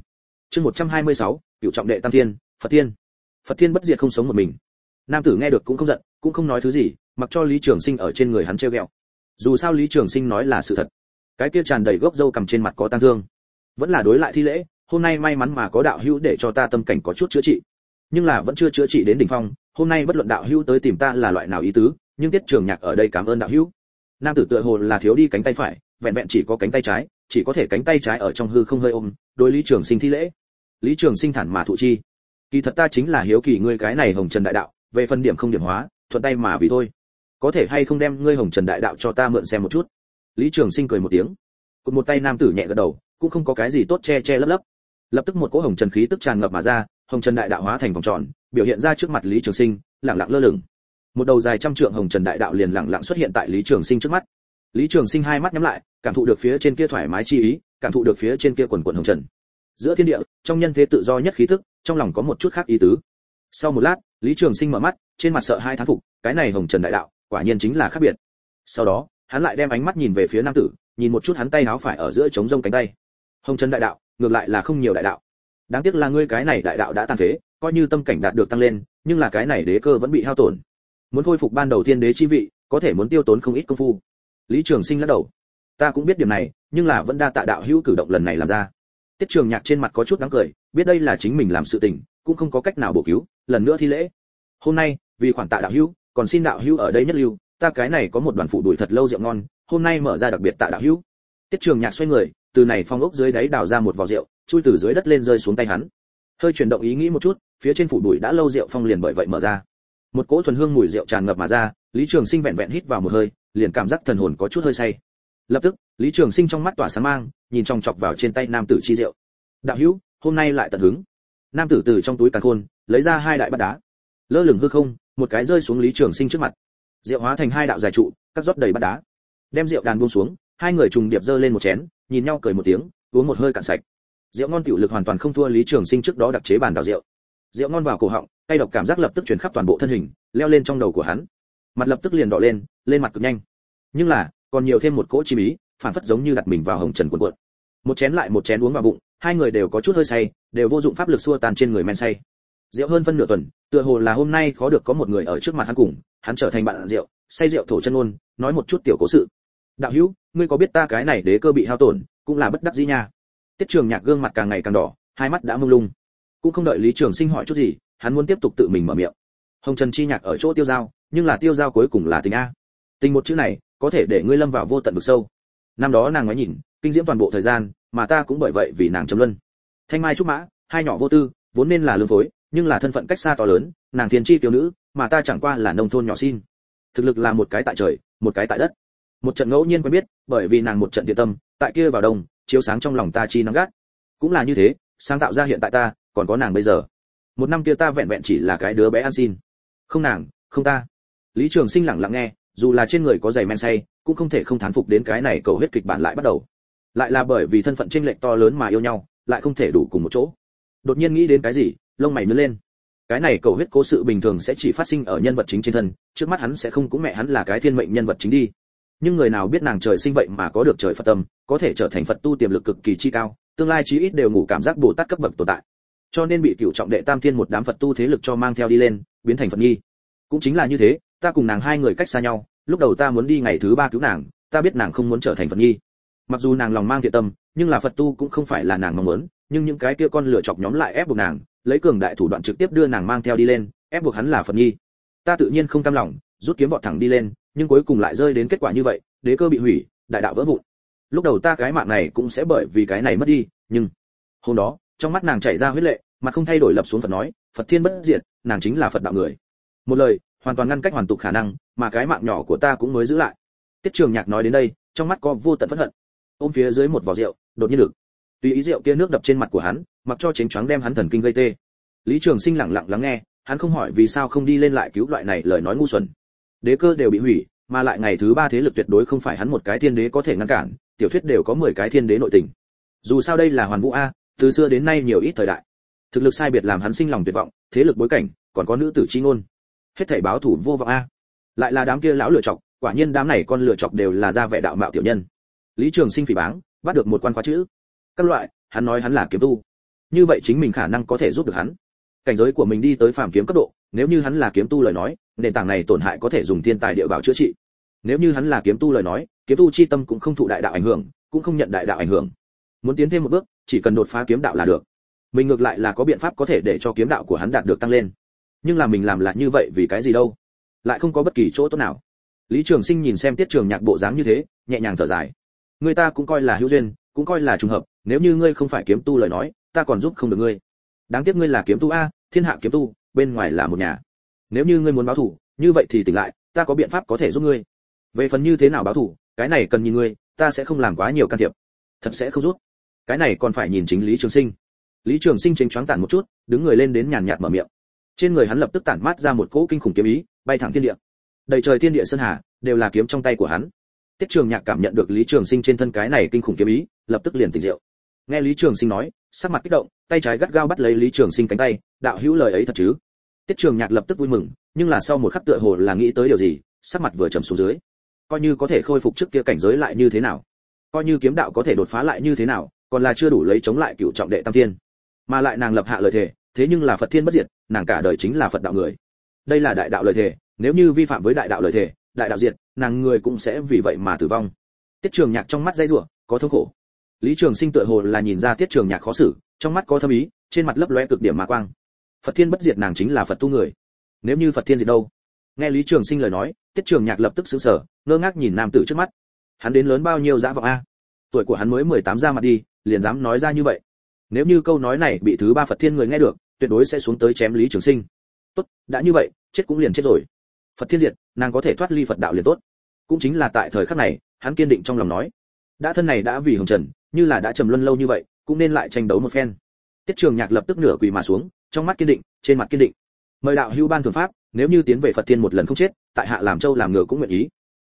Chương 126, cửu trọng đệ tam thiên, Phật thiên. Phật thiên bất diệt không sống một mình. Nam tử nghe được cũng không giận, cũng không nói thứ gì, mặc cho Lý Trường Sinh ở trên người hắn trêu ghẹo. Dù sao Lý Trường Sinh nói là sự thật. Cái kia tràn đầy gốc râu cầm trên mặt có tang thương, vẫn là đối lại thi lễ, hôm nay may mắn mà có đạo hữu để cho ta tâm cảnh có chút chữa trị. Nhưng là vẫn chưa chữa trị đến đỉnh phong, hôm nay bất luận đạo hữu tới tìm ta là loại nào ý tứ, nhưng Tiết Trường Nhạc ở đây cảm ơn đạo hữu. Nam tử tựa hồ là thiếu đi cánh tay phải, vẹn vẹn chỉ có cánh tay trái, chỉ có thể cánh tay trái ở trong hư không hơi ôm, đối Lý Trường Sinh thi lễ. Lý Trường Sinh thản mà thụ chi. Kỳ thật ta chính là hiếu kỳ ngươi cái này Hồng Trần đại đạo, về phần điểm không điểm hóa, thuận tay mà vì thôi. Có thể hay không đem ngươi Hồng Trần đại đạo cho ta mượn xem một chút? Lý Trường Sinh cười một tiếng. Cụt một tay nam tử nhẹ gật đầu, cũng không có cái gì tốt che che lấp lấp. Lập tức một cỗ Hồng Trần khí tức tràn ngập mà ra, Hồng Trần đại đạo hóa thành vòng tròn, biểu hiện ra trước mặt Lý Trường Sinh, lẳng lặng lơ lửng. Một đầu dài trăm trượng Hồng Trần đại đạo liền lẳng lặng xuất hiện tại Lý Trường Sinh trước mắt. Lý Trường Sinh hai mắt nhắm lại, cảm thụ được phía trên kia thoải mái chi ý, cảm thụ được phía trên kia quần quần hồng trần. Giữa thiên địa, trong nhân thế tự do nhất khí tức, trong lòng có một chút khác ý tứ. Sau một lát, Lý Trường Sinh mở mắt, trên mặt sợ hai thán phục, cái này Hồng Trần đại đạo, quả nhiên chính là khác biệt. Sau đó, hắn lại đem ánh mắt nhìn về phía nam tử, nhìn một chút hắn tay áo phải ở giữa trống rông cánh tay. Hồng Trần đại đạo, ngược lại là không nhiều đại đạo. Đáng tiếc là ngươi cái này đại đạo đã tàn phế, coi như tâm cảnh đạt được tăng lên, nhưng là cái này đế cơ vẫn bị hao tổn. Muốn khôi phục ban đầu thiên đế chi vị, có thể muốn tiêu tốn không ít công phu. Lý Trường Sinh lắc đầu. Ta cũng biết điểm này, nhưng là vẫn đa tạ đạo hữu cử động lần này làm ra. Tiết Trường Nhạc trên mặt có chút đáng cười, biết đây là chính mình làm sự tình, cũng không có cách nào bổ cứu, lần nữa thi lễ. Hôm nay, vì khoản tạ đạo hữu, còn xin đạo hữu ở đây nhất lưu, ta cái này có một đoàn phụ đuổi thật lâu rượu ngon, hôm nay mở ra đặc biệt tạ đạo hữu. Tiết Trường Nhạc xoay người, từ này phong ốc dưới đáy đào ra một vò rượu, chui từ dưới đất lên rơi xuống tay hắn. Hơi chuyển động ý nghĩ một chút, phía trên phủ đuổi đã lâu rượu phong liền bởi vậy mở ra. Một cỗ thuần hương mùi rượu tràn ngập mà ra, Lý Trường Sinh vẹn vẹn hít vào một hơi, liền cảm giác thần hồn có chút hơi say. Lập tức, Lý Trường Sinh trong mắt tỏa sáng mang, nhìn chòng chọc vào trên tay nam tử chi rượu. Đạo hữu, hôm nay lại tận hứng. Nam tử từ trong túi càn khôn lấy ra hai đại bát đá, lơ lửng hư không, một cái rơi xuống Lý Trường Sinh trước mặt. Rượu hóa thành hai đạo dài trụ, cắt rót đầy bát đá. Đem rượu đàn buông xuống, hai người trùng điệp dơ lên một chén, nhìn nhau cười một tiếng, uống một hơi cạn sạch. Rượu ngon tiểu lực hoàn toàn không thua Lý Trường Sinh trước đó đặc chế bàn đào rượu. Rượu ngon vào cổ họng, cay độc cảm giác lập tức truyền khắp toàn bộ thân hình, leo lên trong đầu của hắn. Mặt lập tức liền đỏ lên, lên mặt cực nhanh. Nhưng là, còn nhiều thêm một cỗ chi ý, phản phất giống như đặt mình vào hồng trần cuộn cuộn. Một chén lại một chén uống vào bụng, hai người đều có chút hơi say, đều vô dụng pháp lực xua tan trên người men say. Rượu hơn phân nửa tuần, tựa hồ là hôm nay khó được có một người ở trước mặt hắn cùng, hắn trở thành bạn rượu, say rượu thổ chân ôn, nói một chút tiểu cố sự. Đạo hữu, ngươi có biết ta cái này đế cơ bị hao tổn, cũng là bất đắc dĩ nha. Tiết Trường Nhạc gương mặt càng ngày càng đỏ, hai mắt đã mông lung. Cũng không đợi Lý Trường Sinh hỏi chút gì, hắn muốn tiếp tục tự mình mở miệng. Hồng Trần chi nhạc ở chỗ tiêu giao, nhưng là tiêu giao cuối cùng là tình a. Tình một chữ này, có thể để ngươi lâm vào vô tận vực sâu. Năm đó nàng ngoái nhìn, kinh diễm toàn bộ thời gian, mà ta cũng bởi vậy vì nàng trầm luân. Thanh mai trúc mã, hai nhỏ vô tư, vốn nên là lương phối, nhưng là thân phận cách xa to lớn, nàng thiên chi tiểu nữ, mà ta chẳng qua là nông thôn nhỏ xin. Thực lực là một cái tại trời, một cái tại đất. Một trận ngẫu nhiên quen biết, bởi vì nàng một trận thiện tâm, tại kia vào đông, chiếu sáng trong lòng ta chi nắng gắt. Cũng là như thế, sáng tạo ra hiện tại ta, còn có nàng bây giờ. Một năm kia ta vẹn vẹn chỉ là cái đứa bé ăn xin. Không nàng, không ta. Lý Trường Sinh lặng lặng nghe, dù là trên người có giày men say, cũng không thể không thán phục đến cái này cầu huyết kịch bản lại bắt đầu. Lại là bởi vì thân phận chênh lệch to lớn mà yêu nhau, lại không thể đủ cùng một chỗ. Đột nhiên nghĩ đến cái gì, lông mày nhướng lên. Cái này cầu huyết cố sự bình thường sẽ chỉ phát sinh ở nhân vật chính trên thân, trước mắt hắn sẽ không cũng mẹ hắn là cái thiên mệnh nhân vật chính đi. Nhưng người nào biết nàng trời sinh vậy mà có được trời Phật tâm, có thể trở thành Phật tu tiềm lực cực kỳ chi cao, tương lai chí ít đều ngủ cảm giác Bồ Tát cấp bậc tồn tại. Cho nên bị cửu trọng đệ tam thiên một đám Phật tu thế lực cho mang theo đi lên, biến thành Phật nghi. Cũng chính là như thế, ta cùng nàng hai người cách xa nhau, lúc đầu ta muốn đi ngày thứ ba cứu nàng, ta biết nàng không muốn trở thành Phật nghi. Mặc dù nàng lòng mang thiện tâm, nhưng là Phật tu cũng không phải là nàng mong muốn, nhưng những cái kia con lửa chọc nhóm lại ép buộc nàng, lấy cường đại thủ đoạn trực tiếp đưa nàng mang theo đi lên, ép buộc hắn là Phật nghi. Ta tự nhiên không cam lòng, rút kiếm vọt thẳng đi lên, nhưng cuối cùng lại rơi đến kết quả như vậy, đế cơ bị hủy, đại đạo vỡ vụn. Lúc đầu ta cái mạng này cũng sẽ bởi vì cái này mất đi, nhưng hôm đó, trong mắt nàng chảy ra huyết lệ, mặt không thay đổi lập xuống Phật nói, Phật thiên bất diệt, nàng chính là Phật đạo người. Một lời, hoàn toàn ngăn cách hoàn tục khả năng, mà cái mạng nhỏ của ta cũng mới giữ lại. Tiết Trường Nhạc nói đến đây, trong mắt có vô tận phẫn hận. Ôm phía dưới một vò rượu, đột nhiên được. Tùy ý rượu kia nước đập trên mặt của hắn, mặc cho chén choáng đem hắn thần kinh gây tê. Lý Trường Sinh lặng lặng lắng nghe, hắn không hỏi vì sao không đi lên lại cứu loại này lời nói ngu xuẩn. Đế cơ đều bị hủy, mà lại ngày thứ ba thế lực tuyệt đối không phải hắn một cái thiên đế có thể ngăn cản, tiểu thuyết đều có 10 cái thiên đế nội tình. Dù sao đây là Hoàn Vũ a, từ xưa đến nay nhiều ít thời đại. Thực lực sai biệt làm hắn sinh lòng tuyệt vọng, thế lực bối cảnh, còn có nữ tử chi ngôn. Hết thảy báo thủ vô vọng a. Lại là đám kia lão lựa chọc, quả nhiên đám này con lựa chọc đều là ra vẻ đạo mạo tiểu nhân. Lý Trường Sinh phỉ báng, bắt được một quan khóa chữ. Các loại, hắn nói hắn là kiếm tu. như vậy chính mình khả năng có thể giúp được hắn. Cảnh giới của mình đi tới phàm kiếm cấp độ, nếu như hắn là kiếm tu lời nói, nền tảng này tổn hại có thể dùng thiên tài địa bảo chữa trị. Nếu như hắn là kiếm tu lời nói, kiếm tu chi tâm cũng không thụ đại đạo ảnh hưởng, cũng không nhận đại đạo ảnh hưởng. Muốn tiến thêm một bước, chỉ cần đột phá kiếm đạo là được. Mình ngược lại là có biện pháp có thể để cho kiếm đạo của hắn đạt được tăng lên. Nhưng là mình làm lại như vậy vì cái gì đâu? Lại không có bất kỳ chỗ tốt nào. Lý Trường Sinh nhìn xem Tiết Trường Nhạc bộ dáng như thế, nhẹ nhàng thở dài. Người ta cũng coi là hữu duyên, cũng coi là trùng hợp, nếu như ngươi không phải kiếm tu lời nói, ta còn giúp không được ngươi. Đáng tiếc ngươi là kiếm tu a, thiên hạ kiếm tu, bên ngoài là một nhà. Nếu như ngươi muốn báo thù, như vậy thì tỉnh lại, ta có biện pháp có thể giúp ngươi. Về phần như thế nào báo thù, cái này cần nhìn ngươi, ta sẽ không làm quá nhiều can thiệp. Thật sẽ không giúp. Cái này còn phải nhìn chính Lý Trường Sinh. Lý Trường Sinh chênh choáng tản một chút, đứng người lên đến nhàn nhạt mở miệng. Trên người hắn lập tức tản mát ra một cỗ kinh khủng kiếm ý, bay thẳng thiên địa. Đầy trời thiên địa sơn hà đều là kiếm trong tay của hắn. Tiết Trường Nhạc cảm nhận được Lý Trường Sinh trên thân cái này kinh khủng kiếm ý, lập tức liền tỉnh rượu. Nghe Lý Trường Sinh nói, sắc mặt kích động, tay trái gắt gao bắt lấy Lý Trường Sinh cánh tay, đạo hữu lời ấy thật chứ? Tiết Trường Nhạc lập tức vui mừng, nhưng là sau một khắc tựa hồ là nghĩ tới điều gì, sắc mặt vừa trầm xuống dưới. Coi như có thể khôi phục trước kia cảnh giới lại như thế nào? Coi như kiếm đạo có thể đột phá lại như thế nào, còn là chưa đủ lấy chống lại cựu trọng đệ tam thiên. Mà lại nàng lập hạ lời thề, thế nhưng là Phật thiên bất diệt, nàng cả đời chính là Phật đạo người. Đây là đại đạo lời thề, nếu như vi phạm với đại đạo lời thề, đại đạo diệt, nàng người cũng sẽ vì vậy mà tử vong. Tiết Trường Nhạc trong mắt dây rủa, có thống khổ. Lý Trường Sinh tựa hồ là nhìn ra Tiết Trường Nhạc khó xử, trong mắt có thâm ý, trên mặt lấp lóe cực điểm ma quang. Phật thiên bất diệt nàng chính là Phật tu người. Nếu như Phật thiên diệt đâu? Nghe Lý Trường Sinh lời nói, Tiết Trường Nhạc lập tức sửng sở, ngơ ngác nhìn nam tử trước mắt. Hắn đến lớn bao nhiêu dã vọng a? Tuổi của hắn mới 18 ra mặt đi, liền dám nói ra như vậy. Nếu như câu nói này bị thứ ba Phật thiên người nghe được, tuyệt đối sẽ xuống tới chém Lý Trường Sinh. Tốt, đã như vậy, chết cũng liền chết rồi. Phật thiên diệt, nàng có thể thoát ly Phật đạo liền tốt. Cũng chính là tại thời khắc này, hắn kiên định trong lòng nói, đã thân này đã vì hồng trần, như là đã trầm luân lâu như vậy, cũng nên lại tranh đấu một phen. Tiết Trường Nhạc lập tức nửa quỳ mà xuống, trong mắt kiên định, trên mặt kiên định. Mời đạo hữu ban thượng pháp, nếu như tiến về Phật thiên một lần không chết, tại hạ làm trâu làm ngựa cũng nguyện ý.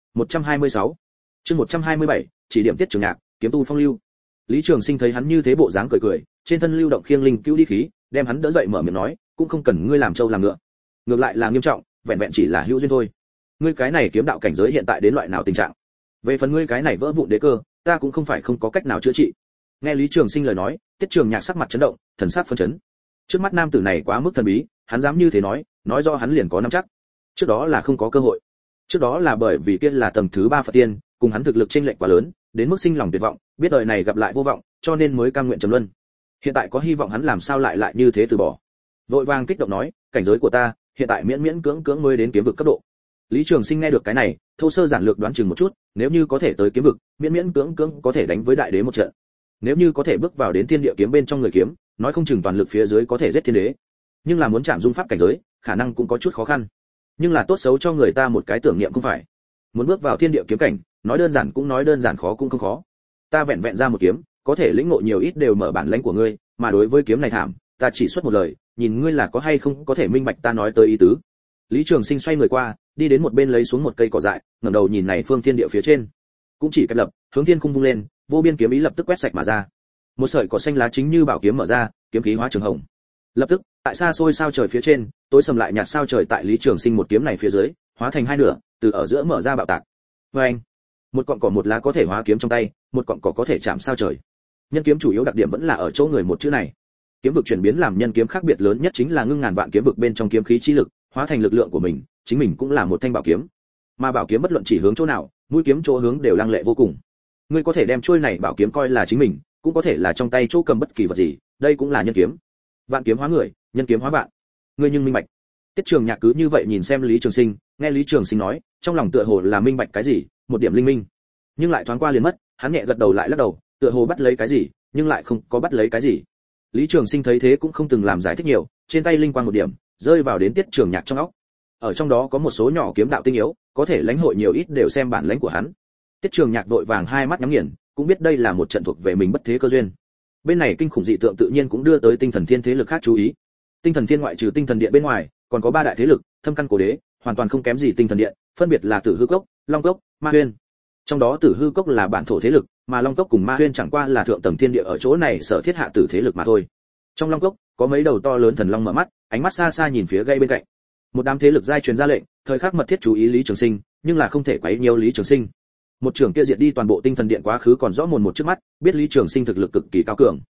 126. Chương 127, chỉ điểm Tiết Trường Nhạc, kiếm tu phong lưu. Lý Trường Sinh thấy hắn như thế bộ dáng cười cười, trên thân lưu động khiêng linh cứu đi khí, đem hắn đỡ dậy mở miệng nói, cũng không cần ngươi làm trâu làm ngựa. Ngược lại là nghiêm trọng, vẹn vẹn chỉ là hữu duyên thôi. Ngươi cái này kiếm đạo cảnh giới hiện tại đến loại nào tình trạng? Về phần ngươi cái này vỡ vụn đế cơ, ta cũng không phải không có cách nào chữa trị. Nghe Lý Trường Sinh lời nói, Tiết Trường Nhạc sắc mặt chấn động, thần sắc phấn chấn. Trước mắt nam tử này quá mức thần bí, hắn dám như thế nói do hắn liền có nắm chắc. Trước đó là không có cơ hội. Trước đó là bởi vì kia là tầng thứ 3 Phật tiên, cùng hắn thực lực chênh lệch quá lớn, đến mức sinh lòng tuyệt vọng, biết đời này gặp lại vô vọng, cho nên mới cam nguyện trầm luân. Hiện tại có hy vọng hắn làm sao lại như thế từ bỏ. Vội vàng kích động nói, cảnh giới của ta, hiện tại miễn miễn cưỡng cưỡng mới đến kiếm vực cấp độ. Lý Trường Sinh nghe được cái này, thô sơ giản lược đoán chừng một chút, nếu như có thể tới kiếm vực, miễn miễn cưỡng cưỡng có thể đánh với đại đế một trận. Nếu như có thể bước vào đến thiên địa kiếm bên trong người kiếm, nói không chừng toàn lực phía dưới có thể giết thiên đế. Nhưng là muốn chạm dung pháp cảnh giới, khả năng cũng có chút khó khăn. Nhưng là tốt xấu cho người ta một cái tưởng niệm không phải. Muốn bước vào thiên địa kiếm cảnh, nói đơn giản cũng nói đơn giản, khó cũng không khó. Ta vẹn vẹn ra một kiếm, có thể lĩnh ngộ nhiều ít đều mở bản lãnh của ngươi, mà đối với kiếm này thảm, ta chỉ xuất một lời, nhìn ngươi là có hay không có thể minh bạch ta nói tới ý tứ. Lý Trường Sinh xoay người qua, đi đến một bên lấy xuống một cây cỏ dại, ngẩng đầu nhìn này phương thiên địa phía trên, cũng chỉ cách lập, hướng thiên cung vung lên, vô biên kiếm ý lập tức quét sạch mà ra. Một sợi cỏ xanh lá chính như bảo kiếm mở ra, kiếm khí hóa trường hồng. Lập tức, tại xa xôi sao trời phía trên, tối sầm lại nhạt sao trời tại Lý Trường Sinh một kiếm này phía dưới, hóa thành hai nửa, từ ở giữa mở ra bạo tạc. Oeng! Một cọng cỏ một lá có thể hóa kiếm trong tay, một cọng cỏ có thể chạm sao trời. Nhân kiếm chủ yếu đặc điểm vẫn là ở chỗ người một chữ này. Kiếm vực chuyển biến làm nhân kiếm khác biệt lớn nhất chính là ngưng ngàn vạn kiếm vực bên trong kiếm khí chi lực, hóa thành lực lượng của mình, chính mình cũng là một thanh bảo kiếm. Mà bảo kiếm bất luận chỉ hướng chỗ nào, mũi kiếm chỗ hướng đều lăng lệ vô cùng. Ngươi có thể đem chuôi này bảo kiếm coi là chính mình, cũng có thể là trong tay chỗ cầm bất kỳ vật gì, đây cũng là nhân kiếm. Vạn kiếm hóa người, nhân kiếm hóa vạn. Ngươi nhưng minh bạch. Tiết Trường Nhạc cứ như vậy nhìn xem Lý Trường Sinh, nghe Lý Trường Sinh nói, trong lòng tựa hồ là minh bạch cái gì, một điểm linh minh. Nhưng lại thoáng qua liền mất, hắn nhẹ gật đầu lại lắc đầu, tựa hồ bắt lấy cái gì, nhưng lại không có bắt lấy cái gì. Lý Trường Sinh thấy thế cũng không từng làm giải thích nhiều, trên tay linh quang một điểm, rơi vào đến Tiết Trường Nhạc trong óc. Ở trong đó có một số nhỏ kiếm đạo tinh yếu, có thể lãnh hội nhiều ít đều xem bản lãnh của hắn. Tiết Trường Nhạc vội vàng hai mắt nhắm nghiền, cũng biết đây là một trận thuộc về mình bất thế cơ duyên. Bên này kinh khủng dị tượng tự nhiên cũng đưa tới Tinh Thần Thiên thế lực khác chú ý. Tinh Thần Thiên ngoại trừ Tinh Thần Điện bên ngoài, còn có ba đại thế lực, Thâm Căn Cổ Đế, hoàn toàn không kém gì Tinh Thần Điện, phân biệt là Tử Hư Cốc, Long Cốc, Ma Huyên. Trong đó Tử Hư Cốc là bản thổ thế lực, mà Long Cốc cùng Ma Huyên chẳng qua là thượng tầng thiên địa ở chỗ này sở thiết hạ tử thế lực mà thôi. Trong Long Cốc có mấy đầu to lớn thần long mở mắt, ánh mắt xa xa nhìn phía gây bên cạnh. Một đám thế lực giai truyền ra lệnh, thời khắc mật thiết chú ý Lý Trường Sinh, nhưng là không thể quấy nhiễu Lý Trường Sinh. Một trưởng kia diệt đi toàn bộ Tinh Thần Điện quá khứ còn rõ mồn một trước mắt, biết Lý Trường Sinh thực lực cực kỳ cao cường.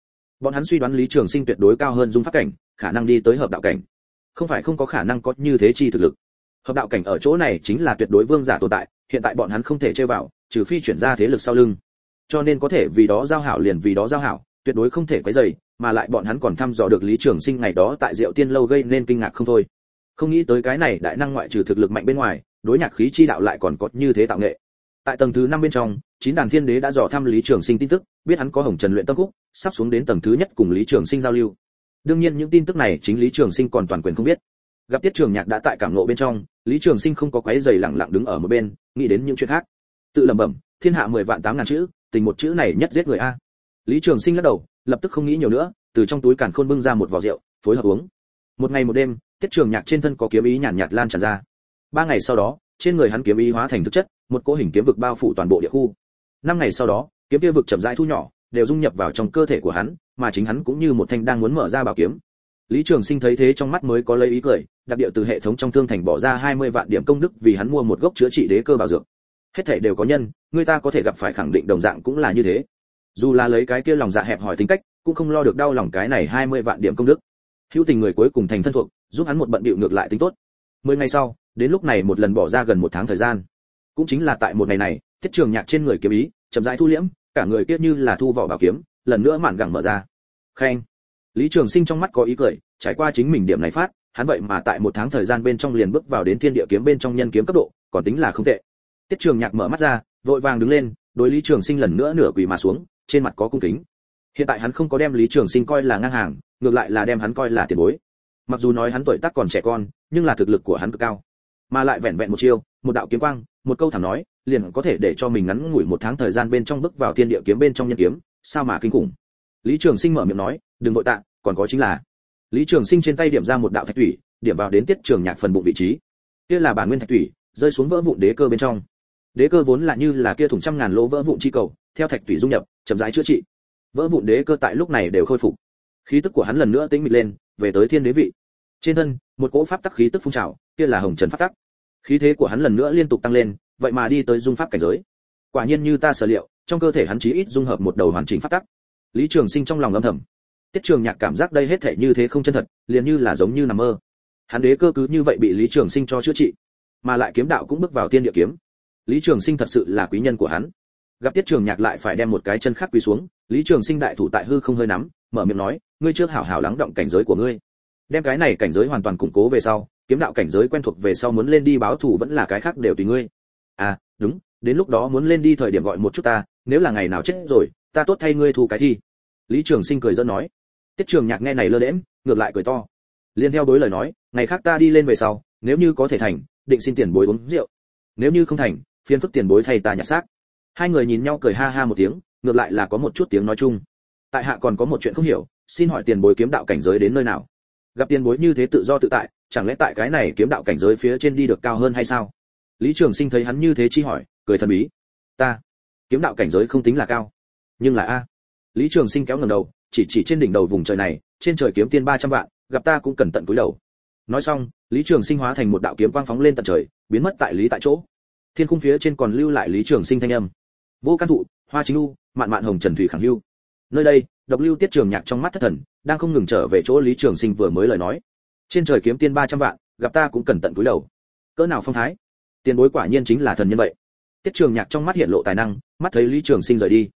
Bọn hắn suy đoán Lý Trường Sinh tuyệt đối cao hơn dung pháp cảnh, khả năng đi tới hợp đạo cảnh. Không phải không có khả năng có như thế chi thực lực. Hợp đạo cảnh ở chỗ này chính là tuyệt đối vương giả tồn tại, hiện tại bọn hắn không thể chơi vào, trừ phi chuyển ra thế lực sau lưng. Cho nên có thể vì đó giao hảo liền vì đó giao hảo, tuyệt đối không thể quấy rầy, mà lại bọn hắn còn thăm dò được Lý Trường Sinh ngày đó tại Diệu Tiên lâu gây nên kinh ngạc không thôi. Không nghĩ tới cái này đại năng ngoại trừ thực lực mạnh bên ngoài, đối nhạc khí chi đạo lại còn có như thế tạo nghệ. Tại tầng thứ 5 bên trong, 9 đàn thiên đế đã dò thăm Lý Trường Sinh tin tức, biết hắn có Hồng Trần luyện tâm khúc, sắp xuống đến tầng thứ nhất cùng Lý Trường Sinh giao lưu. Đương nhiên những tin tức này chính Lý Trường Sinh còn toàn quyền không biết. Gặp Tiết Trường Nhạc đã tại cảm ngộ bên trong, Lý Trường Sinh không có quấy rầy, lặng lặng đứng ở một bên, nghĩ đến những chuyện khác. Tự lẩm bẩm, thiên hạ 10 vạn 8.000 chữ, tình một chữ này nhất giết người a. Lý Trường Sinh lắc đầu, lập tức không nghĩ nhiều nữa, từ trong túi càn khôn bưng ra một vò rượu, phối hợp uống. Một ngày một đêm, Tiết Trường Nhạc trên thân có kiếm ý nhàn nhạt lan tràn ra. 3 ngày sau đó, trên người hắn kiếm ý hóa thành thực chất, một cỗ hình kiếm vực bao phủ toàn bộ địa khu. 5 ngày sau đó, kiếm kia vực chậm rãi thu nhỏ, đều dung nhập vào trong cơ thể của hắn, mà chính hắn cũng như một thanh đang muốn mở ra bảo kiếm. Lý Trường Sinh thấy thế trong mắt mới có lấy ý cười, đặc địa từ hệ thống trong thương thành bỏ ra 20 vạn điểm công đức vì hắn mua một gốc chữa trị đế cơ bảo dược. Hết thảy đều có nhân, người ta có thể gặp phải khẳng định đồng dạng cũng là như thế. Dù là lấy cái kia lòng dạ hẹp hòi tính cách, cũng không lo được đau lòng cái này 20 vạn điểm công đức. Hữu tình người cuối cùng thành thân thuộc, giúp hắn một bận bịu ngược lại tính tốt. 10 ngày sau, đến lúc này một lần bỏ ra gần 1 tháng thời gian. Cũng chính là tại một ngày này, Tiết Trường Nhạc trên người kiếm ý chậm rãi thu liễm, cả người kia như là thu vỏ bảo kiếm, lần nữa mạn gẳng mở ra. Khen. Lý Trường Sinh trong mắt có ý cười, trải qua chính mình điểm này phát, hắn vậy mà tại 1 tháng thời gian bên trong liền bước vào đến thiên địa kiếm bên trong nhân kiếm cấp độ, còn tính là không tệ. Tiết Trường Nhạc mở mắt ra, vội vàng đứng lên, đối Lý Trường Sinh lần nữa nửa quỳ mà xuống, trên mặt có cung kính. Hiện tại hắn không có đem Lý Trường Sinh coi là ngang hàng, ngược lại là đem hắn coi là tiền bối. Mặc dù nói hắn tuổi tác còn trẻ con, nhưng là thực lực của hắn cực cao, mà lại vẹn vẹn một chiêu, một đạo kiếm quang, một câu thẳng nói, liền có thể để cho mình ngắn ngủi 1 tháng thời gian bên trong bước vào thiên địa kiếm bên trong nhân kiếm, sao mà kinh khủng. Lý Trường Sinh mở miệng nói, đừng vội tạ, còn có chính là. Lý Trường Sinh trên tay điểm ra một đạo thạch thủy, điểm vào đến Tiết Trường Nhạc phần bụng vị trí. Kia là bản nguyên thạch thủy, rơi xuống vỡ vụn đế cơ bên trong. Đế cơ vốn là như là kia thủng trăm ngàn lỗ vỡ vụn chi cầu, theo thạch thủy dung nhập, chậm rãi chữa trị. Vỡ vụn đế cơ tại lúc này đều khôi phục. Khí tức của hắn lần nữa tĩnh mịch lên, về tới thiên đế vị. Trên thân, một cỗ pháp tắc khí tức phun trào, kia là hồng trần pháp tắc. Khí thế của hắn lần nữa liên tục tăng lên, vậy mà đi tới dung pháp cảnh giới. Quả nhiên như ta sở liệu, trong cơ thể hắn chí ít dung hợp một đầu hoàn chỉnh pháp tắc. Lý Trường Sinh trong lòng âm thầm. Tiết Trường Nhạc cảm giác đây hết thảy như thế không chân thật, liền như là giống như nằm mơ. Hắn đế cơ cứ như vậy bị Lý Trường Sinh cho chữa trị, mà lại kiếm đạo cũng bước vào tiên địa kiếm. Lý Trường Sinh thật sự là quý nhân của hắn. Gặp Tiết Trường Nhạc lại phải đem một cái chân khác quỳ xuống, Lý Trường Sinh đại thủ tại hư không hơi nắm, mở miệng nói, ngươi trước hảo hảo lắng động cảnh giới của ngươi. Đem cái này cảnh giới hoàn toàn củng cố về sau, kiếm đạo cảnh giới quen thuộc về sau muốn lên đi báo thù vẫn là cái khác đều tùy ngươi. À, đúng, đến lúc đó muốn lên đi thời điểm gọi một chút ta, nếu là ngày nào chết rồi, ta tốt thay ngươi thu cái thi. Lý Trường Sinh cười giỡn nói. Tiết Trường Nhạc nghe này lơ đễnh, ngược lại cười to. Liên theo đối lời nói, ngày khác ta đi lên về sau, nếu như có thể thành, định xin tiền bối uống rượu. Nếu như không thành, phiền phức tiền bối thay ta nhặt xác. Hai người nhìn nhau cười ha ha một tiếng, ngược lại là có một chút tiếng nói chung. Tại hạ còn có một chuyện không hiểu, xin hỏi tiền bối kiếm đạo cảnh giới đến nơi nào? Gặp tiền bối như thế tự do tự tại, chẳng lẽ tại cái này kiếm đạo cảnh giới phía trên đi được cao hơn hay sao? Lý Trường Sinh thấy hắn như thế chi hỏi, cười thần bí. Ta, kiếm đạo cảnh giới không tính là cao, nhưng là a. Lý Trường Sinh kéo ngẩng đầu, chỉ trên đỉnh đầu vùng trời này, trên trời kiếm tiên 300 vạn, gặp ta cũng cần tận cúi đầu. Nói xong, Lý Trường Sinh hóa thành một đạo kiếm quang phóng lên tận trời, biến mất tại tại chỗ. Thiên khung phía trên còn lưu lại Lý Trường Sinh thanh âm. Vô căn thụ, hoa chính lưu, mạn mạn hồng trần thủy khẳng lưu. Nơi đây, độc lưu Tiết Trường Nhạc trong mắt thất thần, đang không ngừng trở về chỗ Lý Trường Sinh vừa mới lời nói. Trên trời kiếm tiên 300 vạn, gặp ta cũng cần tận cúi đầu. Cỡ nào phong thái? Tiền bối quả nhiên chính là thần nhân vậy. Tiết Trường Nhạc trong mắt hiện lộ tài năng, mắt thấy Lý Trường Sinh rời đi.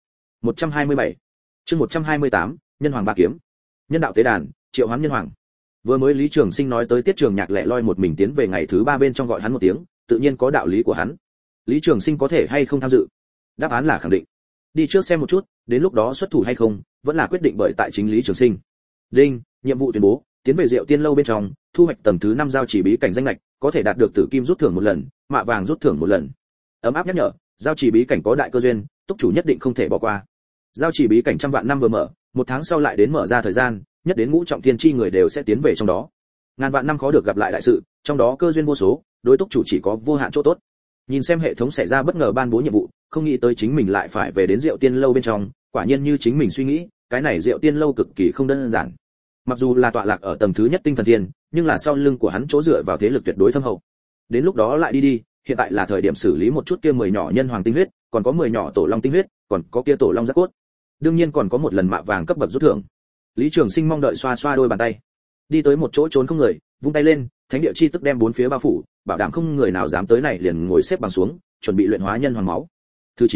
127. Chương 128, Nhân Hoàng ba kiếm. Nhân đạo tế đàn, triệu hoán nhân hoàng. Vừa mới Lý Trường Sinh nói tới Tiết Trường Nhạc lẻ loi một mình tiến về ngày thứ 3 bên trong gọi hắn một tiếng, tự nhiên có đạo lý của hắn. Lý Trường Sinh có thể hay không tham dự? Đáp án là khẳng định. Đi trước xem một chút, đến lúc đó xuất thủ hay không, vẫn là quyết định bởi tại chính Lý Trường Sinh. Đinh, nhiệm vụ tuyên bố, tiến về Diệu Tiên lâu bên trong, thu hoạch tầng thứ 5 giao chỉ bí cảnh danh ngạch, có thể đạt được tử kim rút thưởng một lần, mạ vàng rút thưởng một lần. Ấm áp nhắc nhở, giao chỉ bí cảnh có đại cơ duyên, túc chủ nhất định không thể bỏ qua. Giao chỉ bí cảnh trăm vạn năm vừa mở, 1 tháng sau lại đến mở ra thời gian, nhất đến ngũ trọng thiên chi người đều sẽ tiến về trong đó. Ngàn vạn năm khó được gặp lại đại sự, trong đó cơ duyên vô số, đối túc chủ chỉ có vô hạn chỗ tốt. Nhìn xem hệ thống xảy ra bất ngờ ban bố nhiệm vụ, không nghĩ tới chính mình lại phải về đến Diệu Tiên lâu bên trong, quả nhiên như chính mình suy nghĩ, cái này Diệu Tiên lâu cực kỳ không đơn giản. Mặc dù là tọa lạc ở tầng thứ nhất tinh thần thiên, nhưng là sau lưng của hắn chỗ dựa vào thế lực tuyệt đối thâm hậu. Đến lúc đó lại đi, hiện tại là thời điểm xử lý một chút kia 10 nhỏ nhân hoàng tinh huyết, còn có 10 nhỏ tổ long tinh huyết, còn có kia tổ long giác cốt. Đương nhiên còn có một lần mạ vàng cấp bậc rút thưởng. Lý Trường Sinh mong đợi xoa xoa đôi bàn tay, đi tới một chỗ trốn không người, vung tay lên, thánh địa chi tức đem bốn phía bao phủ, bảo đảm không người nào dám tới này, liền ngồi xếp bằng xuống, chuẩn bị luyện hóa nhân hoàng máu. Thứ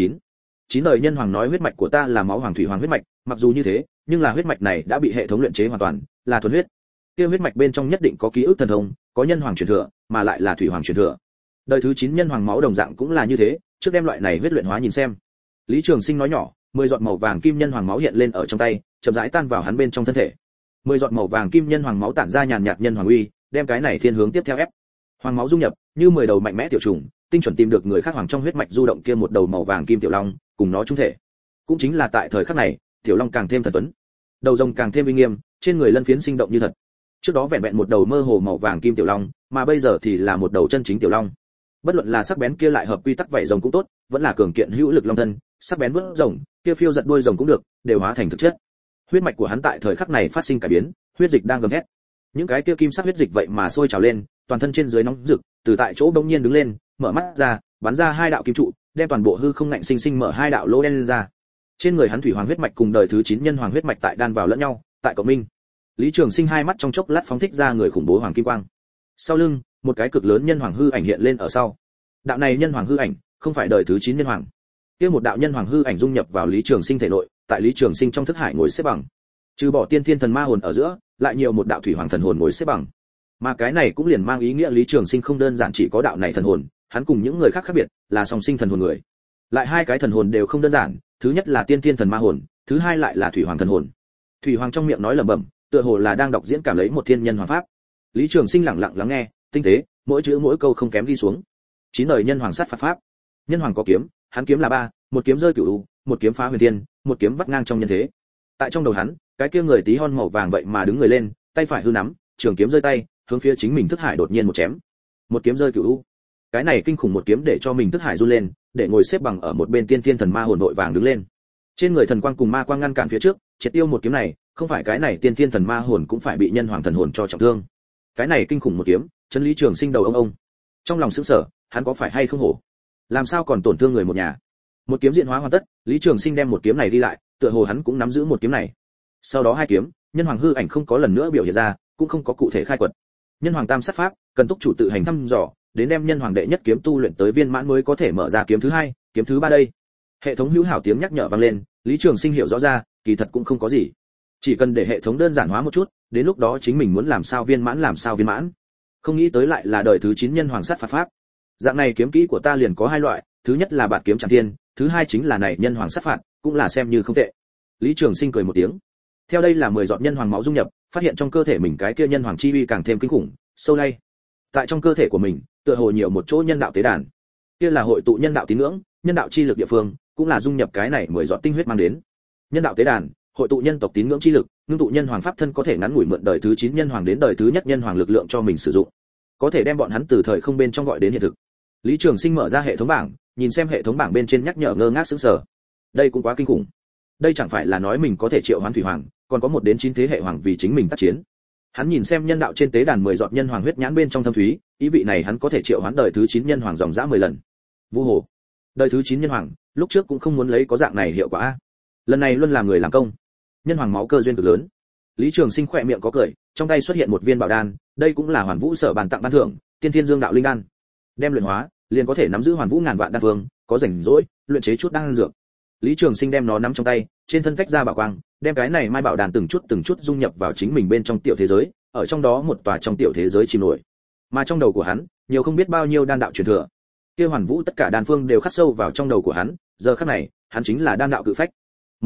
9 đời nhân hoàng nói huyết mạch của ta là máu hoàng thủy hoàng huyết mạch, mặc dù như thế, nhưng là huyết mạch này đã bị hệ thống luyện chế hoàn toàn, là thuần huyết. Kia huyết mạch bên trong nhất định có ký ức thần thông, có nhân hoàng truyền thừa, mà lại là thủy hoàng truyền thừa. Đời thứ 9 nhân hoàng máu đồng dạng cũng là như thế, trước đem loại này huyết luyện hóa nhìn xem. Lý Trường Sinh nói nhỏ, 10 giọt màu vàng kim nhân hoàng máu hiện lên ở trong tay, chậm rãi tan vào hắn bên trong thân thể. 10 giọt màu vàng kim nhân hoàng máu tản ra nhàn nhạt nhân hoàng uy, đem cái này thiên hướng tiếp theo ép. Hoàng máu dung nhập, như 10 đầu mạnh mẽ tiểu trùng, tinh chuẩn tìm được người khác hoàng trong huyết mạch du động kia một đầu màu vàng kim tiểu long, cùng nó trung thể. Cũng chính là tại thời khắc này, tiểu long càng thêm thần tuấn, đầu rồng càng thêm uy nghiêm, trên người lân phiến sinh động như thật. Trước đó vẹn vẹn một đầu mơ hồ màu vàng kim tiểu long, mà bây giờ thì là một đầu chân chính tiểu long. Bất luận là sắc bén kia lại hợp quy tắc vảy rồng cũng tốt, vẫn là cường kiện hữu lực long thân, sắc bén vút rồng, kia phiêu giật đuôi rồng cũng được, đều hóa thành thực chất. Huyết mạch của hắn tại thời khắc này phát sinh cải biến, huyết dịch đang gầm thét. Những cái kia kim sắc huyết dịch vậy mà sôi trào lên, toàn thân trên dưới nóng rực, từ tại chỗ bỗng nhiên đứng lên, mở mắt ra, bắn ra hai đạo kim trụ, đem toàn bộ hư không ngạnh sinh sinh mở hai đạo lỗ đen lên ra. Trên người hắn thủy hoàng huyết mạch cùng đời thứ 9 nhân hoàng huyết mạch tại đan vào lẫn nhau, tại cộng minh. Lý Trường Sinh hai mắt trong chốc lát phóng thích ra người khủng bố hoàng kim quang. Sau lưng, một cái cực lớn nhân hoàng hư ảnh hiện lên ở sau. Đạo này nhân hoàng hư ảnh, không phải đời thứ 9 nhân hoàng. Kia một đạo nhân hoàng hư ảnh dung nhập vào Lý Trường Sinh thể nội, tại Lý Trường Sinh trong thức hải ngồi xếp bằng. Trừ bỏ tiên thiên thần ma hồn ở giữa, lại nhiều một đạo thủy hoàng thần hồn ngồi xếp bằng. Mà cái này cũng liền mang ý nghĩa Lý Trường Sinh không đơn giản chỉ có đạo này thần hồn, hắn cùng những người khác khác biệt, là song sinh thần hồn người. Lại hai cái thần hồn đều không đơn giản, thứ nhất là tiên thiên thần ma hồn, thứ hai lại là thủy hoàng thần hồn. Thủy hoàng trong miệng nói lẩm bẩm, tựa hồ là đang đọc diễn cảm lấy một thiên nhân hoàng pháp. Lý Trường Sinh lặng lặng lắng nghe, tinh tế, mỗi chữ mỗi câu không kém ghi xuống. 9 đời nhân hoàng sát phạt pháp. Nhân hoàng có kiếm, hắn kiếm là 3, một kiếm rơi cửu u, một kiếm phá huyền thiên, một kiếm vắt ngang trong nhân thế. Tại trong đầu hắn, cái kia người tí hon màu vàng vậy mà đứng người lên, tay phải hư nắm, trường kiếm rơi tay, hướng phía chính mình thức hải đột nhiên một chém. Một kiếm rơi cửu u. Cái này kinh khủng một kiếm để cho mình thức hải run lên, để ngồi xếp bằng ở một bên tiên thiên thần ma hồn vội vàng đứng lên. Trên người thần quang cùng ma quang ngăn cản phía trước, triệt tiêu một kiếm này, không phải cái này tiên thiên thần ma hồn cũng phải bị nhân hoàng thần hồn cho trọng thương. Cái này kinh khủng một kiếm, chân Lý Trường Sinh đầu ông. Trong lòng sững sờ, hắn có phải hay không hổ? Làm sao còn tổn thương người một nhà? Một kiếm diện hóa hoàn tất, Lý Trường Sinh đem một kiếm này đi lại, tựa hồ hắn cũng nắm giữ một kiếm này. Sau đó hai kiếm, nhân hoàng hư ảnh không có lần nữa biểu hiện ra, cũng không có cụ thể khai quật. Nhân hoàng tam sát pháp, cần túc chủ tự hành thăm dò, đến đem nhân hoàng đệ nhất kiếm tu luyện tới viên mãn mới có thể mở ra kiếm thứ hai, kiếm thứ ba đây. Hệ thống hữu hảo tiếng nhắc nhở vang lên, Lý Trường Sinh hiểu rõ ra, kỳ thật cũng không có gì. Chỉ cần để hệ thống đơn giản hóa một chút, đến lúc đó chính mình muốn làm sao viên mãn. Không nghĩ tới lại là đời thứ 9 nhân hoàng sát phạt pháp. Dạng này kiếm kỹ của ta liền có hai loại, thứ nhất là bạt kiếm trảm thiên, thứ hai chính là này nhân hoàng sát phạt, cũng là xem như không tệ. Lý Trường Sinh cười một tiếng. Theo đây là 10 giọt nhân hoàng máu dung nhập, phát hiện trong cơ thể mình cái kia nhân hoàng chi uy càng thêm kinh khủng, sâu lay. Tại trong cơ thể của mình, tựa hồ nhiều một chỗ nhân đạo tế đàn. Kia là hội tụ nhân đạo tín ngưỡng, nhân đạo chi lực địa phương, cũng là dung nhập cái này 10 giọt tinh huyết mang đến. Nhân đạo tế đàn, hội tụ nhân tộc tín ngưỡng chi lực, ngưng tụ nhân hoàng pháp thân có thể ngắn ngủi mượn đời thứ 9 nhân hoàng đến đời thứ nhất nhân hoàng lực lượng cho mình sử dụng. Có thể đem bọn hắn từ thời không bên trong gọi đến hiện thực. Lý Trường Sinh mở ra hệ thống bảng, nhìn xem hệ thống bảng bên trên nhắc nhở ngơ ngác sững sờ. Đây cũng quá kinh khủng. Đây chẳng phải là nói mình có thể triệu hoán thủy hoàng, còn có 1 đến 9 thế hệ hoàng vì chính mình tác chiến. Hắn nhìn xem nhân đạo trên tế đàn 10 giọt nhân hoàng huyết nhãn bên trong thâm thúy, ý vị này hắn có thể triệu hoán đời thứ 9 nhân hoàng dòng dã 10 lần. Vu hồ. Đời thứ 9 nhân hoàng, lúc trước cũng không muốn lấy có dạng này hiệu quả a. Lần này luôn làm người làm công. Nhân hoàng máu cơ duyên cực lớn. Lý Trường Sinh khỏe miệng có cười, trong tay xuất hiện một viên bảo đan, đây cũng là Hoàn Vũ sở bàn tặng ban thưởng, Tiên Thiên Dương đạo linh đan. Đem luyện hóa, liền có thể nắm giữ Hoàn Vũ ngàn vạn đan phương, có rảnh rỗi, luyện chế chút đan dược. Lý Trường Sinh đem nó nắm trong tay, trên thân cách ra bảo quang, đem cái này mai bảo đan từng chút dung nhập vào chính mình bên trong tiểu thế giới, ở trong đó một tòa trong tiểu thế giới chìm nổi. Mà trong đầu của hắn, nhiều không biết bao nhiêu đan đạo truyền thừa. Kia Hoàn Vũ tất cả đan phương đều khắc sâu vào trong đầu của hắn, giờ khắc này, hắn chính là đan đạo cự phách.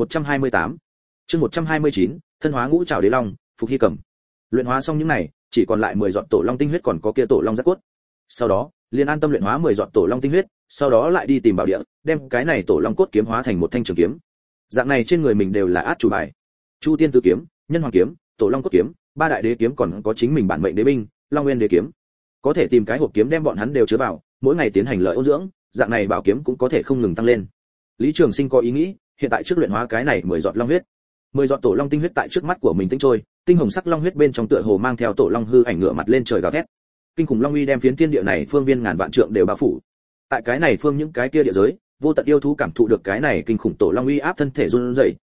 128. Chương 129, thân hóa ngũ trảo đế long, phục hy cầm. Luyện hóa xong những này, chỉ còn lại 10 giọt tổ long tinh huyết còn có kia tổ long giác cốt. Sau đó, liền an tâm luyện hóa 10 giọt tổ long tinh huyết, sau đó lại đi tìm bảo địa, đem cái này tổ long cốt kiếm hóa thành một thanh trường kiếm. Dạng này trên người mình đều là át chủ bài. Chu Tiên Tứ kiếm, Nhân Hoàng kiếm, Tổ Long cốt kiếm, 3 đại đế kiếm còn có chính mình bản mệnh đế binh, Long Nguyên đế kiếm. Có thể tìm cái hộp kiếm đem bọn hắn đều chứa vào, mỗi ngày tiến hành lợi ôn dưỡng, dạng này bảo kiếm cũng có thể không ngừng tăng lên. Lý Trường Sinh có ý nghĩ, hiện tại trước luyện hóa cái này 10 giọt long huyết. 10 giọt tổ long tinh huyết tại trước mắt của mình tĩnh trôi, tinh hồng sắc long huyết bên trong tựa hồ mang theo tổ long hư ảnh ngửa mặt lên trời gào thét. Kinh khủng long uy đem phiến thiên địa này phương viên ngàn vạn trượng đều bao phủ. Tại cái này phương những cái kia địa giới, vô tận yêu thú cảm thụ được cái này kinh khủng tổ long uy áp thân thể run rẩy,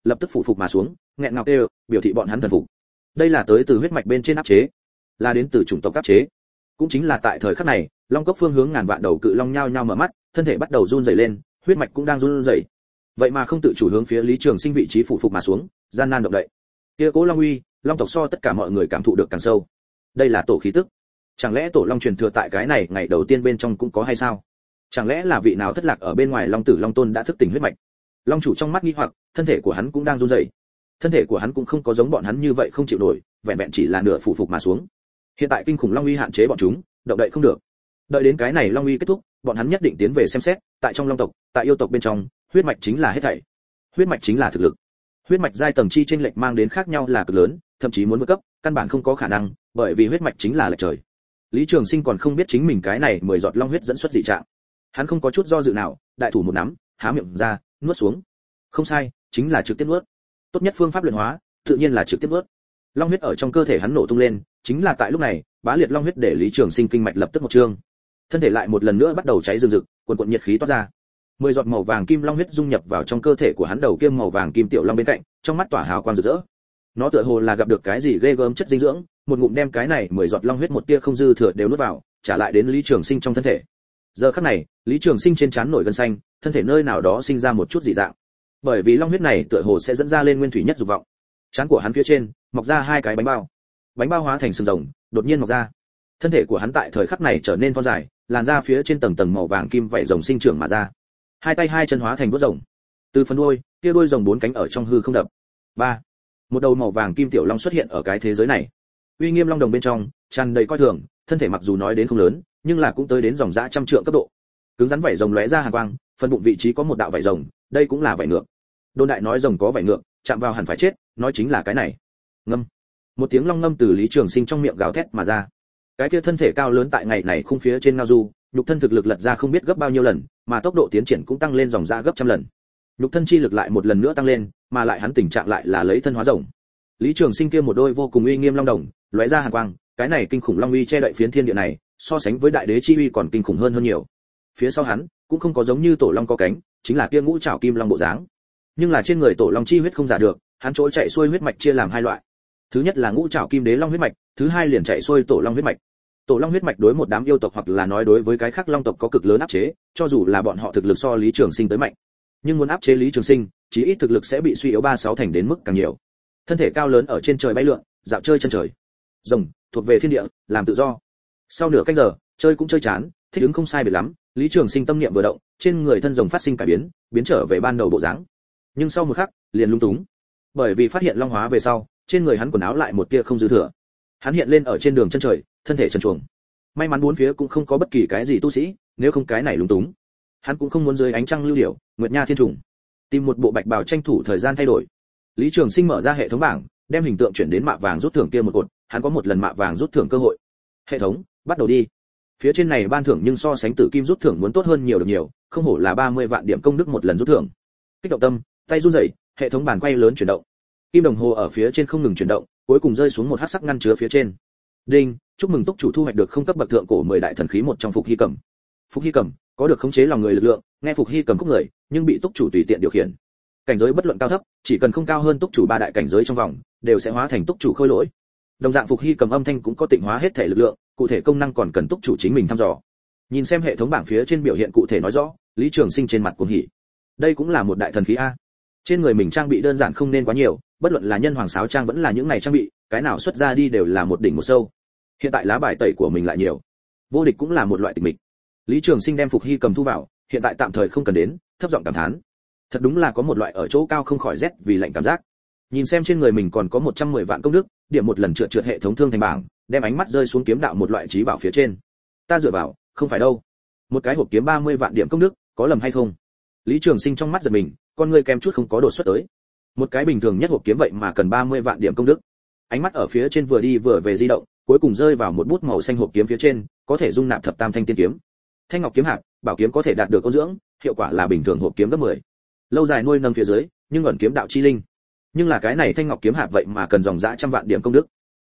lập tức phủ phục mà xuống, nghẹn ngào kêu, biểu thị bọn hắn thần phục. Đây là tới từ huyết mạch bên trên áp chế, là đến từ chủng tộc áp chế. Cũng chính là tại thời khắc này, long cốc phương hướng ngàn vạn đầu cự long nhao nhao mở mắt, thân thể bắt đầu run rẩy lên, huyết mạch cũng đang run rẩy. Vậy mà không tự chủ hướng phía Lý Trường Sinh vị trí phủ phục mà xuống, gian nan động đậy. Kia cố long uy, long tộc so tất cả mọi người cảm thụ được càng sâu. Đây là tổ khí tức. Chẳng lẽ tổ long truyền thừa tại cái này ngày đầu tiên bên trong cũng có hay sao? Chẳng lẽ là vị nào thất lạc ở bên ngoài long tử long tôn đã thức tỉnh huyết mạch? Long chủ trong mắt nghi hoặc, thân thể của hắn cũng đang run rẩy. Thân thể của hắn cũng không có giống bọn hắn như vậy không chịu nổi, vẹn vẹn chỉ là nửa phủ phục mà xuống. Hiện tại kinh khủng long uy hạn chế bọn chúng, động đậy không được. Đợi đến cái này long uy kết thúc, bọn hắn nhất định tiến về xem xét, tại trong long tộc, tại yêu tộc bên trong, huyết mạch chính là hết thảy. Huyết mạch chính là thực lực. Huyết mạch giai tầng chi chênh lệch mang đến khác nhau là cực lớn, thậm chí muốn vượt cấp, căn bản không có khả năng, bởi vì huyết mạch chính là lệch trời. Lý Trường Sinh còn không biết chính mình cái này 10 giọt long huyết dẫn xuất dị trạng. Hắn không có chút do dự nào, đại thủ một nắm, há miệng ra, nuốt xuống. Không sai, chính là trực tiếp nuốt. Tốt nhất phương pháp luyện hóa, tự nhiên là trực tiếp nuốt. Long huyết ở trong cơ thể hắn nổ tung lên, chính là tại lúc này, bá liệt long huyết để Lý Trường Sinh kinh mạch lập tức một trương. Thân thể lại một lần nữa bắt đầu cháy rừng rực, cuồn cuộn nhiệt khí toát ra. 10 giọt màu vàng kim long huyết dung nhập vào trong cơ thể của hắn đầu kia màu vàng kim tiểu long bên cạnh, trong mắt tỏa hào quang rực rỡ. Nó tựa hồ là gặp được cái gì ghê gớm chất dinh dưỡng, một ngụm đem cái này 10 giọt long huyết một tia không dư thừa đều nuốt vào, trả lại đến Lý Trường Sinh trong thân thể. Giờ khắc này, Lý Trường Sinh trên trán nổi gân xanh, thân thể nơi nào đó sinh ra một chút dị dạng. Bởi vì long huyết này tựa hồ sẽ dẫn ra lên nguyên thủy nhất dục vọng. Trán của hắn phía trên mọc ra hai cái bánh bao. Bánh bao hóa thành sừng rồng, đột nhiên mọc ra. Thân thể của hắn tại thời khắc này trở nên thon dài, làn da phía trên tầng tầng màu vàng kim vảy rồng sinh trưởng mà ra. Hai tay hai chân hóa thành vuốt rồng. Từ phần đuôi, kia đuôi rồng bốn cánh ở trong hư không đập. 3. Một đầu màu vàng kim tiểu long xuất hiện ở cái thế giới này. Uy nghiêm long đồng bên trong, tràn đầy coi thường, thân thể mặc dù nói đến không lớn, nhưng là cũng tới đến dòng dã trăm trượng cấp độ. Cứng rắn vảy rồng lóe ra hàn quang, phần bụng vị trí có một đạo vảy rồng, đây cũng là vảy ngược. Đôn đại nói rồng có vảy ngược, chạm vào hẳn phải chết, nói chính là cái này. Ngâm. Một tiếng long ngâm từ Lý Trường Sinh trong miệng gào thét mà ra. Cái kia thân thể cao lớn tại ngày này khung phía trên ngao du, nhục thân thực lực lật ra không biết gấp bao nhiêu lần, mà tốc độ tiến triển cũng tăng lên dòng dã gấp trăm lần. Nhục thân chi lực lại một lần nữa tăng lên, mà lại hắn tình trạng lại là lấy thân hóa rồng. Lý Trường Sinh kia một đôi vô cùng uy nghiêm long đồng, lóe ra hàn quang, cái này kinh khủng long uy che đậy phiến thiên địa này, so sánh với đại đế chi uy còn kinh khủng hơn nhiều. Phía sau hắn cũng không có giống như tổ long có cánh, chính là kia ngũ trảo kim long bộ dáng. Nhưng là trên người tổ long chi huyết không giả được, hắn chỗ chạy xuôi huyết mạch chia làm hai loại. Thứ nhất là ngũ trảo kim đế long huyết mạch, thứ hai liền chạy xuôi tổ long huyết mạch. Tổ long huyết mạch đối một đám yêu tộc hoặc là nói đối với cái khác long tộc có cực lớn áp chế, cho dù là bọn họ thực lực so Lý Trường Sinh tới mạnh, nhưng muốn áp chế Lý Trường Sinh, chí ít thực lực sẽ bị suy yếu 3-6 thành đến mức càng nhiều. Thân thể cao lớn ở trên trời bay lượn, dạo chơi chân trời. Rồng thuộc về thiên địa, làm tự do. Sau nửa canh giờ, chơi cũng chơi chán, thích ứng không sai biệt lắm, Lý Trường Sinh tâm niệm vừa động, trên người thân rồng phát sinh cải biến, biến trở về ban đầu bộ dáng. Nhưng sau một khắc, liền lung túng, bởi vì phát hiện long hóa về sau, trên người hắn quần áo lại một tia không dư thừa. Hắn hiện lên ở trên đường chân trời, thân thể trần truồng. May mắn bốn phía cũng không có bất kỳ cái gì tu sĩ, nếu không cái này lung túng. Hắn cũng không muốn dưới ánh trăng lưu điểu, nguyệt nha thiên trùng, tìm một bộ bạch bào tranh thủ thời gian thay đổi. Lý Trường Sinh mở ra hệ thống bảng, đem hình tượng chuyển đến mạ vàng rút thưởng kia một cột, hắn có một lần mạ vàng rút thưởng cơ hội. Hệ thống, bắt đầu đi. Phía trên này ban thưởng nhưng so sánh tử kim rút thưởng muốn tốt hơn nhiều được nhiều, không hổ là 30 vạn điểm công đức một lần rút thưởng. Kích động tâm, tay run rẩy, hệ thống bàn quay lớn chuyển động. Kim đồng hồ ở phía trên không ngừng chuyển động, cuối cùng rơi xuống một hắc sắc ngăn chứa phía trên. Đinh, chúc mừng túc chủ thu hoạch được không cấp bậc thượng cổ 10 đại thần khí một trong Phục Hy Cầm. Phục Hy Cầm có được khống chế lòng người lực lượng, nghe Phục Hy Cầm khúc người, nhưng bị túc chủ tùy tiện điều khiển. Cảnh giới bất luận cao thấp, chỉ cần không cao hơn túc chủ 3 đại cảnh giới trong vòng, đều sẽ hóa thành túc chủ khôi lỗi. Đồng dạng Phục Hy Cầm âm thanh cũng có tịnh hóa hết thể lực lượng, cụ thể công năng còn cần túc chủ chính mình thăm dò. Nhìn xem hệ thống bảng phía trên biểu hiện cụ thể nói rõ, Lý Trường Sinh trên mặt cuồng hỉ. Đây cũng là một đại thần khí a. Trên người mình trang bị đơn giản không nên quá nhiều, bất luận là nhân hoàng sáo trang vẫn là những này trang bị, cái nào xuất ra đi đều là một đỉnh một sâu. Hiện tại lá bài tẩy của mình lại nhiều, vô địch cũng là một loại tịch mịch. Lý Trường Sinh đem Phục Hy Cầm thu vào, hiện tại tạm thời không cần đến, thấp giọng cảm thán. Thật đúng là có một loại ở chỗ cao không khỏi rét vì lạnh cảm giác. Nhìn xem trên người mình còn có 110 vạn công đức, điểm một lần trượt hệ thống thương thành bảng, đem ánh mắt rơi xuống kiếm đạo một loại trí bảo phía trên. Ta dựa vào, không phải đâu. Một cái hộp kiếm 30 vạn điểm công đức, có lầm hay không? Lý Trường Sinh trong mắt giật mình, con người kém chút không có đột xuất tới. Một cái bình thường nhất hộp kiếm vậy mà cần 30 vạn điểm công đức. Ánh mắt ở phía trên vừa đi vừa về di động, cuối cùng rơi vào một bút màu xanh hộp kiếm phía trên, có thể dung nạp thập tam thanh tiên kiếm. Thanh ngọc kiếm hạp, bảo kiếm có thể đạt được ôn dưỡng, hiệu quả là bình thường hộp kiếm gấp 10. Lâu dài nuôi nâng phía dưới, nhưng ẩn kiếm đạo chi linh. Nhưng là cái này thanh ngọc kiếm hạp vậy mà cần dòng dã trăm vạn điểm công đức.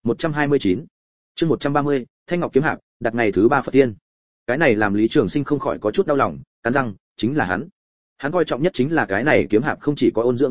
129. Chương 130, thanh ngọc kiếm hạp, đặt ngày thứ 3 Phật tiên. Cái này làm Lý Trường Sinh không khỏi có chút đau lòng, cắn răng, chính là hắn. Hắn coi trọng nhất chính là cái này kiếm hạp không chỉ có ôn dưỡng chi lực,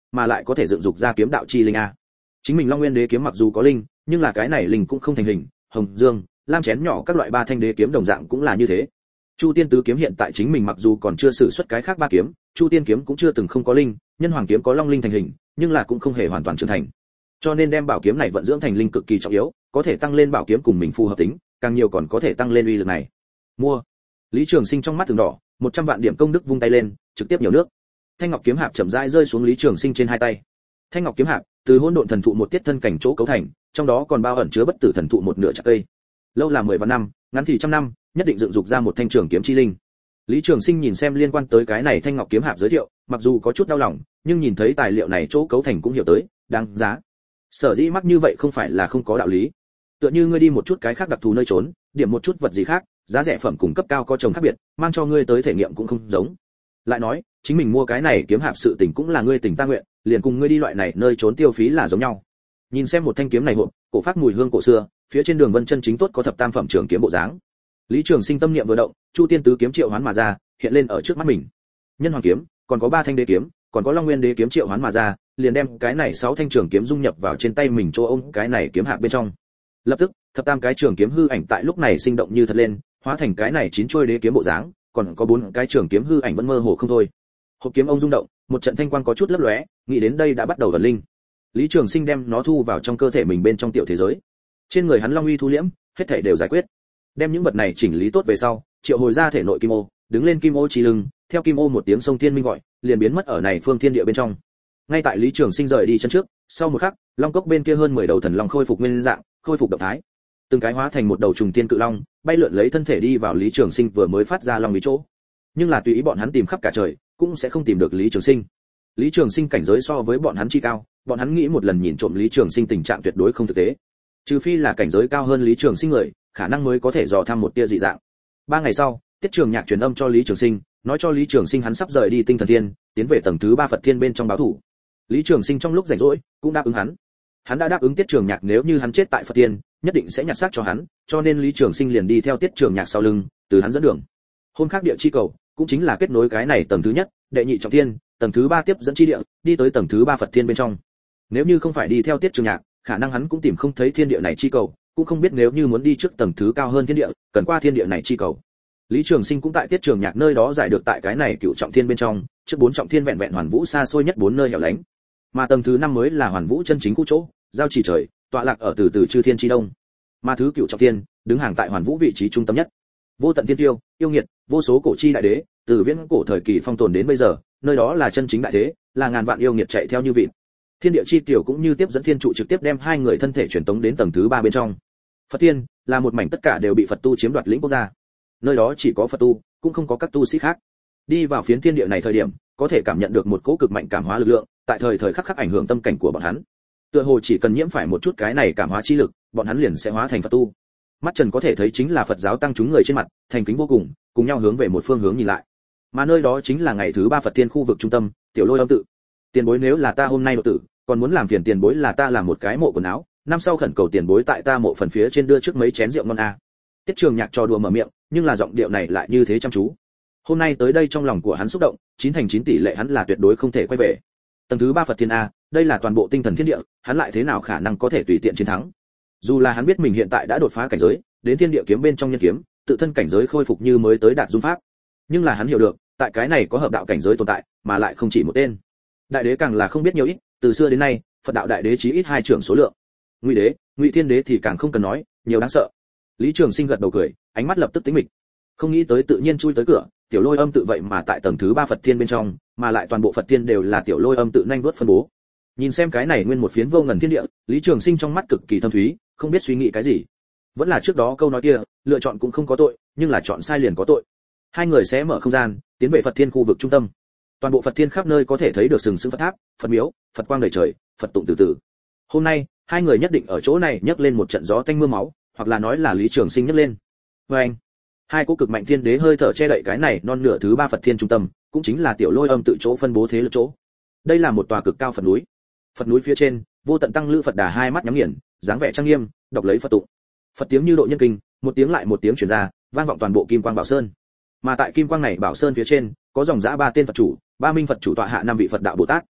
mà lại có thể dựng dục ra kiếm đạo chi linh a. Chính mình Long Nguyên Đế kiếm mặc dù có linh, nhưng là cái này linh cũng không thành hình, hồng, dương, lam chén nhỏ các loại ba thanh đế kiếm đồng dạng cũng là như thế. Chu Tiên tứ kiếm hiện tại chính mình mặc dù còn chưa sử xuất cái khác ba kiếm, Chu Tiên kiếm cũng chưa từng không có linh, Nhân Hoàng kiếm có long linh thành hình, nhưng là cũng không hề hoàn toàn trưởng thành. Cho nên đem bảo kiếm này vận dưỡng thành linh cực kỳ trọng yếu, có thể tăng lên bảo kiếm cùng mình phù hợp tính, càng nhiều còn có thể tăng lên uy lực này. Mua. Lý Trường Sinh trong mắt từng đỏ, 100 vạn điểm công đức vung tay lên, trực tiếp nhiều nước. Thanh ngọc kiếm hạp chậm rãi rơi xuống Lý Trường Sinh trên hai tay. Thanh ngọc kiếm hạp, từ hỗn độn thần thụ một tiết thân cảnh chỗ cấu thành, trong đó còn bao ẩn chứa bất tử thần thụ một nửa chặt cây. Lâu là 10 vạn năm, ngắn thì trăm năm, nhất định dựng dục ra một thanh trường kiếm chi linh. Lý Trường Sinh nhìn xem liên quan tới cái này thanh ngọc kiếm hạp giới thiệu, mặc dù có chút đau lòng, nhưng nhìn thấy tài liệu này chỗ cấu thành cũng hiểu tới, đáng giá. Sở dĩ mắc như vậy không phải là không có đạo lý. Tựa như ngươi đi một chút cái khác đặc thù nơi trốn, điểm một chút vật gì khác, giá rẻ phẩm cùng cấp cao có chồng khác biệt, mang cho ngươi tới thể nghiệm cũng không giống. Lại nói, chính mình mua cái này kiếm hạp sự tình cũng là ngươi tình ta nguyện, liền cùng ngươi đi loại này nơi trốn tiêu phí là giống nhau. Nhìn xem một thanh kiếm này hộp, cổ phát mùi hương cổ xưa, phía trên đường vân chân chính tốt có thập tam phẩm trường kiếm bộ dáng. Lý Trường Sinh tâm niệm vừa động, Chu Tiên tứ kiếm triệu hoán mà ra, hiện lên ở trước mắt mình. Nhân Hoàng kiếm, còn có ba thanh đế kiếm, còn có Long Nguyên đế kiếm triệu hoán mà ra, liền đem cái này 6 thanh trường kiếm dung nhập vào trên tay mình chỗ ôm cái này kiếm hạp bên trong. Lập tức, thập tam cái trường kiếm hư ảnh tại lúc này sinh động như thật lên, hóa thành cái này 9 chuôi đế kiếm bộ dáng, còn có 4 cái trường kiếm hư ảnh vẫn mơ hồ không thôi. Hộp kiếm ông rung động, một trận thanh quang có chút lấp lóe, nghĩ đến đây đã bắt đầu ẩn linh. Lý Trường Sinh đem nó thu vào trong cơ thể mình bên trong tiểu thế giới. Trên người hắn long uy thu liễm, hết thảy đều giải quyết. Đem những vật này chỉnh lý tốt về sau, triệu hồi ra thể nội kim ô, đứng lên kim ô chi lưng, theo kim ô một tiếng sông thiên minh gọi, liền biến mất ở này phương thiên địa bên trong. Ngay tại Lý Trường Sinh rời đi chân trước, sau một khắc, long cốc bên kia hơn 10 đầu thần long khôi phục nguyên dạng, khôi phục động thái. Từng cái hóa thành một đầu trùng tiên cự long, bay lượn lấy thân thể đi vào Lý Trường Sinh vừa mới phát ra long bí chỗ. Nhưng là tùy ý bọn hắn tìm khắp cả trời, cũng sẽ không tìm được Lý Trường Sinh. Lý Trường Sinh cảnh giới so với bọn hắn chi cao, bọn hắn nghĩ một lần nhìn trộm Lý Trường Sinh tình trạng tuyệt đối không thực tế. Trừ phi là cảnh giới cao hơn Lý Trường Sinh người, khả năng mới có thể dò thăm một tia dị dạng. 3 ngày sau, Tiết Trường Nhạc truyền âm cho Lý Trường Sinh, nói cho Lý Trường Sinh hắn sắp rời đi Tinh Thần Thiên, tiến về tầng thứ 3 Phật Thiên bên trong báo thủ. Lý Trường Sinh trong lúc rảnh rỗi cũng đáp ứng hắn. Hắn đã đáp ứng Tiết Trường Nhạc nếu như hắn chết tại Phật Thiên, nhất định sẽ nhặt xác cho hắn, cho nên Lý Trường Sinh liền đi theo Tiết Trường Nhạc sau lưng, từ hắn dẫn đường. Hôm khác địa chi cầu, cũng chính là kết nối cái này tầng thứ nhất, đệ nhị trọng thiên, tầng thứ 3 tiếp dẫn chi địa, đi tới tầng thứ 3 Phật Thiên bên trong. Nếu như không phải đi theo Tiết Trường Nhạc, khả năng hắn cũng tìm không thấy thiên địa này chi cầu, cũng không biết nếu như muốn đi trước tầng thứ cao hơn thiên địa, cần qua thiên địa này chi cầu. Lý Trường Sinh cũng tại Tiết Trường Nhạc nơi đó giải được tại cái này cựu trọng thiên bên trong, trước 4 trọng thiên vẹn vẹn hoàn vũ xa xôi nhất 4 nơi hẻo lánh. Mà tầng thứ 5 mới là hoàn vũ chân chính khu chỗ, giao chỉ trời, tọa lạc ở từ chư thiên chi đông. Mà thứ cựu trọng thiên, đứng hàng tại hoàn vũ vị trí trung tâm nhất. Vô tận thiên tiêu, yêu nghiệt, vô số cổ chi đại đế, từ viễn cổ thời kỳ phong tồn đến bây giờ, nơi đó là chân chính đại thế, là ngàn vạn yêu nghiệt chạy theo như vịt. Thiên địa chi tiểu cũng như tiếp dẫn thiên trụ trực tiếp đem hai người thân thể truyền tống đến tầng thứ 3 bên trong. Phật Thiên là một mảnh tất cả đều bị Phật tu chiếm đoạt lĩnh quốc gia. Nơi đó chỉ có Phật tu, cũng không có các tu sĩ khác. Đi vào phiến thiên địa này thời điểm, có thể cảm nhận được một cỗ cực mạnh cảm hóa lực lượng, tại thời khắc khắc ảnh hưởng tâm cảnh của bọn hắn. Tựa hồ chỉ cần nhiễm phải một chút cái này cảm hóa chi lực, bọn hắn liền sẽ hóa thành Phật tu. Mắt trần có thể thấy chính là Phật giáo tăng chúng người trên mặt, thành kính vô cùng nhau hướng về một phương hướng nhìn lại. Mà nơi đó chính là ngày thứ 3 Phật Thiên khu vực trung tâm, Tiểu Lôi Âm tự. Tiền bối nếu là ta hôm nay độ tử, còn muốn làm phiền tiền bối là ta làm một cái mộ quần áo, năm sau khẩn cầu tiền bối tại ta mộ phần phía trên đưa trước mấy chén rượu ngon a. Tiết Trường Nhạc trò đùa mở miệng, nhưng là giọng điệu này lại như thế chăm chú. Hôm nay tới đây trong lòng của hắn xúc động, 9 thành 9 tỷ lệ hắn là tuyệt đối không thể quay về. Tầng thứ 3 Phật Thiên a, đây là toàn bộ tinh thần thiên địa, hắn lại thế nào khả năng có thể tùy tiện chiến thắng. Dù là hắn biết mình hiện tại đã đột phá cảnh giới, đến thiên địa kiếm bên trong nhân kiếm, tự thân cảnh giới khôi phục như mới tới đạt dung pháp. Nhưng là hắn hiểu được, tại cái này có hợp đạo cảnh giới tồn tại, mà lại không chỉ một tên. Đại đế càng là không biết nhiều ít, từ xưa đến nay, Phật đạo đại đế chí ít 2 trưởng số lượng. Ngụy đế, Ngụy Thiên đế thì càng không cần nói, nhiều đáng sợ. Lý Trường Sinh gật đầu cười, ánh mắt lập tức tĩnh mịch. Không nghĩ tới tự nhiên chui tới cửa, Tiểu Lôi Âm tự vậy mà tại tầng thứ 3 Phật Thiên bên trong, mà lại toàn bộ Phật Thiên đều là Tiểu Lôi Âm tự nhanh đuốt phân bố. Nhìn xem cái này nguyên một phiến vô ngần thiên địa, Lý Trường Sinh trong mắt cực kỳ thâm thúy, không biết suy nghĩ cái gì. Vẫn là trước đó câu nói kia, lựa chọn cũng không có tội, nhưng là chọn sai liền có tội. Hai người sẽ mở không gian, tiến về Phật Thiên khu vực trung tâm. Toàn bộ Phật Thiên khắp nơi có thể thấy được sừng sững Phật tháp, Phật miếu, Phật quang đầy trời, Phật tụng từ từ. Hôm nay, hai người nhất định ở chỗ này nhấc lên một trận gió tanh mưa máu, hoặc là nói là Lý Trường Sinh nhấc lên. Và anh, hai cỗ cực mạnh thiên đế hơi thở che đậy cái này non nửa thứ 3 Phật Thiên trung tâm, cũng chính là Tiểu Lôi Âm tự chỗ phân bố thế lực chỗ. Đây là một tòa cực cao Phật núi. Phật núi phía trên, vô tận tăng lữ Phật Đà hai mắt nhắm nghiền, dáng vẻ trang nghiêm, đọc lấy Phật tụng. Phật tiếng như độ nhân kinh, một tiếng lại một tiếng truyền ra, vang vọng toàn bộ Kim Quang Bảo Sơn. Mà tại Kim Quang này Bảo Sơn phía trên, có dòng dã 3 tên Phật chủ, 3 minh Phật chủ tọa hạ 5 vị Phật đạo Bồ Tát.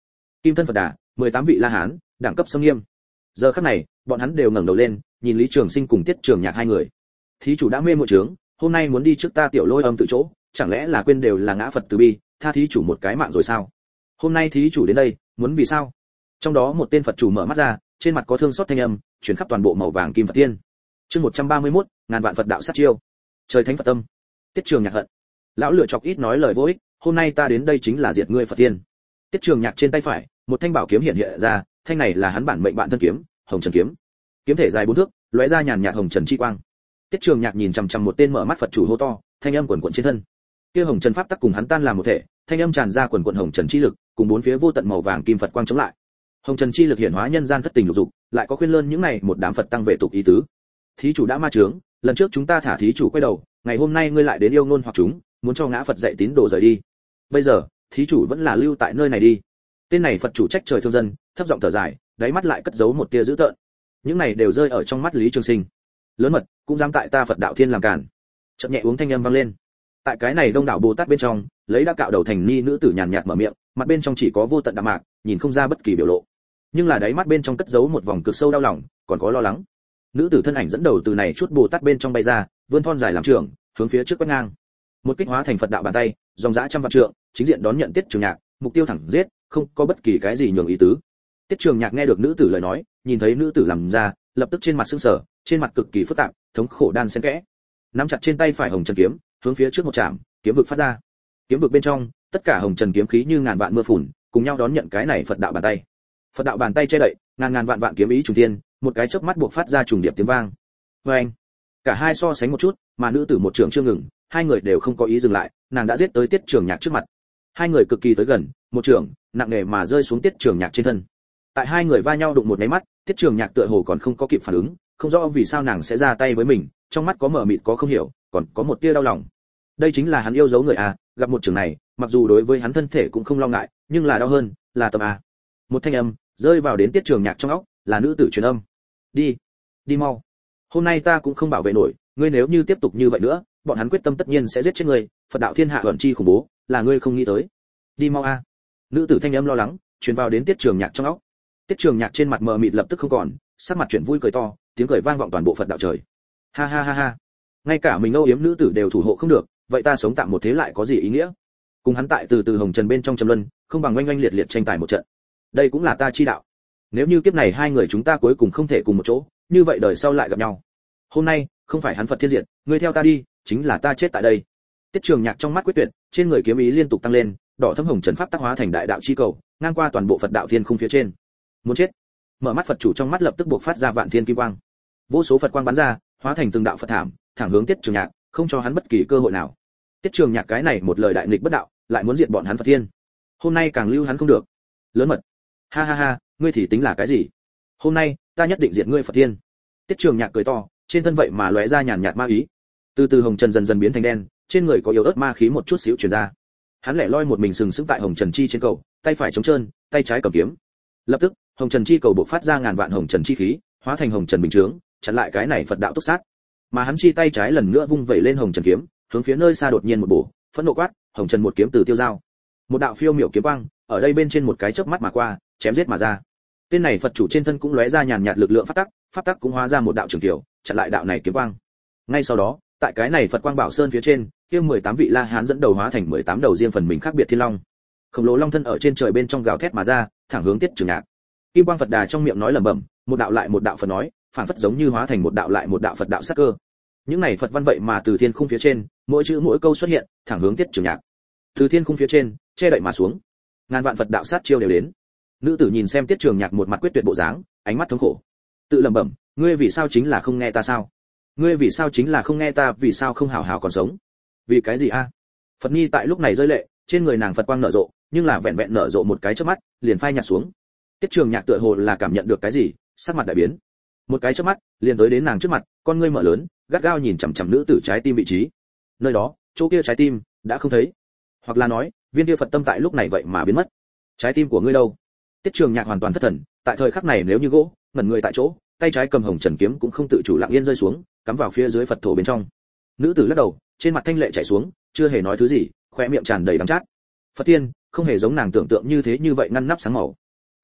kim thân Phật Đà, 18 vị La Hán, đẳng cấp xâm nghiêm. Giờ khắc này, bọn hắn đều ngẩng đầu lên, nhìn Lý Trường Sinh cùng Tiết Trường Nhạc hai người. Thí chủ đã mê muội trướng, hôm nay muốn đi trước ta Tiểu Lôi Âm tự chỗ, chẳng lẽ là quên đều là ngã Phật từ bi, tha thí chủ một cái mạng rồi sao? Hôm nay thí chủ đến đây, muốn vì sao? Trong đó một tên Phật chủ mở mắt ra, trên mặt có thương xót thanh âm, truyền khắp toàn bộ màu vàng kim Phật tiên. Chương 131, ngàn vạn Phật đạo sát chiêu. Trời thánh Phật tâm. Tiết Trường Nhạc hận. Lão lựa chọc ít nói lời vô ích, hôm nay ta đến đây chính là diệt ngươi Phật tiên. Tiết Trường Nhạc trên tay phải, một thanh bảo kiếm hiện hiện ra, thanh này là hắn bản mệnh bạn thân kiếm, Hồng Trần kiếm. Kiếm thể dài 4 thước, lóe ra nhàn nhạt hồng trần chi quang. Tiết Trường Nhạc nhìn chằm chằm một tên mở mắt Phật chủ hô to, thanh âm quần quần trên thân. Kia hồng trần pháp tắc cùng hắn tan làm một thể, thanh âm tràn ra quần quần hồng trần chi lực, cùng bốn phía vô tận màu vàng kim Phật quang chống lại. Hồng trần chi lực hiển hóa nhân gian thất tình lục dục, lại có khuyên lơn những này một đám Phật tăng về tục ý tứ. Thí chủ đã ma chướng, lần trước chúng ta thả thí chủ quay đầu, ngày hôm nay ngươi lại đến yêu ngôn hoặc chúng, muốn cho ngã Phật dạy tín đồ rời đi. Bây giờ, thí chủ vẫn là lưu tại nơi này đi. Tên này Phật chủ trách trời thương dân, thấp giọng thở dài, đáy mắt lại cất giấu một tia dữ tợn. Những này đều rơi ở trong mắt Lý Trường Sinh. Lớn mật, cũng dám tại ta Phật đạo thiên làm cản. Chậm nhẹ uống thanh âm vang lên. Tại cái này đông đảo Bồ Tát bên trong, lấy đã cạo đầu thành ni nữ tử nhàn nhạt mở miệng, mặt bên trong chỉ có vô tận đạm mạc, nhìn không ra bất kỳ biểu lộ. Nhưng là đáy mắt bên trong cất giấu một vòng cực sâu đau lòng, còn có lo lắng. Nữ tử thân ảnh dẫn đầu từ này chút Bồ Tát bên trong bay ra, vươn thon dài làm trường, hướng phía trước quét ngang. Một kích hóa thành Phật đạo bàn tay, dòng dã trăm vạn trượng, chính diện đón nhận Tiết Trường Nhạc, mục tiêu thẳng giết, không có bất kỳ cái gì nhường ý tứ. Tiết Trường Nhạc nghe được nữ tử lời nói, nhìn thấy nữ tử làm ra, lập tức trên mặt sưng sờ, trên mặt cực kỳ phức tạp, thống khổ đan xen kẽ. Nắm chặt trên tay phải hồng trần kiếm, hướng phía trước một chạm, kiếm vực phát ra. Kiếm vực bên trong, tất cả hồng trần kiếm khí như ngàn vạn mưa phùn, cùng nhau đón nhận cái này Phật đạo bàn tay. Phật đạo bàn tay che đậy, ngàn ngàn vạn vạn kiếm ý trùng thiên, một cái chớp mắt buộc phát ra trùng điệp tiếng vang. Oeng! Cả hai so sánh một chút, mà nữ tử một trường chưa ngừng, hai người đều không có ý dừng lại, nàng đã giết tới Tiết Trường Nhạc trước mặt. Hai người cực kỳ tới gần, một trường nặng nề mà rơi xuống Tiết Trường Nhạc trên thân. Tại hai người va nhau đụng một cái mắt, Tiết Trường Nhạc tựa hồ còn không có kịp phản ứng, không rõ vì sao nàng sẽ ra tay với mình, trong mắt có mờ mịt có không hiểu, còn có một tia đau lòng. Đây chính là hắn yêu dấu người a, gặp một trường này, mặc dù đối với hắn thân thể cũng không lo ngại, nhưng là đau hơn, là tâm a. Một thanh âm rơi vào đến Tiết Trường Nhạc trong óc, là nữ tử truyền âm. Đi, đi mau. Hôm nay ta cũng không bảo vệ nổi, ngươi nếu như tiếp tục như vậy nữa, bọn hắn quyết tâm tất nhiên sẽ giết chết ngươi, Phật đạo thiên hạ ẩn chi khủng bố, là ngươi không nghĩ tới. Đi mau a. Nữ tử thanh âm lo lắng, truyền vào đến Tiết Trường Nhạc trong óc. Tiết Trường Nhạc trên mặt mờ mịt lập tức không còn, sắc mặt chuyển vui cười to, tiếng cười vang vọng toàn bộ Phật đạo trời. Ha ha ha ha. Ngay cả mình âu yếm nữ tử đều thủ hộ không được, vậy ta sống tạm một thế lại có gì ý nghĩa? Cùng hắn tại từ từ hồng trần bên trong trầm luân, không bằng oanh oanh liệt liệt tranh tài một trận. Đây cũng là ta chi đạo. Nếu như kiếp này hai người chúng ta cuối cùng không thể cùng một chỗ, như vậy đời sau lại gặp nhau. Hôm nay, không phải hắn Phật thiên diệt, ngươi theo ta đi, chính là ta chết tại đây. Tiết Trường Nhạc trong mắt quyết tuyệt, trên người kiếm ý liên tục tăng lên, đỏ thâm hồng trần pháp tác hóa thành đại đạo chi cầu, ngang qua toàn bộ Phật đạo thiên khung phía trên. Muốn chết. Mở mắt Phật chủ trong mắt lập tức bộc phát ra vạn thiên kim quang. Vô số Phật quang bắn ra, hóa thành từng đạo Phật thảm, thẳng hướng Tiết Trường Nhạc, không cho hắn bất kỳ cơ hội nào. Tiết Trường Nhạc cái này một lời đại nghịch bất đạo, lại muốn diệt bọn hắn Phật thiên. Hôm nay càng lưu hắn không được. Lớn mật. Ha ha ha, ngươi thì tính là cái gì? Hôm nay, ta nhất định diệt ngươi Phật thiên. Tiết Trường Nhạc cười to, trên thân vậy mà lóe ra nhàn nhạt ma ý. Từ từ hồng trần dần dần biến thành đen, trên người có yếu ớt ma khí một chút xíu truyền ra. Hắn lẻ loi một mình sừng sững tại hồng trần chi trên cầu, tay phải chống trơn, tay trái cầm kiếm. Lập tức, hồng trần chi cầu bộc phát ra ngàn vạn hồng trần chi khí, hóa thành hồng trần bình chướng, chặn lại cái này Phật đạo túc sát. Mà hắn chi tay trái lần nữa vung vẩy lên hồng trần kiếm, hướng phía nơi xa đột nhiên một bổ, phẫn nộ quát, hồng trần một kiếm từ tiêu dao. Một đạo phiêu miểu kiếm quang, ở đây bên trên một cái chớp mắt mà qua, chém giết mà ra. Tên này Phật chủ trên thân cũng lóe ra nhàn nhạt lực lượng pháp tắc cũng hóa ra một đạo trường tiểu, chặn lại đạo này kiếm quang. Ngay sau đó, tại cái này Phật quang bảo sơn phía trên, kia 18 vị La Hán dẫn đầu hóa thành 18 đầu riêng phần mình khác biệt thiên long. Khổng lồ long thân ở trên trời bên trong gào thét mà ra, thẳng hướng Tiết Trường Nhạc. Kim quang Phật Đà trong miệng nói lẩm bẩm, một đạo lại một đạo Phật nói, phản phất giống như hóa thành một đạo lại một đạo Phật đạo sát cơ. Những này Phật văn vậy mà từ thiên khung phía trên, mỗi chữ mỗi câu xuất hiện, thẳng hướng Tiết Trường Nhạc. Từ thiên khung phía trên, che đậy mà xuống. Ngàn vạn Phật đạo sát chiêu đều đến. Nữ tử nhìn xem Tiết Trường Nhạc một mặt quyết tuyệt bộ dáng, ánh mắt thống khổ. Tự lẩm bẩm, ngươi vì sao chính là không nghe ta sao? Ngươi vì sao chính là không nghe ta, vì sao không hảo hảo còn sống? Vì cái gì a? Phật Nhi tại lúc này rơi lệ, trên người nàng Phật quang nở rộ, nhưng là vẹn vẹn nở rộ một cái chớp mắt, liền phai nhạt xuống. Tiết Trường Nhạc tựa hồ là cảm nhận được cái gì, sắc mặt đại biến. Một cái chớp mắt, liền tới đến nàng trước mặt, con ngươi mở lớn, gắt gao nhìn chằm chằm nữ tử trái tim vị trí. Nơi đó, chỗ kia trái tim đã không thấy, hoặc là nói, viên kia Phật tâm tại lúc này vậy mà biến mất. Trái tim của ngươi đâu? Tiết Trường Nhạc hoàn toàn thất thần, tại thời khắc này nếu như gỗ, ngẩn người tại chỗ, tay trái cầm hồng trần kiếm cũng không tự chủ lặng yên rơi xuống, cắm vào phía dưới Phật thổ bên trong. Nữ tử lắc đầu, trên mặt thanh lệ chảy xuống, chưa hề nói thứ gì, khóe miệng tràn đầy đắng chát. Phật tiên, không hề giống nàng tưởng tượng như thế như vậy ngăn nắp sáng màu.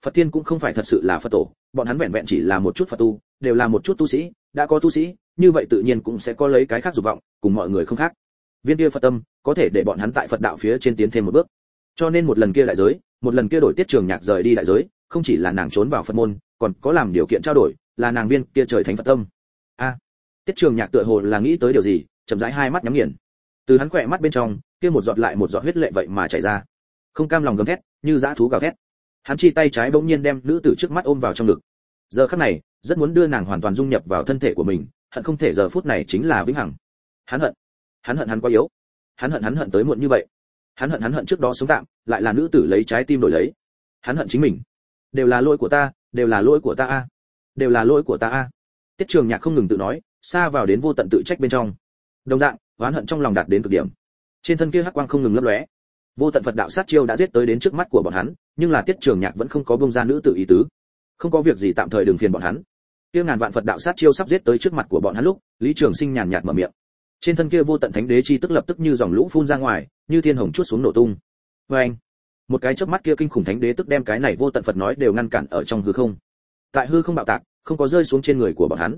Phật Tiên cũng không phải thật sự là Phật tổ, bọn hắn vẹn vẹn chỉ là một chút Phật tu, đều là một chút tu sĩ, đã có tu sĩ, như vậy tự nhiên cũng sẽ có lấy cái khác dục vọng, cùng mọi người không khác. Viên kia Phật tâm, có thể để bọn hắn tại Phật đạo phía trên tiến thêm một bước. Cho nên một lần kia đại giới, một lần kia đổi Tiết Trường Nhạc rời đi đại giới, không chỉ là nàng trốn vào Phật môn, còn có làm điều kiện trao đổi, là nàng viên kia trời thánh Phật tâm. Tiết Trường Nhạc tựa hồ là nghĩ tới điều gì, chậm rãi hai mắt nhắm nghiền. Từ hắn khỏe mắt bên trong, kia một giọt lại một giọt huyết lệ vậy mà chảy ra. Không cam lòng gầm thét, như dã thú gào thét. Hắn chi tay trái bỗng nhiên đem nữ tử trước mắt ôm vào trong ngực. Giờ khắc này, rất muốn đưa nàng hoàn toàn dung nhập vào thân thể của mình, hận không thể giờ phút này chính là vĩnh hằng. Hắn hận hắn quá yếu. Hắn hận tới muộn như vậy. Hắn hận trước đó sống tạm, lại là nữ tử lấy trái tim đổi lấy. Hắn hận chính mình. Đều là lỗi của ta, đều là lỗi của ta a. Đều là lỗi của ta a. Tiết Trường Nhạc không ngừng tự nói, xa vào đến vô tận tự trách bên trong. Đồng dạng, oán hận trong lòng đạt đến cực điểm. Trên thân kia hắc quang không ngừng lấp lóe. Vô tận Phật đạo sát chiêu đã giết tới đến trước mắt của bọn hắn, nhưng là Tiết Trường Nhạc vẫn không có buông ra nữ tử ý tứ. Không có việc gì, tạm thời đừng phiền bọn hắn. Kia ngàn vạn Phật đạo sát chiêu sắp giết tới trước mặt của bọn hắn lúc, Lý Trường Sinh nhàn nhạt mở miệng. Trên thân kia vô tận thánh đế chi tức lập tức như dòng lũ phun ra ngoài, như thiên hồng chuốt xuống nổ tung. Oeng! Một cái chớp mắt kia kinh khủng thánh đế tức đem cái này vô tận Phật nói đều ngăn cản ở trong hư không. Tại hư không bạo tạc, không có rơi xuống trên người của bọn hắn.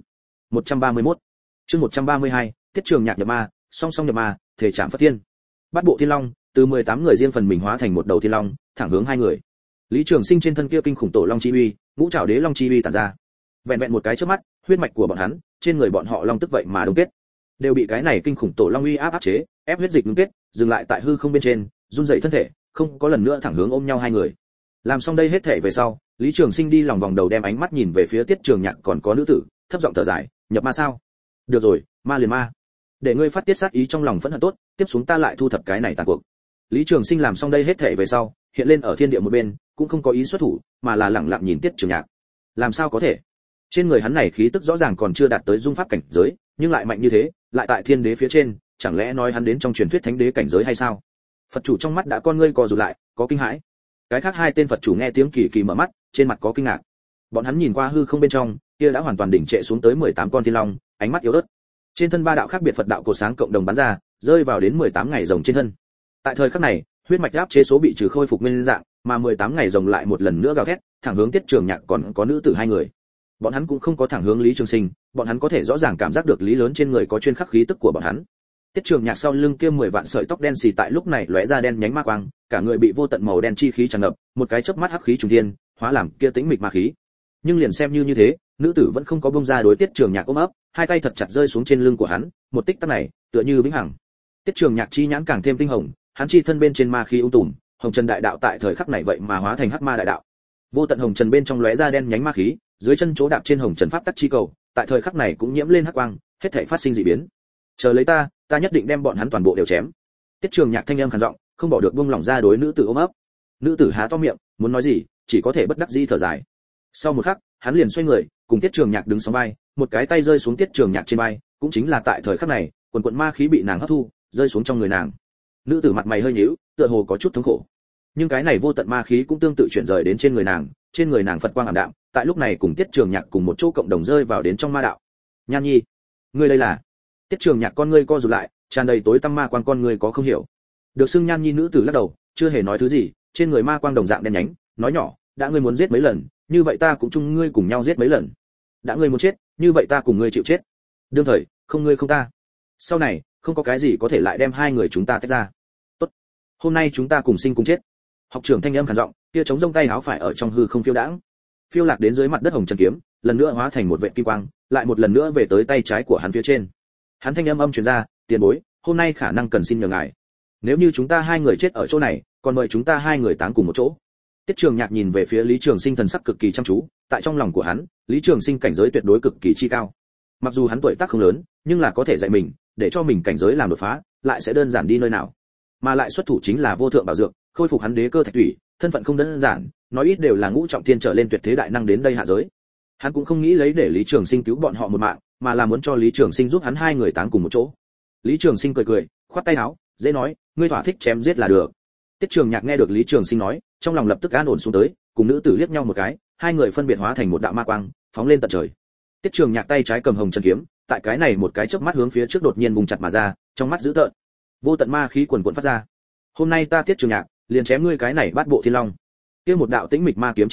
131. Chương 132, Tiết Trường Nhạc nhập ma, song song nhập ma, thể chạm Phật Thiên. Bát bộ thiên long, từ 18 người riêng phần mình hóa thành một đầu thiên long, thẳng hướng hai người. Lý Trường Sinh trên thân kia kinh khủng tổ long chi uy, ngũ trảo đế long chi uy tản ra. Vẹn vẹn một cái chớp mắt, huyết mạch của bọn hắn, trên người bọn họ long tức vậy mà đông kết, đều bị cái này kinh khủng tổ long uy áp chế, ép huyết dịch ngưng kết, dừng lại tại hư không bên trên, run rẩy thân thể, không có lần nữa thẳng hướng ôm nhau hai người. Làm xong đây hết thể về sau, Lý Trường Sinh đi lòng vòng đầu đem ánh mắt nhìn về phía Tiết Trường Nhạc còn có nữ tử, thấp giọng thở dài, nhập ma sao? Được rồi, ma liền ma. Để ngươi phát tiết sát ý trong lòng phẫn hận tốt, tiếp xuống ta lại thu thập cái này tàn cuộc. Lý Trường Sinh làm xong đây hết thể về sau, hiện lên ở thiên địa một bên, cũng không có ý xuất thủ, mà là lặng lặng nhìn Tiết Trường Nhạc. Làm sao có thể? Trên người hắn này khí tức rõ ràng còn chưa đạt tới dung pháp cảnh giới, nhưng lại mạnh như thế, lại tại thiên đế phía trên, chẳng lẽ nói hắn đến trong truyền thuyết thánh đế cảnh giới hay sao? Phật chủ trong mắt đã con ngươi co rụt lại, có kinh hãi. Cái khác hai tên Phật chủ nghe tiếng kỳ kỳ mở mắt, trên mặt có kinh ngạc. Bọn hắn nhìn qua hư không bên trong, kia đã hoàn toàn đỉnh trệ xuống tới 18 con thiên long, ánh mắt yếu ớt. Trên thân ba đạo khác biệt Phật đạo cổ sáng cộng đồng bắn ra, rơi vào đến 18 ngày rồng trên thân. Tại thời khắc này, huyết mạch áp chế số bị trừ khôi phục nguyên dạng, mà 18 ngày rồng lại một lần nữa gào thét, thẳng hướng Tiết Trường Nhạc còn có nữ tử hai người. Bọn hắn cũng không có thẳng hướng Lý Trường Sinh, bọn hắn có thể rõ ràng cảm giác được lý lớn trên người có chuyên khắc khí tức của bọn hắn. Tiết Trường Nhạc sau lưng kia 10 vạn sợi tóc đen xì tại lúc này lóe ra đen nhánh ma quang, cả người bị vô tận màu đen chi khí tràn ngập, một cái chớp mắt hắc khí trùng thiên, hóa làm kia tĩnh mịch ma khí. Nhưng liền xem như thế, nữ tử vẫn không có buông ra đối Tiết Trường Nhạc ôm ấp, hai tay thật chặt rơi xuống trên lưng của hắn, một tích tắc này, tựa như vĩnh hằng. Tiết Trường Nhạc chi nhãn càng thêm tinh hồng, hắn chi thân bên trên ma khí u tùm, hồng trần đại đạo tại thời khắc này vậy mà hóa thành hắc ma đại đạo. Vô tận hồng trần bên trong lóe ra đen nhánh ma khí, dưới chân chỗ đạp trên hồng trần pháp tắc chi cầu, tại thời khắc này cũng nhiễm lên hắc quang, hết thảy phát sinh dị biến. Chờ lấy ta nhất định đem bọn hắn toàn bộ đều chém. Tiết Trường Nhạc thanh âm khàn giọng, không bỏ được buông lỏng ra đối nữ tử ôm ấp. Nữ tử há to miệng, muốn nói gì, chỉ có thể bất đắc dĩ thở dài. Sau một khắc, hắn liền xoay người, cùng Tiết Trường Nhạc đứng sóng vai, một cái tay rơi xuống Tiết Trường Nhạc trên vai, cũng chính là tại thời khắc này, quần quần ma khí bị nàng hấp thu, rơi xuống trong người nàng. Nữ tử mặt mày hơi nhíu, tựa hồ có chút thống khổ. Nhưng cái này vô tận ma khí cũng tương tự chuyển rời đến trên người nàng Phật quang ảm đạm, tại lúc này cùng Tiết Trường Nhạc cùng một chỗ cộng đồng rơi vào đến trong ma đạo. Nhan Nhi, ngươi đây là? Tiết Trường Nhạc con ngươi co rụt lại, tràn đầy tối tăm ma quang con ngươi có không hiểu. Được xưng Nhan Nhi nữ tử lắc đầu, chưa hề nói thứ gì, trên người ma quang đồng dạng đen nhánh, nói nhỏ, đã ngươi muốn giết mấy lần, như vậy ta cũng chung ngươi cùng nhau giết mấy lần. Đã ngươi muốn chết, như vậy ta cùng ngươi chịu chết. Đương thời, không ngươi không ta. Sau này, không có cái gì có thể lại đem hai người chúng ta tách ra. Tốt, hôm nay chúng ta cùng sinh cùng chết. Học trưởng thanh âm khàn giọng, kia chống rông tay áo phải ở trong hư không phiêu đãng, phiêu lạc đến dưới mặt đất hồng trần kiếm, lần nữa hóa thành một vệt kim quang, lại một lần nữa về tới tay trái của hắn phía trên. Hắn thanh âm truyền ra, tiền bối, hôm nay khả năng cần xin nhờ ngài. Nếu như chúng ta hai người chết ở chỗ này, còn mời chúng ta hai người táng cùng một chỗ. Tiết Trường Nhạc nhìn về phía Lý Trường Sinh thần sắc cực kỳ chăm chú, tại trong lòng của hắn, Lý Trường Sinh cảnh giới tuyệt đối cực kỳ chi cao. Mặc dù hắn tuổi tác không lớn, nhưng là có thể dạy mình, để cho mình cảnh giới làm đột phá, lại sẽ đơn giản đi nơi nào. Mà lại xuất thủ chính là vô thượng bảo dược, khôi phục hắn đế cơ thạch thủy, thân phận không đơn giản, nói ít đều là ngũ trọng thiên trở lên tuyệt thế đại năng đến đây hạ giới. Hắn cũng không nghĩ lấy để Lý Trường Sinh cứu bọn họ một mạng, mà là muốn cho Lý Trường Sinh giúp hắn hai người táng cùng một chỗ. Lý Trường Sinh cười cười, khoát tay áo, dễ nói, ngươi thỏa thích chém giết là được. Tiết Trường Nhạc nghe được Lý Trường Sinh nói, trong lòng lập tức an ổn xuống tới, cùng nữ tử liếc nhau một cái, hai người phân biệt hóa thành một đạo ma quang, phóng lên tận trời. Tiết Trường Nhạc tay trái cầm hồng trần kiếm, tại cái này một cái chớp mắt hướng phía trước đột nhiên bùng chặt mà ra, trong mắt dữ tợn, vô tận ma khí quần quần phát ra. Hôm nay ta Tiết Trường Nhạc, liền chém ngươi cái này bát bộ thiên long. Kia một đạo tĩnh mịch ma kiếm chi quang,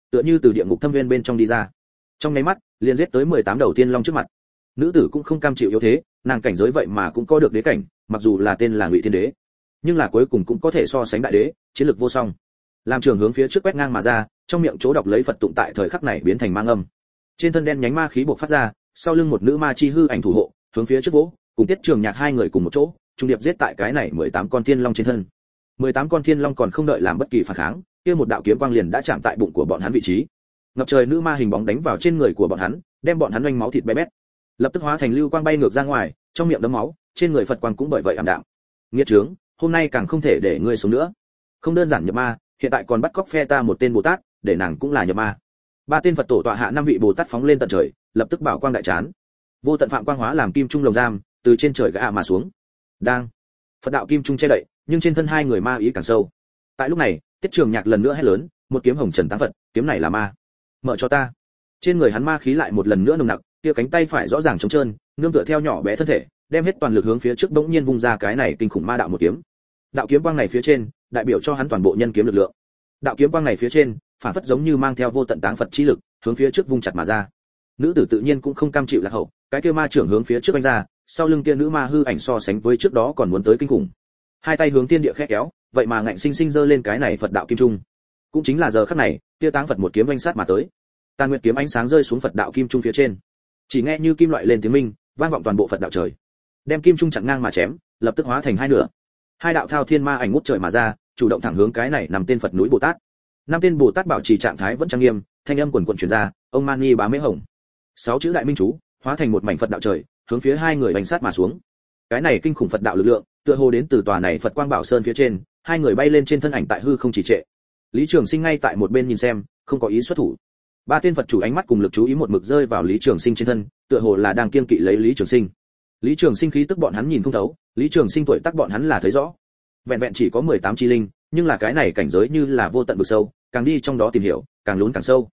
tựa như từ địa ngục thâm viên bên trong đi ra. Trong nháy mắt, liền giết tới 18 đầu tiên long trước mặt. Nữ tử cũng không cam chịu yếu thế, nàng cảnh giới vậy mà cũng có được đế cảnh, mặc dù là tên là Ngụy Thiên Đế, nhưng là cuối cùng cũng có thể so sánh đại đế, chiến lực vô song. Làm trường hướng phía trước quét ngang mà ra, trong miệng chỗ đọc lấy Phật tụng tại thời khắc này biến thành mang âm. Trên thân đen nhánh ma khí bộc phát ra, sau lưng một nữ ma chi hư ảnh thủ hộ, hướng phía trước vỗ, cùng Tiết Trường Nhạc hai người cùng một chỗ, trung điệp giết tại cái này 18 con thiên long trên thân. 18 con thiên long còn không đợi làm bất kỳ phản kháng, kia một đạo kiếm quang liền đã chạm tại bụng của bọn hắn vị trí. Ngập trời nữ ma hình bóng đánh vào trên người của bọn hắn, đem bọn hắn oanh máu thịt bé bét. Lập tức hóa thành lưu quang bay ngược ra ngoài, trong miệng đấm máu, trên người Phật quang cũng bởi vậy ảm đạm. Nghiệt trướng, hôm nay càng không thể để ngươi sống nữa. Không đơn giản nhập ma, hiện tại còn bắt cóc phe ta một tên Bồ Tát, để nàng cũng là nhập ma. Ba tên Phật tổ tọa hạ 5 vị Bồ Tát phóng lên tận trời, lập tức bảo quang đại chán. Vô tận phạm quang hóa làm kim trung lồng giam, từ trên trời gã mà xuống. Đang, Phật đạo kim trung che đậy, nhưng trên thân hai người ma ý càng sâu. Tại lúc này, Tiết Trường Nhạc lần nữa hét lớn, một kiếm hồng trần táng Phật, kiếm này là ma. Mở cho ta. Trên người hắn ma khí lại một lần nữa nồng nặc, kia cánh tay phải rõ ràng trống trơn, nương tựa theo nhỏ bé thân thể, đem hết toàn lực hướng phía trước bỗng nhiên vung ra cái này kinh khủng ma đạo một kiếm. Đạo kiếm quang này phía trên, đại biểu cho hắn toàn bộ nhân kiếm lực lượng. Đạo kiếm quang này phía trên, phản phất giống như mang theo vô tận táng Phật chi lực, hướng phía trước vung chặt mà ra. Nữ tử tự nhiên cũng không cam chịu lạc hậu, cái kia ma trưởng hướng phía trước đánh ra, sau lưng kia nữ ma hư ảnh so sánh với trước đó còn muốn tới kinh khủng. Hai tay hướng thiên địa khẽ kéo, vậy mà ngạnh sinh sinh giơ lên cái này Phật đạo kim trung. Cũng chính là giờ khắc này, kia táng Phật một kiếm vanh sát mà tới. Tàn nguyệt kiếm ánh sáng rơi xuống Phật đạo kim trung phía trên. Chỉ nghe như kim loại lên tiếng minh, vang vọng toàn bộ Phật đạo trời. Đem kim trung chặn ngang mà chém, lập tức hóa thành hai nửa. Hai đạo thao thiên ma ảnh ngút trời mà ra, chủ động thẳng hướng cái này nằm tên Phật núi Bồ Tát. Năm tên Bồ Tát bảo trì trạng thái vẫn trang nghiêm, thanh âm quần quần truyền ra, ông Mani Bá Mễ Hồng. 6 chữ đại minh chú, hóa thành một mảnh Phật đạo trời, hướng phía hai người bành sát mà xuống. Cái này kinh khủng Phật đạo lực lượng, tựa hồ đến từ tòa này Phật Quang Bảo Sơn phía trên, hai người bay lên trên thân ảnh tại hư không trì trệ. Lý Trường Sinh ngay tại một bên nhìn xem, không có ý xuất thủ. Ba tên Phật chủ ánh mắt cùng lực chú ý một mực rơi vào Lý Trường Sinh trên thân, tựa hồ là đang kiêng kỵ lấy Lý Trường Sinh. Lý Trường Sinh khí tức bọn hắn nhìn không thấu, Lý Trường Sinh tuổi tác bọn hắn là thấy rõ. Vẹn vẹn chỉ có 18 chi linh, nhưng là cái này cảnh giới như là vô tận vực sâu, càng đi trong đó tìm hiểu, càng lún càng sâu.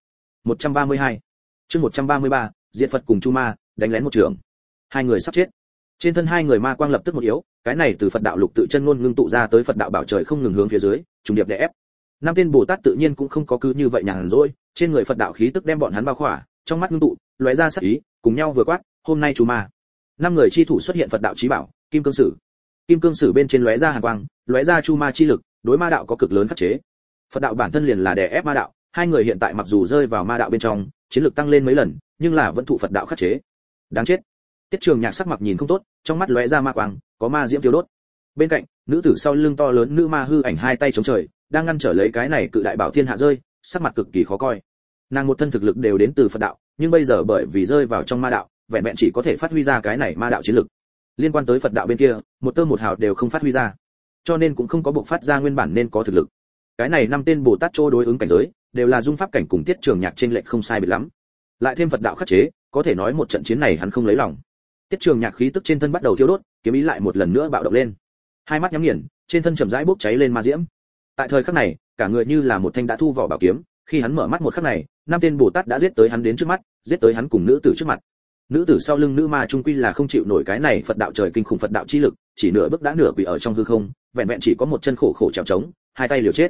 132. Chương 133, Diệt Phật cùng Chu Ma, đánh lén một trường. Hai người sắp chết. Trên thân hai người ma quang lập tức một yếu, cái này từ Phật đạo lục tự chân ngôn ngưng tụ ra tới Phật đạo bảo trời không ngừng hướng phía dưới, trùng điệp đè ép. Năm tên Bồ Tát tự nhiên cũng không có cứ như vậy nhàn rỗi, trên người Phật đạo khí tức đem bọn hắn bao khỏa, trong mắt ngưng tụ, lóe ra sắc ý, cùng nhau vừa quát, hôm nay Chu Ma. Năm người chi thủ xuất hiện Phật đạo chí bảo, Kim Cương Sử. Kim Cương Sử bên trên lóe ra hàn quang, lóe ra Chu Ma chi lực, đối ma đạo có cực lớn khắc chế. Phật đạo bản thân liền là đè ép ma đạo, hai người hiện tại mặc dù rơi vào ma đạo bên trong, chiến lực tăng lên mấy lần, nhưng là vẫn thụ Phật đạo khắc chế. Đáng chết. Tiết Trường Nhạc sắc mặt nhìn không tốt, trong mắt lóe ra ma quang, có ma diễm tiêu đốt. Bên cạnh, nữ tử sau lưng to lớn nữ ma hư ảnh hai tay chống trời, đang ngăn trở lấy cái này cự đại bảo thiên hạ rơi, sắc mặt cực kỳ khó coi. Nàng một thân thực lực đều đến từ Phật đạo, nhưng bây giờ bởi vì rơi vào trong ma đạo, vẹn vẹn chỉ có thể phát huy ra cái này ma đạo chiến lực. Liên quan tới Phật đạo bên kia, một tơ một hào đều không phát huy ra, cho nên cũng không có bộc phát ra nguyên bản nên có thực lực. Cái này năm tên Bồ Tát trô đối ứng cảnh giới, đều là dung pháp cảnh cùng Tiết Trường Nhạc trên lệch không sai biệt lắm. Lại thêm Phật đạo khắc chế, có thể nói một trận chiến này hắn không lấy lòng. Tiết Trường Nhạc khí tức trên thân bắt đầu thiêu đốt, kiếm ý lại một lần nữa bạo động lên. Hai mắt nhắm nghiền, trên thân chậm rãi bốc cháy lên ma diễm. Tại thời khắc này, cả người như là một thanh đã thu vỏ bảo kiếm, khi hắn mở mắt một khắc này, năm tên Bồ Tát đã giết tới hắn đến trước mắt, giết tới hắn cùng nữ tử trước mặt. Nữ tử sau lưng nữ ma trung quy là không chịu nổi cái này Phật đạo trời kinh khủng Phật đạo chi lực, chỉ nửa bước đã nửa quỳ ở trong hư không, vẹn vẹn chỉ có một chân khổ khổ trèo trống, hai tay liều chết.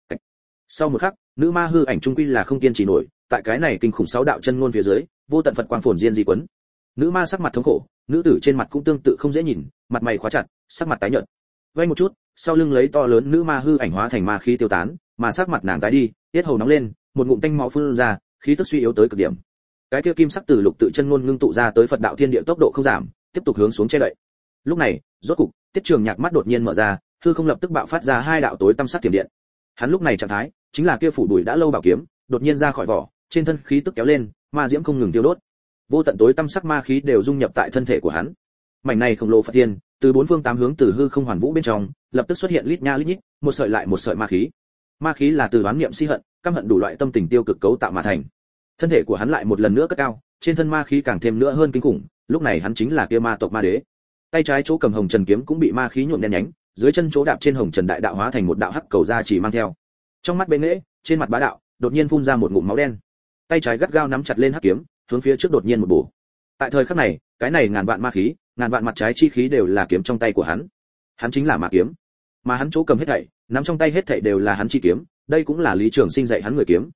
Sau một khắc, nữ ma hư ảnh trung quy là không kiên trì nổi, tại cái này kinh khủng sáu đạo chân ngôn phía dưới, vô tận Phật quang phồn diên di quấn. Nữ ma sắc mặt thống khổ, nữ tử trên mặt cũng tương tự không dễ nhìn, mặt mày khóa chặt, sắc mặt tái nhợt. Vay một chút, sau lưng lấy to lớn nữ ma hư ảnh hóa thành ma khí tiêu tán, mà sắc mặt nàng tái đi, tiết hầu nóng lên, một ngụm tanh máu phun ra, khí tức suy yếu tới cực điểm. Cái kia kim sắc từ lục tự chân ngôn ngưng tụ ra tới Phật đạo thiên địa tốc độ không giảm, tiếp tục hướng xuống che đậy. Lúc này, rốt cục, Tiết Trường Nhạc mắt đột nhiên mở ra, hư không lập tức bạo phát ra hai đạo tối tăm sắc thiểm điện. Hắn lúc này trạng thái, chính là kia phủ đuổi đã lâu bảo kiếm, đột nhiên ra khỏi vỏ, trên thân khí tức kéo lên, ma diễm không ngừng tiêu đốt. Vô tận tối tăm sắc ma khí đều dung nhập tại thân thể của hắn. Mảnh này khổng lồ Phật tiên, từ bốn phương tám hướng từ hư không hoàn vũ bên trong, lập tức xuất hiện lít nha lít nhít, một sợi lại một sợi ma khí. Ma khí là từ oán niệm si hận, căm hận đủ loại tâm tình tiêu cực cấu tạo mà thành. Thân thể của hắn lại một lần nữa cất cao, trên thân ma khí càng thêm nữa hơn kinh khủng, lúc này hắn chính là kia ma tộc ma đế. Tay trái chỗ cầm hồng trần kiếm cũng bị ma khí nhuộm đen nhánh, dưới chân chỗ đạp trên hồng trần đại đạo hóa thành một đạo hắc cầu ra chỉ mang theo. Trong mắt bệ nghệ, trên mặt bá đạo, đột nhiên phun ra một ngụm máu đen. Tay trái gắt gao nắm chặt lên hắc kiếm, hướng phía trước đột nhiên một bổ. Tại thời khắc này, cái này ngàn vạn ma khí, ngàn vạn mặt trái chi khí đều là kiếm trong tay của hắn. Hắn chính là ma kiếm, mà hắn chỗ cầm hết thảy, nắm trong tay hết thảy đều là hắn chi kiếm, đây cũng là Lý Trường Sinh dạy hắn người kiếm.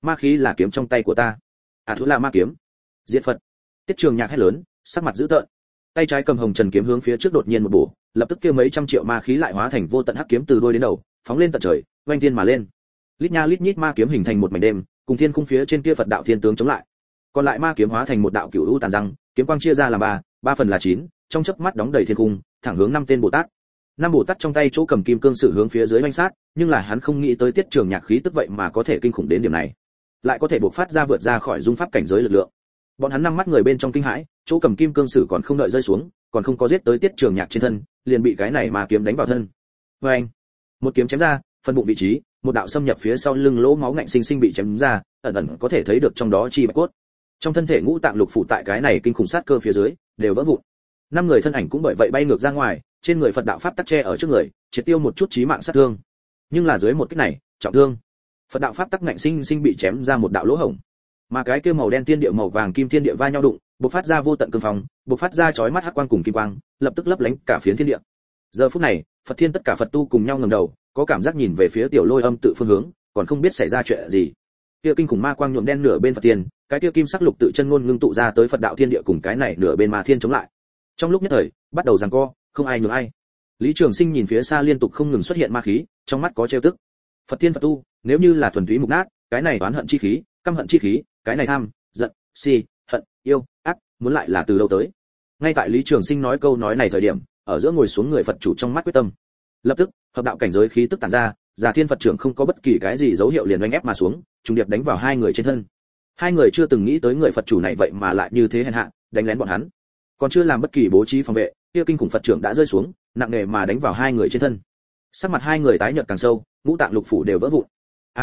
Ma khí là kiếm trong tay của ta. Thứ là ma kiếm. Diệt Phật. Tiết Trường Nhạc hét lớn, sắc mặt dữ tợn. Tay trái cầm hồng trần kiếm hướng phía trước đột nhiên một bổ, lập tức kia mấy trăm triệu ma khí lại hóa thành vô tận hắc kiếm từ đuôi đến đầu, phóng lên tận trời, oanh thiên mà lên. Lít nha lít nhít ma kiếm hình thành một mảnh đêm, cùng thiên khung phía trên kia Phật đạo thiên tướng chống lại. Còn lại ma kiếm hóa thành một đạo cửu u tàn răng, kiếm quang chia ra làm ba phần là 9, trong chớp mắt đóng đầy thiên cung, thẳng hướng 5 tên Bồ Tát. 5 Bồ Tát trong tay chỗ cầm kim cương sử hướng phía dưới oanh sát, nhưng là hắn không nghĩ tới Tiết Trường Nhạc khí tức vậy mà có thể kinh khủng đến điểm này, lại có thể bộc phát ra vượt ra khỏi dung pháp cảnh giới lực lượng. Bọn hắn 5 mắt người bên trong kinh hãi, chỗ cầm kim cương sử còn không đợi rơi xuống, còn không có giết tới Tiết Trường Nhạc trên thân, liền bị cái này ma kiếm đánh vào thân. Oeng! Một kiếm chém ra, phân bụng vị trí, một đạo xâm nhập phía sau lưng lỗ máu ngạnh sinh sinh bị chém ra, ẩn ẩn có thể thấy được trong đó chi bạch cốt. Trong thân thể ngũ tạng lục phủ tại cái này kinh khủng sát cơ phía dưới đều vỡ vụn. 5 người thân ảnh cũng bởi vậy bay ngược ra ngoài, trên người Phật đạo pháp tắc che ở trước người, triệt tiêu một chút chí mạng sát thương. Nhưng là dưới một kích này, trọng thương. Phật đạo pháp tắc ngạnh sinh sinh bị chém ra một đạo lỗ hổng. Mà cái kia màu đen thiên địa màu vàng kim thiên địa va nhau đụng, bộc phát ra vô tận cương phong, bộc phát ra chói mắt hắc quang cùng kim quang, lập tức lấp lánh cả phiến thiên địa. Giờ phút này, Phật Thiên tất cả Phật tu cùng nhau ngẩng đầu, có cảm giác nhìn về phía Tiểu Lôi Âm tự phương hướng, còn không biết xảy ra chuyện gì. Kia kinh khủng ma quang nhuộm đen nửa bên Phật Thiên, cái kia kim sắc lục tự chân ngôn ngưng tụ ra tới Phật đạo thiên địa cùng cái này nửa bên ma thiên chống lại. Trong lúc nhất thời, bắt đầu giằng co, không ai nhường ai. Lý Trường Sinh nhìn phía xa liên tục không ngừng xuất hiện ma khí, trong mắt có trêu tức. Phật Thiên Phật tu, nếu như là thuần túy mục nát, cái này oán hận chi khí, căm hận chi khí, cái này tham, giận, si, hận, yêu, ác, muốn lại là từ đâu tới? Ngay tại Lý Trường Sinh nói câu nói này thời điểm, ở giữa ngồi xuống người Phật chủ trong mắt quyết tâm. Lập tức, hợp đạo cảnh giới khí tức tản ra, Già Thiên Phật trưởng không có bất kỳ cái gì dấu hiệu liền oanh ép mà xuống, trùng điệp đánh vào hai người trên thân. Hai người chưa từng nghĩ tới người Phật chủ này vậy mà lại như thế hèn hạ, đánh lén bọn hắn. Còn chưa làm bất kỳ bố trí phòng vệ, kia kinh khủng Phật trưởng đã rơi xuống, nặng nề mà đánh vào hai người trên thân. Sắc mặt hai người tái nhợt càng sâu, ngũ tạng lục phủ đều vỡ vụn.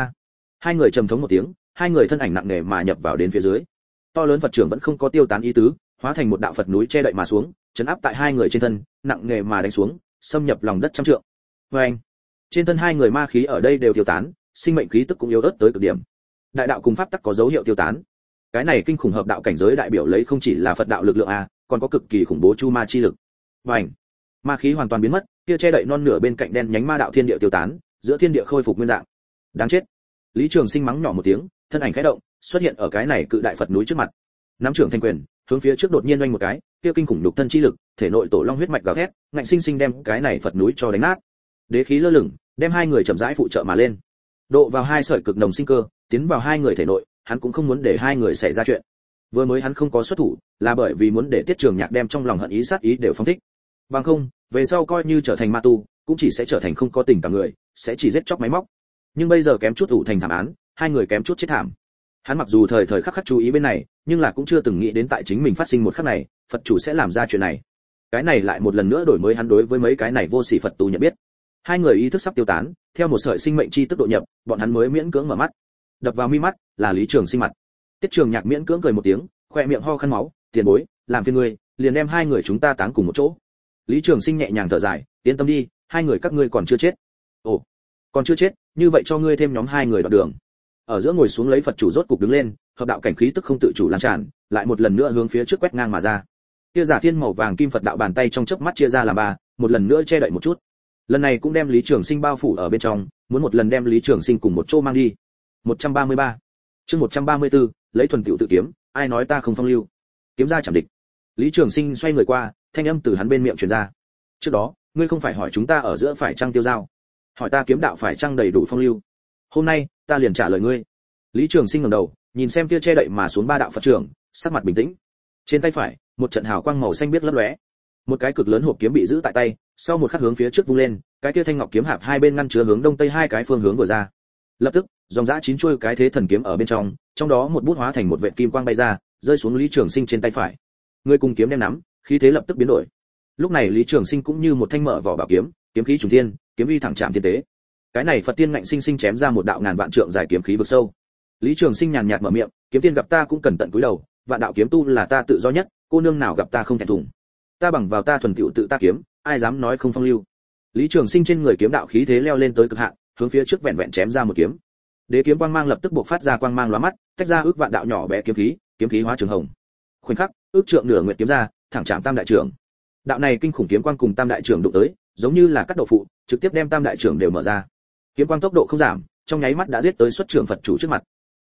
Hai người trầm thống một tiếng, hai người thân ảnh nặng nề mà nhập vào đến phía dưới. To lớn Phật trưởng vẫn không có tiêu tán ý tứ, hóa thành một đạo Phật núi che đậy mà xuống, chấn áp tại hai người trên thân, nặng nề mà đánh xuống, xâm nhập lòng đất trăm trượng. Oeng! Trên thân hai người ma khí ở đây đều tiêu tán, sinh mệnh khí tức cũng yếu ớt tới cực điểm. Đại đạo cùng pháp tắc có dấu hiệu tiêu tán. Cái này kinh khủng hợp đạo cảnh giới đại biểu lấy không chỉ là Phật đạo lực lượng còn có cực kỳ khủng bố chu ma chi lực. Oeng! Ma khí hoàn toàn biến mất, kia che đậy non nửa bên cạnh đen nhánh ma đạo thiên địa tiêu tán, giữa thiên địa khôi phục nguyên dạng. Đáng chết! Lý Trường Sinh mắng nhỏ một tiếng, thân ảnh khẽ động, xuất hiện ở cái này cự đại Phật núi trước mặt. Nắm trưởng thành quyền, hướng phía trước đột nhiên oanh một cái, kia kinh khủng đục thân chi lực, thể nội tổ long huyết mạch gào thét, ngạnh sinh sinh đem cái này Phật núi cho đánh nát. Đế khí lơ lửng, đem hai người chậm rãi phụ trợ mà lên. Độ vào hai sợi cực nồng sinh cơ, tiến vào hai người thể nội, hắn cũng không muốn để hai người xảy ra chuyện. Vừa mới hắn không có xuất thủ, là bởi vì muốn để Tiết Trường Nhạc đem trong lòng hận ý sát ý đều phóng thích. Bằng không, về sau coi như trở thành ma tu, cũng chỉ sẽ trở thành không có tình cảm người, sẽ chỉ giết chóc máy móc. Nhưng bây giờ kém chút ủ thành thảm án, hai người kém chút chết thảm. Hắn mặc dù thời thời khắc khắc chú ý bên này, nhưng là cũng chưa từng nghĩ đến tại chính mình phát sinh một khắc này, Phật chủ sẽ làm ra chuyện này. Cái này lại một lần nữa đổi mới hắn đối với mấy cái này vô sỉ Phật tu nhận biết. Hai người ý thức sắp tiêu tán, theo một sợi sinh mệnh chi tức độ nhập, bọn hắn mới miễn cưỡng mở mắt. Đập vào mi mắt là Lý Trường Sinh mặt. Tiết Trường Nhạc miễn cưỡng cười một tiếng, khoe miệng ho khăn máu, tiền bối, làm phiền ngươi, liền đem hai người chúng ta táng cùng một chỗ. Lý Trường Sinh nhẹ nhàng thở dài, yên tâm đi, hai người các ngươi còn chưa chết. Ồ, còn chưa chết, như vậy cho ngươi thêm nhóm hai người đoạn đường. Ở giữa ngồi xuống lấy Phật chủ rốt cục đứng lên, hợp đạo cảnh khí tức không tự chủ lan tràn, lại một lần nữa hướng phía trước quét ngang mà ra. Kia Giả Thiên màu vàng kim Phật đạo bàn tay trong chớp mắt chia ra làm ba, một lần nữa che đậy một chút. Lần này cũng đem Lý Trường Sinh bao phủ ở bên trong, muốn một lần đem Lý Trường Sinh cùng một chỗ mang đi. 133. Chương 134, lấy thuần tiểu tự kiếm, ai nói ta không phong lưu. Kiếm ra chạm địch. Lý Trường Sinh xoay người qua, thanh âm từ hắn bên miệng truyền ra. Trước đó, ngươi không phải hỏi chúng ta ở giữa phải chăng tiêu giao, hỏi ta kiếm đạo phải chăng đầy đủ phong lưu. Hôm nay, ta liền trả lời ngươi. Lý Trường Sinh ngẩng đầu, nhìn xem kia che đậy mà xuống ba đạo Phật trưởng, sắc mặt bình tĩnh. Trên tay phải, một trận hào quang màu xanh biếc lấp lóe. Một cái cực lớn hộp kiếm bị giữ tại tay, sau một khắc hướng phía trước vung lên, cái kia thanh ngọc kiếm hạp hai bên ngăn chứa hướng đông tây hai cái phương hướng vừa ra. Lập tức, dòng dã 9 chuôi cái thế thần kiếm ở bên trong đó một bút hóa thành một vệt kim quang bay ra, rơi xuống Lý Trường Sinh trên tay phải. Người cùng kiếm đem nắm, khí thế lập tức biến đổi. Lúc này Lý Trường Sinh cũng như một thanh mở vỏ bảo kiếm, kiếm khí trùng thiên, kiếm uy thẳng chạm thiên tế. Cái này Phật tiên ngạnh sinh sinh chém ra một đạo ngàn vạn trượng dài kiếm khí vực sâu. Lý Trường Sinh nhàn nhạt mở miệng, kiếm tiên gặp ta cũng cần tận cúi đầu, vạn đạo kiếm tu là ta tự do nhất, cô nương nào gặp ta không thẹn thùng. Ta bằng vào ta thuần tiểu tự ta kiếm, ai dám nói không phong lưu. Lý Trường Sinh trên người kiếm đạo khí thế leo lên tới cực hạn, hướng phía trước vẹn vẹn chém ra một kiếm. Đế kiếm quang mang lập tức bộc phát ra quang mang lóa mắt, tách ra ước vạn đạo nhỏ bé kiếm khí hóa trường hồng. Khoảnh khắc, ước trượng nửa nguyệt kiếm ra, thẳng chạm tam đại trưởng. Đạo này kinh khủng kiếm quang cùng tam đại trưởng đụng tới, giống như là cắt đậu phụ, trực tiếp đem tam đại trưởng đều mở ra. Kiếm quang tốc độ không giảm, trong nháy mắt đã giết tới xuất trưởng Phật chủ trước mặt.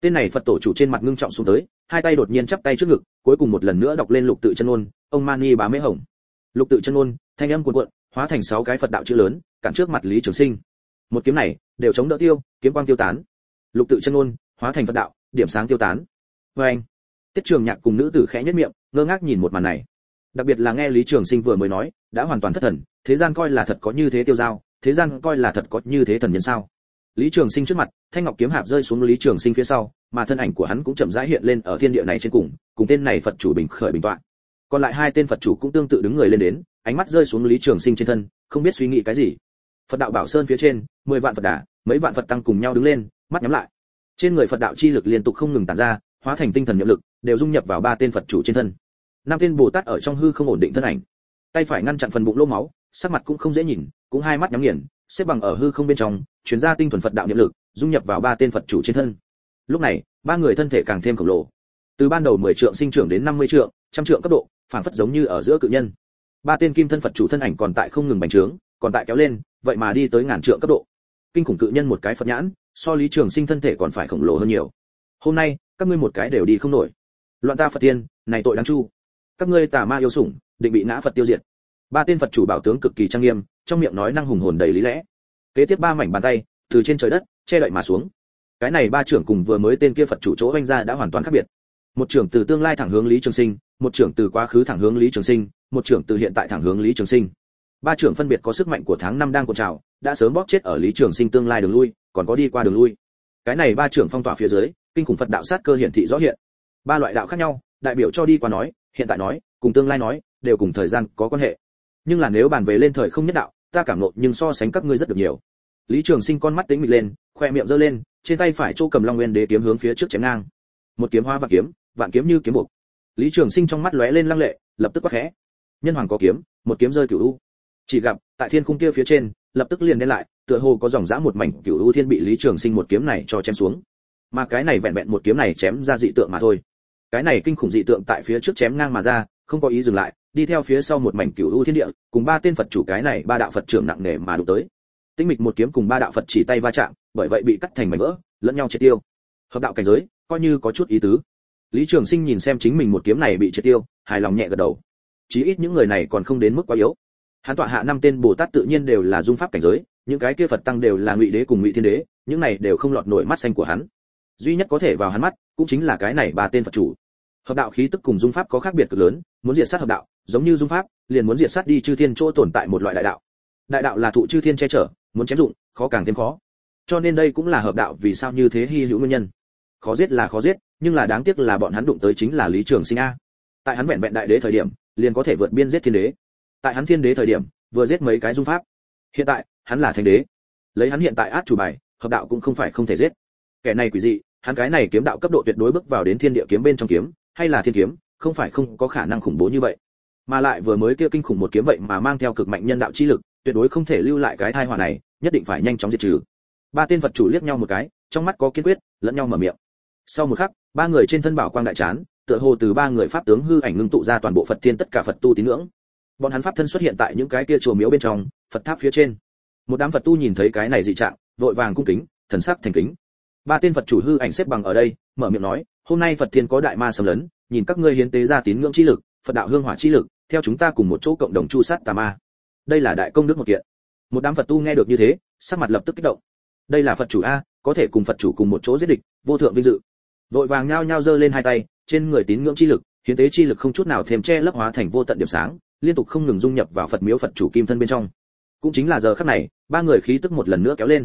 Tên này Phật tổ chủ trên mặt ngưng trọng xuống tới, hai tay đột nhiên chắp tay trước ngực, cuối cùng một lần nữa đọc lên lục tự chân ngôn, ông Mani Bá Mễ Hồng. Lục tự chân ngôn, thanh âm cuồn cuộn, hóa thành 6 cái Phật đạo chữ lớn, cản trước mặt Lý Trường Sinh. Một kiếm này, đều chống đỡ tiêu, kiếm quang tiêu tán. Lục tự chân ngôn, hóa thành Phật đạo, điểm sáng tiêu tán. Oeng. Tiết Trường Nhạc cùng nữ tử khẽ nhếch miệng, ngơ ngác nhìn một màn này. Đặc biệt là nghe Lý Trường Sinh vừa mới nói, đã hoàn toàn thất thần, thế gian coi là thật có như thế tiêu dao, thế gian coi là thật có như thế thần nhân sao? Lý Trường Sinh trước mặt, thanh ngọc kiếm hạp rơi xuống Lý Trường Sinh phía sau, mà thân ảnh của hắn cũng chậm rãi hiện lên ở thiên địa này trên cùng tên này Phật chủ bình khởi bình tọa. Còn lại 2 tên Phật chủ cũng tương tự đứng người lên đến, ánh mắt rơi xuống Lý Trường Sinh trên thân, không biết suy nghĩ cái gì. Phật đạo bảo sơn phía trên, 10 vạn Phật đà, mấy vạn Phật tăng cùng nhau đứng lên, mắt nhắm lại. Trên người Phật đạo chi lực liên tục không ngừng tản ra, hóa thành tinh thần nhiệm lực, đều dung nhập vào 3 tên Phật chủ trên thân. 5 tên Bồ Tát ở trong hư không ổn định thân ảnh, tay phải ngăn chặn phần bụng lỗ máu, sắc mặt cũng không dễ nhìn, cũng hai mắt nhắm nghiền, xếp bằng ở hư không bên trong, truyền ra tinh thuần Phật đạo nhiệm lực, dung nhập vào 3 tên Phật chủ trên thân. Lúc này, 3 người thân thể càng thêm khổng lồ. Từ ban đầu 10 trượng sinh trưởng đến 50 trượng, trăm trượng cấp độ, phản phất giống như ở giữa cự nhân. 3 tên kim thân Phật chủ thân ảnh còn tại không ngừng bành trướng, còn tại kéo lên, vậy mà đi tới ngàn trượng cấp độ. Kinh khủng cự nhân một cái Phật nhãn, so Lý Trường Sinh thân thể còn phải khổng lồ hơn nhiều. Hôm nay, các ngươi một cái đều đi không nổi. Loạn ta Phật tiên, này tội đáng chu. Các ngươi tà ma yêu sủng, định bị ngã Phật tiêu diệt. 3 tên Phật chủ bảo tướng cực kỳ trang nghiêm, trong miệng nói năng hùng hồn đầy lý lẽ. Kế tiếp 3 mảnh bàn tay từ trên trời đất che đậy mà xuống. Cái này 3 trưởng cùng vừa mới tên kia Phật chủ chỗ vung ra đã hoàn toàn khác biệt. Một trưởng từ tương lai thẳng hướng Lý Trường Sinh, một trưởng từ quá khứ thẳng hướng Lý Trường Sinh, một trưởng từ hiện tại thẳng hướng Lý Trường Sinh. 3 trưởng phân biệt có sức mạnh của tháng 5 đang cuộn trào, đã sớm bóp chết ở Lý Trường Sinh tương lai đường lui, còn có đi qua đường lui. Cái này 3 trưởng phong tỏa phía dưới, kinh khủng Phật đạo sát cơ hiển thị rõ hiện. 3 loại đạo khác nhau, đại biểu cho đi qua nói, hiện tại nói, cùng tương lai nói, đều cùng thời gian có quan hệ. Nhưng là nếu bàn về lên thời không nhất đạo, ta cảm ngộ nhưng so sánh các ngươi rất được nhiều. Lý Trường Sinh con mắt tính mịt lên, khoe miệng giơ lên, trên tay phải chỗ cầm Long Nguyên Đế kiếm hướng phía trước chém ngang. Một kiếm hóa vạn kiếm như kiếm buộc. Lý Trường Sinh trong mắt lóe lên lăng lệ, lập tức quát khẽ. Nhân hoàng có kiếm, một kiếm rơi cửu u. Chỉ gặp, tại thiên khung kia phía trên, lập tức liền đen lại, tựa hồ có dòng dã một mảnh cửu u thiên bị Lý Trường Sinh một kiếm này cho chém xuống. Mà cái này vẹn vẹn một kiếm này chém ra dị tượng mà thôi. Cái này kinh khủng dị tượng tại phía trước chém ngang mà ra, không có ý dừng lại, đi theo phía sau một mảnh cửu u thiên địa, cùng 3 tên Phật chủ cái này 3 đạo Phật trưởng nặng nề mà đụng tới. Tinh mịch một kiếm cùng 3 đạo Phật chỉ tay va chạm, bởi vậy bị cắt thành mảnh vỡ, lẫn nhau triệt tiêu. Hợp đạo cảnh giới, coi như có chút ý tứ. Lý Trường Sinh nhìn xem chính mình một kiếm này bị triệt tiêu, hài lòng nhẹ gật đầu. Chí ít những người này còn không đến mức quá yếu. Hắn tọa hạ 5 tên Bồ Tát tự nhiên đều là dung pháp cảnh giới, những cái kia Phật tăng đều là Ngụy Đế cùng Ngụy Thiên Đế, những này đều không lọt nổi mắt xanh của hắn. Duy nhất có thể vào hắn mắt, cũng chính là cái này 3 tên Phật chủ. Hợp đạo khí tức cùng dung pháp có khác biệt cực lớn, muốn diệt sát hợp đạo, giống như dung pháp, liền muốn diệt sát đi chư thiên chỗ tồn tại một loại đại đạo. Đại đạo là thụ chư thiên che chở, muốn chém dụng, khó càng thêm khó. Cho nên đây cũng là hợp đạo vì sao như thế hi hữu nguyên nhân. Khó giết là khó giết, nhưng là đáng tiếc là bọn hắn đụng tới chính là Lý Trường Sinh a. Tại hắn vẹn vẹn đại đế thời điểm, liền có thể vượt biên giết thiên đế. Tại hắn thiên đế thời điểm, vừa giết mấy cái dung pháp. Hiện tại, hắn là thánh đế. Lấy hắn hiện tại át chủ bài, hợp đạo cũng không phải không thể giết. Kẻ này quỷ dị, hắn cái này kiếm đạo cấp độ tuyệt đối bước vào đến thiên địa kiếm bên trong kiếm, hay là thiên kiếm, không phải không có khả năng khủng bố như vậy. Mà lại vừa mới kia kinh khủng một kiếm vậy mà mang theo cực mạnh nhân đạo chi lực, tuyệt đối không thể lưu lại cái tai họa này, nhất định phải nhanh chóng diệt trừ. 3 tên Phật chủ liếc nhau một cái, trong mắt có kiên quyết, lẫn nhau mở miệng. Sau một khắc, 3 người trên thân bảo quang đại chán, tựa hồ từ 3 người pháp tướng hư ảnh ngưng tụ ra toàn bộ Phật thiên tất cả Phật tu tín ngưỡng. Bọn hắn pháp thân xuất hiện tại những cái kia chùa miếu bên trong, Phật tháp phía trên. Một đám Phật tu nhìn thấy cái này dị trạng, vội vàng cung kính, thần sắc thành kính. 3 tên Phật chủ hư ảnh xếp bằng ở đây, mở miệng nói, hôm nay Phật thiên có đại ma xâm lấn, nhìn các ngươi hiến tế ra tín ngưỡng chi lực, Phật đạo hương hỏa chi lực, theo chúng ta cùng một chỗ cộng đồng chu sát tà ma. Đây là đại công đức một kiện. Một đám Phật tu nghe được như thế, sắc mặt lập tức kích động. Đây là Phật chủ a, có thể cùng Phật chủ cùng một chỗ giết địch, vô thượng vinh dự. Vội vàng nhao nhao giơ lên hai tay, trên người tín ngưỡng chi lực, hiến tế chi lực không chút nào thêm che lấp hóa thành vô tận điểm sáng, liên tục không ngừng dung nhập vào Phật miếu Phật chủ kim thân bên trong. Cũng chính là giờ khắc này, 3 người khí tức một lần nữa kéo lên.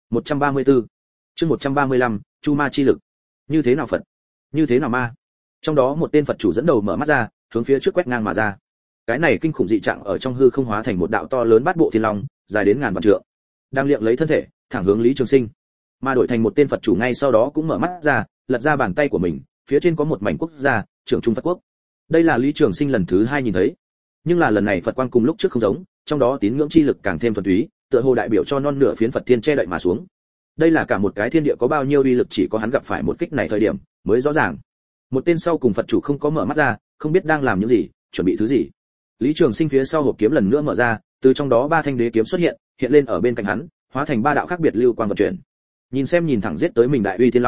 134. Chương 135, Chu Ma chi lực. Như thế nào Phật? Như thế nào ma? Trong đó một tên Phật chủ dẫn đầu mở mắt ra, hướng phía trước quét ngang mà ra. Cái này kinh khủng dị trạng ở trong hư không hóa thành một đạo to lớn bát bộ thiên long, dài đến ngàn vạn trượng. Đang liệng lấy thân thể, thẳng hướng Lý Trường Sinh. Mà đổi thành một tên Phật chủ ngay sau đó cũng mở mắt ra, lật ra bàn tay của mình, phía trên có một mảnh quốc gia, trưởng trung Phật quốc. Đây là Lý Trường Sinh lần thứ 2 nhìn thấy. Nhưng là lần này Phật quang cùng lúc trước không giống, trong đó tín ngưỡng chi lực càng thêm thuần túy, tựa hồ đại biểu cho non nửa phiến Phật thiên che đậy mà xuống. Đây là cả một cái thiên địa có bao nhiêu uy lực chỉ có hắn gặp phải một kích này thời điểm mới rõ ràng. Một tên sau cùng Phật chủ không có mở mắt ra, không biết đang làm những gì, chuẩn bị thứ gì. Lý Trường Sinh phía sau hộp kiếm lần nữa mở ra, từ trong đó 3 thanh đế kiếm xuất hiện, hiện lên ở bên cạnh hắn, hóa thành 3 đạo khác biệt lưu quang vận chuyển. Nhìn xem nhìn thẳng giết tới mình đại uy thiên long,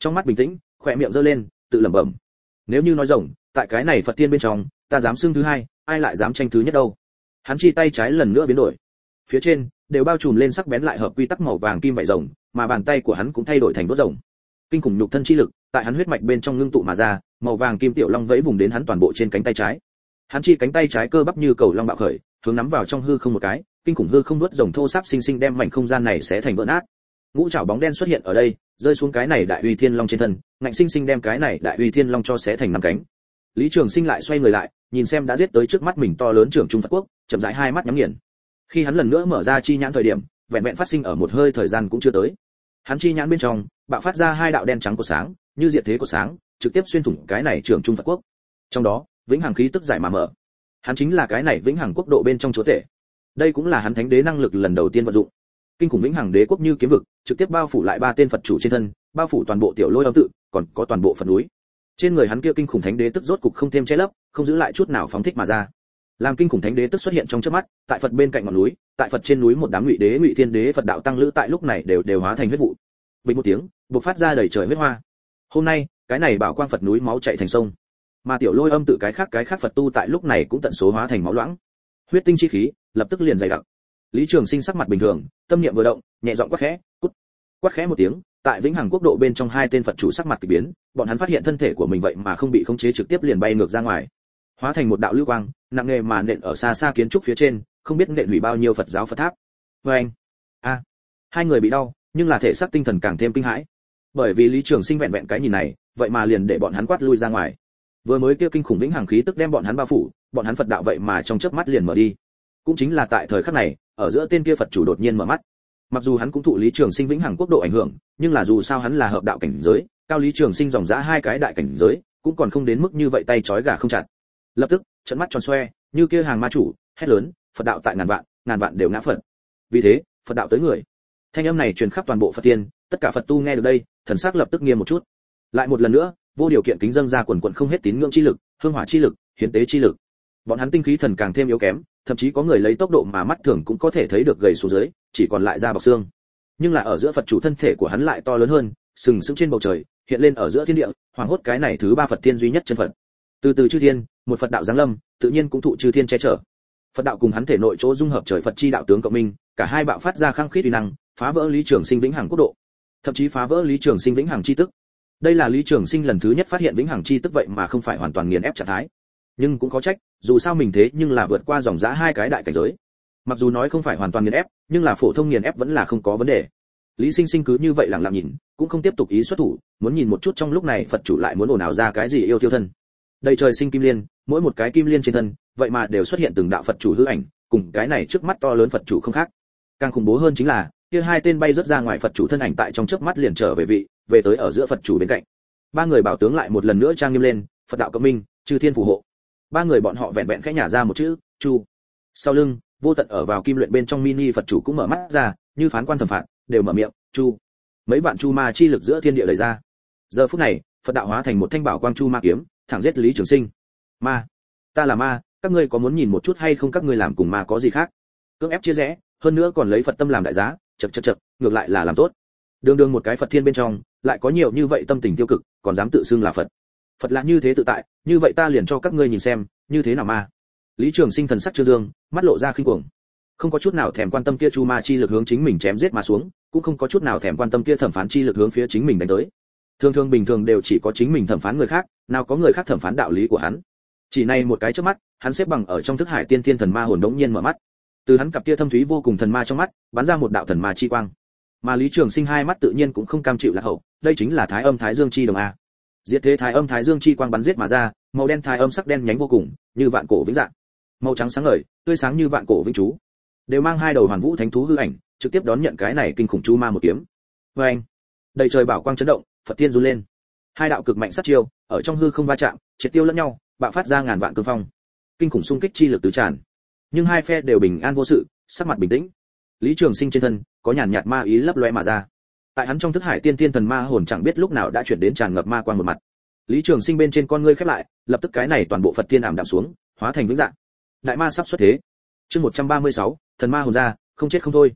trong mắt bình tĩnh, khỏe miệng giơ lên, tự lẩm bẩm. Nếu như nói rồng, tại cái này Phật tiên bên trong, ta dám xưng thứ hai, ai lại dám tranh thứ nhất đâu. Hắn chi tay trái lần nữa biến đổi. Phía trên đều bao trùm lên sắc bén lại hợp quy tắc màu vàng kim vảy rồng, mà bàn tay của hắn cũng thay đổi thành đốt rồng. Kinh khủng nhục thân chi lực, tại hắn huyết mạch bên trong ngưng tụ mà ra, màu vàng kim tiểu long vẫy vùng đến hắn toàn bộ trên cánh tay trái. Hắn chi cánh tay trái cơ bắp như cầu long bạo khởi, hướng nắm vào trong hư không một cái, kinh khủng hư không nuốt rồng thô sáp sinh sinh đem mảnh không gian này xé thành vỡ nát. Ngũ trảo bóng đen xuất hiện ở đây, rơi xuống cái này đại uy thiên long trên thân, ngạnh sinh sinh đem cái này đại uy thiên long cho xé thành năm cánh. Lý Trường Sinh lại xoay người lại, nhìn xem đã giết tới trước mắt mình to lớn trưởng trung Phật quốc, chậm rãi hai mắt nhắm nghiền. Khi hắn lần nữa mở ra chi nhãn thời điểm, vẹn vẹn phát sinh ở một hơi thời gian cũng chưa tới. Hắn chi nhãn bên trong bạo phát ra hai đạo đen trắng của sáng, như diệt thế của sáng, trực tiếp xuyên thủng cái này trưởng trung Phật quốc. Trong đó, vĩnh hằng khí tức giải mà mở. Hắn chính là cái này vĩnh hằng quốc độ bên trong chúa tể. Đây cũng là hắn thánh đế năng lực lần đầu tiên vận dụng. Kinh khủng vĩnh hằng đế quốc như kiếm vực, trực tiếp bao phủ lại ba tên Phật chủ trên thân, bao phủ toàn bộ tiểu lôi âm tự, còn có toàn bộ Phật núi. Trên người hắn kia kinh khủng thánh đế tức rốt cục không thêm che lấp, không giữ lại chút nào phóng thích mà ra. Làm kinh khủng thánh đế tức xuất hiện trong chớp mắt, tại Phật bên cạnh ngọn núi, tại Phật trên núi một đám ngụy đế, ngụy thiên đế, Phật đạo tăng lữ tại lúc này đều hóa thành huyết vụ. Bình một tiếng, bộc phát ra đầy trời huyết hoa. Hôm nay, cái này bảo quang Phật núi máu chảy thành sông, mà tiểu lôi âm tự cái khác Phật tu tại lúc này cũng tận số hóa thành máu loãng. Huyết tinh chi khí lập tức liền dày đặc. Lý Trường Sinh sắc mặt bình thường, tâm niệm vừa động, nhẹ giọng quát khẽ, cút. Quát khẽ một tiếng, tại vĩnh hằng quốc độ bên trong hai tên Phật chủ sắc mặt kỳ biến, bọn hắn phát hiện thân thể của mình vậy mà không bị khống chế trực tiếp liền bay ngược ra ngoài, hóa thành một đạo lưu quang, nặng nề mà nện ở xa xa kiến trúc phía trên, không biết nện hủy bao nhiêu Phật giáo Phật tháp. Oeng! A! Hai người bị đau, nhưng là thể xác tinh thần càng thêm kinh hãi. Bởi vì Lý Trường Sinh vẹn vẹn cái nhìn này, vậy mà liền để bọn hắn quát lui ra ngoài. Vừa mới kia kinh khủng vĩnh hằng khí tức đem bọn hắn bao phủ, bọn hắn Phật đạo vậy mà trong chớp mắt liền mở đi. Cũng chính là tại thời khắc này, ở giữa tên kia Phật chủ đột nhiên mở mắt. Mặc dù hắn cũng thụ Lý Trường Sinh vĩnh hằng quốc độ ảnh hưởng, nhưng là dù sao hắn là hợp đạo cảnh giới, cao Lý Trường Sinh dòng dã hai cái đại cảnh giới, cũng còn không đến mức như vậy tay trói gà không chặt. Lập tức, trợn mắt tròn xoe, như kia hàng ma chủ, hét lớn, Phật đạo tại ngàn vạn đều ngã Phật. Vì thế, Phật đạo tới người. Thanh âm này truyền khắp toàn bộ Phật tiên, tất cả Phật tu nghe được đây, thần sắc lập tức nghiêm một chút. Lại một lần nữa, vô điều kiện kính dâng ra quần quần không hết tín ngưỡng chi lực, hương hỏa chi lực, hiến tế chi lực. Bọn hắn tinh khí thần càng thêm yếu kém, thậm chí có người lấy tốc độ mà mắt thường cũng có thể thấy được gầy xuống dưới, chỉ còn lại da bọc xương. Nhưng là ở giữa Phật chủ thân thể của hắn lại to lớn hơn, sừng sững trên bầu trời, hiện lên ở giữa thiên địa, hoàng hốt cái này thứ ba Phật thiên duy nhất chân Phật. Từ từ chư thiên, một Phật đạo giáng lâm, tự nhiên cũng thụ chư thiên che chở. Phật đạo cùng hắn thể nội chỗ dung hợp trời Phật chi đạo tướng cộng minh, cả hai bạo phát ra khăng khít uy năng, phá vỡ Lý Trường Sinh vĩnh hằng quốc độ, thậm chí phá vỡ Lý Trường Sinh vĩnh hằng chi tức. Đây là Lý Trường Sinh lần thứ nhất phát hiện vĩnh hằng chi tức vậy mà không phải hoàn toàn nghiền ép trạng thái. Nhưng cũng có trách, dù sao mình thế nhưng là vượt qua dòng dã hai cái đại cảnh giới. Mặc dù nói không phải hoàn toàn nghiền ép, nhưng là phổ thông nghiền ép vẫn là không có vấn đề. Lý Sinh Sinh cứ như vậy lặng lặng nhìn, cũng không tiếp tục ý xuất thủ, muốn nhìn một chút trong lúc này Phật chủ lại muốn ồn ào ra cái gì yêu thiêu thân. Đầy trời sinh kim liên, mỗi một cái kim liên trên thân, vậy mà đều xuất hiện từng đạo Phật chủ hư ảnh, cùng cái này trước mắt to lớn Phật chủ không khác. Càng khủng bố hơn chính là, kia hai tên bay rất ra ngoài Phật chủ thân ảnh tại trong chớp mắt liền trở về vị, về tới ở giữa Phật chủ bên cạnh. Ba người bảo tướng lại một lần nữa trang nghiêm lên, Phật đạo cộng minh, chư thiên phù hộ. Ba người bọn họ vẹn vẹn khẽ nhả ra một chữ, chu. Sau lưng, vô tận ở vào kim luyện bên trong mini Phật chủ cũng mở mắt ra, như phán quan thẩm phạt, đều mở miệng, chu. Mấy vạn chu ma chi lực giữa thiên địa đẩy ra. Giờ phút này, Phật đạo hóa thành một thanh bảo quang chu ma kiếm, thẳng giết Lý Trường Sinh. Ma, ta là ma, các ngươi có muốn nhìn một chút hay không, các ngươi làm cùng ma có gì khác? Cưỡng ép chia rẽ, hơn nữa còn lấy Phật tâm làm đại giá, chậc, ngược lại là làm tốt. Đường một cái Phật thiên bên trong, lại có nhiều như vậy tâm tình tiêu cực, còn dám tự xưng là Phật. Phật là như thế tự tại, như vậy ta liền cho các ngươi nhìn xem, như thế nào ma. Lý Trường Sinh thần sắc chưa dương, mắt lộ ra khinh cuồng. Không có chút nào thèm quan tâm kia chu ma chi lực hướng chính mình chém giết mà xuống, cũng không có chút nào thèm quan tâm kia thẩm phán chi lực hướng phía chính mình đánh tới. Thường bình thường đều chỉ có chính mình thẩm phán người khác, nào có người khác thẩm phán đạo lý của hắn. Chỉ này một cái chớp mắt, hắn xếp bằng ở trong thức hải tiên thiên thần ma hồn đống nhiên mở mắt. Từ hắn cặp kia thâm thúy vô cùng thần ma trong mắt, bắn ra một đạo thần ma chi quang. Mà Lý Trường Sinh hai mắt tự nhiên cũng không cam chịu lạc hậu, đây chính là Thái Âm Thái Dương chi đồng a. Diệt thế Thái Âm Thái Dương chi quang bắn giết mà ra, màu đen Thái Âm sắc đen nhánh vô cùng, như vạn cổ vĩnh dạng. Màu trắng sáng ngời, tươi sáng như vạn cổ vĩnh chú. Đều mang hai đầu hoàn vũ thánh thú hư ảnh, trực tiếp đón nhận cái này kinh khủng chu ma một kiếm. Oeng! Đầy trời bảo quang chấn động, Phật tiên run lên. Hai đạo cực mạnh sát chiêu, ở trong hư không va chạm, triệt tiêu lẫn nhau, bạo phát ra ngàn vạn cương phong. Kinh khủng xung kích chi lực tứ tràn. Nhưng hai phe đều bình an vô sự, sắc mặt bình tĩnh. Lý Trường Sinh trên thân có nhàn nhạt ma ý lấp lóe mà ra. Tại hắn trong thức hải tiên thiên thần ma hồn chẳng biết lúc nào đã chuyển đến tràn ngập ma quang một mặt. Lý Trường Sinh bên trên con ngươi khép lại, lập tức cái này toàn bộ Phật tiên ảm đạm xuống, hóa thành vĩnh dạng. Đại ma sắp xuất thế. Chương 136, thần ma hồn ra, không chết không thôi.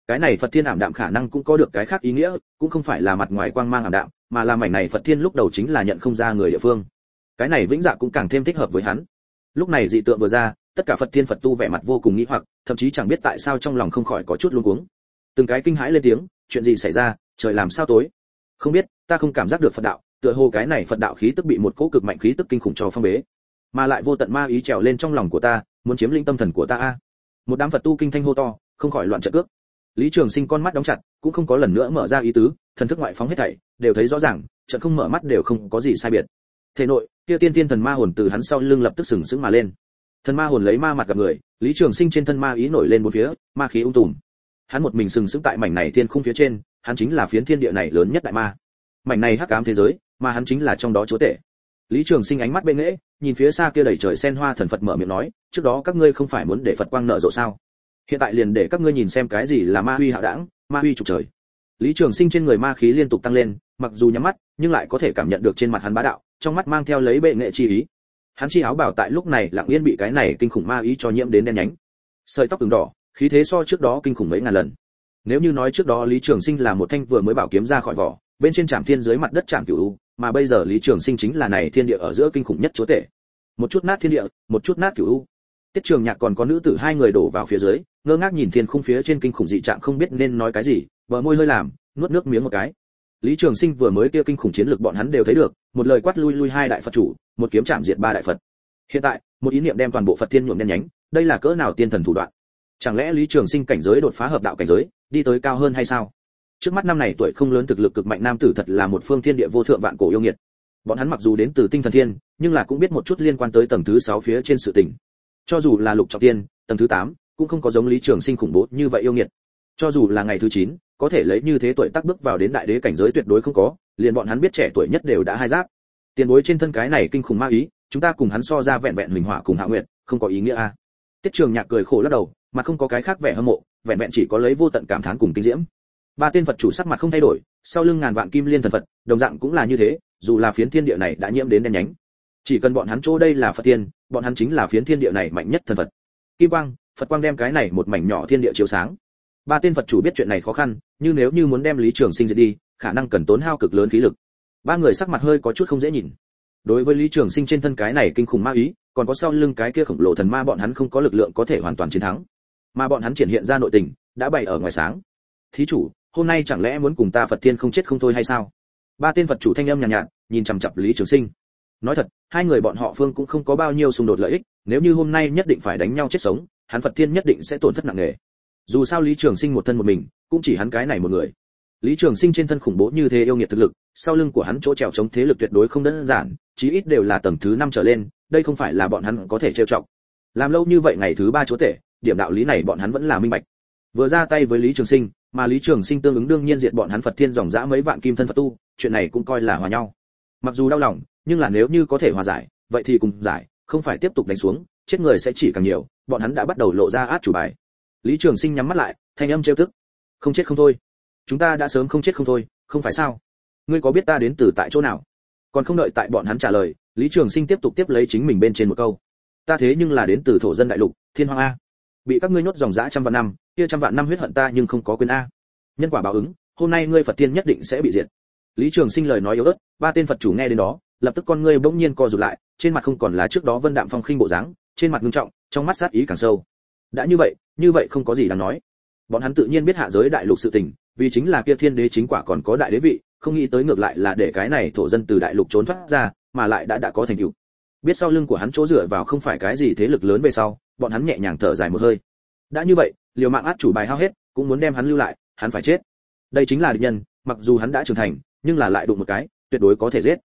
Cái này Phật Thiên ảm đạm khả năng cũng có được cái khác ý nghĩa, cũng không phải là mặt ngoài quang mang ảm đạm, mà là mảnh này Phật Thiên lúc đầu chính là nhận không ra người địa phương. Cái này Vĩnh Dạ cũng càng thêm thích hợp với hắn. Lúc này dị tượng vừa ra, tất cả Phật Thiên Phật tu vẻ mặt vô cùng nghi hoặc, thậm chí chẳng biết tại sao trong lòng không khỏi có chút luống cuống. Từng cái kinh hãi lên tiếng, chuyện gì xảy ra, trời làm sao tối? Không biết, ta không cảm giác được Phật đạo, tựa hồ cái này Phật đạo khí tức bị một cỗ cực mạnh khí tức kinh khủng cho phong bế, mà lại vô tận ma ý trèo lên trong lòng của ta, muốn chiếm lĩnh tâm thần của ta a. Một đám Phật tu kinh thanh hô to, không khỏi loạn trận cước. Lý Trường Sinh con mắt đóng chặt, cũng không có lần nữa mở ra ý tứ, thần thức ngoại phóng hết thảy, đều thấy rõ ràng, trận không mở mắt đều không có gì sai biệt. Thể nội, kia tiên tiên thần ma hồn từ hắn sau lưng lập tức sừng sững mà lên. Thần ma hồn lấy ma mặt gặp người, Lý Trường Sinh trên thân ma ý nổi lên bốn phía, ma khí ung tùm. Hắn một mình sừng sững tại mảnh này thiên khung phía trên, hắn chính là phiến thiên địa này lớn nhất đại ma. Mảnh này hắc ám thế giới, mà hắn chính là trong đó chúa tể. Lý Trường Sinh ánh mắt bên nghễ, nhìn phía xa kia đầy trời sen hoa thần Phật mở miệng nói, trước đó các ngươi không phải muốn để Phật quang nở rộ sao? Hiện tại liền để các ngươi nhìn xem cái gì là ma huy hạo đãng, ma huy trục trời. Lý Trường Sinh trên người ma khí liên tục tăng lên, mặc dù nhắm mắt, nhưng lại có thể cảm nhận được trên mặt hắn bá đạo, trong mắt mang theo lấy bệ nghệ chi ý. Hắn chi áo bảo tại lúc này lặng yên bị cái này kinh khủng ma ý cho nhiễm đến đen nhánh. Sợi tóc ửng đỏ, khí thế so trước đó kinh khủng mấy ngàn lần. Nếu như nói trước đó Lý Trường Sinh là một thanh vừa mới bảo kiếm ra khỏi vỏ, bên trên trảm thiên dưới mặt đất trảm cửu u, mà bây giờ Lý Trường Sinh chính là này thiên địa ở giữa kinh khủng nhất chúa tể. Một chút nát thiên địa, một chút nát cửu u. Tiết Trường Nhạc còn có nữ tử hai người đổ vào phía dưới, ngơ ngác nhìn thiên khung phía trên kinh khủng dị trạng không biết nên nói cái gì, bờ môi hơi làm, nuốt nước miếng một cái. Lý Trường Sinh vừa mới kia kinh khủng chiến lược bọn hắn đều thấy được, một lời quát lui lui hai đại Phật chủ, một kiếm chạm diệt ba đại Phật. Hiện tại, một ý niệm đem toàn bộ Phật Thiên nhuộm đen nhánh, đây là cỡ nào tiên thần thủ đoạn? Chẳng lẽ Lý Trường Sinh cảnh giới đột phá hợp đạo cảnh giới, đi tới cao hơn hay sao? Trước mắt năm này tuổi không lớn thực lực cực mạnh nam tử thật là một phương thiên địa vô thượng vạn cổ yêu nghiệt. Bọn hắn mặc dù đến từ tinh thần thiên, nhưng là cũng biết một chút liên quan tới tầng thứ 6 phía trên sự tình. Cho dù là lục trọng tiên, tầng thứ 8, cũng không có giống Lý Trường Sinh khủng bố như vậy yêu nghiệt. Cho dù là ngày thứ 9, có thể lấy như thế tuổi tác bước vào đến đại đế cảnh giới tuyệt đối không có, liền bọn hắn biết trẻ tuổi nhất đều đã hai giáp. Tiền bối trên thân cái này kinh khủng ma ý, chúng ta cùng hắn so ra vẹn vẹn huỳnh hỏa cùng hạ nguyệt, không có ý nghĩa a. Tiết Trường Nhạc cười khổ lắc đầu, mà không có cái khác vẻ hâm mộ, vẹn vẹn chỉ có lấy vô tận cảm thán cùng kinh diễm. Ba tên Phật chủ sắc mặt không thay đổi, sau lưng ngàn vạn kim liên thần Phật, đồng dạng cũng là như thế, dù là phiến thiên địa này đã nhiễm đến đen nhánh, chỉ cần bọn hắn chỗ đây là Phật thiên, bọn hắn chính là phiến thiên địa này mạnh nhất thần Phật. Kim quang, Phật quang đem cái này một mảnh nhỏ thiên địa chiếu sáng. Ba tên Phật chủ biết chuyện này khó khăn, nhưng nếu như muốn đem Lý Trường Sinh diệt đi, khả năng cần tốn hao cực lớn khí lực. Ba người sắc mặt hơi có chút không dễ nhìn. Đối với Lý Trường Sinh trên thân cái này kinh khủng ma ý, còn có sau lưng cái kia khổng lồ thần ma bọn hắn không có lực lượng có thể hoàn toàn chiến thắng, mà bọn hắn triển hiện ra nội tình, đã bày ở ngoài sáng. Thí chủ, hôm nay chẳng lẽ muốn cùng ta Phật Thiên không chết không thôi hay sao? Ba tên Phật chủ thanh âm nhàn nhạt, nhìn chằm chằm Lý Trường Sinh. Nói thật, hai người bọn họ phương cũng không có bao nhiêu xung đột lợi ích, nếu như hôm nay nhất định phải đánh nhau chết sống, hắn Phật Thiên nhất định sẽ tổn thất nặng nề. Dù sao Lý Trường Sinh một thân một mình, cũng chỉ hắn cái này một người. Lý Trường Sinh trên thân khủng bố như thế yêu nghiệt thực lực, sau lưng của hắn chỗ trèo chống thế lực tuyệt đối không đơn giản, chí ít đều là tầng thứ 5 trở lên, đây không phải là bọn hắn có thể trêu chọc. Làm lâu như vậy ngày thứ 3 chúa tể, điểm đạo lý này bọn hắn vẫn là minh bạch. Vừa ra tay với Lý Trường Sinh, mà Lý Trường Sinh tương ứng đương nhiên diệt bọn hắn Phật Thiên dòng dã mấy vạn kim thân Phật tu, chuyện này cũng coi là hòa nhau. Mặc dù đau lòng, nhưng là nếu như có thể hòa giải, vậy thì cùng giải, không phải tiếp tục đánh xuống, chết người sẽ chỉ càng nhiều, bọn hắn đã bắt đầu lộ ra át chủ bài. Lý Trường Sinh nhắm mắt lại, thanh âm trêu tức. Không chết không thôi. Chúng ta đã sớm không chết không thôi, không phải sao? Ngươi có biết ta đến từ tại chỗ nào? Còn không đợi tại bọn hắn trả lời, Lý Trường Sinh tiếp tục tiếp lấy chính mình bên trên một câu. Ta thế nhưng là đến từ thổ dân đại lục, Thiên Hoang a. Bị các ngươi nhốt dòng dã trăm vạn năm, kia trăm vạn năm huyết hận ta nhưng không có quên a. Nhân quả báo ứng, hôm nay ngươi Phật Thiên nhất định sẽ bị diệt. Lý Trường Sinh lời nói yếu ớt, ba tên Phật chủ nghe đến đó, lập tức con ngươi bỗng nhiên co rụt lại, trên mặt không còn là trước đó vân đạm phong khinh bộ dáng, trên mặt nghiêm trọng, trong mắt sát ý càng sâu. Đã như vậy không có gì đáng nói. Bọn hắn tự nhiên biết hạ giới đại lục sự tình, vì chính là kia thiên đế chính quả còn có đại đế vị, không nghĩ tới ngược lại là để cái này thổ dân từ đại lục trốn thoát ra, mà lại đã có thành tựu. Biết sau lưng của hắn chỗ dựa vào không phải cái gì thế lực lớn về sau, bọn hắn nhẹ nhàng thở dài một hơi. Đã như vậy, liều mạng át chủ bài hao hết, cũng muốn đem hắn lưu lại, hắn phải chết. Đây chính là địch nhân, mặc dù hắn đã trưởng thành, nhưng là lại đụng một cái, tuyệt đối có thể giết.